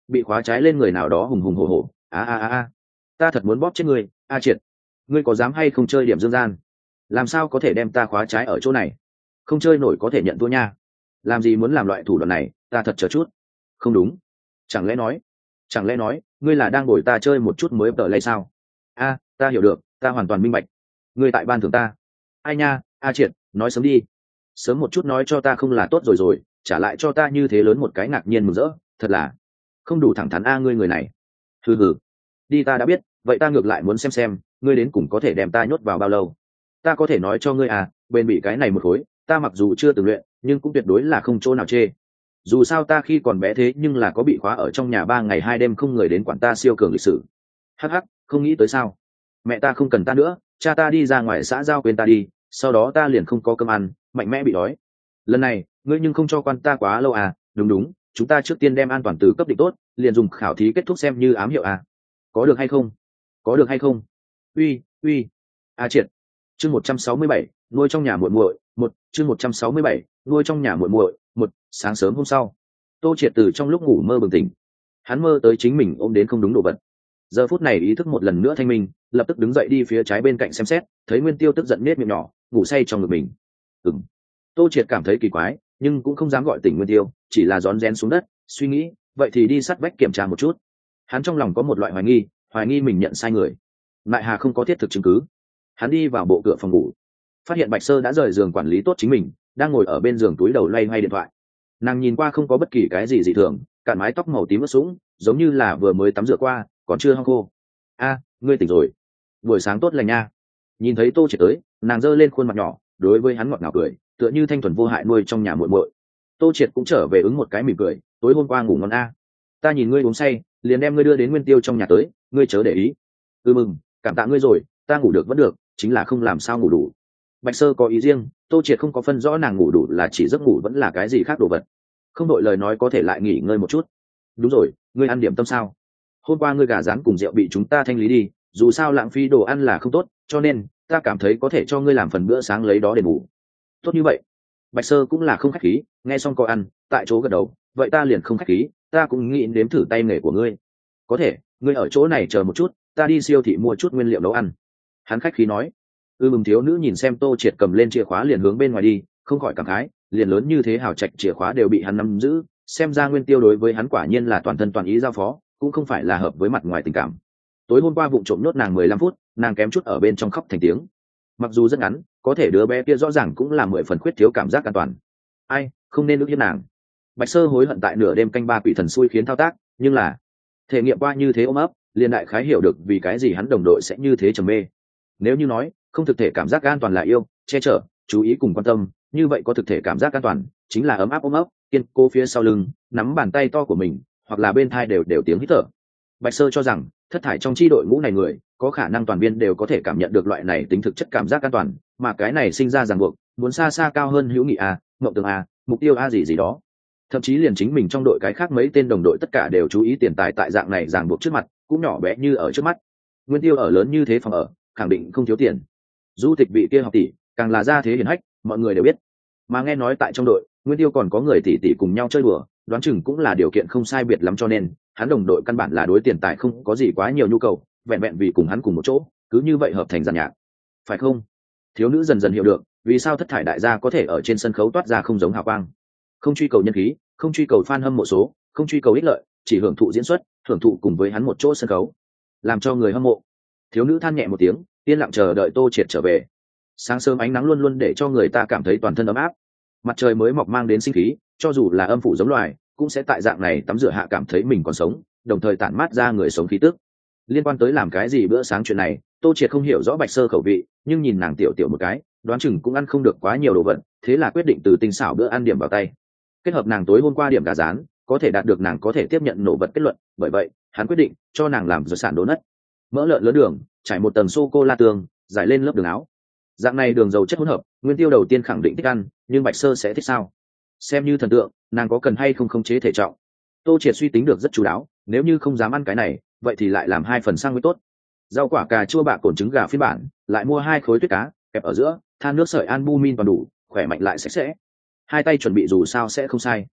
S1: bị khóa trái lên người nào đó hùng hùng hổ hổ. A a a a, ta thật muốn bóp chết ngươi, a triệt, ngươi có dám hay không chơi điểm dương gian? Làm sao có thể đem ta khóa trái ở chỗ này? Không chơi nổi có thể nhận thua nha. Làm gì muốn làm loại thủ đoạn này, ta thật chờ chút. Không đúng, chẳng lẽ nói, chẳng lẽ nói, ngươi là đang bồi ta chơi một chút mới tờ lay sao? A, ta hiểu được, ta hoàn toàn minh bạch. Ngươi tại ban thưởng ta. Ai nha, a triệt, nói sớm đi. Sớm một chút nói cho ta không là tốt rồi rồi, trả lại cho ta như thế lớn một cái ngạc nhiên mừng rỡ, thật là không đủ thẳng thắn a ngươi người này. Hừ hừ, đi ta đã biết, vậy ta ngược lại muốn xem xem, ngươi đến cùng có thể đem ta nhốt vào bao lâu. Ta có thể nói cho ngươi à, bên bị cái này một khối, ta mặc dù chưa từng luyện, nhưng cũng tuyệt đối là không chỗ nào chê. Dù sao ta khi còn bé thế nhưng là có bị khóa ở trong nhà ba ngày hai đêm không người đến quản ta siêu cường lịch sử. Hắc hắc, không nghĩ tới sao? Mẹ ta không cần ta nữa, cha ta đi ra ngoài xã giao quên ta đi, sau đó ta liền không có cơm ăn, mạnh mẽ bị đói. Lần này, ngươi nhưng không cho quan ta quá lâu à? Đúng đúng, chúng ta trước tiên đem an toàn từ cấp định tốt, liền dùng khảo thí kết thúc xem như ám hiệu à? Có được hay không? Có được hay không? Uy, uy, a triệt. Chương một trăm sáu mươi bảy, nuôi trong nhà muội muội, một, chương một trăm sáu mươi bảy, nuôi trong nhà muội muội, một. Sáng sớm hôm sau, Tô Triệt từ trong lúc ngủ mơ bừng tỉnh. Hắn mơ tới chính mình ôm đến không đúng đồ vật. Giờ phút này ý thức một lần nữa thanh minh, lập tức đứng dậy đi phía trái bên cạnh xem xét, thấy Nguyên Tiêu tức giận nết miệng nhỏ, ngủ say trong ngực mình. Ừm. Tô Triệt cảm thấy kỳ quái, nhưng cũng không dám gọi tỉnh Nguyên Tiêu, chỉ là rón rén xuống đất, suy nghĩ, vậy thì đi sát vách kiểm tra một chút. Hắn trong lòng có một loại hoài nghi, hoài nghi mình nhận sai người. Lại Hà không có thiết thực chứng cứ. Hắn đi vào bộ cửa phòng ngủ, phát hiện Bạch Sơ đã rời giường quản lý tốt chính mình, đang ngồi ở bên giường túi đầu loay hoay điện thoại. Nàng nhìn qua không có bất kỳ cái gì dị thường, cạn mái tóc màu tím ướt sũng, giống như là vừa mới tắm rửa qua, còn chưa hong khô. A, ngươi tỉnh rồi, buổi sáng tốt lành nha. Nhìn thấy Tô Triệt tới, nàng giơ lên khuôn mặt nhỏ, đối với hắn ngọt ngào cười, tựa như thanh thuần vô hại nuôi trong nhà muội muội. Tô Triệt cũng trở về ứng một cái mỉm cười, tối hôm qua ngủ ngon a. Ta nhìn ngươi uống say, liền đem ngươi đưa đến Nguyên Tiêu trong nhà tới, ngươi chớ để ý. Ừ mừng, cảm tạ ngươi rồi, ta ngủ được vẫn được, chính là không làm sao ngủ đủ. Bạch Sơ có ý riêng, Tô Triệt không có phân rõ nàng ngủ đủ là chỉ giấc ngủ vẫn là cái gì khác đồ vật. Không đội lời nói có thể lại nghỉ ngơi một chút. Đúng rồi, ngươi ăn điểm tâm sao? Hôm qua ngươi gà rán cùng rượu bị chúng ta thanh lý đi, dù sao lãng phí đồ ăn là không tốt, cho nên ta cảm thấy có thể cho ngươi làm phần bữa sáng lấy đó để ngủ. Tốt như vậy. Bạch Sơ cũng là không khách khí, nghe xong có ăn, tại chỗ gật đầu, vậy ta liền không khách khí, ta cũng nghĩ nếm thử tay nghề của ngươi. Có thể, ngươi ở chỗ này chờ một chút, ta đi siêu thị mua chút nguyên liệu nấu ăn. Hắn khách khí nói. Ư mừng thiếu nữ nhìn xem Tô Triệt cầm lên chìa khóa liền hướng bên ngoài đi, không khỏi cảm khái, liền lớn như thế hào trạch chìa khóa đều bị hắn nắm giữ, xem ra Nguyên Tiêu đối với hắn quả nhiên là toàn thân toàn ý giao phó, cũng không phải là hợp với mặt ngoài tình cảm. Tối hôm qua vụng trộm nhốt nàng mười lăm phút, nàng kém chút ở bên trong khóc thành tiếng. Mặc dù rất ngắn, có thể đứa bé kia rõ ràng cũng là mười phần khuyết thiếu cảm giác an toàn. Ai, không nên ức hiếp nàng. Bạch Sơ hối hận tại nửa đêm canh ba quỷ thần xui khiến thao tác, nhưng là thể nghiệm qua như thế ôm ấp, liền đại khái hiểu được vì cái gì hắn đồng đội sẽ như thế trầm mê. Nếu như nói không thực thể cảm giác an toàn là yêu, che chở, chú ý cùng quan tâm, như vậy có thực thể cảm giác an toàn chính là ấm áp ôm ấp, kiên cố phía sau lưng, nắm bàn tay to của mình, hoặc là bên thai đều đều tiếng hít thở. Bạch Sơ cho rằng thất thải trong chi đội ngũ này người có khả năng toàn viên đều có thể cảm nhận được loại này tính thực chất cảm giác an toàn, mà cái này sinh ra ràng buộc muốn xa xa cao hơn hữu nghị a, mộng tưởng a, mục tiêu a gì gì đó. Thậm chí liền chính mình trong đội cái khác mấy tên đồng đội tất cả đều chú ý tiền tài tại dạng này ràng buộc trước mặt, cũng nhỏ bé như ở trước mắt. Nguyên Tiêu ở lớn như thế phòng ở, khẳng định không thiếu tiền. Du Tịch vị kia học tỷ, càng là gia thế hiển hách, mọi người đều biết. Mà nghe nói tại trong đội, Nguyên Tiêu còn có người tỷ tỷ cùng nhau chơi đùa, đoán chừng cũng là điều kiện không sai biệt lắm, cho nên hắn đồng đội căn bản là đối tiền tài không có gì quá nhiều nhu cầu, vẹn vẹn vì cùng hắn cùng một chỗ, cứ như vậy hợp thành giàn nhạc, phải không? Thiếu nữ dần dần hiểu được vì sao thất thải đại gia có thể ở trên sân khấu toát ra không giống hào quang, không truy cầu nhân khí, không truy cầu fan hâm mộ số, không truy cầu ích lợi, chỉ hưởng thụ diễn xuất, hưởng thụ cùng với hắn một chỗ sân khấu, làm cho người hâm mộ. Thiếu nữ than nhẹ một tiếng, yên lặng chờ đợi Tô Triệt trở về. Sáng sớm ánh nắng luôn luôn để cho người ta cảm thấy toàn thân ấm áp, mặt trời mới mọc mang đến sinh khí, cho dù là âm phủ giống loài cũng sẽ tại dạng này tắm rửa hạ cảm thấy mình còn sống, đồng thời tản mát ra người sống khí tức. Liên quan tới làm cái gì bữa sáng chuyện này, Tô Triệt không hiểu rõ Bạch Sơ khẩu vị, nhưng nhìn nàng tiểu tiểu một cái, đoán chừng cũng ăn không được quá nhiều đồ vật, thế là quyết định từ tinh xảo bữa ăn điểm vào tay. Kết hợp nàng tối hôm qua điểm gà rán, có thể đạt được nàng có thể tiếp nhận nổ vật kết luận, bởi vậy hắn quyết định cho nàng làm dược sản đố nất. Mỡ lợn lớn đường, trải một tầng sô cô la tường, giải lên lớp đường áo. Dạng này đường dầu chất hỗn hợp, Nguyên Tiêu đầu tiên khẳng định thích ăn, nhưng Bạch Sơ sẽ thích sao? Xem như thần tượng, nàng có cần hay không khống chế thể trọng? Tô Triệt suy tính được rất chú đáo, nếu như không dám ăn cái này, vậy thì lại làm hai phần sang mới tốt. Rau quả cà chua bạc cồn trứng gà phiên bản, lại mua hai khối tuyết cá, kẹp ở giữa, than nước sợi albumin toàn đủ, khỏe mạnh lại sạch sẽ. Hai tay chuẩn bị dù sao sẽ không sai.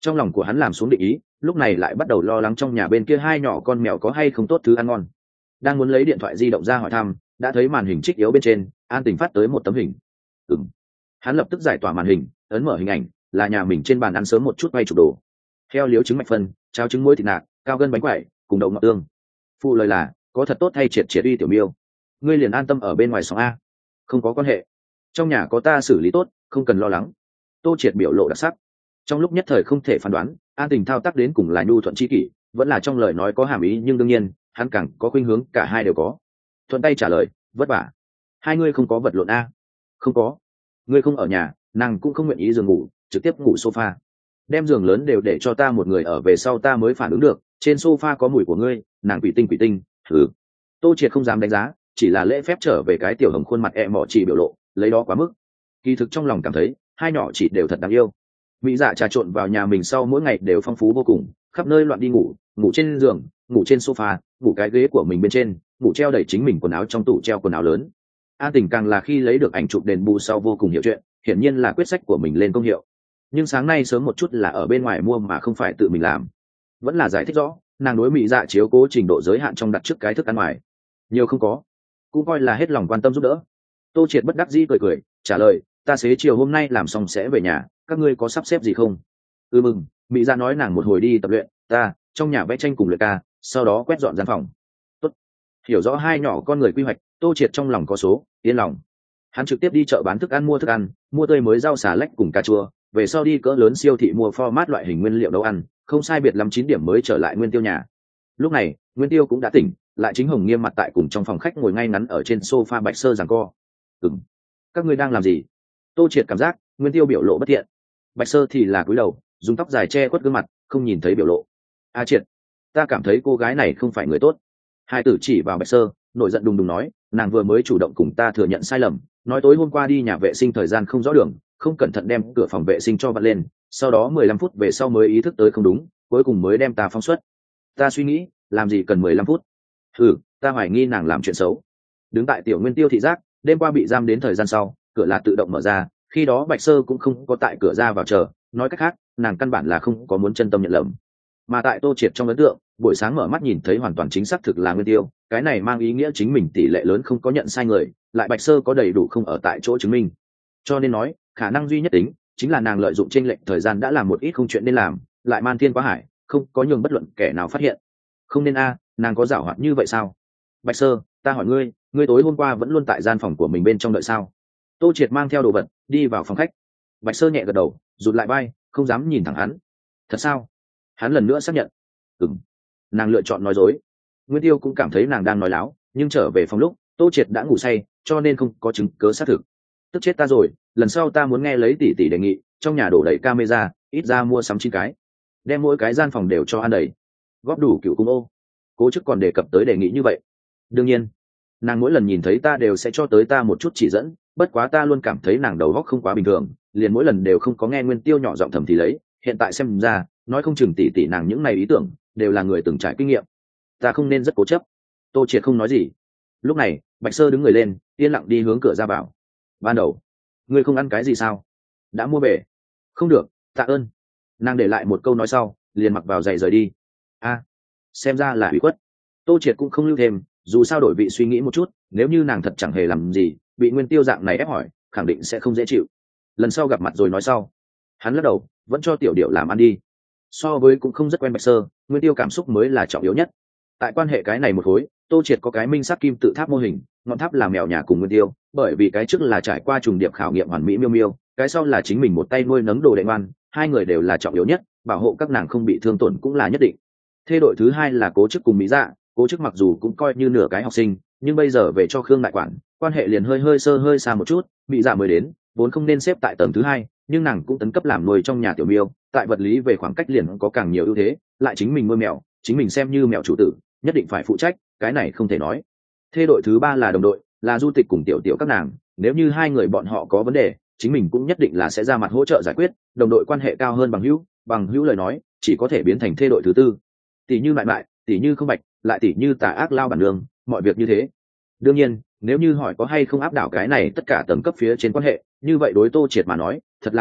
S1: Trong lòng của hắn làm xuống định ý, lúc này lại bắt đầu lo lắng trong nhà bên kia hai nhỏ con mèo có hay không tốt thứ ăn ngon. Đang muốn lấy điện thoại di động ra hỏi thăm, đã thấy màn hình trích yếu bên trên An Tình phát tới một tấm hình. Ừm. Hắn lập tức giải tỏa màn hình, ấn mở hình ảnh, là nhà mình trên bàn ăn sớm một chút quay chụp đồ. Heo liếu trứng mạch phân, cháo trứng muối thịt nạc, cao gân bánh quẩy, cùng đậu ngọt tương. Phụ lời là, có thật tốt thay triệt triệt uy tiểu miêu. Ngươi liền an tâm ở bên ngoài sóng a. Không có quan hệ. Trong nhà có ta xử lý tốt, không cần lo lắng. Tô Triệt biểu lộ đặc sắc. Trong lúc nhất thời không thể phán đoán, An Tình thao tác đến cùng là nhu thuận chi kỷ, vẫn là trong lời nói có hàm ý, nhưng đương nhiên, hắn càng có khuynh hướng cả hai đều có. Thuận tay trả lời, vất vả. Hai ngươi không có vật lộn a? Không có. Ngươi không ở nhà, nàng cũng không nguyện ý giường ngủ, trực tiếp ngủ sofa. Đem giường lớn đều để cho ta một người ở về sau ta mới phản ứng được, trên sofa có mùi của ngươi, nàng quỷ tinh quỷ tinh. Thử. Tô Triệt không dám đánh giá, chỉ là lễ phép trở về cái tiểu hồng khuôn mặt e mỏ chỉ biểu lộ, lấy đó quá mức. Kỳ thực trong lòng cảm thấy, hai nhỏ chỉ đều thật đáng yêu. Mỹ Dạ trà trộn vào nhà mình sau mỗi ngày đều phong phú vô cùng, khắp nơi loạn đi ngủ, ngủ trên giường, ngủ trên sofa, ngủ cái ghế của mình bên trên, ngủ treo đẩy chính mình quần áo trong tủ treo quần áo lớn. An Tình càng là khi lấy được ảnh chụp đền bù sau vô cùng hiểu chuyện, hiển nhiên là quyết sách của mình lên công hiệu. Nhưng sáng nay sớm một chút là ở bên ngoài mua mà không phải tự mình làm, vẫn là giải thích rõ, nàng đối Mỹ Dạ chiếu cố trình độ giới hạn trong đặt trước cái thức ăn ngoài, nhiều không có, cũng coi là hết lòng quan tâm giúp đỡ. Tô Triệt bất đắc dĩ cười cười, trả lời, ta xế chiều hôm nay làm xong sẽ về nhà, các ngươi có sắp xếp gì không? Ừ mừng, Mỹ Dạ nói nàng một hồi đi tập luyện, ta trong nhà vẽ tranh cùng luyện ca, sau đó quét dọn gian phòng. Tốt. Hiểu rõ hai nhỏ con người quy hoạch, Tô Triệt trong lòng có số, yên lòng. Hắn trực tiếp đi chợ bán thức ăn mua thức ăn, mua tươi mới rau xà lách cùng cà chua, về sau đi cỡ lớn siêu thị mua format loại hình nguyên liệu nấu ăn, không sai biệt lắm chín điểm mới trở lại Nguyên Tiêu nhà. Lúc này, Nguyên Tiêu cũng đã tỉnh, lại chính Hồng Nghiêm mặt tại cùng trong phòng khách ngồi ngay ngắn ở trên sofa Bạch Sơ giằng co. Ừm, các ngươi đang làm gì? Tô Triệt cảm giác Nguyên Tiêu biểu lộ bất thiện, Bạch Sơ thì là cúi đầu, dùng tóc dài che khuất gương mặt, không nhìn thấy biểu lộ. A Triệt, ta cảm thấy cô gái này không phải người tốt. Hai tử chỉ vào Bạch Sơ, nổi giận đùng đùng nói, nàng vừa mới chủ động cùng ta thừa nhận sai lầm, nói tối hôm qua đi nhà vệ sinh thời gian không rõ đường, không cẩn thận đem cửa phòng vệ sinh cho vặn lên, sau đó mười lăm phút về sau mới ý thức tới không đúng, cuối cùng mới đem ta phóng xuất. Ta suy nghĩ, làm gì cần mười lăm phút? Ừ, ta hoài nghi nàng làm chuyện xấu. Đứng tại tiểu Nguyên Tiêu thị giác, đêm qua bị giam đến thời gian sau, cửa là tự động mở ra, khi đó Bạch Sơ cũng không có tại cửa ra vào chờ, nói cách khác, nàng căn bản là không có muốn chân tâm nhận lầm. Mà tại Tô Triệt trong ấn tượng, buổi sáng mở mắt nhìn thấy hoàn toàn chính xác thực là Nguyên Tiêu, cái này mang ý nghĩa chính mình tỷ lệ lớn không có nhận sai người, lại Bạch Sơ có đầy đủ không ở tại chỗ chứng minh. Cho nên nói, khả năng duy nhất tính chính là nàng lợi dụng chênh lệch thời gian đã làm một ít không chuyện nên làm, lại man thiên quá hải, không có nhường bất luận kẻ nào phát hiện. Không nên a, nàng có giảo hoạt như vậy sao? Bạch Sơ, ta hỏi ngươi, ngươi tối hôm qua vẫn luôn tại gian phòng của mình bên trong đợi sao? Tô Triệt mang theo đồ vật đi vào phòng khách. Bạch Sơ nhẹ gật đầu, rụt lại vai, không dám nhìn thẳng hắn. Thật sao? Hắn lần nữa xác nhận. Ừm. Nàng lựa chọn nói dối. Nguyên Tiêu cũng cảm thấy nàng đang nói láo, nhưng trở về phòng lúc Tô Triệt đã ngủ say, cho nên không có chứng cớ xác thực. Tức chết ta rồi, lần sau ta muốn nghe lấy tỷ tỷ đề nghị, trong nhà đổ đầy camera, ít ra mua sắm chín cái, đem mỗi cái gian phòng đều cho ăn đầy, góp đủ cựu cung ô. Cố chức còn đề cập tới đề nghị như vậy. Đương nhiên, nàng mỗi lần nhìn thấy ta đều sẽ cho tới ta một chút chỉ dẫn, bất quá ta luôn cảm thấy nàng đầu óc không quá bình thường, liền mỗi lần đều không có nghe Nguyên Tiêu nhỏ giọng thầm thì lấy, hiện tại xem ra, nói không chừng tỷ tỷ nàng những này ý tưởng đều là người từng trải kinh nghiệm. Ta không nên rất cố chấp. Tô Triệt không nói gì. Lúc này, Bạch Sơ đứng người lên, yên lặng đi hướng cửa ra vào. Ban đầu, ngươi không ăn cái gì sao? Đã mua về. Không được, tạ ơn. Nàng để lại một câu nói sau, liền mặc vào giày rời đi. A, xem ra là ủy khuất. Tô Triệt cũng không lưu thêm, dù sao đổi vị suy nghĩ một chút, nếu như nàng thật chẳng hề làm gì, bị Nguyên Tiêu dạng này ép hỏi, khẳng định sẽ không dễ chịu. Lần sau gặp mặt rồi nói sau. Hắn lắc đầu, vẫn cho tiểu điệu làm ăn đi. So với cũng không rất quen Bạch Sơ, Nguyên Tiêu cảm xúc mới là trọng yếu nhất. Tại quan hệ cái này một khối, Tô Triệt có cái minh sắc kim tự tháp mô hình, ngọn tháp là mèo nhà cùng Nguyên Tiêu, bởi vì cái trước là trải qua trùng điệp khảo nghiệm hoàn mỹ miêu miêu, cái sau là chính mình một tay nuôi nấng đồ đệ ngoan, hai người đều là trọng yếu nhất, bảo hộ các nàng không bị thương tổn cũng là nhất định. Thế đội thứ hai là Cố Chức cùng Mỹ Dạ, Cố Chức mặc dù cũng coi như nửa cái học sinh, nhưng bây giờ về cho Khương đại quản, quan hệ liền hơi hơi sơ hơi xa một chút, Mỹ Dạ mới đến, vốn không nên xếp tại tầng thứ hai, nhưng nàng cũng tấn cấp làm nuôi trong nhà tiểu miêu, tại vật lý về khoảng cách liền có càng nhiều ưu thế, lại chính mình nuôi mèo, chính mình xem như mèo chủ tử, nhất định phải phụ trách, cái này không thể nói. Thế đội thứ ba là đồng đội, là Du Tịch cùng tiểu tiểu các nàng, nếu như hai người bọn họ có vấn đề, chính mình cũng nhất định là sẽ ra mặt hỗ trợ giải quyết, đồng đội quan hệ cao hơn bằng hữu, bằng hữu lời nói, chỉ có thể biến thành thế đội thứ tư. Tỷ như Mại Mại, tỷ như Không Bạch, lại tỷ như Tà Ác Lao bản đường, mọi việc như thế. Đương nhiên, nếu như hỏi có hay không áp đảo cái này tất cả tầng cấp phía trên quan hệ, như vậy đối Tô Triệt mà nói, thật là có,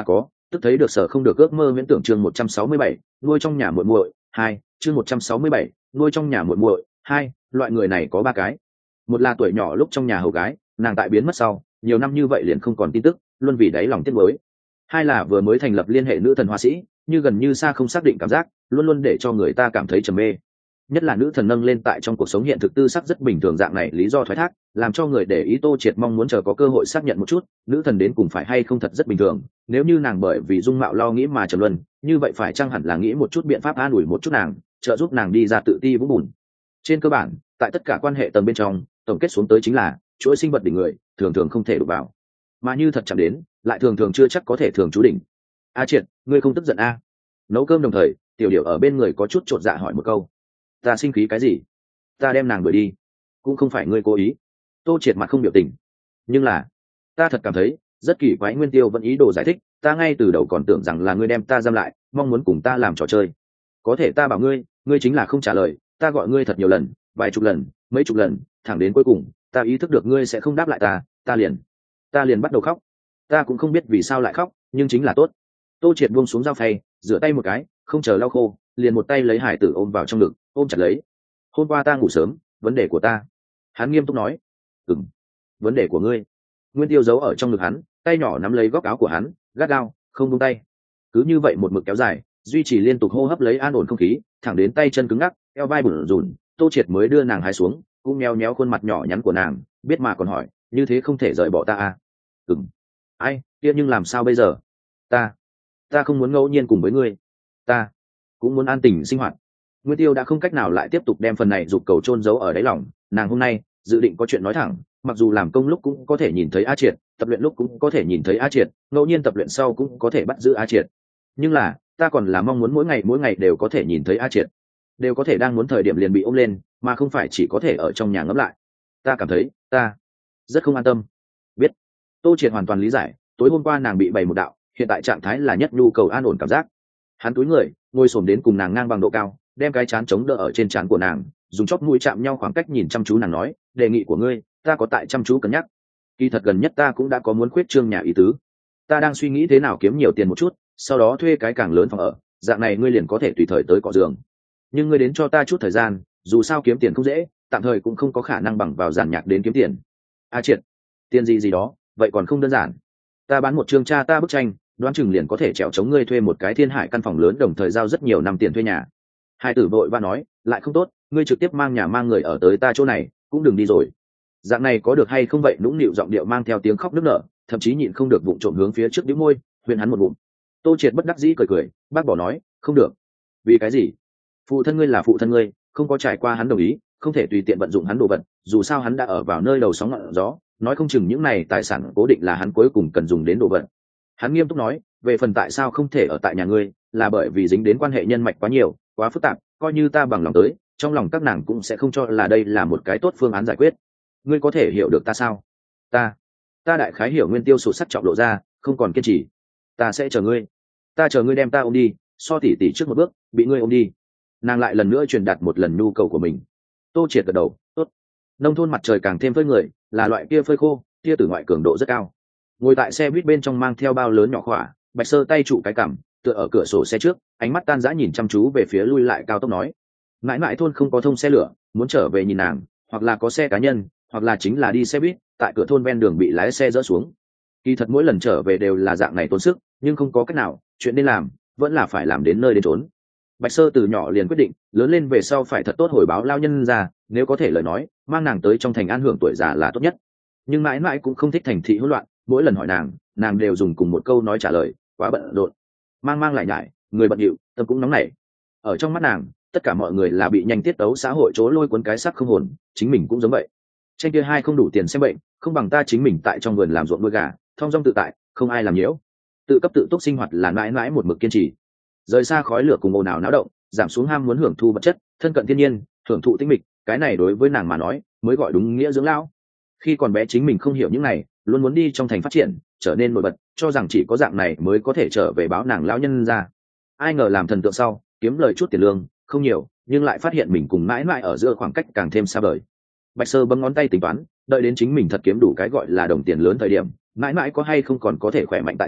S1: tức thấy được sở không được ước mơ viễn tưởng chương một trăm sáu mươi bảy nuôi trong nhà muội muội hai chương một trăm sáu mươi bảy nuôi trong nhà muội muội hai loại người này có ba cái. Một là tuổi nhỏ lúc trong nhà hầu gái, nàng tại biến mất sau nhiều năm như vậy liền không còn tin tức, luôn vì đáy lòng tiếc nuối. Hai là vừa mới thành lập liên hệ nữ thần họa sĩ, như gần như xa không xác định cảm giác, luôn luôn để cho người ta cảm thấy trầm mê. Nhất là nữ thần nâng lên tại trong cuộc sống hiện thực tư sắc rất bình thường dạng này lý do thoái thác, làm cho người để ý Tô Triệt mong muốn chờ có cơ hội xác nhận một chút nữ thần đến cùng phải hay không thật rất bình thường. Nếu như nàng bởi vì dung mạo lo nghĩ mà trầm luân, như vậy phải chăng hẳn là nghĩ một chút biện pháp an ủi một chút nàng, trợ giúp nàng đi ra tự ti vũng bùn. Trên cơ bản, tại tất cả quan hệ tầng bên trong, tổng kết xuống tới chính là chuỗi sinh vật đỉnh người thường thường không thể đụng vào, mà như thật chạm đến lại thường thường chưa chắc có thể thường trú đỉnh. A Triệt, ngươi không tức giận a? Nấu cơm đồng thời, tiểu điệu ở bên người có chút chột dạ hỏi một câu. Ta sinh khí cái gì? Ta đem nàng đuổi đi cũng không phải ngươi cố ý. Tô Triệt mặt không biểu tình. Nhưng là ta thật cảm thấy rất kỳ quái, Nguyên Tiêu vẫn ý đồ giải thích, ta ngay từ đầu còn tưởng rằng là ngươi đem ta giam lại, mong muốn cùng ta làm trò chơi. Có thể ta bảo ngươi, ngươi chính là không trả lời, ta gọi ngươi thật nhiều lần, vài chục lần, mấy chục lần, thẳng đến cuối cùng ta ý thức được ngươi sẽ không đáp lại ta, ta liền ta liền bắt đầu khóc. Ta cũng không biết vì sao lại khóc, nhưng chính là tốt. Tô Triệt buông xuống dao phay, rửa tay một cái, không chờ lau khô, liền một tay lấy hải tử ôm vào trong ngực, ôm chặt lấy. Hôm qua ta ngủ sớm, vấn đề của ta. Hắn nghiêm túc nói. Ừm, vấn đề của ngươi. Nguyên Tiêu giấu ở trong ngực hắn, tay nhỏ nắm lấy góc áo của hắn, gắt gao, không buông tay. Cứ như vậy một mực kéo dài, duy trì liên tục hô hấp lấy an ổn không khí, thẳng đến tay chân cứng ngắc, eo vai bủn rủn, Tô Triệt mới đưa nàng hái xuống, cũng meo méo khuôn mặt nhỏ nhắn của nàng, biết mà còn hỏi, như thế không thể rời bỏ ta à? Ừm. Ai, kia nhưng làm sao bây giờ? Ta, ta không muốn ngẫu nhiên cùng với ngươi. Ta cũng muốn an tình sinh hoạt. Nguyên Tiêu đã không cách nào lại tiếp tục đem phần này dục cầu chôn giấu ở đáy lòng, nàng hôm nay dự định có chuyện nói thẳng, mặc dù làm công lúc cũng có thể nhìn thấy A Triệt, tập luyện lúc cũng có thể nhìn thấy A Triệt, ngẫu nhiên tập luyện sau cũng có thể bắt giữ A Triệt. Nhưng là, ta còn là mong muốn mỗi ngày mỗi ngày đều có thể nhìn thấy A Triệt, đều có thể đang muốn thời điểm liền bị ôm lên, mà không phải chỉ có thể ở trong nhà ngẫm lại. Ta cảm thấy, ta rất không an tâm. Biết. Tô Triệt hoàn toàn lý giải, tối hôm qua nàng bị bày một đạo, hiện tại trạng thái là nhất nhu cầu an ổn cảm giác. Hắn túi người, ngồi xổm đến cùng nàng ngang bằng độ cao, đem cái chán chống đỡ ở trên trán của nàng, dùng chóp mũi chạm nhau khoảng cách nhìn chăm chú nàng nói, đề nghị của ngươi, ta có tại chăm chú cân nhắc. Kỳ thật gần nhất ta cũng đã có muốn khuyết trương nhà ý tứ. Ta đang suy nghĩ thế nào kiếm nhiều tiền một chút, sau đó thuê cái càng lớn phòng ở, dạng này ngươi liền có thể tùy thời tới cọ giường. Nhưng ngươi đến cho ta chút thời gian, dù sao kiếm tiền không dễ, tạm thời cũng không có khả năng bằng vào giàn nhạc đến kiếm tiền. A Triệt, tiền gì gì đó, vậy còn không đơn giản. Ta bán một chương cha ta bức tranh, đoán chừng liền có thể trèo chống ngươi thuê một cái thiên hải căn phòng lớn, đồng thời giao rất nhiều năm tiền thuê nhà. Hai tử vội và nói, lại không tốt, ngươi trực tiếp mang nhà mang người ở tới ta chỗ này, cũng đừng đi rồi. Dạng này có được hay không vậy? Nũng nịu giọng điệu mang theo tiếng khóc nức nở, thậm chí nhịn không được vụng trộm hướng phía trước đĩu môi, huyền hắn một bụng. Tô Triệt bất đắc dĩ cười cười, bác bỏ nói, không được. Vì cái gì? Phụ thân ngươi là phụ thân ngươi, không có trải qua hắn đồng ý, không thể tùy tiện vận dụng hắn đồ vật, dù sao hắn đã ở vào nơi đầu sóng ngọn gió, nói không chừng những này tài sản cố định là hắn cuối cùng cần dùng đến đồ vật. Hắn nghiêm túc nói, về phần tại sao không thể ở tại nhà ngươi, là bởi vì dính đến quan hệ nhân mạch quá nhiều, quá phức tạp, coi như ta bằng lòng tới, trong lòng các nàng cũng sẽ không cho là đây là một cái tốt phương án giải quyết. Ngươi có thể hiểu được ta sao? Ta, ta đại khái hiểu. Nguyên Tiêu sụt sắc trọng lộ ra, không còn kiên trì. Ta sẽ chờ ngươi, ta chờ ngươi đem ta ôm đi, so tỉ tỉ trước một bước, bị ngươi ôm đi. Nàng lại lần nữa truyền đạt một lần nhu cầu của mình. Tô Triệt gật đầu, tốt. Nông thôn mặt trời càng thêm phơi người, là loại kia phơi khô, tia tử ngoại cường độ rất cao. Ngồi tại xe buýt bên trong mang theo bao lớn nhỏ khỏa, Bạch Sơ tay trụ cái cằm, tựa ở cửa sổ xe trước, ánh mắt tan rã nhìn chăm chú về phía lui lại cao tốc nói, mãi mãi thôn không có thông xe lửa, muốn trở về nhìn nàng, hoặc là có xe cá nhân, hoặc là chính là đi xe buýt, tại cửa thôn ven đường bị lái xe dỡ xuống. Kỳ thật mỗi lần trở về đều là dạng này tốn sức, nhưng không có cách nào, chuyện nên làm vẫn là phải làm đến nơi đến chốn. Bạch Sơ từ nhỏ liền quyết định, lớn lên về sau phải thật tốt hồi báo lao nhân ra, nếu có thể lời nói, mang nàng tới trong thành an hưởng tuổi già là tốt nhất. Nhưng mãi mãi cũng không thích thành thị hỗn loạn, mỗi lần hỏi nàng, nàng đều dùng cùng một câu nói trả lời, quá bận rộn. Mang mang lại nhải, người bận rộn, tâm cũng nóng nảy. Ở trong mắt nàng, tất cả mọi người là bị nhanh tiết tấu xã hội trố lôi cuốn cái sắc không hồn, chính mình cũng giống vậy. Tranh kia hai không đủ tiền xem bệnh, không bằng ta chính mình tại trong vườn làm ruộng nuôi gà, thong dong tự tại, không ai làm nhiễu. Tự cấp tự túc sinh hoạt là mãi mãi một mực kiên trì. Rời xa khói lửa cùng ồn ào náo động, giảm xuống ham muốn hưởng thụ vật chất, thân cận thiên nhiên, hưởng thụ tĩnh mịch, cái này đối với nàng mà nói mới gọi đúng nghĩa dưỡng lão. Khi còn bé chính mình không hiểu những này, luôn muốn đi trong thành phát triển, trở nên nổi bật, cho rằng chỉ có dạng này mới có thể trở về báo nàng lão nhân ra. Ai ngờ làm thần tượng sau, kiếm lời chút tiền lương không nhiều, nhưng lại phát hiện mình cùng mãi mãi ở giữa khoảng cách càng thêm xa vời. Bạch Sơ bấm ngón tay tính toán, đợi đến chính mình thật kiếm đủ cái gọi là đồng tiền lớn thời điểm, mãi mãi có hay không còn có thể khỏe mạnh tại thế,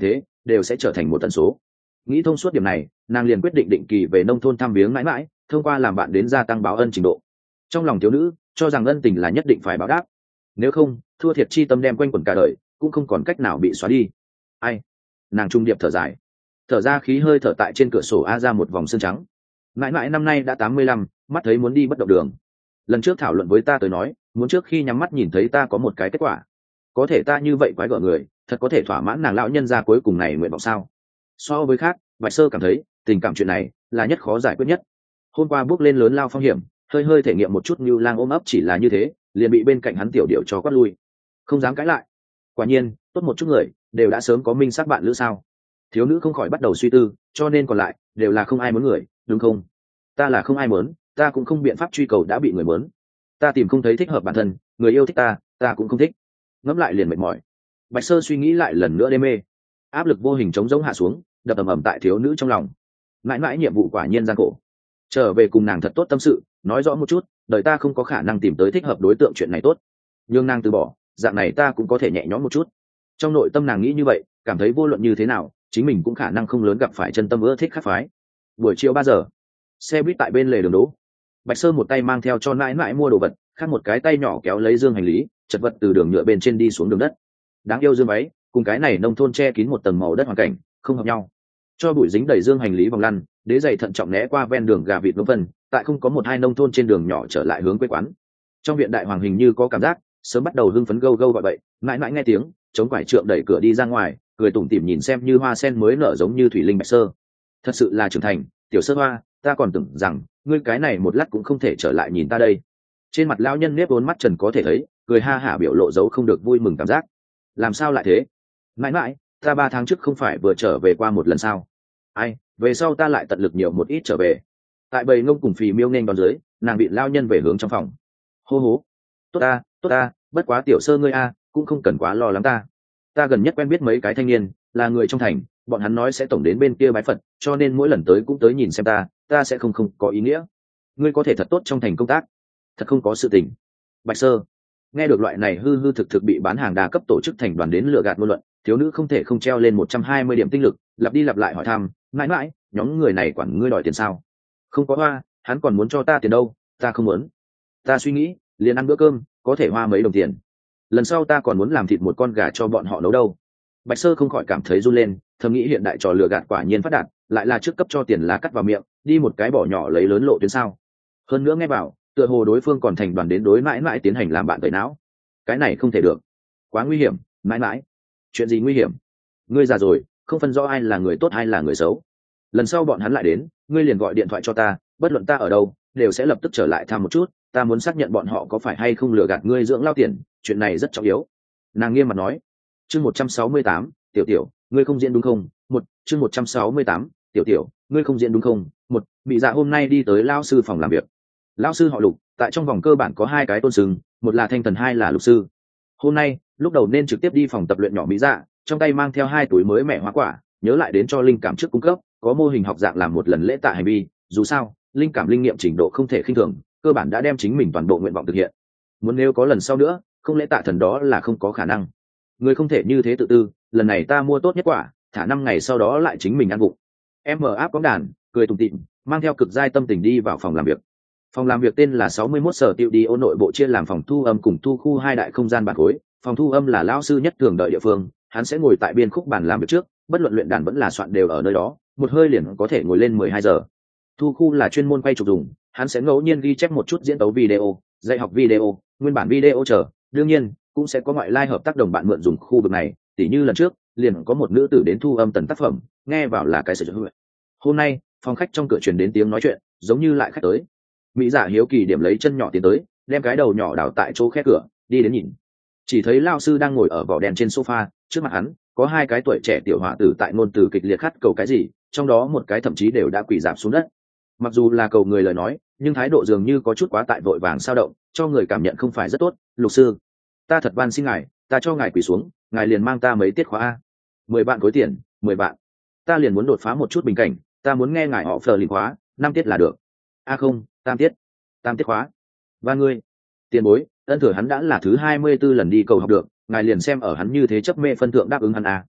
S1: đều sẽ trở thành một tần số. Nghĩ thông suốt điểm này, nàng liền quyết định định kỳ về nông thôn thăm viếng mãi mãi, thông qua làm bạn đến gia tăng báo ân trình độ. Trong lòng thiếu nữ cho rằng ân tình là nhất định phải báo đáp, nếu không thua thiệt chi tâm đem quanh quẩn cả đời cũng không còn cách nào bị xóa đi. Ai? Nàng trung điệp thở dài, thở ra khí hơi thở tại trên cửa sổ a ra một vòng xương trắng. Mãi mãi năm nay đã tám mươi lăm, mắt thấy muốn đi bất động đường. Lần trước thảo luận với ta tới nói muốn trước khi nhắm mắt nhìn thấy ta có một cái kết quả, có thể ta như vậy quái gở người thật có thể thỏa mãn nàng lão nhân gia cuối cùng này nguyện vọng sao? So với khác, Bạch Sơ cảm thấy tình cảm chuyện này là nhất khó giải quyết nhất. Hôm qua bước lên lớn lao phong hiểm, hơi hơi thể nghiệm một chút như lang ôm ấp chỉ là như thế, liền bị bên cạnh hắn tiểu điệu cho quát lui, không dám cãi lại. Quả nhiên tốt một chút người đều đã sớm có minh xác bạn lữ sao? Thiếu nữ không khỏi bắt đầu suy tư, cho nên còn lại đều là không ai muốn người, đúng không? Ta là không ai muốn, ta cũng không biện pháp truy cầu đã bị người muốn. Ta tìm không thấy thích hợp bản thân, người yêu thích ta, ta cũng không thích. Ngẫm lại liền mệt mỏi. Bạch Sơ suy nghĩ lại lần nữa đê mê, áp lực vô hình trống rỗng hạ xuống, đập ầm ầm tại thiếu nữ trong lòng. Mãi mãi nhiệm vụ quả nhiên gian khổ, trở về cùng nàng thật tốt tâm sự, nói rõ một chút, đời ta không có khả năng tìm tới thích hợp đối tượng chuyện này tốt, nhưng nàng từ bỏ, dạng này ta cũng có thể nhẹ nhõm một chút. Trong nội tâm nàng nghĩ như vậy, cảm thấy vô luận như thế nào chính mình cũng khả năng không lớn gặp phải chân tâm ưa thích khác phái. Buổi chiều ba giờ, xe buýt tại bên lề đường đỗ. Bạch Sơ một tay mang theo cho nãi nãi mua đồ vật, khác một cái tay nhỏ kéo lấy dương hành lý, chật vật từ đường nhựa bên trên đi xuống đường đất. Đáng yêu dương váy cùng cái này nông thôn che kín một tầng màu đất hoàn cảnh không hợp nhau, cho bụi dính đầy dương hành lý vòng lăn, đế giày thận trọng né qua ven đường gà vịt vân vân, tại không có một hai nông thôn trên đường nhỏ trở lại hướng quê quán. Trong viện đại hoàng hình như có cảm giác sớm bắt đầu hưng phấn gâu gâu gọi bậy, mãi mãi nghe tiếng chống quải trượng đẩy cửa đi ra ngoài, cười tủm tỉm nhìn xem như hoa sen mới nở giống như thủy linh Bạch Sơ. Thật sự là trưởng thành, tiểu Sơ hoa, ta còn tưởng rằng ngươi cái này một lát cũng không thể trở lại nhìn ta đây. Trên mặt lão nhân nếp vốn mắt trần có thể thấy, cười ha hả biểu lộ dấu không được vui mừng cảm giác. Làm sao lại thế? Mãi mãi, ta ba tháng trước không phải vừa trở về qua một lần sao? Ai, về sau ta lại tận lực nhiều một ít trở về. Tại bầy ngông cùng phì miêu nên đón dưới, nàng bị lao nhân về hướng trong phòng. Hô hố, tốt ta, tốt ta, bất quá tiểu Sơ ngươi a, cũng không cần quá lo lắng ta. Ta gần nhất quen biết mấy cái thanh niên, là người trong thành, bọn hắn nói sẽ tổng đến bên kia bái Phật, cho nên mỗi lần tới cũng tới nhìn xem ta, ta sẽ không không có ý nghĩa. Ngươi có thể thật tốt trong thành công tác, thật không có sự tình. Bạch Sơ nghe được loại này hư hư thực thực bị bán hàng đa cấp tổ chức thành đoàn đến lừa gạt ngôn luận, thiếu nữ không thể không treo lên một trăm hai mươi điểm tinh lực, lặp đi lặp lại hỏi thăm, mãi mãi, nhóm người này quản ngươi đòi tiền sao? Không có hoa, hắn còn muốn cho ta tiền đâu, ta không muốn. Ta suy nghĩ, liền ăn bữa cơm, có thể hoa mấy đồng tiền. Lần sau ta còn muốn làm thịt một con gà cho bọn họ nấu đâu. Bạch Sơ không khỏi cảm thấy run lên, thầm nghĩ hiện đại trò lừa gạt quả nhiên phát đạt, lại là trước cấp cho tiền lá cắt vào miệng, đi một cái bỏ nhỏ lấy lớn lộ tuyến sao. Hơn nữa nghe bảo, tựa hồ đối phương còn thành đoàn đến đối mãi mãi tiến hành làm bạn tẩy não. Cái này không thể được, quá nguy hiểm. Mãi mãi, chuyện gì nguy hiểm? Ngươi già rồi, không phân rõ ai là người tốt ai là người xấu. Lần sau bọn hắn lại đến, ngươi liền gọi điện thoại cho ta, bất luận ta ở đâu đều sẽ lập tức trở lại thăm một chút, ta muốn xác nhận bọn họ có phải hay không lừa gạt ngươi dưỡng lao tiền, chuyện này rất trọng yếu. Nàng nghiêm mặt nói. Chương một trăm sáu mươi tám, tiểu tiểu, ngươi không diễn đúng không? Một, chương một trăm sáu mươi tám, tiểu tiểu, ngươi không diễn đúng không? Một, bị dạ hôm nay đi tới lao sư phòng làm việc. Lao sư họ Lục, tại trong vòng cơ bản có hai cái tôn sừng, một là thanh thần, hai là lục sư. Hôm nay lúc đầu nên trực tiếp đi phòng tập luyện nhỏ mỹ dạ, trong tay mang theo hai túi mới mẻ hoa quả, nhớ lại đến cho linh cảm trước cung cấp, có mô hình học dạng làm một lần lễ tạ hành vi, dù sao linh cảm linh nghiệm trình độ không thể khinh thường, cơ bản đã đem chính mình toàn bộ nguyện vọng thực hiện. Muốn nếu có lần sau nữa, không lễ tạ thần đó là không có khả năng. Người không thể như thế tự tư, lần này ta mua tốt nhất quả, thả năm ngày sau đó lại chính mình ăn vụng. Em mở áp bóng đàn, cười tủm tỉm, mang theo cực giai tâm tình đi vào phòng làm việc. Phòng làm việc tên là sáu mươi mốt sở tiêu đi ô, nội bộ chia làm phòng thu âm cùng thu khu hai đại không gian bản khối. Phòng thu âm là lão sư nhất thường đợi địa phương, hắn sẽ ngồi tại biên khúc bàn làm việc trước, bất luận luyện đàn vẫn là soạn đều ở nơi đó, một hơi liền có thể ngồi lên mười hai giờ. Thu khu là chuyên môn quay chụp dùng, hắn sẽ ngẫu nhiên ghi chép một chút diễn tấu video, dạy học video, nguyên bản video chờ, đương nhiên cũng sẽ có ngoại lai hợp tác đồng bạn mượn dùng khu vực này, tỉ như lần trước liền có một nữ tử đến thu âm tần tác phẩm, nghe vào là cái sở hữu. Hôm nay phòng khách trong cửa truyền đến tiếng nói chuyện, giống như lại khách tới. Mỹ giả hiếu kỳ điểm lấy chân nhỏ tiến tới, đem cái đầu nhỏ đảo tại chỗ khe cửa, đi đến nhìn, chỉ thấy lao sư đang ngồi ở vỏ đèn trên sofa, trước mặt hắn có hai cái tuổi trẻ tiểu hỏa tử tại ngôn từ kịch liệt khát cầu cái gì, trong đó một cái thậm chí đều đã quỳ rạp xuống đất. Mặc dù là cầu người lời nói, nhưng thái độ dường như có chút quá tại vội vàng sao động, cho người cảm nhận không phải rất tốt. Lục sư, ta thật van xin ngài, ta cho ngài quỳ xuống, ngài liền mang ta mấy tiết khóa a. Mười vạn khối tiền, mười vạn. Ta liền muốn đột phá một chút bình cảnh, ta muốn nghe ngài họ phờ liền khóa, năm tiết là được. A không, tam tiết, tam tiết khóa. Và ngươi, tiền bối, ân thừa hắn đã là thứ hai mươi 24 lần đi cầu học được, ngài liền xem ở hắn như thế chấp mê phân thượng đáp ứng hắn a.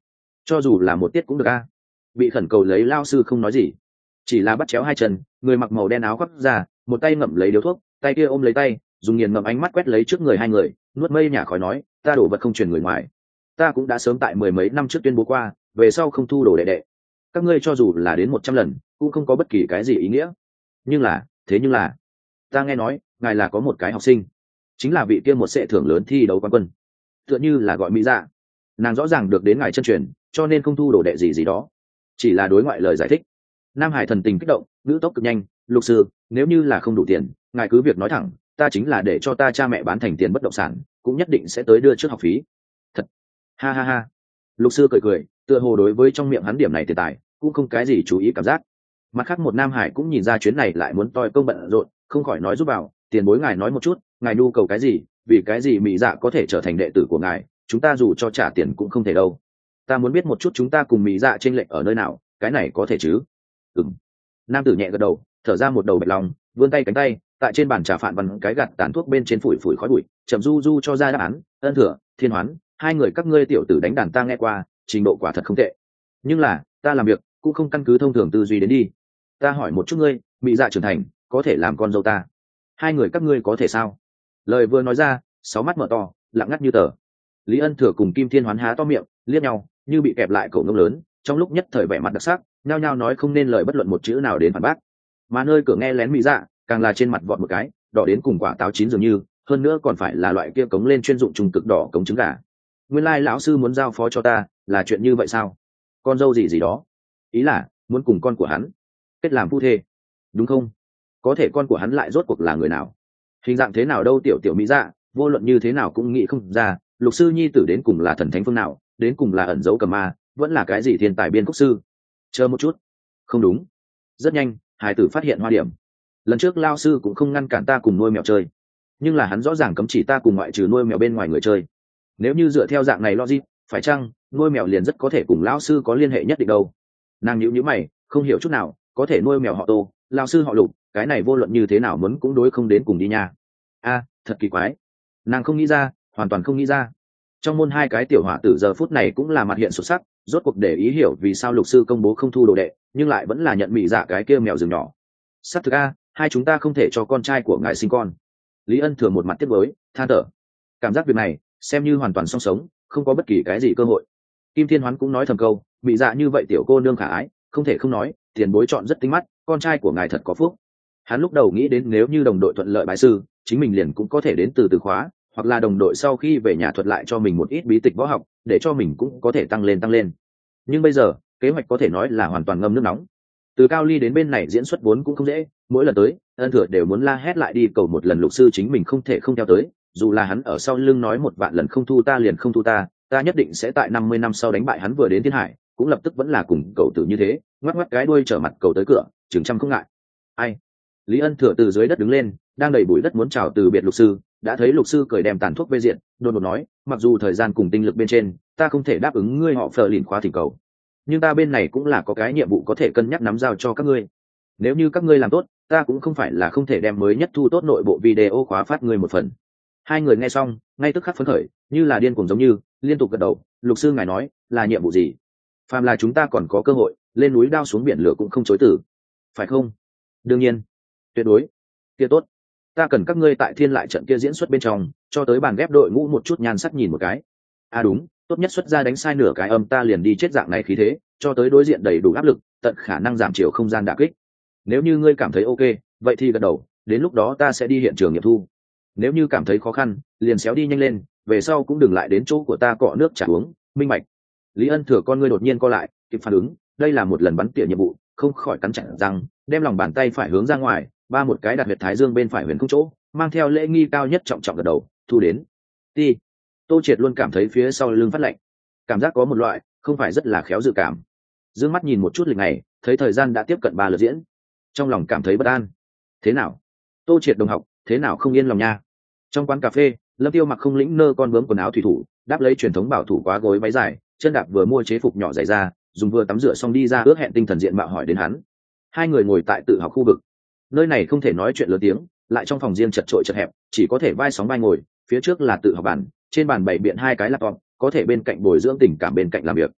S1: cho dù là một tiết cũng được a. Bị khẩn cầu lấy lao sư không nói gì, chỉ là bắt chéo hai chân, người mặc màu đen áo khoác ra, một tay ngậm lấy điếu thuốc, tay kia ôm lấy tay, dùng nghiền ngậm ánh mắt quét lấy trước người hai người, nuốt mây nhả khói nói, ta đổ vật không truyền người ngoài. Ta cũng đã sớm tại mười mấy năm trước tuyên bố qua, về sau không thu đồ đệ đệ. Các ngươi cho dù là đến một trăm lần, cũng không có bất kỳ cái gì ý nghĩa. Nhưng là, thế nhưng là, ta nghe nói, ngài là có một cái học sinh, chính là vị kia một sệ thưởng lớn thi đấu quán quân, tựa như là gọi mỹ dạ. Nàng rõ ràng được đến ngài chân truyền, cho nên không thu đồ đệ gì gì đó, chỉ là đối ngoại lời giải thích. Nam Hải thần tình kích động, ngữ tốc cực nhanh, lục sư, nếu như là không đủ tiền, ngài cứ việc nói thẳng, ta chính là để cho ta cha mẹ bán thành tiền bất động sản, cũng nhất định sẽ tới đưa trước học phí. Thật, ha ha ha. Lục sư cười cười, tựa hồ đối với trong miệng hắn điểm này tiền tài cũng không cái gì chú ý cảm giác. Mặt khác một Nam Hải cũng nhìn ra chuyến này lại muốn toi công bận rộn, không khỏi nói giúp vào, tiền bối ngài nói một chút, ngài nhu cầu cái gì, vì cái gì mỹ dạ có thể trở thành đệ tử của ngài, chúng ta dù cho trả tiền cũng không thể đâu. Ta muốn biết một chút chúng ta cùng mỹ dạ chênh lệch ở nơi nào, cái này có thể chứ? Ừm. Nam tử nhẹ gật đầu, thở ra một đầu bạch lòng, vươn tay cánh tay, tại trên bàn trà phạn văn cái gạt tàn thuốc bên trên phủi phủi khói bụi, chậm du du cho ra đáp án. Ân Thừa, Thiên Hoán, hai người các ngươi tiểu tử đánh đàn ta nghe qua, trình độ quả thật không tệ. Nhưng là, ta làm việc cũng không căn cứ thông thường tư duy đến đi. Ta hỏi một chút ngươi, mỹ dạ trưởng thành, có thể làm con dâu ta? Hai người các ngươi có thể sao? Lời vừa nói ra, sáu mắt mở to, lặng ngắt như tờ. Lý Ân Thừa cùng Kim Thiên Hoán há to miệng, liếc nhau, như bị kẹp lại cổ ngông lớn, trong lúc nhất thời vẻ mặt đặc sắc, nhao nhao nói không nên lời bất luận một chữ nào đến phản bác. Mà nơi cửa nghe lén mỹ dạ, càng là trên mặt vọt một cái, đỏ đến cùng quả táo chín dường như, hơn nữa còn phải là loại kia cống lên chuyên dụng trùng cực đỏ cống trứng gà. Nguyên lai lão sư muốn giao phó cho ta, là chuyện như vậy sao? Con dâu gì gì đó? Ý là muốn cùng con của hắn kết làm phu thê, đúng không? Có thể con của hắn lại rốt cuộc là người nào, hình dạng thế nào đâu? Tiểu tiểu mỹ dạ vô luận như thế nào cũng nghĩ không ra, lục sư nhi tử đến cùng là thần thánh phương nào, đến cùng là ẩn dấu cầm ma, vẫn là cái gì thiên tài biên khúc sư. Chờ một chút, không đúng. Rất nhanh hải tử phát hiện hoa điểm. Lần trước lao sư cũng không ngăn cản ta cùng nuôi mèo chơi, nhưng là hắn rõ ràng cấm chỉ ta cùng ngoại trừ nuôi mèo bên ngoài người chơi. Nếu như dựa theo dạng này logic, phải chăng nuôi mèo liền rất có thể cùng lão sư có liên hệ nhất định đâu? Nàng nhíu nhíu mày, không hiểu chút nào, có thể nuôi mèo họ Tô, lão sư họ Lục, cái này vô luận như thế nào muốn cũng đối không đến cùng đi nha. A, thật kỳ quái. Nàng không nghĩ ra, hoàn toàn không nghĩ ra. Trong môn hai cái tiểu hỏa tử giờ phút này cũng là mặt hiện xuất sắc, rốt cuộc để ý hiểu vì sao Lục sư công bố không thu đồ đệ, nhưng lại vẫn là nhận mỹ dạ cái kia mèo rừng nhỏ. Sắp thực a, hai chúng ta không thể cho con trai của ngài sinh con. Lý Ân Thừa một mặt tiếc nuối, than thở. Cảm giác việc này xem như hoàn toàn song sống, không có bất kỳ cái gì cơ hội. Kim Thiên Hoán cũng nói thầm câu, bị dạ như vậy tiểu cô nương khả ái, không thể không nói, tiền bối chọn rất tinh mắt, con trai của ngài thật có phúc. Hắn lúc đầu nghĩ đến nếu như đồng đội thuận lợi bái sư, chính mình liền cũng có thể đến từ từ khóa, hoặc là đồng đội sau khi về nhà thuật lại cho mình một ít bí tịch võ học, để cho mình cũng có thể tăng lên tăng lên. Nhưng bây giờ, kế hoạch có thể nói là hoàn toàn ngâm nước nóng. Từ Cao Ly đến bên này diễn xuất vốn cũng không dễ, mỗi lần tới, Ân Thừa đều muốn la hét lại đi cầu một lần Lục sư chính mình không thể không theo tới, dù là hắn ở sau lưng nói một vạn lần không thu ta liền không thu ta, ta nhất định sẽ tại năm mươi năm sau đánh bại hắn. Vừa đến Thiên Hải, cũng lập tức vẫn là cùng cầu tử như thế, ngoắc ngoắc cái đuôi trở mặt cầu tới cửa, chừng trăm không ngại. Ai? Lý Ân Thừa từ dưới đất đứng lên, đang đầy bụi đất muốn chào từ biệt Lục sư, đã thấy Lục sư cười đem tàn thuốc vây diện, đột ngột nói, mặc dù thời gian cùng tinh lực bên trên, ta không thể đáp ứng ngươi họ Phở lìn khóa thỉnh cầu, nhưng ta bên này cũng là có cái nhiệm vụ có thể cân nhắc nắm giao cho các ngươi. Nếu như các ngươi làm tốt, ta cũng không phải là không thể đem mới nhất thu tốt nội bộ video khóa phát ngươi một phần. Hai người nghe xong, ngay tức khắc phấn khởi, như là điên cuồng giống như, liên tục gật đầu. Lục sư ngài nói, là nhiệm vụ gì? Phàm là chúng ta còn có cơ hội, lên núi đao xuống biển lửa cũng không chối từ, phải không? Đương nhiên, tuyệt đối. Kia tốt, ta cần các ngươi tại Thiên Lại trận kia diễn xuất bên trong, cho tới bàn ghép đội ngũ một chút nhan sắc nhìn một cái. À đúng, tốt nhất xuất ra đánh sai nửa cái âm ta liền đi chết dạng này khí thế, cho tới đối diện đầy đủ áp lực, tận khả năng giảm chiều không gian đả kích. Nếu như ngươi cảm thấy ok, vậy thì gật đầu, đến lúc đó ta sẽ đi hiện trường nghiệm thu. Nếu như cảm thấy khó khăn, liền xéo đi nhanh lên, về sau cũng đừng lại đến chỗ của ta cọ nước trả uống, minh bạch. Lý Ân Thừa con ngươi đột nhiên co lại, kịp phản ứng, đây là một lần bắn tỉa nhiệm vụ, không khỏi cắn chặt răng, đem lòng bàn tay phải hướng ra ngoài, ba một cái đặt huyệt thái dương bên phải huyền không chỗ, mang theo lễ nghi cao nhất trọng trọng gật đầu, thu đến. Ti. Tô Triệt luôn cảm thấy phía sau lưng phát lạnh, cảm giác có một loại không phải rất là khéo dự cảm. Dương mắt nhìn một chút lịch này, thấy thời gian đã tiếp cận ba lượt diễn, trong lòng cảm thấy bất an. Thế nào? Tô Triệt đồng học, thế nào không yên lòng nha? Trong quán cà phê, Lâm Tiêu mặc không lĩnh nơ con bướm quần áo thủy thủ, đáp lấy truyền thống bảo thủ quá gối váy dài, chân đạp vừa mua chế phục nhỏ dày ra, dùng vừa tắm rửa xong đi ra ước hẹn tinh thần diện mạo hỏi đến hắn. Hai người ngồi tại tự học khu vực, nơi này không thể nói chuyện lớn tiếng, lại trong phòng riêng chật trội chật hẹp, chỉ có thể vai sóng vai ngồi, phía trước là tự học bàn, trên bàn bày biện hai cái laptop, có thể bên cạnh bồi dưỡng tình cảm bên cạnh làm việc.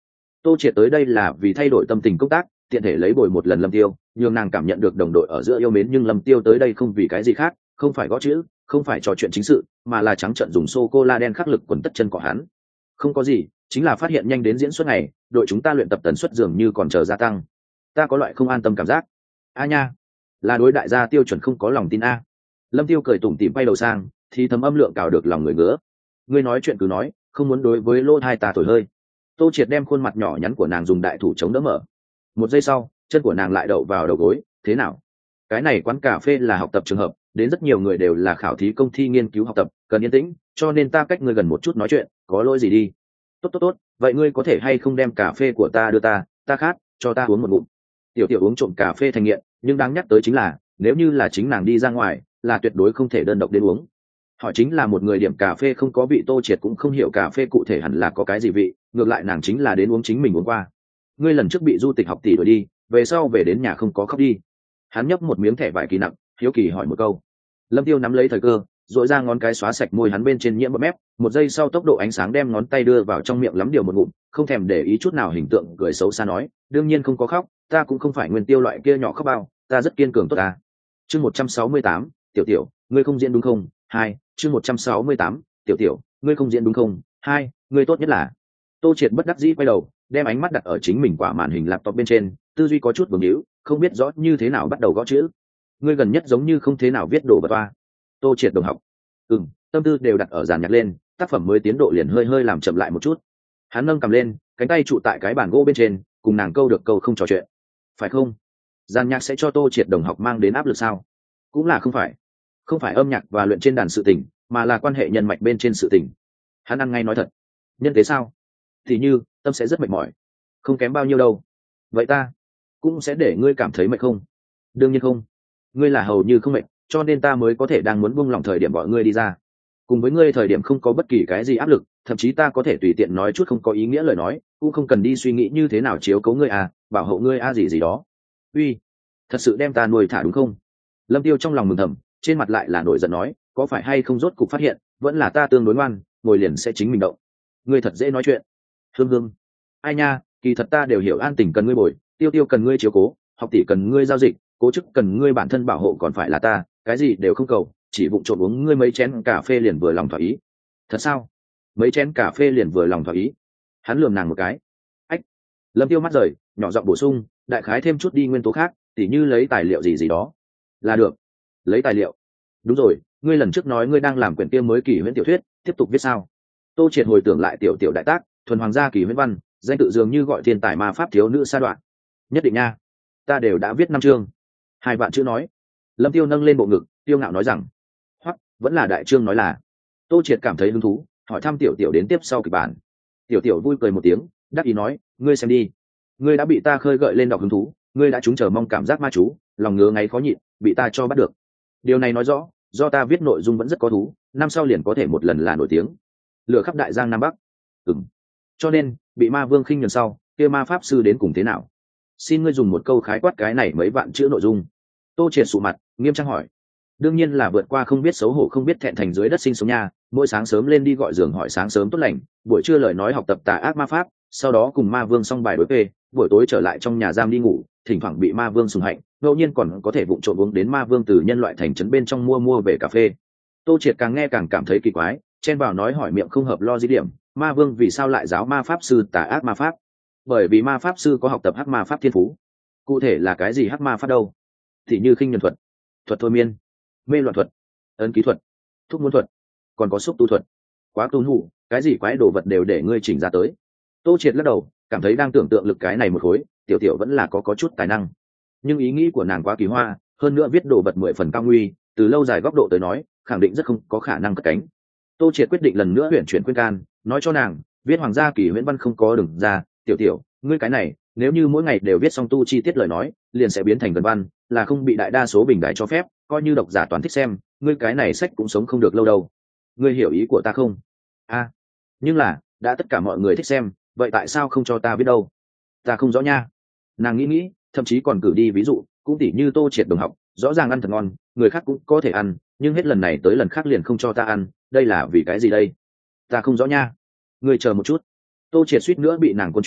S1: Tô Triệt tới đây là vì thay đổi tâm tình công tác, tiện thể lấy bồi một lần Lâm Tiêu, nhưng nàng cảm nhận được đồng đội ở giữa yêu mến, nhưng Lâm Tiêu tới đây không vì cái gì khác, không phải gõ chữ, không phải trò chuyện chính sự, mà là trắng trợn dùng sô cô la đen khắc lực quần tất chân của hắn. Không có gì, chính là phát hiện nhanh đến diễn xuất ngày, đội chúng ta luyện tập tần suất dường như còn chờ gia tăng. Ta có loại không an tâm cảm giác. A nha, là đối đại gia tiêu chuẩn không có lòng tin a. Lâm Tiêu cười tủm tỉm bay đầu sang, thì thầm âm lượng cào được lòng người ngứa. Ngươi nói chuyện cứ nói, không muốn đối với lô hai ta thổi hơi. Tô Triệt đem khuôn mặt nhỏ nhắn của nàng dùng đại thủ chống đỡ mở. Một giây sau, chân của nàng lại đậu vào đầu gối. Thế nào? Cái này quán cà phê là học tập trường hợp, đến rất nhiều người đều là khảo thí công thi nghiên cứu học tập, cần yên tĩnh, cho nên ta cách ngươi gần một chút nói chuyện, có lỗi gì đi. Tốt tốt tốt, vậy ngươi có thể hay không đem cà phê của ta đưa ta, ta khát, cho ta uống một ngụm. Tiểu Tiểu uống trộm cà phê thành nghiện, nhưng đáng nhắc tới chính là, nếu như là chính nàng đi ra ngoài, là tuyệt đối không thể đơn độc đến uống. Họ chính là một người điểm cà phê không có vị, Tô Triệt cũng không hiểu cà phê cụ thể hẳn là có cái gì vị, ngược lại nàng chính là đến uống chính mình uống qua. Ngươi lần trước bị du tịch học tỷ đuổi đi, về sau về đến nhà không có khóc đi. Hắn nhấp một miếng thẻ vải kỳ nặng, hiếu kỳ hỏi một câu. Lâm Tiêu nắm lấy thời cơ, dội ra ngón cái xóa sạch môi hắn bên trên nhiễm bọt mép, một giây sau tốc độ ánh sáng đem ngón tay đưa vào trong miệng lắm điều một ngụm, không thèm để ý chút nào hình tượng cười xấu xa nói, đương nhiên không có khóc, ta cũng không phải Nguyên Tiêu loại kia nhỏ khóc bao, ta rất kiên cường tốt ta. Chương một trăm sáu mươi tám, tiểu tiểu, ngươi không diễn đúng không? Hai, chương một trăm sáu mươi tám, tiểu tiểu, ngươi không diễn đúng không? Hai, ngươi tốt nhất là. Tô Triệt bất đắc dĩ quay đầu, đem ánh mắt đặt ở chính mình quả màn hình laptop bên trên, tư duy có chút vương hữu, không biết rõ như thế nào bắt đầu gõ chữ. Ngươi gần nhất giống như không thế nào viết đồ vật toa. Tô Triệt đồng học. Ừm, tâm tư đều đặt ở dàn nhạc lên, tác phẩm mới tiến độ liền hơi hơi làm chậm lại một chút. Hắn nâng cầm lên, cánh tay trụ tại cái bàn gỗ bên trên, cùng nàng câu được câu không trò chuyện. Phải không? Dàn nhạc sẽ cho Tô Triệt đồng học mang đến áp lực sao? Cũng là không phải. Không phải âm nhạc và luyện trên đàn sự tình, mà là quan hệ nhân mạch bên trên sự tình. Hắn ăn ngay nói thật. Nhân thế sao? Thì như, tâm sẽ rất mệt mỏi. Không kém bao nhiêu đâu. Vậy ta cũng sẽ để ngươi cảm thấy mệt không? Đương nhiên không. Ngươi là hầu như không mệt, cho nên ta mới có thể đang muốn buông lòng thời điểm gọi ngươi đi ra. Cùng với ngươi thời điểm không có bất kỳ cái gì áp lực, thậm chí ta có thể tùy tiện nói chút không có ý nghĩa lời nói, cũng không cần đi suy nghĩ như thế nào chiếu cố ngươi à, bảo hộ ngươi a à gì gì đó. Uy, thật sự đem ta nuôi thả đúng không? Lâm Tiêu trong lòng mừng thầm, trên mặt lại là nổi giận nói, có phải hay không rốt cục phát hiện, vẫn là ta tương đối ngoan, ngồi liền sẽ chính mình động. Ngươi thật dễ nói chuyện. Hương Hương, ai nha, kỳ thật ta đều hiểu, An Tình cần ngươi bồi, Tiêu Tiêu cần ngươi chiếu cố, học tỷ cần ngươi giao dịch, cố chức cần ngươi bản thân bảo hộ, còn phải là ta, cái gì đều không cầu, chỉ vụng trộm uống ngươi mấy chén cà phê liền vừa lòng thỏa ý. Thật sao? Mấy chén cà phê liền vừa lòng thỏa ý? Hắn lườm nàng một cái. Ách. Lâm Tiêu mắt rời, nhỏ giọng bổ sung, đại khái thêm chút đi nguyên tố khác, tỉ như lấy tài liệu gì gì đó. Là được. Lấy tài liệu. Đúng rồi, ngươi lần trước nói ngươi đang làm quyển kia mới kỳ huyễn tiểu thuyết, tiếp tục viết sao? Tô Triệt hồi tưởng lại tiểu tiểu đại tác, thuần hoàng gia kỳ huyễn văn, danh tự dường như gọi thiên tài ma pháp thiếu nữ sa đoạn. Nhất định nha. Ta đều đã viết năm chương. Hai vạn chữ nói. Lâm Tiêu nâng lên bộ ngực, tiêu ngạo nói rằng, hoặc vẫn là đại trương nói là. Tô Triệt cảm thấy hứng thú, hỏi thăm tiểu tiểu đến tiếp sau kịch bản. Tiểu tiểu vui cười một tiếng, đắc ý nói, ngươi xem đi, ngươi đã bị ta khơi gợi lên đọc hứng thú, ngươi đã trúng chờ mong cảm giác ma chú, lòng ngứa ngáy khó nhịn, bị ta cho bắt được. Điều này nói rõ, do ta viết nội dung vẫn rất có thú, năm sau liền có thể một lần là nổi tiếng, lửa khắp đại giang nam bắc. Ừm. Cho nên, bị ma vương khinh nhường sau, kia ma pháp sư đến cùng thế nào? Xin ngươi dùng một câu khái quát cái này mấy vạn chữ nội dung. Tô Triệt sụ mặt, nghiêm trang hỏi. Đương nhiên là vượt qua không biết xấu hổ không biết thẹn thành dưới đất sinh sống nha, mỗi sáng sớm lên đi gọi giường hỏi sáng sớm tốt lành, buổi trưa lời nói học tập tà ác ma pháp, sau đó cùng ma vương xong bài đối phê, buổi tối trở lại trong nhà giam đi ngủ, thỉnh thoảng bị ma vương sùng hạnh, ngẫu nhiên còn có thể vụng trộm uống đến ma vương từ nhân loại thành trấn bên trong mua mua về cà phê. Tô Triệt càng nghe càng cảm thấy kỳ quái, chen vào nói hỏi miệng không hợp lo dĩ điểm, ma vương vì sao lại giáo ma pháp sư tà ác ma pháp? Bởi vì ma pháp sư có học tập hắc ma pháp thiên phú. Cụ thể là cái gì hắc ma pháp đâu? Thì như khinh nhân thuật, thuật thôi miên, mê loạn thuật, ấn ký thuật, thúc muốn thuật, còn có xúc tu thuật. Quá tu hủ, cái gì quái đồ vật đều để ngươi chỉnh ra tới. Tô Triệt lắc đầu, cảm thấy đang tưởng tượng lực cái này một khối, tiểu tiểu vẫn là có có chút tài năng, nhưng ý nghĩ của nàng quá kỳ hoa, hơn nữa viết đồ vật mười phần cao nguy, từ lâu dài góc độ tới nói, khẳng định rất không có khả năng cất cánh. Tô Triệt quyết định lần nữa huyền chuyển khuyên can, nói cho nàng, viết hoàng gia kỳ huyễn văn không có đừng ra, tiểu tiểu, ngươi cái này, nếu như mỗi ngày đều viết xong tu chi tiết lời nói, liền sẽ biến thành vần văn, là không bị đại đa số bình đại cho phép, coi như độc giả toàn thích xem, ngươi cái này sách cũng sống không được lâu đâu. Ngươi hiểu ý của ta không? A, à, nhưng là, đã tất cả mọi người thích xem, vậy tại sao không cho ta biết đâu? Ta không rõ nha. Nàng nghĩ nghĩ, thậm chí còn cử đi ví dụ, cũng tỉ như Tô Triệt đồng học, rõ ràng ăn thật ngon, người khác cũng có thể ăn, nhưng hết lần này tới lần khác liền không cho ta ăn, đây là vì cái gì đây? Ta không rõ nha. Ngươi chờ một chút. Tô Triệt suýt nữa bị nàng cuốn choáng,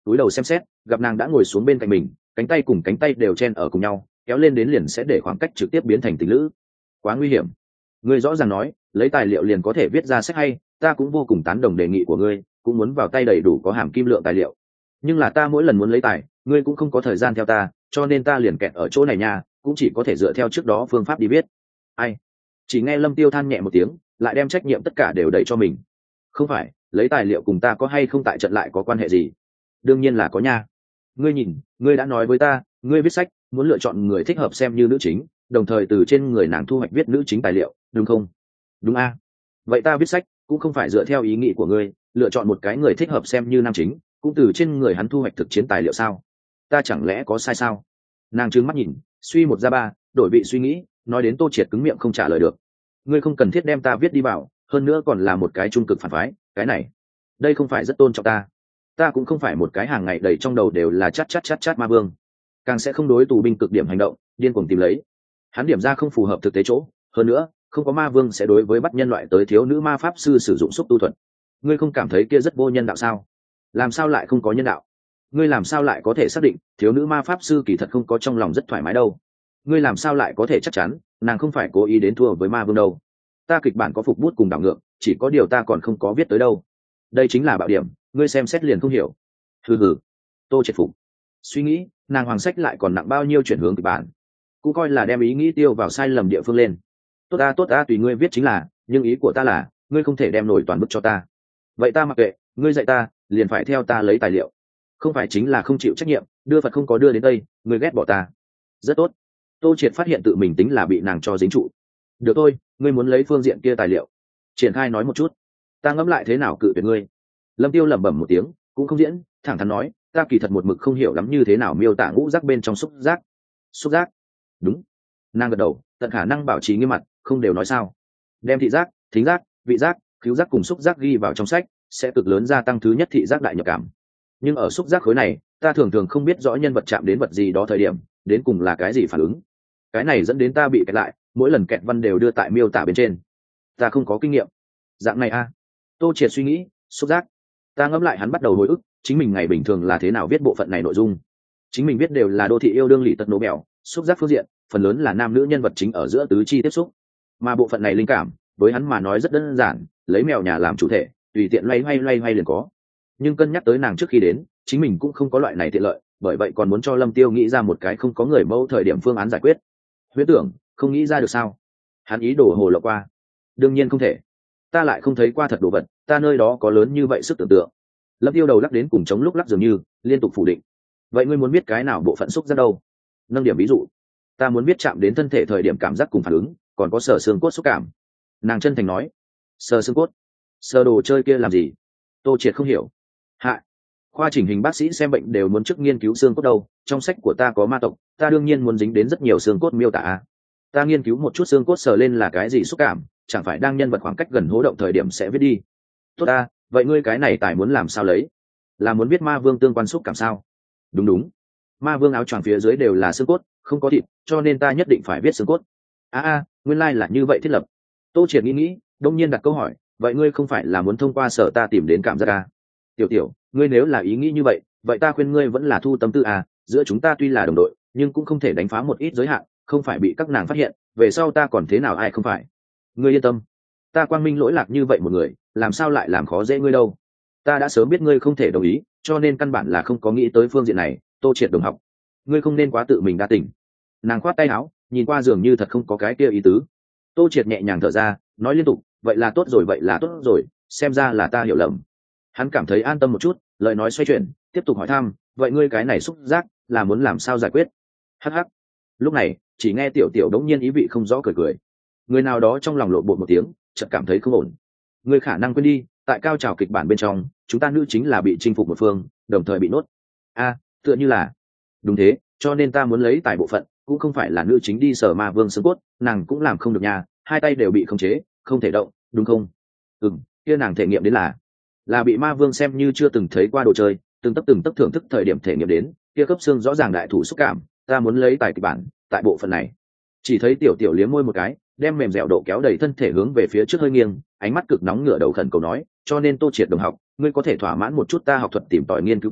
S1: túi đầu xem xét, gặp nàng đã ngồi xuống bên cạnh mình, cánh tay cùng cánh tay đều chen ở cùng nhau, kéo lên đến liền sẽ để khoảng cách trực tiếp biến thành tình lữ. Quá nguy hiểm. Ngươi rõ ràng nói lấy tài liệu liền có thể viết ra sách hay, ta cũng vô cùng tán đồng đề nghị của ngươi, cũng muốn vào tay đầy đủ có hàm kim lượng tài liệu. Nhưng là ta mỗi lần muốn lấy tài, ngươi cũng không có thời gian theo ta, cho nên ta liền kẹt ở chỗ này nha, cũng chỉ có thể dựa theo trước đó phương pháp đi viết. Ai? Chỉ nghe Lâm Tiêu than nhẹ một tiếng, lại đem trách nhiệm tất cả đều đẩy cho mình. Không phải, lấy tài liệu cùng ta có hay không tại trận lại có quan hệ gì? Đương nhiên là có nha. Ngươi nhìn, ngươi đã nói với ta, ngươi viết sách muốn lựa chọn người thích hợp xem như nữ chính, đồng thời từ trên người nàng thu hoạch viết nữ chính tài liệu, đúng không? Đúng a. Vậy ta viết sách cũng không phải dựa theo ý nghĩ của ngươi, lựa chọn một cái người thích hợp xem như nam chính, cũng từ trên người hắn thu hoạch thực chiến tài liệu sao? Ta chẳng lẽ có sai sao? Nàng trừng mắt nhìn, suy một ra ba, đổi vị suy nghĩ, nói đến Tô Triệt cứng miệng không trả lời được. Ngươi không cần thiết đem ta viết đi vào, hơn nữa còn là một cái trung cực phản phái, cái này, đây không phải rất tôn trọng ta. Ta cũng không phải một cái hàng ngày đầy trong đầu đều là chát chát chát chát ma vương, càng sẽ không đối tù binh cực điểm hành động, điên cuồng tìm lấy. Hắn điểm ra không phù hợp thực tế chỗ, hơn nữa, không có ma vương sẽ đối với bắt nhân loại tới thiếu nữ ma pháp sư sử dụng xúc tu thuật. Ngươi không cảm thấy kia rất vô nhân đạo sao? Làm sao lại không có nhân đạo? Ngươi làm sao lại có thể xác định thiếu nữ ma pháp sư kỳ thật không có trong lòng rất thoải mái đâu? Ngươi làm sao lại có thể chắc chắn nàng không phải cố ý đến thua với ma vương đâu? Ta kịch bản có phục bút cùng đảo ngược, chỉ có điều ta còn không có viết tới đâu. Đây chính là bạo điểm, ngươi xem xét liền không hiểu. Hừ hừ. Tô Triệt phục. Suy nghĩ, nàng hoàng sách lại còn nặng bao nhiêu chuyển hướng kịch bản, cũng coi là đem ý nghĩ tiêu vào sai lầm địa phương lên. Tốt ta tốt ta tùy ngươi viết chính là, nhưng ý của ta là ngươi không thể đem nổi toàn bức cho ta. Vậy ta mặc kệ, ngươi dạy ta liền phải theo ta lấy tài liệu, không phải chính là không chịu trách nhiệm, đưa Phật không có đưa đến đây, ngươi ghét bỏ ta. Rất tốt. Tô Triệt phát hiện tự mình tính là bị nàng cho dính trụ. Được thôi, ngươi muốn lấy phương diện kia tài liệu, triển khai nói một chút, ta ngẫm lại thế nào cự tuyệt ngươi. Lâm Tiêu lẩm bẩm một tiếng, cũng không diễn, thẳng thắn nói, ta kỳ thật một mực không hiểu lắm như thế nào miêu tả ngũ giác bên trong xúc giác. Xúc giác? Đúng. Nàng gật đầu, tận khả năng bảo trì nghiêm mặt, không đều nói sao? Đem thị giác, thính giác, vị giác, khứu giác cùng xúc giác ghi vào trong sách, sẽ cực lớn gia tăng thứ nhất thị giác đại nhập cảm. Nhưng ở xúc giác khối này, ta thường thường không biết rõ nhân vật chạm đến vật gì đó thời điểm, đến cùng là cái gì phản ứng. Cái này dẫn đến ta bị kẹt lại, mỗi lần kẹt văn đều đưa tại miêu tả bên trên. Ta không có kinh nghiệm. Dạng này a. À. Tô Triệt suy nghĩ, xúc giác. Ta ngẫm lại hắn bắt đầu hồi ức, chính mình ngày bình thường là thế nào viết bộ phận này nội dung. Chính mình viết đều là đô thị yêu đương lì tật nổ bèo, xúc giác phương diện, phần lớn là nam nữ nhân vật chính ở giữa tứ chi tiếp xúc. Mà bộ phận này linh cảm, với hắn mà nói rất đơn giản, lấy mèo nhà làm chủ thể, tùy tiện loay hoay loay hoay liền có. Nhưng cân nhắc tới nàng trước khi đến, chính mình cũng không có loại này tiện lợi, bởi vậy còn muốn cho Lâm Tiêu nghĩ ra một cái không có người mẫu thời điểm phương án giải quyết. Huyễn tưởng, không nghĩ ra được sao? Hắn ý đồ hồ lộ qua. Đương nhiên không thể. Ta lại không thấy qua thật đồ vật, ta nơi đó có lớn như vậy sức tưởng tượng. Lâm Tiêu đầu lắc đến cùng chống lúc lắc dường như, liên tục phủ định. Vậy ngươi muốn biết cái nào bộ phận xúc ra đâu? Nâng điểm ví dụ. Ta muốn biết chạm đến thân thể thời điểm cảm giác cùng phản ứng, còn có sở xương cốt xúc cảm. Nàng chân thành nói. Sờ xương cốt? Sờ đồ chơi kia làm gì? Tô Triệt không hiểu. Hạ. Khoa chỉnh hình bác sĩ xem bệnh đều muốn trước nghiên cứu xương cốt đâu, trong sách của ta có ma tộc, ta đương nhiên muốn dính đến rất nhiều xương cốt miêu tả. Ta nghiên cứu một chút xương cốt sờ lên là cái gì xúc cảm, chẳng phải đang nhân vật khoảng cách gần hố động thời điểm sẽ viết đi. Tốt ta, vậy ngươi cái này tài muốn làm sao lấy? Là muốn biết ma vương tương quan xúc cảm sao? Đúng đúng. Ma vương áo choàng phía dưới đều là xương cốt, không có thịt, cho nên ta nhất định phải viết xương cốt. A a, nguyên lai là như vậy thiết lập. Tô Triệt nghĩ nghĩ, đông nhiên đặt câu hỏi, vậy ngươi không phải là muốn thông qua sở ta tìm đến cảm giác à? Tiểu tiểu, ngươi nếu là ý nghĩ như vậy, vậy ta khuyên ngươi vẫn là thu tâm tư à, giữa chúng ta tuy là đồng đội, nhưng cũng không thể đánh phá một ít giới hạn, không phải bị các nàng phát hiện, về sau ta còn thế nào ai không phải. Ngươi yên tâm, ta quang minh lỗi lạc như vậy một người, làm sao lại làm khó dễ ngươi đâu. Ta đã sớm biết ngươi không thể đồng ý, cho nên căn bản là không có nghĩ tới phương diện này. Tô Triệt đồng học, ngươi không nên quá tự mình đa tình. Nàng khoát tay áo, nhìn qua dường như thật không có cái kia ý tứ. Tô Triệt nhẹ nhàng thở ra, nói liên tục, vậy là tốt rồi vậy là tốt rồi, xem ra là ta hiểu lầm. Hắn cảm thấy an tâm một chút, lời nói xoay chuyển, tiếp tục hỏi thăm, vậy ngươi cái này xúc giác là muốn làm sao giải quyết? Hắc hắc. Lúc này chỉ nghe tiểu tiểu đống nhiên ý vị không rõ cười cười. Người nào đó trong lòng lộ bột một tiếng, chợt cảm thấy không ổn. Ngươi khả năng quên đi, tại cao trào kịch bản bên trong, chúng ta nữ chính là bị chinh phục một phương, đồng thời bị nốt. A, tựa như là. Đúng thế, cho nên ta muốn lấy tài bộ phận, cũng không phải là nữ chính đi sở ma vương xương cốt, nàng cũng làm không được nha, hai tay đều bị khống chế, không thể động, đúng không? Ừm, kia nàng thể nghiệm đến là là bị ma vương xem như chưa từng thấy qua đồ chơi, từng tấc từng tấc thưởng thức thời điểm thể nghiệm đến, kia cấp xương rõ ràng đại thủ xúc cảm, ta muốn lấy tài kịch bản, tại bộ phận này. Chỉ thấy tiểu tiểu liếm môi một cái, đem mềm dẻo độ kéo đầy thân thể hướng về phía trước hơi nghiêng, ánh mắt cực nóng ngửa đầu khẩn cầu nói, cho nên Tô Triệt đồng học, ngươi có thể thỏa mãn một chút ta học thuật tìm tòi nghiên cứu tâm,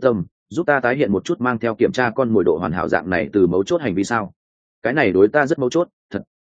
S1: giúp ta tái hiện một chút mang theo kiểm tra con mồi độ hoàn hảo dạng này từ mấu chốt hành vi sao? Cái này đối ta rất mấu chốt thật.